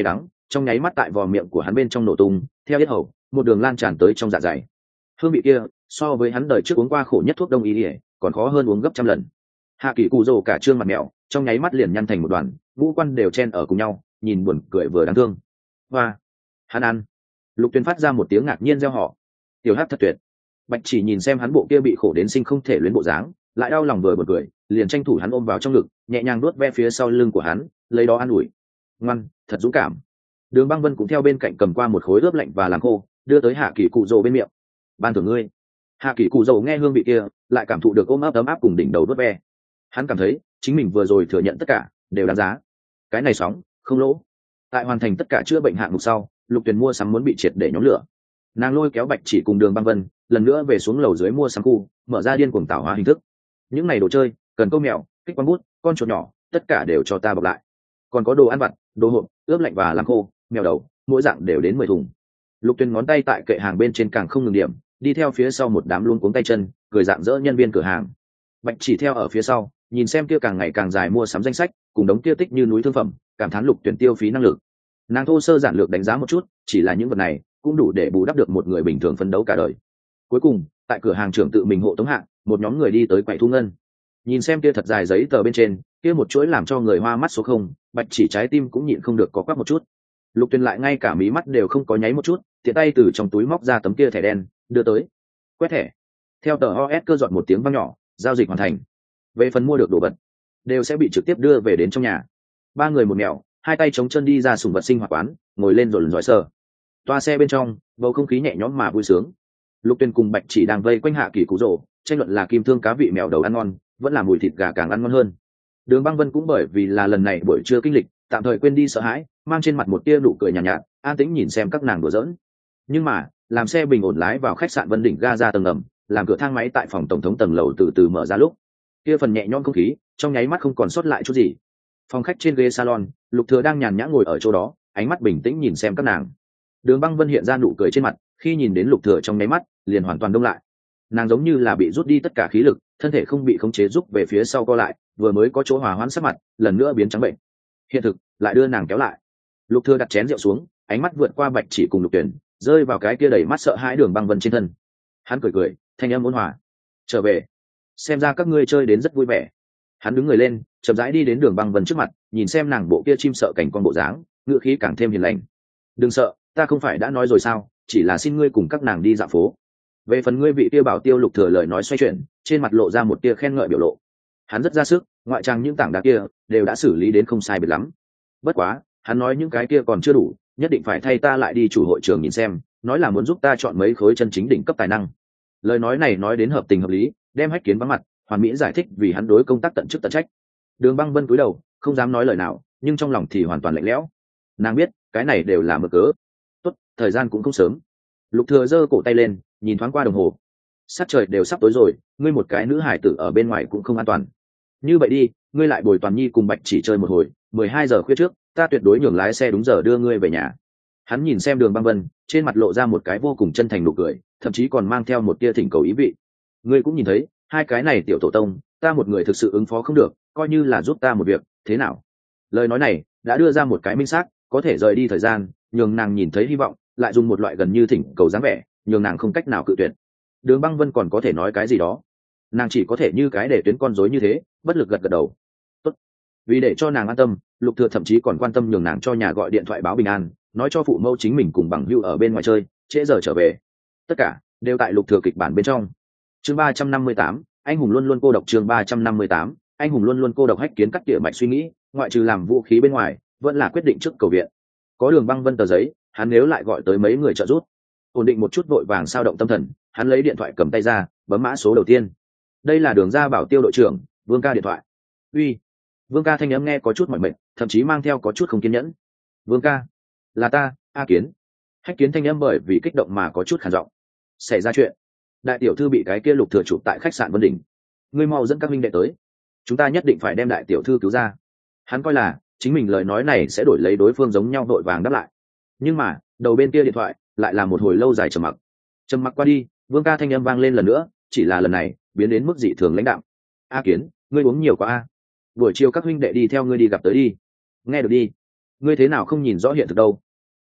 trong nháy mắt tại vò miệng của hắn bên trong nổ tung, theo yết hầu một đường lan tràn tới trong dạ dày. Hương vị kia so với hắn đời trước uống qua khổ nhất thuốc đông y ỉa còn khó hơn uống gấp trăm lần. Hạ Kỳ Cụ Dầu cả trương mặt mèo trong nháy mắt liền nhăn thành một đoàn, ngũ quan đều chen ở cùng nhau, nhìn buồn cười vừa đáng thương. Hoa, hắn ăn. Lục Tuyền phát ra một tiếng ngạc nhiên reo hò. Tiểu Hắc thật tuyệt. Bạch Chỉ nhìn xem hắn bộ kia bị khổ đến sinh không thể luyến bộ dáng, lại đau lòng vừa buồn cười, liền tranh thủ hắn ôm vào trong ngực, nhẹ nhàng nuốt ve phía sau lưng của hắn, lấy đó an ủi. Ngoan, thật dũng cảm. Đường Băng Vân cũng theo bên cạnh cầm qua một khối ướp lạnh và làm khô, đưa tới Hạ Kỳ Cụ Dầu bên miệng. Ban thưởng ngươi. Hạ Kỳ Cụ Dầu nghe hương vị kia, lại cảm thụ được ôm ấp ấm áp cùng đỉnh đầu nuốt ve. Hắn cảm thấy chính mình vừa rồi thừa nhận tất cả đều đáng giá. Cái này sóng không lỗ. Tại hoàn thành tất cả chữa bệnh hạng mục sau, Lục Tuyền mua sắm muốn bị triệt để nhóm lửa. Nàng lôi kéo Bạch Chỉ cùng Đường Băng Vân lần nữa về xuống lầu dưới mua sắm khu, mở ra điên cuồng tạo hóa hình thức. Những này đồ chơi, cần câu mèo, kích quang bút, con chuột nhỏ, tất cả đều cho ta bọc lại. Còn có đồ ăn vặt, đồ hộp, ướp lạnh và làm khô, mèo đầu, mỗi dạng đều đến mười thùng. Lục Tuyền ngón tay tại kệ hàng bên trên càng không ngừng điểm, đi theo phía sau một đám luống cuống tay chân, cười dạng dỡ nhân viên cửa hàng. Bạch Chỉ theo ở phía sau, nhìn xem kia càng ngày càng dài mua sắm danh sách, cùng đống kia tích như núi thương phẩm, cảm thán Lục Tuyền tiêu phí năng lực. Nàng thô sơ giản lược đánh giá một chút, chỉ là những vật này cũng đủ để bù đắp được một người bình thường phấn đấu cả đời. Cuối cùng, tại cửa hàng trưởng tự mình hộ tống hạng, một nhóm người đi tới quầy thu ngân. Nhìn xem kia thật dài giấy tờ bên trên, kia một chuỗi làm cho người hoa mắt số không, Bạch Chỉ trái tim cũng nhịn không được có quắc một chút. Lục Tuyền lại ngay cả mí mắt đều không có nháy một chút, tiện tay từ trong túi móc ra tấm kia thẻ đen, đưa tới. Quét thẻ. Theo tờ o ét cơ dọn một tiếng vang nhỏ, giao dịch hoàn thành. Về phần mua được đồ vật, đều sẽ bị trực tiếp đưa về đến trong nhà. Ba người một mèo, hai tay chống chân đi ra sùng vật sinh hoạt quán, ngồi lên rồi dõi sờ. Toa xe bên trong, bầu không khí nhẹ nhõm mà vui sướng. Lục Tuyền cùng Bạch Chỉ đang vây quanh Hạ Kỳ Cụ Dầu, tranh luận là kim thương cá vị mèo đầu ăn ngon, vẫn là mùi thịt gà càng ăn ngon hơn. Đường Băng Vân cũng bởi vì là lần này buổi trưa kinh lịch, tạm thời quên đi sợ hãi, mang trên mặt một tia nụ cười nhàn nhạt, nhạt, an tĩnh nhìn xem các nàng đùa giỡn. Nhưng mà, làm xe bình ổn lái vào khách sạn Vân Đỉnh ga ra tầng ngầm, làm cửa thang máy tại phòng tổng thống tầng lầu từ từ mở ra lúc, kia phần nhẹ nhõm không khí, trong nháy mắt không còn sót lại chút gì. Phòng khách trên ghế salon, Lục Thừa đang nhàn nhã ngồi ở chỗ đó, ánh mắt bình tĩnh nhìn xem các nàng. Đường Băng Vân hiện ra nụ cười trên mặt, khi nhìn đến Lục Thừa trong nháy mắt, liền hoàn toàn đông lại. Nàng giống như là bị rút đi tất cả khí lực, thân thể không bị khống chế rút về phía sau co lại, vừa mới có chỗ hòa hoãn sắc mặt, lần nữa biến trắng bệnh. Hiện thực lại đưa nàng kéo lại. Lục Thừa đặt chén rượu xuống, ánh mắt vượt qua Bạch Chỉ cùng Lục Tuyển, rơi vào cái kia đầy mắt sợ hãi Đường Băng Vân trên thân. Hắn cười cười, thanh âm ôn hòa. Trở về, xem ra các ngươi chơi đến rất vui vẻ. Hắn đứng người lên, chậm rãi đi đến Đường Băng Vân trước mặt, nhìn xem nàng bộ kia chim sợ cảnh con bộ dáng, ngữ khí càng thêm hiền lành. Đừng sợ, ta không phải đã nói rồi sao, chỉ là xin ngươi cùng các nàng đi dạo phố. Về phần ngươi vị kia bảo tiêu Lục Thừa lời nói xoay chuyển, trên mặt lộ ra một tia khen ngợi biểu lộ. Hắn rất ra sức, ngoại trang những tảng đá kia đều đã xử lý đến không sai biệt lắm. Bất quá, hắn nói những cái kia còn chưa đủ, nhất định phải thay ta lại đi chủ hội trường nhìn xem, nói là muốn giúp ta chọn mấy khối chân chính đỉnh cấp tài năng. Lời nói này nói đến hợp tình hợp lý, đem Hách Kiến vắng mặt, hoàn mỹ giải thích vì hắn đối công tác tận chức tận trách. Đường Băng Vân cúi đầu, không dám nói lời nào, nhưng trong lòng thì hoàn toàn lạnh lẽo. Nàng biết, cái này đều là mực cớ. Tốt, thời gian cũng không sớm. Lục Thừa giơ cổ tay lên, nhìn thoáng qua đồng hồ. Sát trời đều sắp tối rồi, ngươi một cái nữ hải tử ở bên ngoài cũng không an toàn. Như vậy đi, ngươi lại bồi Toàn Nhi cùng Bạch Chỉ chơi một hồi, mười hai giờ khuya trước, ta tuyệt đối nhường lái xe đúng giờ đưa ngươi về nhà. Hắn nhìn xem Đường Băng Vân, trên mặt lộ ra một cái vô cùng chân thành nụ cười, thậm chí còn mang theo một tia thỉnh cầu ý vị. Ngươi cũng nhìn thấy, hai cái này tiểu tổ tông, ta một người thực sự ứng phó không được, coi như là giúp ta một việc, thế nào? Lời nói này đã đưa ra một cái minh xác, có thể rời đi thời gian, nhường nàng nhìn thấy hy vọng, lại dùng một loại gần như thỉnh cầu dáng vẻ, nhường nàng không cách nào cự tuyệt. Đường Băng Vân còn có thể nói cái gì đó, nàng chỉ có thể như cái để tuyến con rối như thế, bất lực gật gật đầu. Tốt. Vì để cho nàng an tâm, Lục Thừa thậm chí còn quan tâm nhường nàng cho nhà gọi điện thoại báo bình an, nói cho phụ mẫu chính mình cùng bằng hữu ở bên ngoài chơi, trễ giờ trở về. Tất cả đều tại Lục Thừa kịch bản bên trong. Chương ba trăm năm mươi tám, anh hùng luôn luôn cô độc. Chương ba trăm năm mươi tám, anh hùng luôn luôn cô độc. Hách Kiến cắt tỉa mạch suy nghĩ, ngoại trừ làm vũ khí bên ngoài, vẫn là quyết định trước cầu viện. Có Đường Băng Vân tờ giấy, hắn nếu lại gọi tới mấy người trợ giúp, ổn định một chút vội vàng sao động tâm thần, hắn lấy điện thoại cầm tay ra, bấm mã số đầu tiên. Đây là Đường Gia Bảo Tiêu đội trưởng, Vương ca điện thoại. Uy. Vương ca thanh âm nghe có chút mỏi mệt, thậm chí mang theo có chút không kiên nhẫn. Vương ca, là ta, A Kiến. Hách Kiến thanh âm bởi vì kích động mà có chút khàn giọng. Xảy ra chuyện, đại tiểu thư bị cái kia Lục Thừa chụp tại khách sạn Vân Đỉnh. Ngươi mau dẫn các minh đệ tới, chúng ta nhất định phải đem đại tiểu thư cứu ra. Hắn coi là chính mình lời nói này sẽ đổi lấy đối phương giống nhau vội vàng đáp lại, nhưng mà đầu bên kia điện thoại lại là một hồi lâu dài trầm mặc. Trầm mặc qua đi, Vương ca thanh âm vang lên lần nữa, chỉ là lần này biến đến mức dị thường lãnh đạm. A Kiến, ngươi uống nhiều quá a. Buổi chiều các huynh đệ đi theo ngươi đi gặp tới đi. Nghe được đi. Ngươi thế nào không nhìn rõ hiện thực đâu?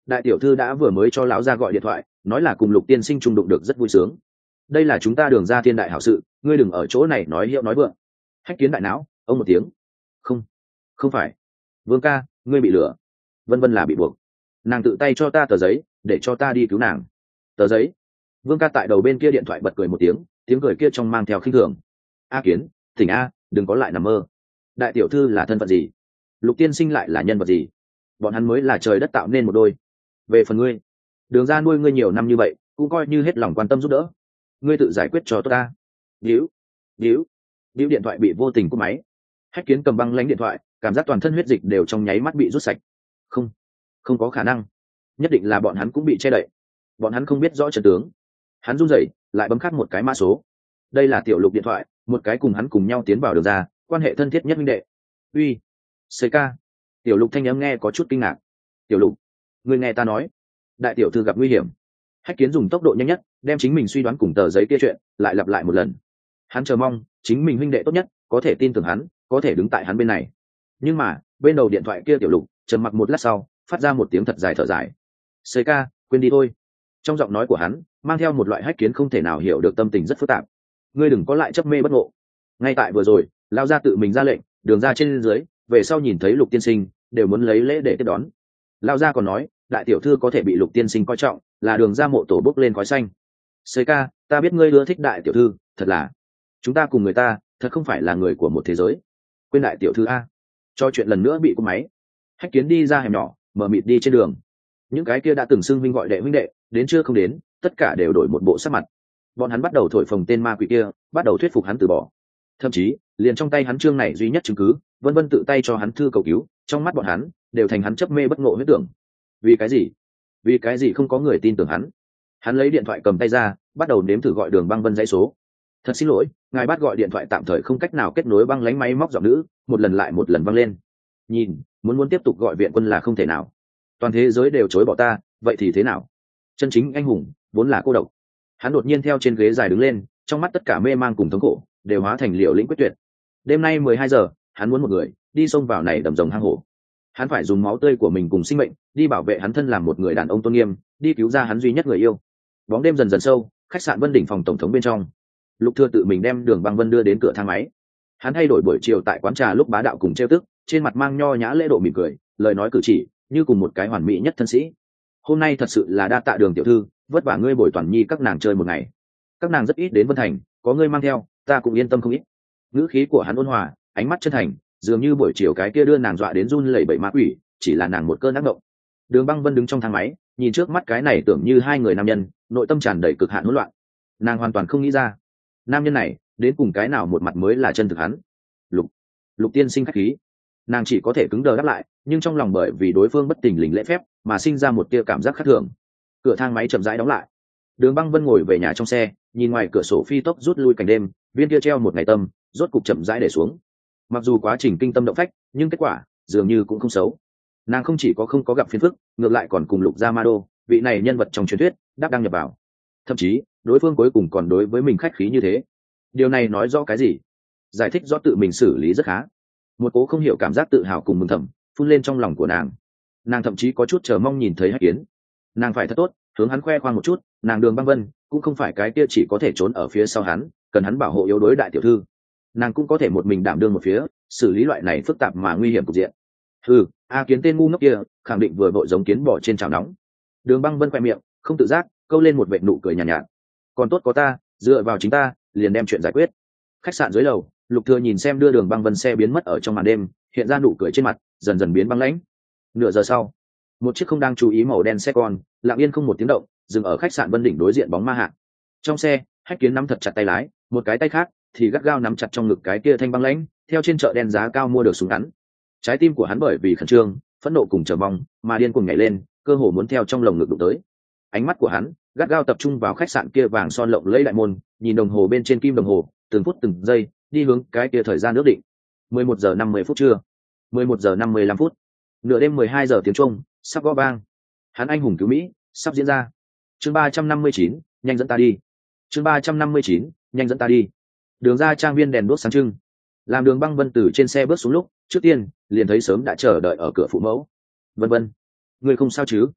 đại tiểu thư đã vừa mới cho lão gia gọi điện thoại, nói là cùng Lục tiên sinh chung đụng được rất vui sướng. Đây là chúng ta Đường ra thiên đại hảo sự, ngươi đừng ở chỗ này nói hiệu nói vượng. Hách Kiến đại não, ông một tiếng. Không, không phải. Vương ca, ngươi bị lừa. Vân Vân là bị buộc. Nàng tự tay cho ta tờ giấy, để cho ta đi cứu nàng. Tờ giấy. Vương ca tại đầu bên kia điện thoại bật cười một tiếng, tiếng cười kia trong mang theo khinh thường. A Kiến, thỉnh a, đừng có lại nằm mơ. Đại tiểu thư là thân phận gì? Lục tiên sinh lại là nhân vật gì? Bọn hắn mới là trời đất tạo nên một đôi. Về phần ngươi, Đường ra nuôi ngươi nhiều năm như vậy, cũng coi như hết lòng quan tâm giúp đỡ. Ngươi tự giải quyết cho tôi ta. Điếu, điếu, điếu điện thoại bị vô tình cúp máy. Hách Kiến cầm băng lãnh điện thoại, cảm giác toàn thân huyết dịch đều trong nháy mắt bị rút sạch. Không, không có khả năng. Nhất định là bọn hắn cũng bị che đậy. Bọn hắn không biết rõ trận tướng. Hắn run rẩy, lại bấm khắc một cái mã số. Đây là Tiểu Lục điện thoại, một cái cùng hắn cùng nhau tiến vào Đường ra, quan hệ thân thiết nhất minh đệ. Uy, xê ca. Tiểu Lục thanh âm nghe có chút kinh ngạc. Tiểu Lục, ngươi nghe ta nói, đại tiểu thư gặp nguy hiểm. Hách Kiến dùng tốc độ nhanh nhất đem chính mình suy đoán cùng tờ giấy kia chuyện lại lặp lại một lần. Hắn chờ mong chính mình huynh đệ tốt nhất có thể tin tưởng hắn, có thể đứng tại hắn bên này. Nhưng mà bên đầu điện thoại kia Tiểu Lục trầm mặc một lát sau phát ra một tiếng thật dài thở dài. Xê ca, quên đi thôi. Trong giọng nói của hắn mang theo một loại Hách Kiến không thể nào hiểu được tâm tình rất phức tạp. Ngươi đừng có lại chấp mê bất ngộ. Ngay tại vừa rồi lao ra tự mình ra lệnh, Đường ra trên dưới về sau nhìn thấy Lục tiên sinh đều muốn lấy lễ để tiếp đón. Lao ra còn nói đại tiểu thư có thể bị Lục tiên sinh coi trọng là Đường ra mộ tổ bốc lên khói xanh. Xê ca, ta biết ngươi ưa thích đại tiểu thư, thật là chúng ta cùng người ta thật không phải là người của một thế giới. Quên đại tiểu thư a. Cho chuyện lần nữa bị cúp máy. Hách Kiến đi ra hẻm nhỏ, mở mịt đi trên đường. Những cái kia đã từng xưng huynh gọi đệ huynh đệ đến chưa không đến, tất cả đều đổi một bộ sắc mặt. Bọn hắn bắt đầu thổi phồng tên ma quỷ kia, bắt đầu thuyết phục hắn từ bỏ. Thậm chí liền trong tay hắn chương này duy nhất chứng cứ, Vân Vân tự tay cho hắn thư cầu cứu, trong mắt bọn hắn đều thành hắn chấp mê bất ngộ huyết tưởng. Vì cái gì? Vì cái gì không có người tin tưởng hắn? Hắn lấy điện thoại cầm tay ra, bắt đầu nếm thử gọi Đường Băng Vân dãy số. Thật xin lỗi, ngài bắt gọi điện thoại tạm thời không cách nào kết nối băng lánh máy móc giọng nữ, một lần lại một lần văng lên. Nhìn, muốn muốn tiếp tục gọi viện quân là không thể nào. Toàn thế giới đều chối bỏ ta, vậy thì thế nào? Chân chính anh hùng vốn là cô độc. Hắn đột nhiên theo trên ghế dài đứng lên, trong mắt tất cả mê mang cùng thống khổ đều hóa thành liều lĩnh quyết tuyệt. Đêm nay mười hai giờ, hắn muốn một người đi xông vào này đầm rồng hang hổ. Hắn phải dùng máu tươi của mình cùng sinh mệnh đi bảo vệ hắn thân làm một người đàn ông tôn nghiêm, đi cứu ra hắn duy nhất người yêu. Bóng đêm dần dần sâu, khách sạn Vân Đỉnh phòng tổng thống bên trong, Lục Thừa tự mình đem Đường Băng Vân đưa đến cửa thang máy. Hắn thay đổi buổi chiều tại quán trà lúc bá đạo cùng trêu tức, trên mặt mang nho nhã lễ độ mỉm cười, lời nói cử chỉ như cùng một cái hoàn mỹ nhất thân sĩ. Hôm nay thật sự là đa tạ Đường tiểu thư, vất vả ngươi bồi toàn nhi các nàng chơi một ngày. Các nàng rất ít đến Vân Thành, có ngươi mang theo, ta cũng yên tâm không ít. Ngữ khí của hắn ôn hòa, ánh mắt chân thành, dường như buổi chiều cái kia đưa nàng dọa đến run lẩy bẩy ma quỷ, chỉ là nàng một cơn ác mộng. Đường Băng Vân đứng trong thang máy, nhìn trước mắt cái này tưởng như hai người nam nhân, nội tâm tràn đầy cực hạn hỗn loạn. Nàng hoàn toàn không nghĩ ra, nam nhân này đến cùng cái nào một mặt mới là chân thực hắn. Lục, Lục tiên sinh khách khí. Nàng chỉ có thể cứng đờ đáp lại, nhưng trong lòng bởi vì đối phương bất tình lình lễ phép mà sinh ra một tia cảm giác khác thường. Cửa thang máy chậm rãi đóng lại. Đường Băng Vân ngồi về nhà trong xe, nhìn ngoài cửa sổ phi tốc rút lui cảnh đêm, viên kia treo một ngày tâm, rốt cục chậm rãi để xuống. Mặc dù quá trình kinh tâm động phách, nhưng kết quả dường như cũng không xấu. Nàng không chỉ có không có gặp phiền phức, ngược lại còn cùng Lục Gia Ma Đô, vị này nhân vật trong truyền thuyết đáp đăng nhập vào. Thậm chí đối phương cuối cùng còn đối với mình khách khí như thế. Điều này nói rõ cái gì? Giải thích rõ tự mình xử lý rất khá. Một cố không hiểu cảm giác tự hào cùng mừng thầm phun lên trong lòng của nàng. Nàng thậm chí có chút chờ mong nhìn thấy Hách Kiến. Nàng phải thật tốt hướng hắn khoe khoang một chút, nàng Đường Băng Vân cũng không phải cái kia chỉ có thể trốn ở phía sau hắn, cần hắn bảo hộ yếu đối đại tiểu thư. Nàng cũng có thể một mình đảm đương một phía, xử lý loại này phức tạp mà nguy hiểm cục diện. Ừ, A Kiến tên ngu ngốc kia khẳng định vừa vội giống kiến bò trên chảo nóng. Đường Băng Vân khoe miệng không tự giác câu lên một vệt nụ cười nhàn nhạt, nhạt. Còn tốt có ta, dựa vào chính ta liền đem chuyện giải quyết. Khách sạn dưới lầu, Lục Thừa nhìn xem đưa Đường Băng Vân xe biến mất ở trong màn đêm, hiện ra nụ cười trên mặt dần dần biến băng lãnh. Nửa giờ sau, một chiếc không đang chú ý màu đen xe con lặng yên không một tiếng động dừng ở khách sạn Vân Đỉnh đối diện bóng ma hạng. Trong xe, Hách Kiến nắm thật chặt tay lái, một cái tay khác thì gắt gao nắm chặt trong ngực cái kia thanh băng lãnh theo trên chợ đen giá cao mua được súng ngắn. Trái tim của hắn bởi vì khẩn trương, phẫn nộ cùng chờ mong mà điên cuồng nhảy lên, cơ hồ muốn theo trong lồng ngực đụng tới. Ánh mắt của hắn gắt gao tập trung vào khách sạn kia vàng son lộng lẫy đại môn, nhìn đồng hồ bên trên kim đồng hồ, từng phút từng giây đi hướng cái kia thời gian ước định. mười một giờ năm mươi phút trưa, mười một giờ năm mươi lăm phút, nửa đêm mười hai giờ tiếng chuông sắp gõ vang. Hắn anh hùng cứu Mỹ sắp diễn ra. Chương ba trăm năm mươi chín, nhanh dẫn ta đi. Chương ba trăm năm mươi chín, nhanh dẫn ta đi. Đường ra trang viên đèn đuốc sáng trưng. Làm Đường Băng Vân từ trên xe bước xuống lúc, trước tiên liền thấy sớm đã chờ đợi ở cửa phụ mẫu. Vân Vân, người không sao chứ?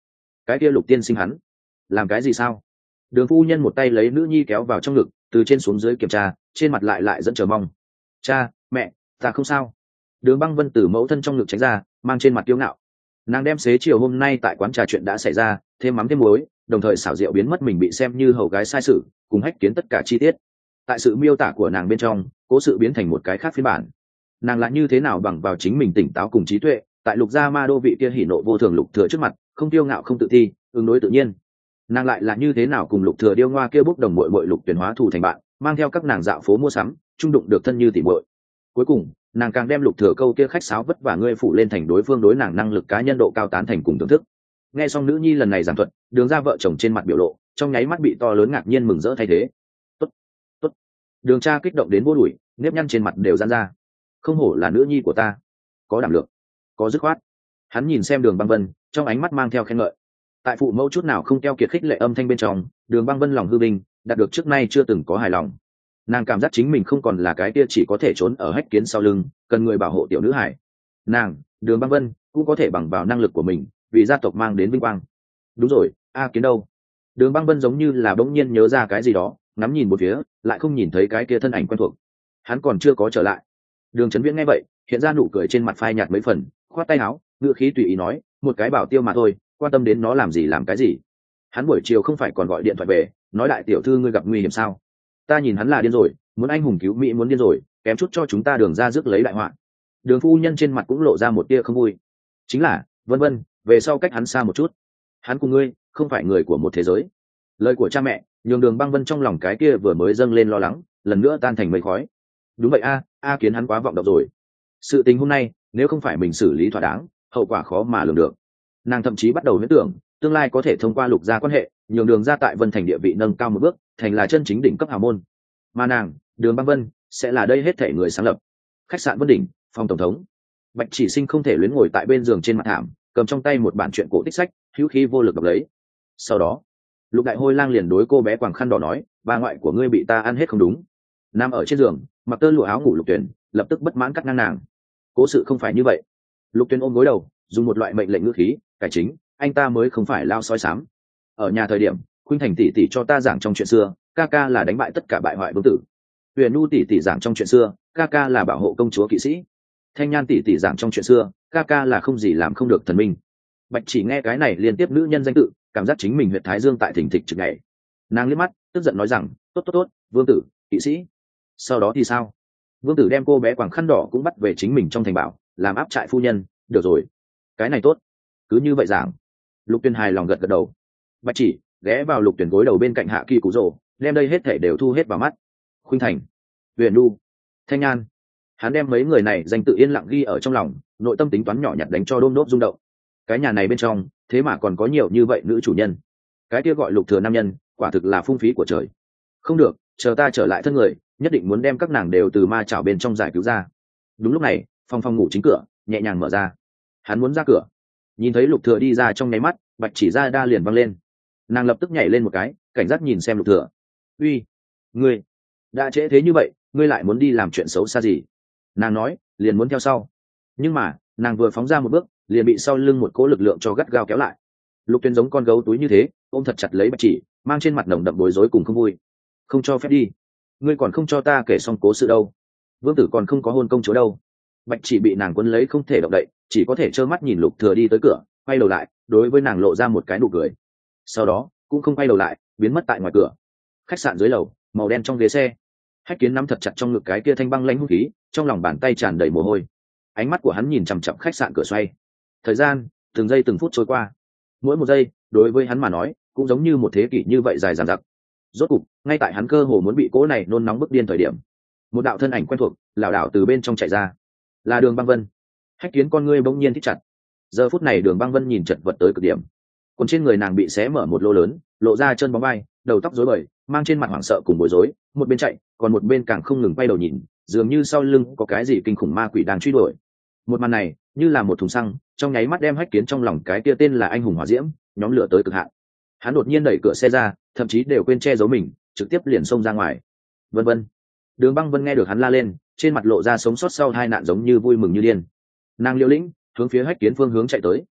cái kia Lục tiên sinh hắn làm cái gì sao? Đường phu nhân một tay lấy nữ nhi kéo vào trong ngực, từ trên xuống dưới kiểm tra, trên mặt lại lại dẫn chờ mong. Cha, mẹ, ta không sao. Đường Băng Vân từ mẫu thân trong ngực tránh ra, mang trên mặt kiêu ngạo. Nàng đem xế chiều hôm nay tại quán trà chuyện đã xảy ra thêm mắm thêm muối, đồng thời xảo diệu biến mất mình bị xem như hầu gái sai sự, cùng Hách Kiến tất cả chi tiết. Tại sự miêu tả của nàng bên trong, cố sự biến thành một cái khác phiên bản. Nàng lại như thế nào bằng vào chính mình tỉnh táo cùng trí tuệ, tại Lục gia ma đô vị kia hỉ nộ vô thường Lục Thừa trước mặt, không kiêu ngạo không tự thi, ứng đối tự nhiên. Nàng lại là như thế nào cùng Lục Thừa điêu ngoa kia bốc đồng muội muội Lục Tuyển hóa thù thành bạn, mang theo các nàng dạo phố mua sắm, trung đụng được thân như tỉ muội. Cuối cùng, nàng càng đem Lục Thừa câu kia khách sáo vất vả ngươi phụ lên thành đối phương đối nàng năng lực cá nhân độ cao tán thành cùng thưởng thức. Nghe xong nữ nhi lần này giảng thuật, Đường gia vợ chồng trên mặt biểu lộ, trong nháy mắt bị to lớn ngạc nhiên mừng rỡ thay thế. Tốt, tốt. Đường cha kích động đến vô đuổi, nếp nhăn trên mặt đều giãn ra. Không hổ là nữ nhi của ta, có đảm lượng, có dứt khoát. Hắn nhìn xem Đường Băng Vân, trong ánh mắt mang theo khen ngợi. Tại phụ mẫu chút nào không keo kiệt khích lệ âm thanh bên trong, Đường Băng Vân lòng hư vinh, đạt được trước nay chưa từng có hài lòng. Nàng cảm giác chính mình không còn là cái kia chỉ có thể trốn ở Hách Kiến sau lưng, cần người bảo hộ tiểu nữ hải. Nàng, Đường Băng Vân, cũng có thể bằng vào năng lực của mình, vì gia tộc mang đến vinh quang. Đúng rồi, A Kiến đâu? Đường Băng Vân giống như là bỗng nhiên nhớ ra cái gì đó, ngắm nhìn một phía, lại không nhìn thấy cái kia thân ảnh quen thuộc. Hắn còn chưa có trở lại. Đường Chấn Viễn nghe vậy, hiện ra nụ cười trên mặt phai nhạt mấy phần, khoát tay áo, ngựa khí tùy ý nói, một cái bảo tiêu mà thôi, quan tâm đến nó làm gì làm cái gì. Hắn buổi chiều không phải còn gọi điện thoại về, nói đại tiểu thư ngươi gặp nguy hiểm sao? Ta nhìn hắn là điên rồi, muốn anh hùng cứu mỹ muốn điên rồi, kém chút cho chúng ta Đường ra rước lấy đại họa. Đường phu nhân trên mặt cũng lộ ra một tia không vui. Chính là, vân vân, về sau cách hắn xa một chút. Hắn cùng ngươi, không phải người của một thế giới. Lời của cha mẹ, nhường Đường Băng Vân trong lòng cái kia vừa mới dâng lên lo lắng, lần nữa tan thành mây khói. Đúng vậy a, a Kiến hắn quá vọng động rồi. Sự tình hôm nay, nếu không phải mình xử lý thỏa đáng, hậu quả khó mà lường được. Nàng thậm chí bắt đầu huyễn tưởng, tương lai có thể thông qua Lục gia quan hệ, nhường Đường gia tại Vân Thành địa vị nâng cao một bước, thành là chân chính đỉnh cấp hào môn. Mà nàng, Đường Băng Vân, sẽ là đây hết thảy người sáng lập. Khách sạn Vân Đỉnh, phòng tổng thống. Bạch Chỉ Sinh không thể luyến ngồi tại bên giường trên mặt thảm, cầm trong tay một bản truyện cổ tích sách, hữu khí vô lực đọc lấy. Sau đó, Lục Đại Hôi Lang liền đối cô bé quàng khăn đỏ nói, bà ngoại của ngươi bị ta ăn hết không đúng. Nằm ở trên giường, mặc tơ lụa áo ngủ Lục Tuyển, lập tức bất mãn cắt ngang nàng. Cố sự không phải như vậy. Lục Tuyển ôm gối đầu, dùng một loại mệnh lệnh ngữ khí, cải chính, anh ta mới không phải lao sói xám. Ở nhà thời điểm, Khuynh Thành tỷ tỷ cho ta giảng trong chuyện xưa, ca ca là đánh bại tất cả bại hoại vương tử. Huyền Nu tỷ tỷ giảng trong chuyện xưa, ca ca là bảo hộ công chúa kỵ sĩ. Thanh Nhan tỷ tỷ giảng trong chuyện xưa, ca ca là không gì làm không được thần minh. Bạch Chỉ nghe cái này liên tiếp nữ nhân danh tự, cảm giác chính mình huyệt thái dương tại thỉnh thịch trực ngày. Nàng liếc mắt, tức giận nói rằng, tốt tốt tốt, vương tử, kỵ sĩ. Sau đó thì sao? Vương tử đem cô bé quàng khăn đỏ cũng bắt về chính mình trong thành bảo, làm áp trại phu nhân. Được rồi, cái này tốt, cứ như vậy giảng. Lục Tuyển hài lòng gật gật đầu. Bạch Chỉ ghé vào Lục Tuyển gối đầu bên cạnh Hạ Kỳ Cú Rồ, đem đây hết thể đều thu hết vào mắt. Khuynh Thành, Huyền Nu, Thanh Nhan, hắn đem mấy người này danh tự yên lặng ghi ở trong lòng, nội tâm tính toán nhỏ nhặt đánh cho đôm đốp rung động. Cái nhà này bên trong, thế mà còn có nhiều như vậy nữ chủ nhân. Cái kia gọi Lục Thừa nam nhân, quả thực là phung phí của trời. Không được, chờ ta trở lại thân người, nhất định muốn đem các nàng đều từ ma chảo bên trong giải cứu ra. Đúng lúc này, phòng phòng ngủ chính cửa nhẹ nhàng mở ra. Hắn muốn ra cửa, nhìn thấy Lục Thừa đi ra trong nháy mắt, Bạch Chỉ ra đa liền văng lên. Nàng lập tức nhảy lên một cái, cảnh giác nhìn xem Lục Thừa. Uy, ngươi, đã trễ thế như vậy, ngươi lại muốn đi làm chuyện xấu xa gì? Nàng nói, liền muốn theo sau. Nhưng mà, nàng vừa phóng ra một bước, liền bị sau lưng một cỗ lực lượng cho gắt gao kéo lại. Lục Tuyên giống con gấu túi như thế, ôm thật chặt lấy Bạch Chỉ, mang trên mặt nồng đậm bối rối cùng không vui. Không cho phép đi, ngươi còn không cho ta kể xong cố sự đâu. Vương tử còn không có hôn công chúa đâu. Bạch Chỉ bị nàng quấn lấy không thể động đậy, chỉ có thể trơ mắt nhìn Lục Thừa đi tới cửa, quay đầu lại, đối với nàng lộ ra một cái nụ cười. Sau đó, cũng không quay đầu lại, biến mất tại ngoài cửa. Khách sạn dưới lầu, màu đen trong ghế xe. Hách Kiến nắm thật chặt trong ngực cái kia thanh băng lãnh hung khí, trong lòng bàn tay tràn đầy mồ hôi. Ánh mắt của hắn nhìn chằm chằm khách sạn cửa xoay. Thời gian, từng giây từng phút trôi qua. Mỗi một giây, đối với hắn mà nói, cũng giống như một thế kỷ như vậy dài dằng dặc. Rốt cục, ngay tại hắn cơ hồ muốn bị cỗ này nôn nóng bức điên thời điểm, một đạo thân ảnh quen thuộc, lảo đảo từ bên trong chạy ra. Là Đường Băng Vân. Hách Kiến con ngươi bỗng nhiên thích chặt. Giờ phút này Đường Băng Vân nhìn chật vật tới cực điểm. Quần trên người nàng bị xé mở một lỗ lớn, lộ ra chân bóng vai, đầu tóc rối bời, mang trên mặt hoảng sợ cùng bối rối, một bên chạy, còn một bên càng không ngừng quay đầu nhìn, dường như sau lưng có cái gì kinh khủng ma quỷ đang truy đuổi. Một màn này, như là một thùng xăng, trong nháy mắt đem Hách Kiến trong lòng cái kia tên là anh hùng hỏa diễm, nhóm lửa tới cực hạn. Hắn đột nhiên đẩy cửa xe ra, thậm chí đều quên che giấu mình, trực tiếp liền xông ra ngoài. Vân vân. Đường Băng Vân nghe được hắn la lên, trên mặt lộ ra sống sót sau hai nạn giống như vui mừng như điên. Nàng liều lĩnh, hướng phía Hách Kiến phương hướng chạy tới.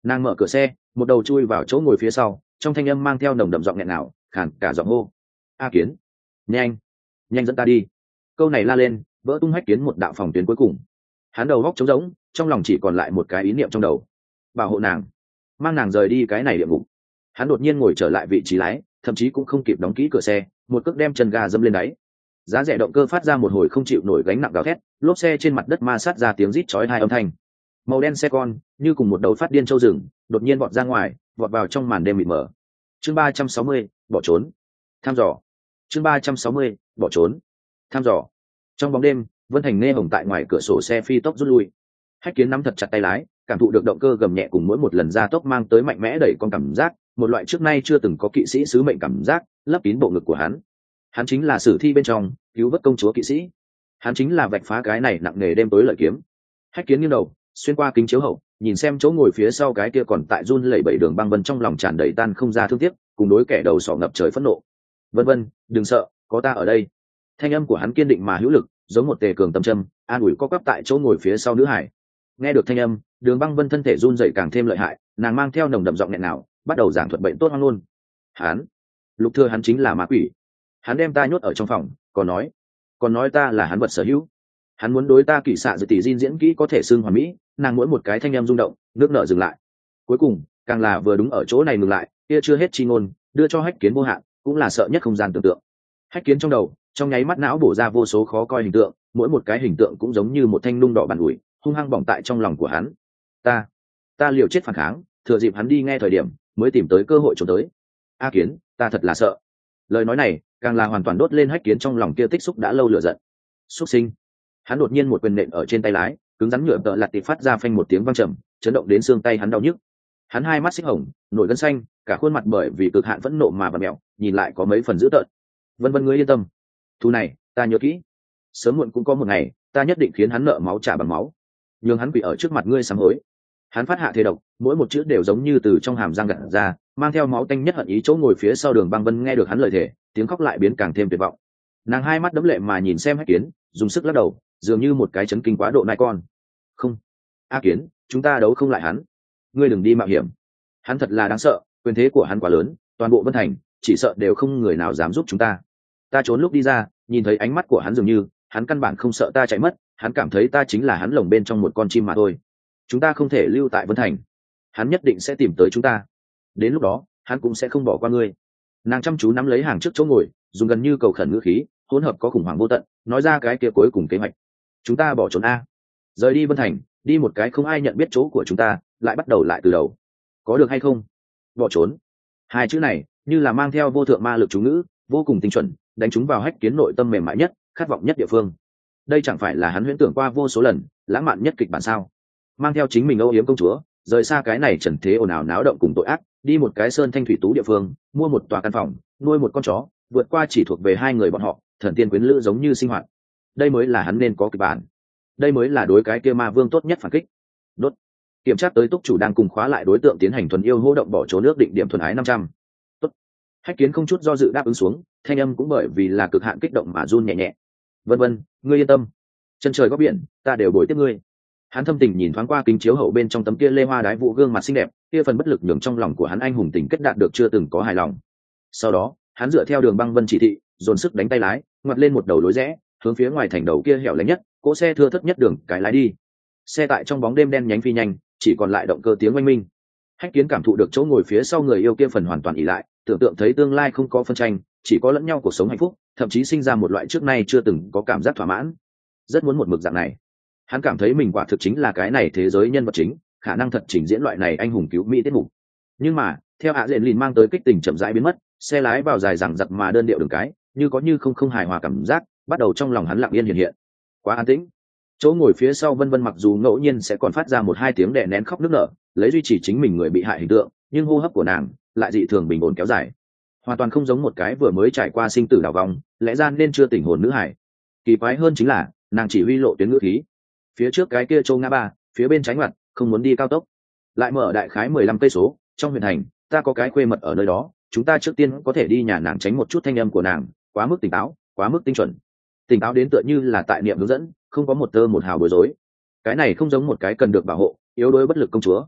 Nàng mở cửa xe, một đầu chui vào chỗ ngồi phía sau, trong thanh âm mang theo nồng đậm giọng nghẹn ngào, khàn cả giọng hô: a Kiến, nhanh nhanh dẫn ta đi. Câu này la lên, vỡ tung Hách Kiến một đạo phòng tuyến cuối cùng. Hắn đầu góc trống rỗng, trong lòng chỉ còn lại một cái ý niệm trong đầu: bảo hộ nàng, mang nàng rời đi cái này địa ngục. Hắn đột nhiên ngồi trở lại vị trí lái, thậm chí cũng không kịp đóng kỹ cửa xe, một cước đem chân ga dâm lên đáy. Giá rẻ động cơ phát ra một hồi không chịu nổi gánh nặng gào thét, lốp xe trên mặt đất ma sát ra tiếng rít chói tai âm thanh. Màu đen xe con như cùng một đầu phát điên trâu rừng, đột nhiên vọt ra ngoài, vọt vào trong màn đêm mịt mờ. Chương ba trăm sáu mươi, bỏ trốn. Tham dò. Chương ba trăm sáu mươi, bỏ trốn. Tham dò. Trong bóng đêm, Vân Thành nghe hồng tại ngoài cửa sổ xe phi tốc rút lui. Hách Kiến nắm thật chặt tay lái, cảm thụ được động cơ gầm nhẹ cùng mỗi một lần gia tốc mang tới mạnh mẽ đẩy con cảm giác, một loại trước nay chưa từng có kỵ sĩ sứ mệnh cảm giác lấp kín bộ ngực của hắn. Hắn chính là sử thi bên trong cứu vớt công chúa kỵ sĩ, hắn chính là vạch phá cái này nặng nề đêm tối lợi kiếm. Hách Kiến nghiêng đầu, xuyên qua kính chiếu hậu, nhìn xem chỗ ngồi phía sau cái kia còn tại run lẩy bẩy Đường Băng Vân, trong lòng tràn đầy tan không ra thương tiếc, cùng đối kẻ đầu sỏ ngập trời phẫn nộ. Vân Vân, đừng sợ, có ta ở đây. Thanh âm của hắn kiên định mà hữu lực, giống một tề cường tâm châm, an ủi co quắp tại chỗ ngồi phía sau nữ hải. Nghe được thanh âm, Đường Băng Vân thân thể run rẩy càng thêm lợi hại, nàng mang theo nồng đậm giọng nghẹn nào, bắt đầu giảng thuật bệnh tốt hoang luôn. Hắn, Lục Thừa hắn chính là ma quỷ. Hắn đem ta nhốt ở trong phòng, còn nói, còn nói ta là hắn vật sở hữu. Hắn muốn đối ta kỵ xạ dự tỷ Jin diễn kỹ có thể xưng hoàn mỹ, nàng mỗi một cái thanh âm rung động, nước nợ dừng lại. Cuối cùng, càng là vừa đúng ở chỗ này ngừng lại, kia chưa hết chi ngôn, đưa cho Hách Kiến vô hạn, cũng là sợ nhất không gian tưởng tượng. Hách Kiến trong đầu, trong nháy mắt não bổ ra vô số khó coi hình tượng, mỗi một cái hình tượng cũng giống như một thanh nung đỏ bàn ủi, hung hăng bỏng tại trong lòng của hắn. Ta, ta liều chết phản kháng, thừa dịp hắn đi nghe thời điểm, mới tìm tới cơ hội trốn tới. A Kiến, ta thật là sợ. Lời nói này, càng là hoàn toàn đốt lên Hách Kiến trong lòng kia tích xúc đã lâu lửa giận. Súc sinh. Hắn đột nhiên một quyền nện ở trên tay lái, cứng rắn nhựa tợ lật tịp phát ra phanh một tiếng vang trầm, chấn động đến xương tay hắn đau nhức. Hắn hai mắt xích hồng, nổi gân xanh, cả khuôn mặt bởi vì cực hạn phẫn nộ mà vặn mèo, nhìn lại có mấy phần dữ tợn. Vân Vân, ngươi yên tâm, thù này ta nhớ kỹ, sớm muộn cũng có một ngày ta nhất định khiến hắn nợ máu trả bằng máu, nhưng hắn quỳ ở trước mặt ngươi sám hối. Hắn phát hạ thế độc, mỗi một chữ đều giống như từ trong hàm răng gặt ra, mang theo máu tanh nhất hận ý. Chỗ ngồi phía sau Đường Băng Vân nghe được hắn lời thề, tiếng khóc lại biến càng thêm tuyệt vọng. Nàng hai mắt đẫm lệ mà nhìn xem Hách Kiến, dùng sức lắc đầu, dường như một cái chấn kinh quá độ nai con. Không, A Kiến, chúng ta đấu không lại hắn, ngươi đừng đi mạo hiểm. Hắn thật là đáng sợ, quyền thế của hắn quá lớn, toàn bộ Vân Thành chỉ sợ đều không người nào dám giúp chúng ta. Ta trốn lúc đi ra, nhìn thấy ánh mắt của hắn dường như hắn căn bản không sợ ta chạy mất, hắn cảm thấy ta chính là hắn lồng bên trong một con chim mà thôi. Chúng ta không thể lưu tại Vân Thành, hắn nhất định sẽ tìm tới chúng ta, đến lúc đó hắn cũng sẽ không bỏ qua ngươi. Nàng chăm chú nắm lấy hàng trước chỗ ngồi, dùng gần như cầu khẩn ngữ khí, hỗn hợp có khủng hoảng vô tận, nói ra cái kia cuối cùng kế hoạch. Chúng ta bỏ trốn a, rời đi Vân Thành, đi một cái không ai nhận biết chỗ của chúng ta, lại bắt đầu lại từ đầu, có được hay không? Bỏ trốn, hai chữ này như là mang theo vô thượng ma lực chú ngữ, vô cùng tinh chuẩn, đánh trúng vào Hách Kiến nội tâm mềm mại nhất, khát vọng nhất địa phương. Đây chẳng phải là hắn huyễn tưởng qua vô số lần, lãng mạn nhất kịch bản sao? Mang theo chính mình âu yếm công chúa, rời xa cái này trần thế ồn ào náo động cùng tội ác, đi một cái sơn thanh thủy tú địa phương, mua một tòa căn phòng, nuôi một con chó, vượt qua chỉ thuộc về hai người bọn họ, thần tiên quyến lữ giống như sinh hoạt. Đây mới là hắn nên có kịch bản, đây mới là đối cái kia ma vương tốt nhất phản kích. Đốt. Kiểm tra tới túc chủ đang cùng khóa lại đối tượng tiến hành thuần yêu hô động bỏ trốn nước định điểm thuần ái năm trăm. Tốt. Hách Kiến không chút do dự đáp ứng xuống, thanh âm cũng bởi vì là cực hạn kích động mà run nhẹ nhẹ. Vân Vân, ngươi yên tâm, chân trời góc biển ta đều bồi tiếp ngươi. Hắn thâm tình nhìn thoáng qua kính chiếu hậu bên trong tấm kia lê hoa đái vụ gương mặt xinh đẹp, kia phần bất lực nhường trong lòng của hắn anh hùng tình kết đạt được chưa từng có hài lòng. Sau đó hắn dựa theo Đường Băng Vân chỉ thị, dồn sức đánh tay lái, ngoặt lên một đầu lối rẽ, hướng phía ngoài thành đầu kia hẻo lánh nhất, cỗ xe thưa thớt nhất đường cái lái đi. Xe tại trong bóng đêm đen nhánh phi nhanh, chỉ còn lại động cơ tiếng oanh minh. Hách Kiến cảm thụ được chỗ ngồi phía sau người yêu kia phần hoàn toàn ỷ lại, tưởng tượng thấy tương lai không có phân tranh, chỉ có lẫn nhau cuộc sống hạnh phúc, thậm chí sinh ra một loại trước nay chưa từng có cảm giác thỏa mãn. Rất muốn một mực dạng này. Hắn cảm thấy mình quả thực chính là cái này thế giới nhân vật chính, khả năng thật trình diễn loại này anh hùng cứu mỹ tiết mục. Nhưng mà theo hạ diện lìn mang tới kích tình chậm rãi biến mất, xe lái vào dài dằng dặc mà đơn điệu đường cái, như có như không không hài hòa cảm giác bắt đầu trong lòng hắn lặng yên hiện hiện. Quá an tĩnh. Chỗ ngồi phía sau Vân Vân mặc dù ngẫu nhiên sẽ còn phát ra một hai tiếng đè nén khóc nức nở, lấy duy trì chính mình người bị hại hình tượng, nhưng hô hấp của nàng lại dị thường bình ổn kéo dài, hoàn toàn không giống một cái vừa mới trải qua sinh tử đảo vòng, lẽ ra nên chưa tỉnh hồn nữ hải. Kỳ quái hơn chính là nàng chỉ huy lộ tuyến ngữ khí, phía trước cái kia châu ngã ba, phía bên trái ngoặt, không muốn đi cao tốc, lại mở đại khái mười lăm cây số, trong huyện thành ta có cái khuê mật ở nơi đó, chúng ta trước tiên có thể đi nhà nàng tránh một chút. Thanh âm của nàng quá mức tỉnh táo, quá mức tinh chuẩn, tỉnh táo đến tựa như là tại niệm hướng dẫn, không có một tơ một hào bối rối. Cái này không giống một cái cần được bảo hộ, yếu đuối bất lực công chúa.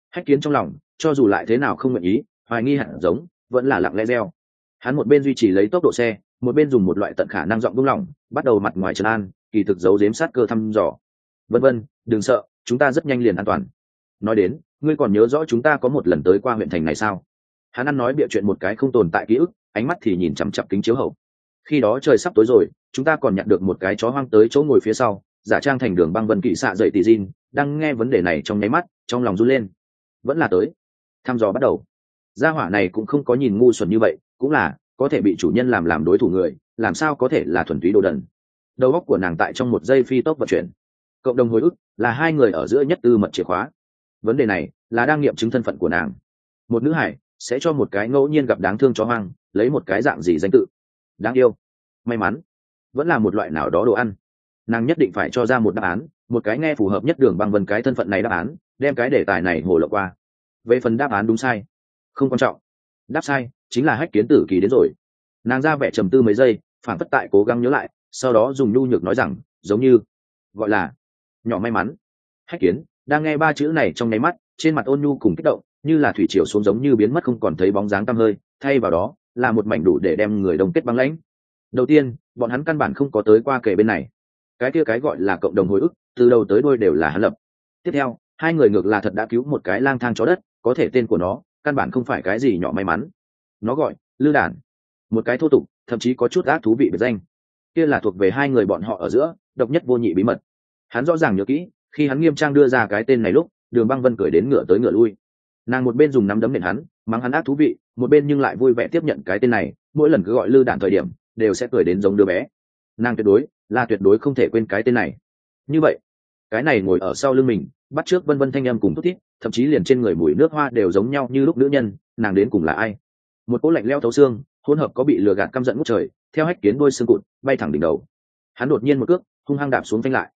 Hách Kiến trong lòng cho dù lại thế nào không nguyện ý, hoài nghi hẳn giống vẫn là lặng lẽ reo. Hắn một bên duy trì lấy tốc độ xe, một bên dùng một loại tận khả năng giọng buông lỏng bắt đầu mặt ngoài trấn an, kỳ thực giấu giếm sát cơ thăm dò. Vân vân, đừng sợ, chúng ta rất nhanh liền an toàn. Nói đến, ngươi còn nhớ rõ chúng ta có một lần tới qua huyện thành này sao? Hắn ăn nói bịa chuyện một cái không tồn tại ký ức, ánh mắt thì nhìn chằm chằm kính chiếu hậu. Khi đó trời sắp tối rồi, chúng ta còn nhận được một cái chó hoang tới chỗ ngồi phía sau, giả trang thành Đường Băng Vân kỵ xạ dậy tỷ Jin, đang nghe vấn đề này trong nháy mắt, trong lòng run lên. Vẫn là tới. Thăm dò bắt đầu. Gia hỏa này cũng không có nhìn ngu xuẩn như vậy, cũng là có thể bị chủ nhân làm làm đối thủ người, làm sao có thể là thuần túy đồ đần. Đầu óc của nàng tại trong một giây phi tốc vận chuyển. Cộng đồng hồi ức là hai người ở giữa nhất tư mật chìa khóa. Vấn đề này là đang nghiệm chứng thân phận của nàng. Một nữ hải sẽ cho một cái ngẫu nhiên gặp đáng thương chó hoang lấy một cái dạng gì danh tự? Đáng yêu, may mắn, vẫn là một loại nào đó đồ ăn. Nàng nhất định phải cho ra một đáp án, một cái nghe phù hợp nhất Đường Băng Vân cái thân phận này đáp án, đem cái đề tài này hồ lộ qua. Về phần đáp án đúng sai không quan trọng, đáp sai chính là Hách Kiến tử kỳ đến rồi. Nàng ra vẻ trầm tư mấy giây, phản phất tại cố gắng nhớ lại, sau đó dùng nhu nhược nói rằng giống như gọi là nhỏ may mắn. Hách Kiến đang nghe ba chữ này trong nháy mắt, trên mặt ôn nhu cùng kích động như là thủy triều xuống giống như biến mất không còn thấy bóng dáng tăm hơi, thay vào đó là một mảnh đủ để đem người đông kết băng lãnh. Đầu tiên, bọn hắn căn bản không có tới qua kề bên này. Cái kia cái gọi là cộng đồng hồi ức, từ đầu tới đuôi đều là hắn lập. Tiếp theo, hai người ngược là thật đã cứu một cái lang thang chó đất, có thể tên của nó căn bản không phải cái gì nhỏ may mắn. Nó gọi Lư Đản, một cái thô tục, thậm chí có chút ác thú vị biệt danh. Kia là thuộc về hai người bọn họ ở giữa độc nhất vô nhị bí mật. Hắn rõ ràng nhớ kỹ, khi hắn nghiêm trang đưa ra cái tên này lúc, Đường Băng Vân cười đến ngựa tới ngựa lui. Nàng một bên dùng nắm đấm nện hắn, mắng hắn ác thú vị, một bên nhưng lại vui vẻ tiếp nhận cái tên này, mỗi lần cứ gọi Lư Đản thời điểm đều sẽ cười đến giống đứa bé. Nàng tuyệt đối là tuyệt đối không thể quên cái tên này. Như vậy, cái này ngồi ở sau lưng mình, bắt trước vân vân thanh âm cùng thút thít, thậm chí liền trên người mùi nước hoa đều giống nhau như lúc nữ nhân, nàng đến cùng là ai? Một cỗ lạnh lẽo thấu xương, hỗn hợp có bị lừa gạt căm giận ngút trời, theo Hách Kiến đôi xương cụt bay thẳng đỉnh đầu. Hắn đột nhiên một cước hung hăng đạp xuống phanh lại.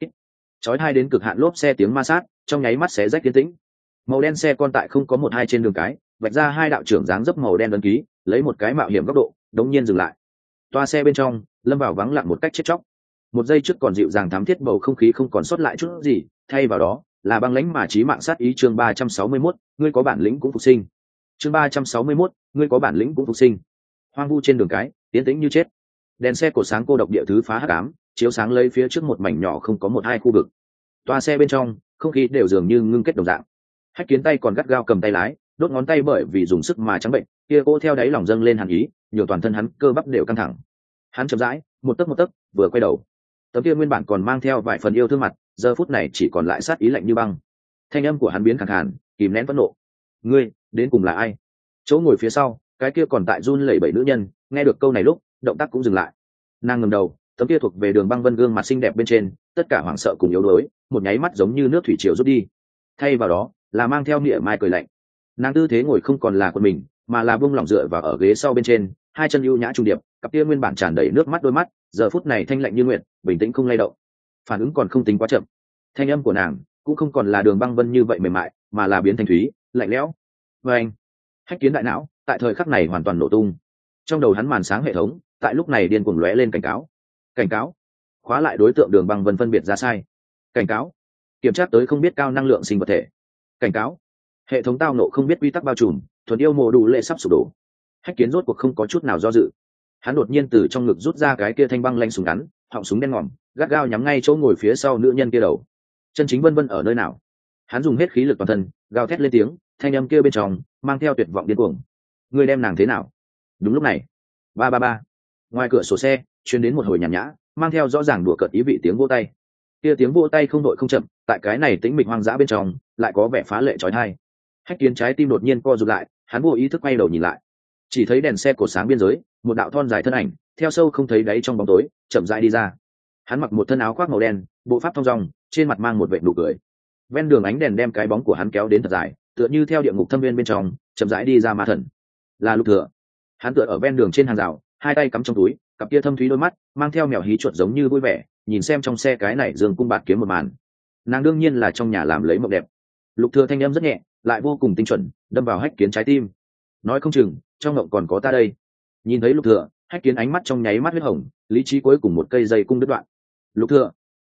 Chói hai đến cực hạn lốp xe tiếng ma sát, trong nháy mắt xé rách tiến tĩnh. Màu đen xe con tại không có một hai trên đường cái, vạch ra hai đạo trưởng dáng dấp màu đen ấn ký, lấy một cái mạo hiểm góc độ, đống nhiên dừng lại. Toa xe bên trong lâm vào vắng lặng một cách chết chóc. Một giây trước còn dịu dàng thám thiết bầu không khí không còn sót lại chút gì, thay vào đó là băng lãnh mà chí mạng sát ý. Chương ba trăm sáu mươi mốt, ngươi có bản lĩnh cũng phục sinh. Chương ba trăm sáu mươi mốt, ngươi có bản lĩnh cũng phục sinh. Hoang vu trên đường cái, tiến tĩnh như chết. Đèn xe cổ sáng cô độc địa thứ phá hắc ám, chiếu sáng lấy phía trước một mảnh nhỏ không có một hai khu vực. Toa xe bên trong, không khí đều dường như ngưng kết đồng dạng. Hách Kiến tay còn gắt gao cầm tay lái, đốt ngón tay bởi vì dùng sức mà trắng bệnh, kia cô theo đáy lòng dâng lên hàn ý, nhiều toàn thân hắn cơ bắp đều căng thẳng. Hắn chậm rãi, một tấc một tấc, vừa quay đầu. Tấm kia nguyên bản còn mang theo vài phần yêu thương mặt, giờ phút này chỉ còn lại sát ý lạnh như băng. Thanh âm của hắn biến khàn khàn, kìm nén phẫn nộ. Ngươi, đến cùng là ai? Chỗ ngồi phía sau, cái kia còn tại run lẩy bẩy nữ nhân, nghe được câu này lúc, động tác cũng dừng lại. Nàng ngẩng đầu, tấm kia thuộc về Đường Băng Vân gương mặt xinh đẹp bên trên, tất cả hoảng sợ cùng yếu đuối, một nháy mắt giống như nước thủy triều rút đi. Thay vào đó, là mang theo niệm mai cười lạnh. Nàng tư thế ngồi không còn là của mình, mà là buông lỏng dựa vào ở ghế sau bên trên, hai chân ưu nhã trung điệp, cặp kia nguyên bản tràn đầy nước mắt đôi mắt, giờ phút này thanh lạnh như nguyệt, bình tĩnh không lay động. Phản ứng còn không tính quá chậm. Thanh âm của nàng cũng không còn là Đường Băng Vân như vậy mềm mại, mà là biến thành thúy, lạnh lẽo. Và anh, Hách Kiến đại não, tại thời khắc này hoàn toàn nổ tung. Trong đầu hắn màn sáng hệ thống, tại lúc này điên cuồng lóe lên cảnh cáo. Cảnh cáo, khóa lại đối tượng Đường Băng Vân phân biệt ra sai. Cảnh cáo, kiểm tra tới không biết cao năng lượng sinh vật thể. Cảnh cáo, hệ thống tao nộ không biết quy tắc bao trùm, thuần yêu mồ đủ lệ sắp sụp đổ. Hách Kiến rốt cuộc không có chút nào do dự. Hắn đột nhiên từ trong ngực rút ra cái kia thanh băng lanh súng ngắn, họng súng đen ngòm, gắt gao nhắm ngay chỗ ngồi phía sau nữ nhân kia đầu. Chân chính Vân Vân ở nơi nào? Hắn dùng hết khí lực toàn thân, gào thét lên tiếng, thanh âm kia bên trong mang theo tuyệt vọng điên cuồng. Ngươi đem nàng thế nào? Đúng lúc này, ba ba ba, ngoài cửa sổ xe truyền đến một hồi nhàn nhã, mang theo rõ ràng đùa cợt ý vị tiếng vỗ tay. Kia tiếng vỗ tay không đội không chậm, tại cái này tĩnh mịch hoang dã bên trong, lại có vẻ phá lệ chói tai. Hách Kiến trái tim đột nhiên co rụt lại, hắn vô ý thức quay đầu nhìn lại, chỉ thấy đèn xe cột sáng biên giới, một đạo thon dài thân ảnh theo sâu không thấy đáy trong bóng tối chậm rãi đi ra. Hắn mặc một thân áo khoác màu đen, bộ pháp thong dong, trên mặt mang một vệt nụ cười. Ven đường ánh đèn đem cái bóng của hắn kéo đến thật dài, tựa như theo địa ngục thâm viên bên trong chậm rãi đi ra ma thần. Là Lục Thừa. Hắn tựa ở ven đường trên hàng rào, hai tay cắm trong túi, cặp kia thâm thúy đôi mắt mang theo mèo hí chuột giống như vui vẻ, nhìn xem trong xe cái này dương cung bạt kiếm một màn. Nàng đương nhiên là trong nhà làm lấy mộng đẹp. Lục Thừa thanh âm rất nhẹ, lại vô cùng tinh chuẩn, đâm vào Hách Kiến trái tim. Nói không chừng trong ngộng còn có ta đây. Nhìn thấy Lục Thừa, Hách Kiến ánh mắt trong nháy mắt huyết hồng, lý trí cuối cùng một cây dây cung đứt đoạn. Lục Thừa,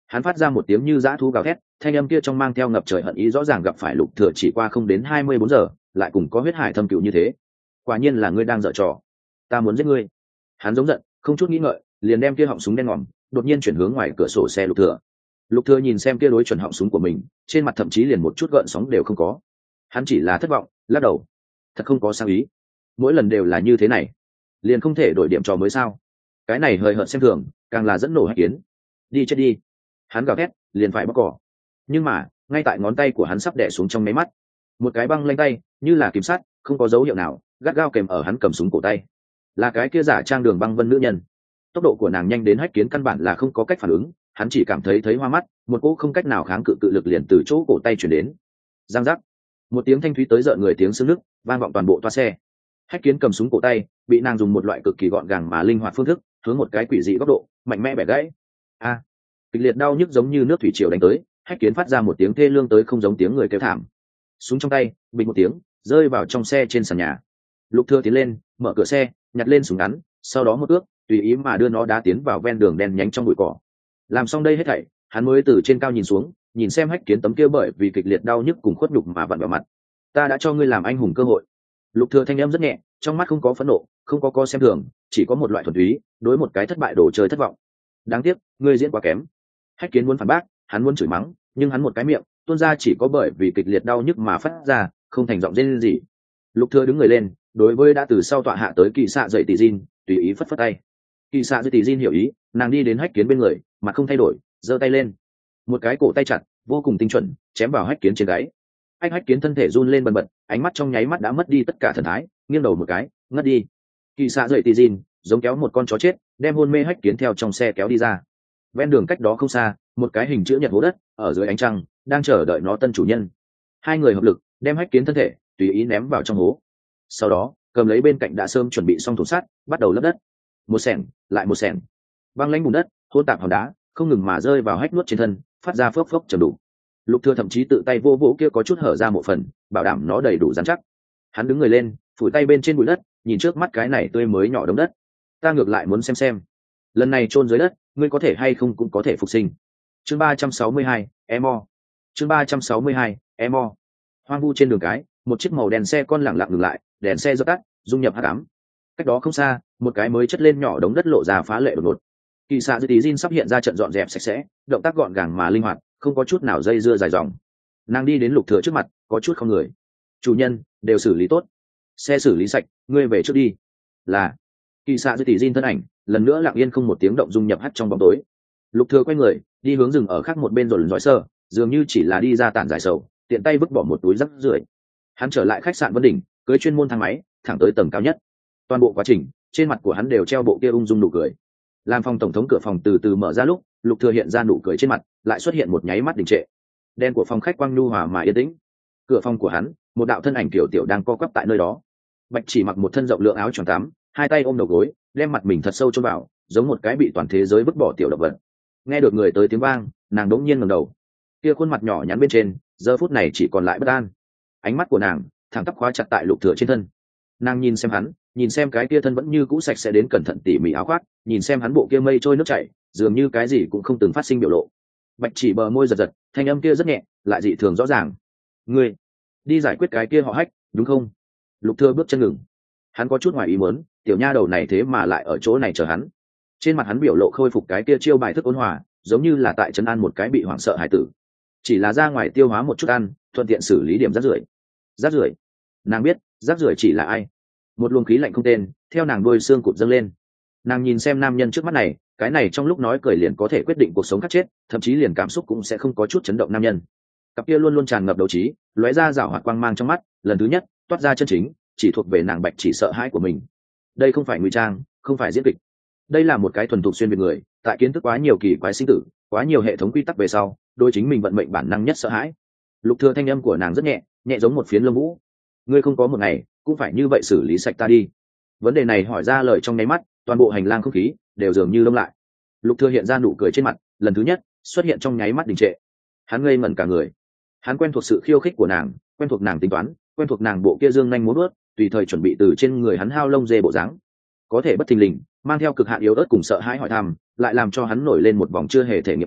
Hắn phát ra một tiếng như dã thú gào thét, thanh âm kia trong mang theo ngập trời hận ý, rõ ràng gặp phải Lục Thừa chỉ qua không đến hai mươi bốn giờ lại cùng có huyết hải thâm cửu như thế. Quả nhiên là ngươi đang giở trò, ta muốn giết ngươi. Hắn giống giận, không chút nghĩ ngợi liền đem kia họng súng đen ngòm đột nhiên chuyển hướng ngoài cửa sổ xe Lục Thừa. Lục Thừa nhìn xem kia đối chuẩn họng súng của mình, trên mặt thậm chí liền một chút gợn sóng đều không có. Hắn chỉ là thất vọng, lắc đầu. Thật không có sang ý, mỗi lần đều là như thế này, liền không thể đổi điểm trò mới sao? Cái này hời hợt xem thường, càng là dẫn nổ Hách Kiến. Đi chết đi. Hắn gào thét, liền phải bóc cỏ. Nhưng mà, ngay tại ngón tay của hắn sắp đè xuống trong mấy mắt, một cái băng lanh tay, như là kiếm sắt, không có dấu hiệu nào, gắt gao kèm ở hắn cầm súng cổ tay. Là cái kia giả trang Đường Băng Vân nữ nhân. Tốc độ của nàng nhanh đến Hách Kiến căn bản là không có cách phản ứng, hắn chỉ cảm thấy thấy hoa mắt, một cỗ không cách nào kháng cự cự lực liền từ chỗ cổ tay truyền đến. Giang giác, một tiếng thanh thúy tới rợn người tiếng xương nứt vang vọng toàn bộ toa xe. Hách Kiến cầm súng cổ tay, bị nàng dùng một loại cực kỳ gọn gàng mà linh hoạt phương thức, hướng một cái quỷ dị góc độ, mạnh mẽ bẻ gãy. A, kịch liệt đau nhức giống như nước thủy triều đánh tới, Hách Kiến phát ra một tiếng thê lương tới không giống tiếng người kêu thảm. Súng trong tay, bình một tiếng, rơi vào trong xe trên sàn nhà. Lục Thừa tiến lên, mở cửa xe, nhặt lên súng ngắn, sau đó một ước, tùy ý mà đưa nó đá tiến vào ven đường đen nhánh trong bụi cỏ. Làm xong đây hết thảy, hắn mới từ trên cao nhìn xuống, nhìn xem Hách Kiến tấm kia bởi vì kịch liệt đau nhức cùng khuất nhục mà vặn vẹo mặt. Ta đã cho ngươi làm anh hùng cơ hội. Lục Thừa thanh âm rất nhẹ, trong mắt không có phẫn nộ, không có co xem thường, chỉ có một loại thuần túy, đối một cái thất bại đồ chơi thất vọng. Đáng tiếc, ngươi diễn quá kém. Hách Kiến muốn phản bác, hắn muốn chửi mắng, nhưng hắn một cái miệng, tuôn ra chỉ có bởi vì kịch liệt đau nhức mà phát ra, không thành giọng rên gì. Lục Thừa đứng người lên, đối với đã từ sau tọa hạ tới Kỳ Sạ dậy tỷ Jin, tùy ý phất phất tay. Kỳ Sạ dậy tỷ Jin hiểu ý, nàng đi đến Hách Kiến bên người, mặt không thay đổi, giơ tay lên, một cái cổ tay chặt, vô cùng tinh chuẩn, chém vào Hách Kiến trên gáy. Anh Hách Kiến thân thể run lên bần bật, ánh mắt trong nháy mắt đã mất đi tất cả thần thái, nghiêng đầu một cái, ngất đi. Kỳ Sạ dậy tỷ Jin, giống kéo một con chó chết, đem hôn mê Hách Kiến theo trong xe kéo đi ra. Ven đường cách đó không xa, một cái hình chữ nhật hố đất, ở dưới ánh trăng, đang chờ đợi nó tân chủ nhân. Hai người hợp lực, đem Hách Kiến thân thể tùy ý ném vào trong hố. Sau đó, cầm lấy bên cạnh đã sớm chuẩn bị xong thùng sắt, bắt đầu lấp đất. Một xẻng, lại một xẻng. Băng lãnh bùn đất, hỗn tạp hòn đá, không ngừng mà rơi vào Hách Nuốt trên thân, phát ra phốc phốc trầm đủ. Lục Thừa thậm chí tự tay vô vỗ kia có chút hở ra một phần, bảo đảm nó đầy đủ rắn chắc. Hắn đứng người lên, phủi tay bên trên bụi đất, nhìn trước mắt cái này tươi mới nhỏ đống đất. Ta ngược lại muốn xem xem, lần này chôn dưới đất, ngươi có thể hay không cũng có thể phục sinh. Chương ba trăm sáu mươi hai, Emo. Chương ba trăm sáu mươi hai, Emo. Hoang vu trên đường cái, một chiếc màu đèn xe con lẳng lặng ngừng lại, đèn xe dập tắt, dung nhập hắc ám. Cách đó không xa, một cái mới chất lên nhỏ đống đất lộ ra phá lệ đột ngột. Kỳ Sạ Dư Tí Jin sắp hiện ra trận dọn dẹp sạch sẽ, động tác gọn gàng mà linh hoạt, không có chút nào dây dưa dài dòng. Nàng đi đến Lục Thừa trước mặt, có chút không người. Chủ nhân, đều xử lý tốt, xe xử lý sạch, ngươi về trước đi. Là. Kỳ Sạ Dư Tí Jin thân ảnh lần nữa lặng yên không một tiếng động dung nhập hắt trong bóng tối. Lục Thừa quay người, đi hướng rừng ở khác một bên rồi dõi sơ, dường như chỉ là đi ra tản giải sầu, tiện tay vứt bỏ một túi rác rưởi. Hắn trở lại khách sạn Vân Đỉnh, cưỡi chuyên môn thang máy, thẳng tới tầng cao nhất. Toàn bộ quá trình, trên mặt của hắn đều treo bộ kia ung dung nụ cười. Làm phòng tổng thống cửa phòng từ từ mở ra lúc, Lục Thừa hiện ra nụ cười trên mặt, lại xuất hiện một nháy mắt đình trệ. Đen của phòng khách quang nhu hòa mà yên tĩnh. Cửa phòng của hắn, một đạo thân ảnh tiểu tiểu đang co quắp tại nơi đó. Bạch Chỉ mặc một thân rộng lượng áo choàng tắm, hai tay ôm đầu gối, đem mặt mình thật sâu chôn vào, giống một cái bị toàn thế giới vứt bỏ tiểu động vật. Nghe được người tới tiếng vang, nàng đống nhiên ngẩng đầu. Kia khuôn mặt nhỏ nhắn bên trên, giờ phút này chỉ còn lại bất an. Ánh mắt của nàng thẳng tắp khóa chặt tại Lục Thừa trên thân. Nàng nhìn xem hắn, nhìn xem cái kia thân vẫn như cũ sạch sẽ đến cẩn thận tỉ mỉ áo khoác, nhìn xem hắn bộ kia mây trôi nước chảy, dường như cái gì cũng không từng phát sinh biểu lộ. Bạch Chỉ bờ môi giật giật, thanh âm kia rất nhẹ, lại dị thường rõ ràng. Ngươi đi giải quyết cái kia họ Hách, đúng không? Lục Thừa bước chân ngừng. Hắn có chút ngoài ý muốn, tiểu nha đầu này thế mà lại ở chỗ này chờ hắn. Trên mặt hắn biểu lộ khôi phục cái kia chiêu bài thức ôn hòa, giống như là tại trấn an một cái bị hoảng sợ hải tử. Chỉ là ra ngoài tiêu hóa một chút ăn, thuận tiện xử lý điểm rác rưởi. Rác rưởi? Nàng biết, rác rưởi chỉ là ai. Một luồng khí lạnh không tên theo nàng đôi xương cụt dâng lên. Nàng nhìn xem nam nhân trước mắt này, cái này trong lúc nói cười liền có thể quyết định cuộc sống cắt chết, thậm chí liền cảm xúc cũng sẽ không có chút chấn động nam nhân. Cặp kia luôn luôn tràn ngập đấu trí, lóe ra rảo hoạt quang mang trong mắt, lần thứ nhất toát ra chân chính, chỉ thuộc về nàng Bạch Chỉ sợ hãi của mình. Đây không phải ngụy trang, không phải diễn kịch, đây là một cái thuần thục xuyên việt người, tại kiến thức quá nhiều kỳ quái sinh tử, quá nhiều hệ thống quy tắc về sau, đôi chính mình vận mệnh bản năng nhất sợ hãi. Lục Thừa thanh âm của nàng rất nhẹ, nhẹ giống một phiến lông vũ. Ngươi không có một ngày cũng phải như vậy xử lý sạch ta đi. Vấn đề này hỏi ra lời trong nháy mắt, toàn bộ hành lang không khí đều dường như đông lại. Lục Thừa hiện ra nụ cười trên mặt, lần thứ nhất xuất hiện trong nháy mắt đình trệ. Hắn ngây ngẩn cả người. Hắn quen thuộc sự khiêu khích của nàng, quen thuộc nàng tính toán, quen thuộc nàng bộ kia dương nhanh múa vuốt, tùy thời chuẩn bị từ trên người hắn hao lông dê bộ dáng. Có thể bất thình lình, mang theo cực hạn yếu ớt cùng sợ hãi hỏi thăm, lại làm cho hắn nổi lên một vòng chưa hề thể nghiệm qua,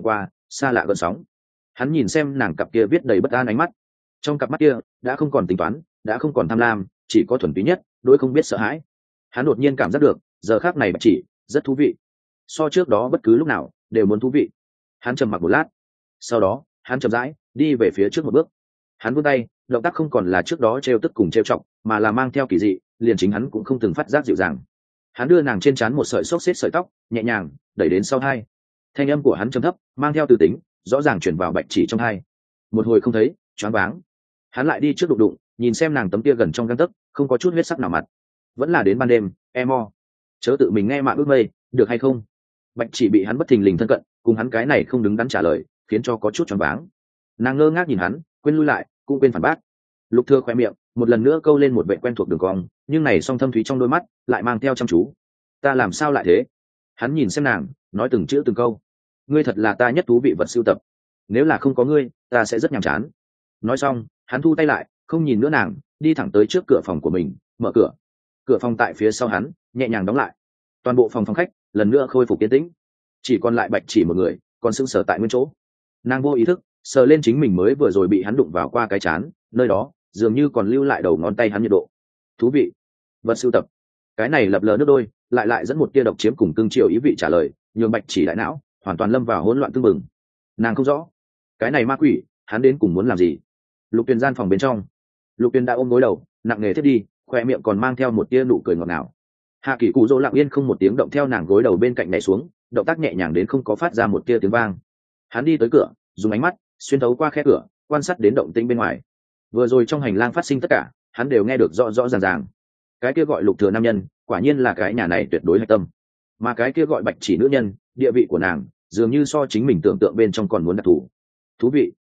xa lạ gợn sóng. Hắn nhìn xem nàng cặp kia viết đầy bất an ánh mắt, trong cặp mắt kia đã không còn tính toán, đã không còn tham lam, chỉ có thuần túy nhất đối không biết sợ hãi. Hắn đột nhiên cảm giác được giờ khác này bạch chỉ rất thú vị, so trước đó bất cứ lúc nào đều muốn thú vị. Hắn trầm mặc một lát, sau đó hắn chậm rãi đi về phía trước một bước. Hắn vươn tay, động tác không còn là trước đó trêu tức cùng trêu chọc, mà là mang theo kỳ dị, liền chính hắn cũng không từng phát giác dịu dàng. Hắn đưa nàng trên trán một sợi xốc xếp sợi tóc, nhẹ nhàng đẩy đến sau hai. Thanh âm của hắn trầm thấp, mang theo từ tính, rõ ràng chuyển vào bạch chỉ trong hai. Một hồi không thấy, choáng váng. Hắn lại đi trước đụng đụng, nhìn xem nàng tấm kia gần trong gang tấc, không có chút huyết sắc nào mặt. Vẫn là đến ban đêm, em o, chớ tự mình nghe mạng ước mây, được hay không? Bạch chỉ bị hắn bất thình lình thân cận, cùng hắn cái này không đứng đắn trả lời, khiến cho có chút choáng váng. Nàng ngơ ngác nhìn hắn, quên lui lại, cũng quên phản bác. Lục Thừa khóe miệng một lần nữa câu lên một vệ quen thuộc đường cong, nhưng này song thâm thúy trong đôi mắt lại mang theo chăm chú. Ta làm sao lại thế? Hắn nhìn xem nàng, nói từng chữ từng câu. Ngươi thật là ta nhất thú vị vật sưu tập. Nếu là không có ngươi, ta sẽ rất nhàm chán. Nói xong, hắn thu tay lại, không nhìn nữa nàng, đi thẳng tới trước cửa phòng của mình, mở cửa. Cửa phòng tại phía sau hắn, nhẹ nhàng đóng lại. Toàn bộ phòng phòng khách lần nữa khôi phục yên tĩnh, chỉ còn lại bạch chỉ một người, còn sững sờ tại nguyên chỗ. Nàng vô ý thức sờ lên chính mình mới vừa rồi bị hắn đụng vào qua cái chán, nơi đó dường như còn lưu lại đầu ngón tay hắn nhiệt độ. Thú vị, vật sưu tập. Cái này lập lờ nước đôi, lại lại dẫn một tia độc chiếm cùng cương triều ý vị trả lời, nhường bạch chỉ đại não hoàn toàn lâm vào hỗn loạn tương mừng. Nàng không rõ, cái này ma quỷ, hắn đến cùng muốn làm gì? Lục Tuyền gian phòng bên trong, Lục Tuyền đã ôm gối đầu, nặng nề thiết đi, khoe miệng còn mang theo một tia nụ cười ngọt ngào. Hạ Kỳ Cụ Dỗ lặng yên không một tiếng động theo nàng gối đầu bên cạnh nhảy xuống, động tác nhẹ nhàng đến không có phát ra một tia tiếng vang. Hắn đi tới cửa, dùng ánh mắt xuyên thấu qua khe cửa, quan sát đến động tĩnh bên ngoài. Vừa rồi trong hành lang phát sinh tất cả, hắn đều nghe được rõ rõ ràng ràng. Cái kia gọi Lục Thừa nam nhân, quả nhiên là cái nhà này tuyệt đối hạch tâm. Mà cái kia gọi bạch chỉ nữ nhân, địa vị của nàng dường như so chính mình tưởng tượng bên trong còn muốn đặc thù. Thú vị.